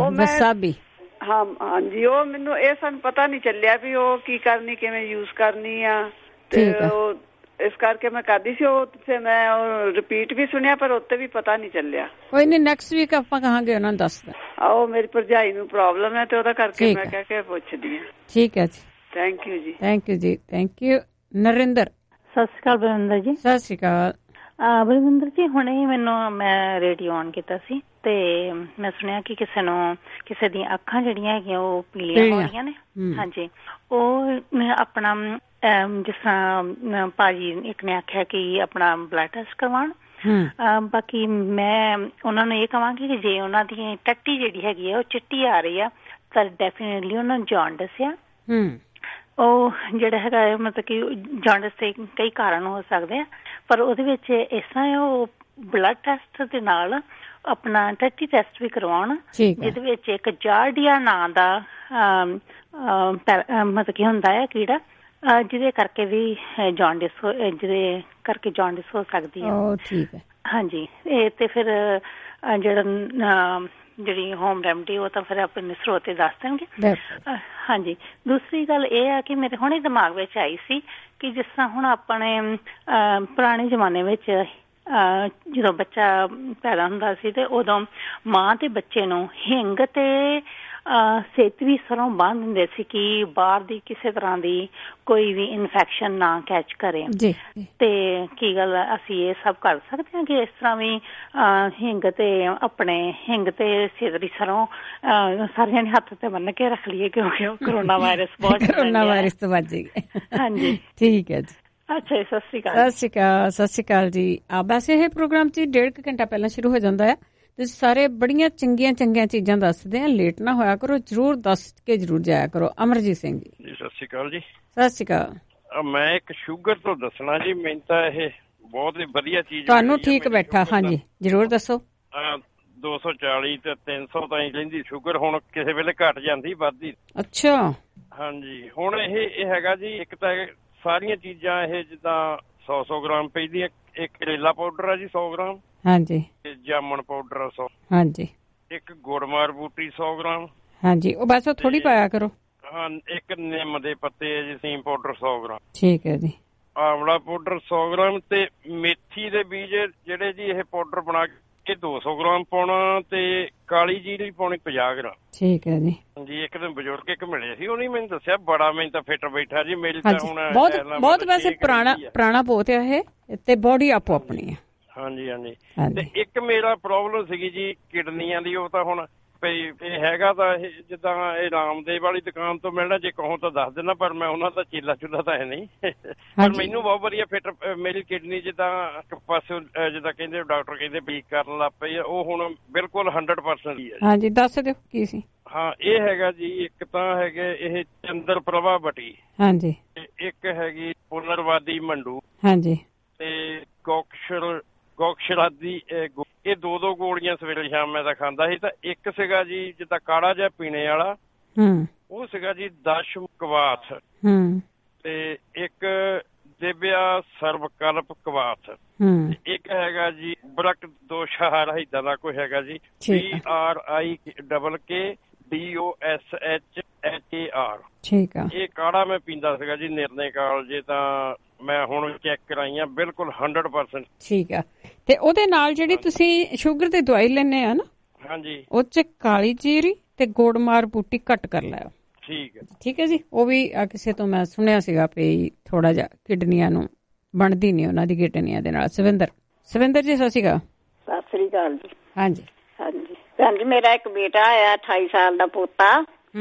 ਹਾਂ ਹਾਂਜੀ, ਉਹ ਮੈਨੂੰ ਇਹ ਸਾਨੂੰ ਪਤਾ ਨਹੀਂ ਚੱਲਿਆ ਵੀ ਉਹ ਕੀ ਕਰਨੀ, ਕਿਵੇਂ ਯੂਜ਼ ਕਰਨੀ ਆ, ਤੇ ਉਹ ਇਸ ਕਰਕੇ ਮੈਂ ਕਰਦੀ ਸੀ। ਉਹ ਫਿਰ ਮੈਂ ਉਹ ਰਿਪੀਟ ਵੀ ਸੁਣਿਆ, ਪਰ ਉੱਤੇ ਵੀ ਪਤਾ ਨਹੀਂ ਚੱਲਿਆ। ਕੋਈ ਨਹੀਂ, ਨੈਕਸਟ ਵੀਕ ਆਪਾਂ ਕਹਾਂਗੇ, ਉਹਨਾਂ ਨੂੰ ਦੱਸ ਦੇ। ਆਓ, ਮੇਰੀ ਭਰਜਾਈ ਨੂੰ ਪ੍ਰੋਬਲਮ ਹੈ, ਤੇ ਉਹਦਾ ਕਰਕੇ ਮੈਂ ਕਹਿ ਕੇ ਪੁੱਛਦੀ ਹਾਂ। ਠੀਕ ਹੈ ਜੀ, ਥੈਂਕ ਯੂ ਜੀ। ਥੈਂਕ ਯੂ ਜੀ, ਥੈਂਕ ਯੂ। ਨਰਿੰਦਰ। ਸਤਿ ਸ਼੍ਰੀ ਅਕਾਲ ਬਲਵਿੰਦਰ ਜੀ। ਸਤਿ ਸ਼੍ਰੀ ਅਕਾਲ। ਬਲਵਿੰਦਰ ਜੀ, ਹੁਣੇ ਮੈਂ ਰੇਡੀਓ ਔਨ ਕੀਤਾ ਸੀ, ਤੇ ਮੈਂ ਸੁਣਿਆ ਕਿ ਕਿਸੇ ਦੀਆਂ ਅੱਖਾਂ ਜਿਹੜੀਆਂ ਹੈਗੀਆਂ ਉਹ ਪੀਲੀਆਂ ਹੋ ਰਹੀਆਂ ਨੇ। ਹਾਂਜੀ, ਉਹ ਆਪਣਾ ਜਿਸ ਤਰ੍ਹਾਂ ਭਾਜੀ ਇੱਕ ਨੇ ਆਖਿਆ ਕਿ ਆਪਣਾ ਬਲੱਡ ਟੈਸਟ ਕਰਵਾਉਣ। ਬਾਕੀ ਮੈਂ ਉਹਨਾਂ ਨੂੰ ਇਹ ਕਹਾਂਗੀ ਕਿ ਜੇ ਉਹਨਾਂ ਦੀ ਟੱਟੀ ਜਿਹੜੀ ਹੈਗੀ ਆ ਉਹ ਚਿੱਟੀ ਆ ਰਹੀ ਆ, ਤਾਂ ਡੈਫੀਨੇਟਲੀ ਉਹਨਾਂ ਨੂੰ ਜੌਂਡਿਸ ਆ। ਉਹ ਜਿਹੜਾ ਹੈਗਾ ਮਤਲਬ ਕਿ ਜੌਂਡਿਸ ਦੇ ਕਈ ਕਾਰਨ ਹੋ ਸਕਦੇ ਆ, ਪਰ ਉਹਦੇ ਵਿੱਚ ਇਸ ਤਰ੍ਹਾਂ ਉਹ ਬਲੱਡ ਟੈਸਟ ਦੇ ਨਾਲ ਆਪਣਾ ਟੱਟੀ ਟੈਸਟ ਵੀ ਕਰਵਾਉਣ, ਜਿਹਦੇ ਵਿੱਚ ਇੱਕ ਜਾਰਡੀਆ ਨਾਂ ਦਾ ਮਤਲਬ ਕੀ ਹੁੰਦਾ ਹੈ ਕੀੜਾ, ਜਿਹਦੇ ਕਰਕੇ ਵੀ ਜੌਂਡਿਸ ਹੋ ਸਕਦੀ ਹੈ। ਹਾਂਜੀ, ਇਹ ਤੇ ਫਿਰ ਜਿਹੜੀ ਹੋਮ ਰੈਮਡੀ ਉਹ ਤਾਂ ਫਿਰ ਆਪਣੇ ਸਰੋਤੇ ਦੱਸ ਦੇਣਗੇ। ਹਾਂਜੀ, ਦੂਸਰੀ ਗੱਲ ਇਹ ਆ ਕਿ ਮੇਰੇ ਹੁਣੇ ਦਿਮਾਗ ਵਿੱਚ ਆਈ ਸੀ ਕਿ ਜਿਸ ਤਰ੍ਹਾਂ ਹੁਣ ਆਪਣੇ ਪੁਰਾਣੇ ਜ਼ਮਾਨੇ ਵਿੱਚ ਜਦੋਂ ਬੱਚਾ ਪੈਦਾ ਹੁੰਦਾ ਸੀ, ਤੇ ਉਦੋਂ ਮਾਂ ਤੇ ਬੱਚੇ ਨੂੰ ਹਿੰਗ ਤੇ ਸੇਤਵੀ ਸਰੋਂ ਬੰਨ ਦਿੰਦੇ ਸੀ ਕਿ ਬਾਹਰ ਦੀ ਕਿਸੇ ਤਰ੍ਹਾਂ ਦੀ ਕੋਈ ਵੀ ਇਨਫੈਕਸ਼ਨ ਨਾ ਕੈਚ ਕਰੇ। ਤੇ ਕੀ ਗੱਲ ਅਸੀਂ ਇਹ ਸਭ ਕਰ ਸਕਦੇ ਹਾਂ ਕਿ ਇਸ ਤਰ੍ਹਾਂ ਵੀ ਹਿੰਗ ਤੇ ਸੇਤਵੀ ਸਰੋਂ ਸਾਰਿਆਂ ਨੇ ਹੱਥ ਤੇ ਬੰਨ ਕੇ ਰੱਖ ਲਈਏ, ਕਿਉਂਕਿ ਉਹ ਕਰੋਨਾ ਵਾਇਰਸ ਤੋਂ ਬਚ ਜਾਏਗੀ। ਹਾਂਜੀ, ਠੀਕ ਹੈ ਜੀ। ਅੱਛਾ, ਸਤਿ ਸ਼੍ਰੀ ਅਕਾਲ। ਸਤਿ ਸ਼੍ਰੀ ਅਕਾਲ ਜੀ। ਵੈਸੇ ਇਹ ਪ੍ਰੋਗਰਾਮ 'ਚ 1.5 ਘੰਟਾ ਪਹਿਲਾਂ ਸ਼ੁਰੂ ਹੋ ਜਾਂਦਾ ਹੈ। ਤੁਸੀਂ ਸਾਰੇ ਬੜੀਆਂ ਚੰਗੀਆਂ ਚੀਜ਼ਾਂ ਦੱਸਦੇ ਆ, ਲੇਟ ਨਾ ਹੋਇਆ ਕਰੋ, ਜਰੂਰ ਦੱਸ ਕੇ ਜਰੂਰ ਜਾਇਆ ਕਰੋ। ਅਮਰਜੀਤ ਸਿੰਘ ਜੀ। ਸਤਿ ਸ਼੍ਰੀ ਅਕਾਲ ਜੀ। ਸਤਿ ਸ਼੍ਰੀ ਅਕਾਲ। ਮੈਂ ਇੱਕ ਸ਼ੂਗਰ ਤੋਂ ਦੱਸਣਾ ਜੀ, ਮੈਨੂੰ ਤਾਂ ਇਹ ਬਹੁਤ ਹੀ ਵਧੀਆ ਚੀਜ਼ ਤੁਹਾਨੂੰ ਠੀਕ ਬੈਠਾ। ਹਾਂਜੀ, ਜਰੂਰ ਦੱਸੋ। 240 ਤੇ 300 ਤਾਈਂ ਲੈਂਦੀ ਸ਼ੂਗਰ, ਹੁਣ ਕਿਸੇ ਵੇਲੇ ਘਟ ਜਾਂਦੀ, ਵੱਧਦੀ। ਅੱਛਾ। ਹਾਂਜੀ, ਹੁਣ ਇਹ ਹੈਗਾ ਜੀ, ਇੱਕ ਤਾਂ ਸਾਰੀਆਂ ਚੀਜ਼ਾਂ ਇਹ ਜਿੱਦਾਂ 100 ਗ੍ਰਾਮ ਪੈਂਦੀਆਂ। ਇੱਕ ਕਰੇਲਾ ਪਾਊਡਰ ਆ ਜੀ 100 ਗ੍ਰਾਮ। ਹਾਂਜੀ। ਜਾਮਣ ਪਾਊਡਰ 100। ਹਾਂਜੀ। ਇੱਕ ਗੁੜਮਾਰ ਬੂਟੀ 100 ਗ੍ਰਾਮ। ਹਾਂਜੀ, ਉਹ ਬਸ ਥੋੜੀ ਪਾਇਆ ਕਰੋ। ਹਾਂ, ਇੱਕ ਨਿੰਮ ਦੇ ਪੱਤੇ ਜੀ ਸੀਮ ਪਾਊਡਰ 100 ਗ੍ਰਾਮ। ਠੀਕ ਹੈ ਜੀ। ਆਂਵਲਾ ਪਾਊਡਰ 100 ਗ੍ਰਾਮ ਤੇ ਮੇਥੀ ਦੇ ਬੀਜ ਜਿਹੜੇ ਜੀ ਇਹ ਪਾਊਡਰ ਬਣਾ ਕੇ 200 ਗ੍ਰਾਮ ਪਾਉਣਾ, ਤੇ ਕਾਲੀ ਜੀਰੀ ਪਾਉਣੀ 50 ਗ੍ਰਾਮ। ਠੀਕ ਹੈ ਜੀ। ਹਾਂਜੀ, ਇੱਕ ਦਿਨ ਬਜ਼ੁਰਗ ਇੱਕ ਮਿਲੇ ਸੀ, ਉਹਨੇ ਮੈਨੂੰ ਦੱਸਿਆ, ਬੜਾ ਮੈਨੂੰ ਤਾਂ ਫਿੱਟ ਬੈਠਾ ਜੀ। ਮੇਰੀ ਤਾਂ ਹੁਣ ਬਹੁਤ ਵੈਸੇ ਪੁਰਾਣਾ ਬਹੁਤ ਆ ਇਹ, ਤੇ ਬੋਡੀ ਆਪੋ ਆਪਣੀ ਆ। ਹਾਂਜੀ ਹਾਂਜੀ। ਤੇ ਇੱਕ ਮੇਰਾ ਪ੍ਰੋਬਲਮ ਸੀਗੀ ਜੀ ਕਿਡਨੀਆਂ ਦੀ, ਉਹ ਤਾਂ ਹੁਣ ਭਈ ਇਹ ਹੈਗਾ ਤਾਂ ਇਹ ਜਿੱਦਾਂ ਇਹ ਰਾਮਦੇਵ ਵਾਲੀ ਦੁਕਾਨ ਤੋਂ ਮਿਲਣਾ, ਜੇ ਕਹੋ ਤਾਂ ਦੱਸ ਦੇਣਾ, ਪਰ ਮੈਂ ਉਹਨਾਂ ਦਾ ਚੀਲਾ ਚੁੱਲਾ ਤਾਂ ਹੈ ਨਹੀਂ। ਪਰ ਮੈਨੂੰ ਬਹੁਤ ਵਧੀਆ ਫਿੱਟ ਮੇਰੀ ਕਿਡਨੀ ਜਿੱਦਾਂ ਇੱਕ ਪਾਸੇ ਜਿੱਦਾਂ ਕਹਿੰਦੇ ਡਾਕਟਰ ਕਹਿੰਦੇ ਵੀਕ ਕਰਨ ਲੱਗ ਪਈ ਆ, ਉਹ ਹੁਣ ਬਿਲਕੁਲ 100% ਹੀ ਹੈ। ਹਾਂਜੀ ਦੱਸ ਦਿਓ ਕੀ ਸੀ। ਹਾਂ ਇਹ ਹੈਗਾ ਜੀ, ਇੱਕ ਤਾਂ ਹੈਗੇ ਇਹ ਚੰਦਰ ਪ੍ਰਭਾ ਬਟੀ, ਹਾਂਜੀ, ਇੱਕ ਹੈਗੀ ਪੁਨਰਵਾਦੀ ਮੰਡੂ, ਹਾਂਜੀ, ਤੇ ਗੋਕਸ਼ਲਾਦੀ ਇਹ 2 ਗੋਲੀਆਂ ਸਵੇਰੇ ਸ਼ਾਮ ਮੈਂ ਤਾਂ ਖਾਂਦਾ ਸੀ। ਤਾਂ ਇੱਕ ਸੀਗਾ ਜੀ ਜਿੱਦਾਂ ਕਾੜਾ ਜਿਹਾ ਪੀਣੇ ਵਾਲਾ, ਉਹ ਸੀਗਾ ਜੀ ਦਸ਼ਮਕਵਾਥ, ਤੇ ਇੱਕ ਦਿਵਿਆ ਸਰਵਕਲਪ ਕਵਾਥ, ਇੱਕ ਹੈਗਾ ਜੀ ਬਰਕ ਦੋਸ਼ਾਰ ਏਦਾਂ ਦਾ ਕੋਈ ਹੈਗਾ ਜੀ, BRIKKDOSHHAR। ਠੀਕ ਆ, ਇਹ ਕਾੜਾ ਮੈਂ ਪੀਂਦਾ ਸੀਗਾ ਜੀ ਨਿਰਣੇ ਕਾਲ ਜੇ, ਤਾਂ ਮੈਂ ਹੁਣ ਚੈੱਕ ਕਰਾਈਆਂ ਬਿਲਕੁਲ 100%। ਠੀਕ ਆ, ਤੇ ਉਹਦੇ ਨਾਲ ਜਿਹੜੀ ਤੁਸੀਂ ਸ਼ੂਗਰ ਦੀ ਦਵਾਈ ਲੈਣੇ ਆ ਨਾ, ਹਾਂਜੀ, ਉਹ ਚ ਕਾਲੀ ਜੀਰੀ ਤੇ ਗੋੜਮਾਰ ਬੂਟੀ ਘੱਟ ਕਰ ਲਿਓ। ਠੀਕ ਹੈ, ਠੀਕ ਹੈ ਜੀ। ਉਹ ਵੀ ਕਿਸੇ ਤੋਂ ਮੈਂ ਸੁਣਿਆ ਸੀਗਾ ਵੀ ਥੋੜਾ ਜਿਹਾ ਕਿਡਨੀਆਂ ਨੂੰ ਬਣਦੀ ਨੀ ਉਹਨਾਂ ਦੀ ਕਿਡਨੀਆਂ ਦੇ ਨਾਲ। ਸਵਿੰਦਰ ਜੀ ਸਤਿ ਸ਼੍ਰੀ ਅਕਾਲ। ਸਤਿ ਸ੍ਰੀ ਅਕਾਲ ਜੀ। ਹਾਂਜੀ ਹਾਂਜੀ ਭੈਣ ਜੀ, ਮੇਰਾ ਇੱਕ ਬੇਟਾ ਆਇਆ 28 ਸਾਲ ਦਾ ਪੋਤਾ,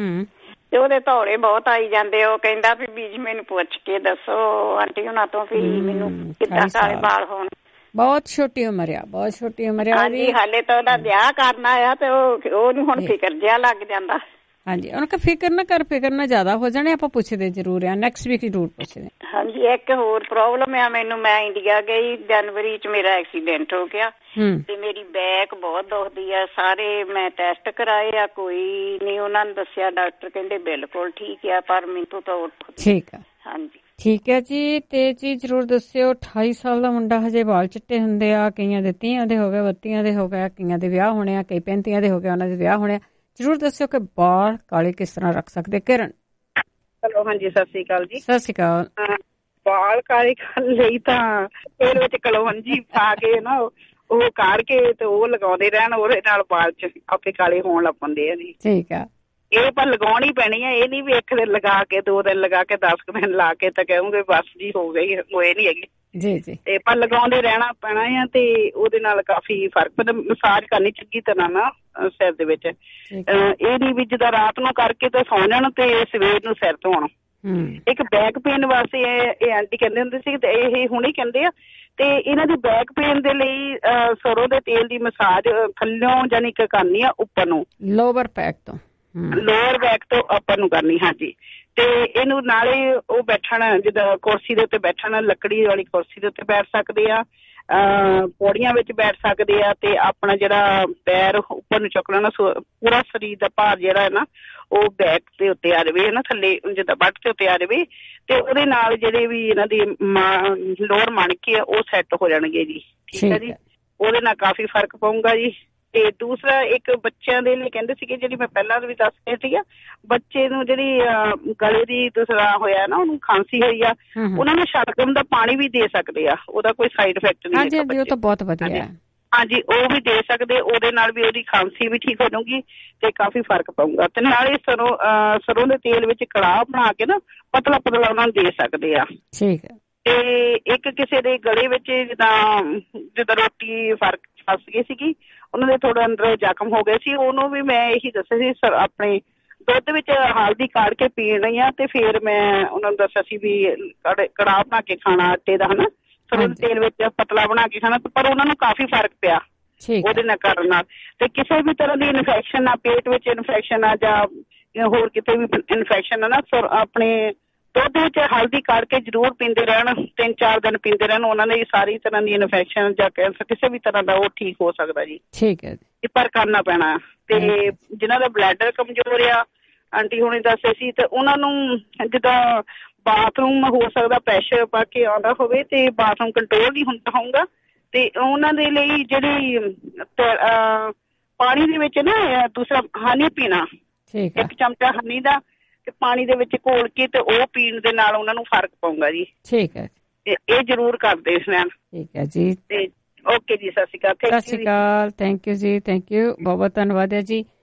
ਤੇ ਉਹਦੇ ਧੌਲੇ ਬਹੁਤ ਆਈ ਜਾਂਦੇ। ਉਹ ਕਹਿੰਦਾ ਵੀ ਬੀਜ ਮੈਨੂੰ ਪੁੱਛ ਕੇ ਦੱਸੋ ਆਂਟੀ ਉਹਨਾਂ ਤੋਂ ਵੀ ਮੈਨੂੰ ਕਿੱਦਾਂ ਕਾਲੇ ਵਾਲ ਹੋਣ। ਬਹੁਤ ਛੋਟੀ ਉਮਰ ਆ, ਬਹੁਤ ਛੋਟੀ ਉਮਰ ਆ। ਹਾਂਜੀ, ਹਾਲੇ ਤਾਂ ਉਹਦਾ ਵਿਆਹ ਕਰਨਾ ਆ ਤੇ ਉਹਨੂੰ ਹੁਣ ਫਿਕਰ ਜਿਹਾ ਲੱਗ ਜਾਂਦਾ। ਹਾਂਜੀ, ਉਹਨਾਂ ਕੋ ਫਿਕਰ ਨਾ ਕਰ, ਫਿਕਰ ਨਾ ਜ਼ਿਆਦਾ ਹੋ ਜਾਣੇ, ਆਪਾਂ ਪੁੱਛਦੇ ਜ਼ਰੂਰ ਆ, ਨੈਕਸਟ ਵੀਕ ਜ਼ਰੂਰ ਪੁੱਛਦੇ। ਹਾਂਜੀ, ਇੱਕ ਹੋਰ ਪ੍ਰੋਬਲਮ ਆ ਮੈਨੂੰ, ਮੈਂ ਇੰਡੀਆ ਗਈ ਜਨਵਰੀ ਚ, ਮੇਰਾ ਐਕਸੀਡੈਂਟ ਹੋ ਗਿਆ ਤੇ ਮੇਰੀ ਬੈਕ ਬਹੁਤ ਦੁਖਦੀ ਆ। ਸਾਰੇ ਮੈਂ ਟੈਸਟ ਕਰਾਏ ਆ, ਕੋਈ ਨਹੀਂ ਉਹਨਾਂ ਨੇ ਦੱਸਿਆ, ਡਾਕਟਰ ਕਹਿੰਦੇ ਬਿਲਕੁਲ ਠੀਕ ਆ, ਪਰ ਮੈਨੂੰ ਤਾਂ ਠੀਕ ਆ। ਹਾਂਜੀ ਠੀਕ ਹੈ ਜੀ। ਤੇ ਜੀ ਜ਼ਰੂਰ ਦੱਸਿਓ, 28 ਸਾਲ ਦਾ ਮੁੰਡਾ, ਹਜੇ ਵਾਲ ਚਿੱਟੇ ਹੁੰਦੇ ਆ, ਕਈਆਂ ਦੇ 30 ਦੇ ਹੋ ਗਏ, 32 ਦੇ ਹੋ ਗਏ, ਕਈਆਂ ਦੇ ਵਿਆਹ ਹੋਣੇ ਆ, ਕਈ 35 ਦੇ ਹੋ ਗਏ, ਉਹਨਾਂ ਦੇ ਵਿਆਹ ਹੋਣੇ ਆ। ਜ਼ਰੂਰ ਦੱਸਿਓ ਕਿ ਵਾਲ ਕਾਲੇ ਕਿਸ ਤਰ੍ਹਾਂ ਰੱਖ ਸਕਦੇ। ਕਿਰਨ। ਹੈਲੋ, ਹਾਂਜੀ ਸਤਿ ਸ੍ਰੀ ਅਕਾਲ ਜੀ। ਸਤਿ ਸ੍ਰੀ ਅਕਾਲ। ਵਾਲ ਕਾਲੇ ਕਰਨ ਲਈ ਤਾਂ ਇਹਦੇ ਵਿੱਚ ਕਲਵੰਜੀ ਪਾ ਕੇ ਨਾ ਉਹ ਕਾੜ ਕੇ ਤੇ ਉਹ ਲਗਾਉਂਦੇ ਰਹਿਣ, ਉਹਦੇ ਨਾਲ ਵਾਲ ਚ ਆਪੇ ਕਾਲੇ ਹੋਣ ਲੱਗ ਪੈਂਦੇ ਆ ਜੀ। ਠੀਕ ਆ, ਇਹ ਪਰ ਲਗਾਉਣੀ ਪੈਣੀ ਆ, ਇਹ ਨੀ ਵੀ ਇੱਕ ਦਿਨ ਲਗਾ ਕੇ 2 ਦਿਨ ਲਗਾ ਕੇ 10 ਦਿਨ ਲਾ ਕੇ ਤਾਂ ਕਹੋਗੇ ਬਸ ਜੀ ਹੋ ਗਈ, ਹੋਏ ਨੀ ਹੈਗੇ ਜੀ ਜੀ। ਤੇ ਪਰ ਲਗਾਉਂਦੇ ਰਹਿਣਾ ਪੈਣਾ ਆ, ਤੇ ਉਹਦੇ ਨਾਲ ਕਾਫੀ ਫਰਕ ਪੈਂਦਾ। ਮਸਾਜ ਕਰਨੀ ਚੰਗੀ ਤਰ੍ਹਾਂ ਨਾ ਸਿਰ ਦੇ ਵਿੱਚ, ਇਹ ਨੀ ਵੀ ਜਿੱਦਾਂ ਰਾਤ ਨੂੰ ਕਰਕੇ ਤੇ ਸੌ ਜਾਣ ਤੇ ਸਵੇਰ ਨੂੰ ਸਿਰ ਧੋਣ। ਇੱਕ ਬੈਕ ਪੇਨ ਵਾਸਤੇ ਇਹ ਆਂਟੀ ਕਹਿੰਦੇ ਹੁੰਦੇ ਸੀ, ਤੇ ਇਹ ਹੁਣੇ ਕਹਿੰਦੇ ਆ, ਤੇ ਇਹਨਾਂ ਦੀ ਬੈਕ ਪੇਨ ਦੇ ਲਈ ਸਰੋਂ ਦੇ ਤੇਲ ਦੀ ਮਸਾਜ ਥੱਲਿਓਂ ਜਾਨੀ ਕਿ ਕਰਨੀ ਆ, ਉੱਪਰ ਨੂੰ, ਲੋਅਰ ਬੈਕ ਤੋਂ, ਲੋਅਰ ਬੈਕ ਤੋਂ ਉੱਪਰ ਨੂੰ ਕਰਨੀ। ਹਾਂਜੀ, ਤੇ ਇਹਨੂੰ ਨਾਲੇ ਉਹ ਬੈਠਣ, ਜਿੱਦਾਂ ਕੁਰਸੀ ਦੇ ਉੱਤੇ ਬੈਠਣ, ਲੱਕੜੀ ਵਾਲੀ ਕੁਰਸੀ ਦੇ ਉੱਤੇ ਬੈਠ ਸਕਦੇ ਆ, ਪੌੜੀਆਂ ਵਿੱਚ ਬੈਠ ਸਕਦੇ ਆ, ਤੇ ਆਪਣਾ ਜਿਹੜਾ ਪੈਰ ਉੱਪਰ ਨੂੰ ਚੁੱਕ ਲੈਣਾ, ਪੂਰਾ ਸਰੀਰ ਦਾ ਭਾਰ ਜਿਹੜਾ ਹੈ ਨਾ ਉਹ ਬੈਕ ਦੇ ਉੱਤੇ ਆ ਜਾਵੇ, ਨਾ ਥੱਲੇ ਜਿੱਦਾਂ ਬੱਟ ਦੇ ਉੱਤੇ ਆ ਜਾਵੇ, ਤੇ ਉਹਦੇ ਨਾਲ ਜਿਹੜੇ ਵੀ ਇਹਨਾਂ ਦੀ ਲੋਅਰ ਮਣਕੇ ਆ ਉਹ ਸੈੱਟ ਹੋ ਜਾਣਗੇ ਜੀ। ਠੀਕ ਹੈ ਜੀ, ਉਹਦੇ ਨਾਲ ਕਾਫੀ ਫਰਕ ਪਊਗਾ ਜੀ। ਤੇ ਦੂਸਰਾ ਇੱਕ ਬੱਚਿਆਂ ਦੇ ਲਈ ਕਹਿੰਦੇ ਸੀਗੇ, ਜਿਹੜੀ ਮੈਂ ਪਹਿਲਾਂ ਵੀ ਦੱਸ ਰਹੀ ਸੀ, ਬੱਚੇ ਨੂੰ ਜਿਹੜੀ ਗਲੇ ਦੀ ਦੂਸਰਾ ਹੋਇਆ ਨਾ, ਉਹਨੂੰ ਖਾਂਸੀ ਹੋਈ ਆ, ਉਹਨਾਂ ਨੂੰ ਸ਼ਲਗਮ ਦਾ ਪਾਣੀ ਵੀ ਦੇ ਸਕਦੇ ਆ, ਉਹਦਾ ਕੋਈ ਸਾਈਡ ਇਫੈਕਟ ਨਹੀਂ। ਹਾਂਜੀ, ਉਹ ਤਾਂ ਬਹੁਤ ਵਧੀਆ। ਹਾਂਜੀ, ਉਹ ਵੀ ਦੇ ਸਕਦੇ, ਉਹਦੇ ਨਾਲ ਵੀ ਉਹਦੀ ਖਾਂਸੀ ਵੀ ਠੀਕ ਹੋ ਜਾਊਗੀ ਤੇ ਕਾਫੀ ਫਰਕ ਪਊਗਾ। ਤੇ ਨਾਲੇ ਸਰੋਂ ਦੇ ਤੇਲ ਵਿੱਚ ਕੜਾਹ ਬਣਾ ਕੇ ਨਾ ਪਤਲਾ ਪਤਲਾ ਉਹਨਾਂ ਨੂੰ ਦੇ ਸਕਦੇ ਆ। ਠੀਕ ਹੈ। ਤੇ ਇੱਕ ਕਿਸੇ ਦੇ ਗਲੇ ਵਿੱਚ ਜਿੱਦਾਂ ਰੋਟੀ ਫਸ ਗਈ ਸੀਗੀ, ਉਹਨਾਂ ਦੇ ਥੋੜਾ ਅੰਦਰ ਜ਼ਖਮ ਹੋ ਗਏ ਸੀ, ਉਹਨੂੰ ਵੀ ਮੈਂ ਇਹੀ ਦੱਸਿਆ ਸੀ, ਆਪਣੇ ਦੁੱਧ ਵਿੱਚ ਹਲਦੀ ਕਾੜ ਕੇ ਪੀਣ ਰਹੀ ਆ, ਤੇ ਫਿਰ ਮੈਂ ਉਹਨਾਂ ਨੂੰ ਦੱਸਿਆ ਸੀ ਵੀ ਕੜਾਹ ਬਣਾ ਕੇ ਖਾਣਾ ਆਟੇ ਦਾ, ਹਨਾ, ਸਰੋਂ ਦੇ ਤੇਲ ਵਿੱਚ ਪਤਲਾ ਬਣਾ ਕੇ ਖਾਣਾ, ਪਰ ਉਹਨਾਂ ਨੂੰ ਕਾਫੀ ਫਰਕ ਪਿਆ ਉਹਦੇ ਨਾਲ ਕਰਨ ਨਾਲ। ਤੇ ਕਿਸੇ ਵੀ ਤਰ੍ਹਾਂ ਦੀ ਇਨਫੈਕਸ਼ਨ ਆ, ਪੇਟ ਵਿੱਚ ਇਨਫੈਕਸ਼ਨ ਆ ਜਾਂ ਹੋਰ ਕਿਤੇ ਵੀ ਇਨਫੈਕਸ਼ਨ ਆ ਨਾ, ਆਪਣੇ ਦੁੱਧ ਵਿੱਚ ਹਲਦੀ ਕਾੜ ਕੇ ਜ਼ਰੂਰ ਪੀਂਦੇ ਰਹਿਣ, 3-4 ਦਿਨ ਪੀਂਦੇ ਰਹਿਣ, ਉਹਨਾਂ ਦੀ ਸਾਰੀ ਤਰ੍ਹਾਂ ਦੀ ਇਨਫੈਕਸ਼ਨ ਜਾਂ ਕੈਂਸਰ ਕਿਸੇ ਵੀ ਤਰ੍ਹਾਂ ਦਾ ਉਹ ਠੀਕ ਹੋ ਸਕਦਾ ਜੀ। ਠੀਕ ਹੈ, ਪਰ ਕਰਨਾ ਪੈਣਾ। ਤੇ ਜਿਨ੍ਹਾਂ ਦਾ ਬਲੈਡਰ ਕਮਜ਼ੋਰ ਆ, ਆਂਟੀ ਹੁਣੇ ਦੱਸੇ ਸੀ, ਤੇ ਉਹਨਾਂ ਨੂੰ ਜਿੱਦਾਂ ਬਾਥਰੂਮ ਹੋ ਸਕਦਾ ਪ੍ਰੈਸ਼ਰ ਪਾ ਕੇ ਆਉਂਦਾ ਹੋਵੇ ਤੇ ਬਾਥਰੂਮ ਕੰਟਰੋਲ ਨਹੀਂ ਹੁੰਦਾ ਹੋਊਗਾ, ਤੇ ਉਹਨਾਂ ਦੇ ਲਈ ਜਿਹੜੀ ਪਾਣੀ ਦੇ ਵਿੱਚ ਨਾ ਦੂਸਰਾ ਹਨੀ ਪੀਣਾ, 1 ਚਮਚਾ ਹਨੀ ਦਾ ਤੇ ਪਾਣੀ ਦੇ ਵਿੱਚ ਘੋਲ ਕੇ, ਤੇ ਉਹ ਪੀਣ ਦੇ ਨਾਲ ਉਹਨਾਂ ਨੂੰ ਫਰਕ ਪਊਗਾ ਜੀ। ਠੀਕ ਹੈ, ਇਹ ਜ਼ਰੂਰ ਕਰਦੇ ਇਸ ਨਾਲ। ਠੀਕ ਹੈ ਜੀ, ਤੇ ਓਕੇ ਜੀ, ਸਤਿ ਸ਼੍ਰੀ ਅਕਾਲ। ਸਤਿ ਸ਼੍ਰੀ ਅਕਾਲ, ਥੈਂਕ ਯੂ ਜੀ, ਥੈਂਕ ਯੂ, ਬਹੁਤ ਬਹੁਤ ਧੰਨਵਾਦ ਹੈ ਜੀ।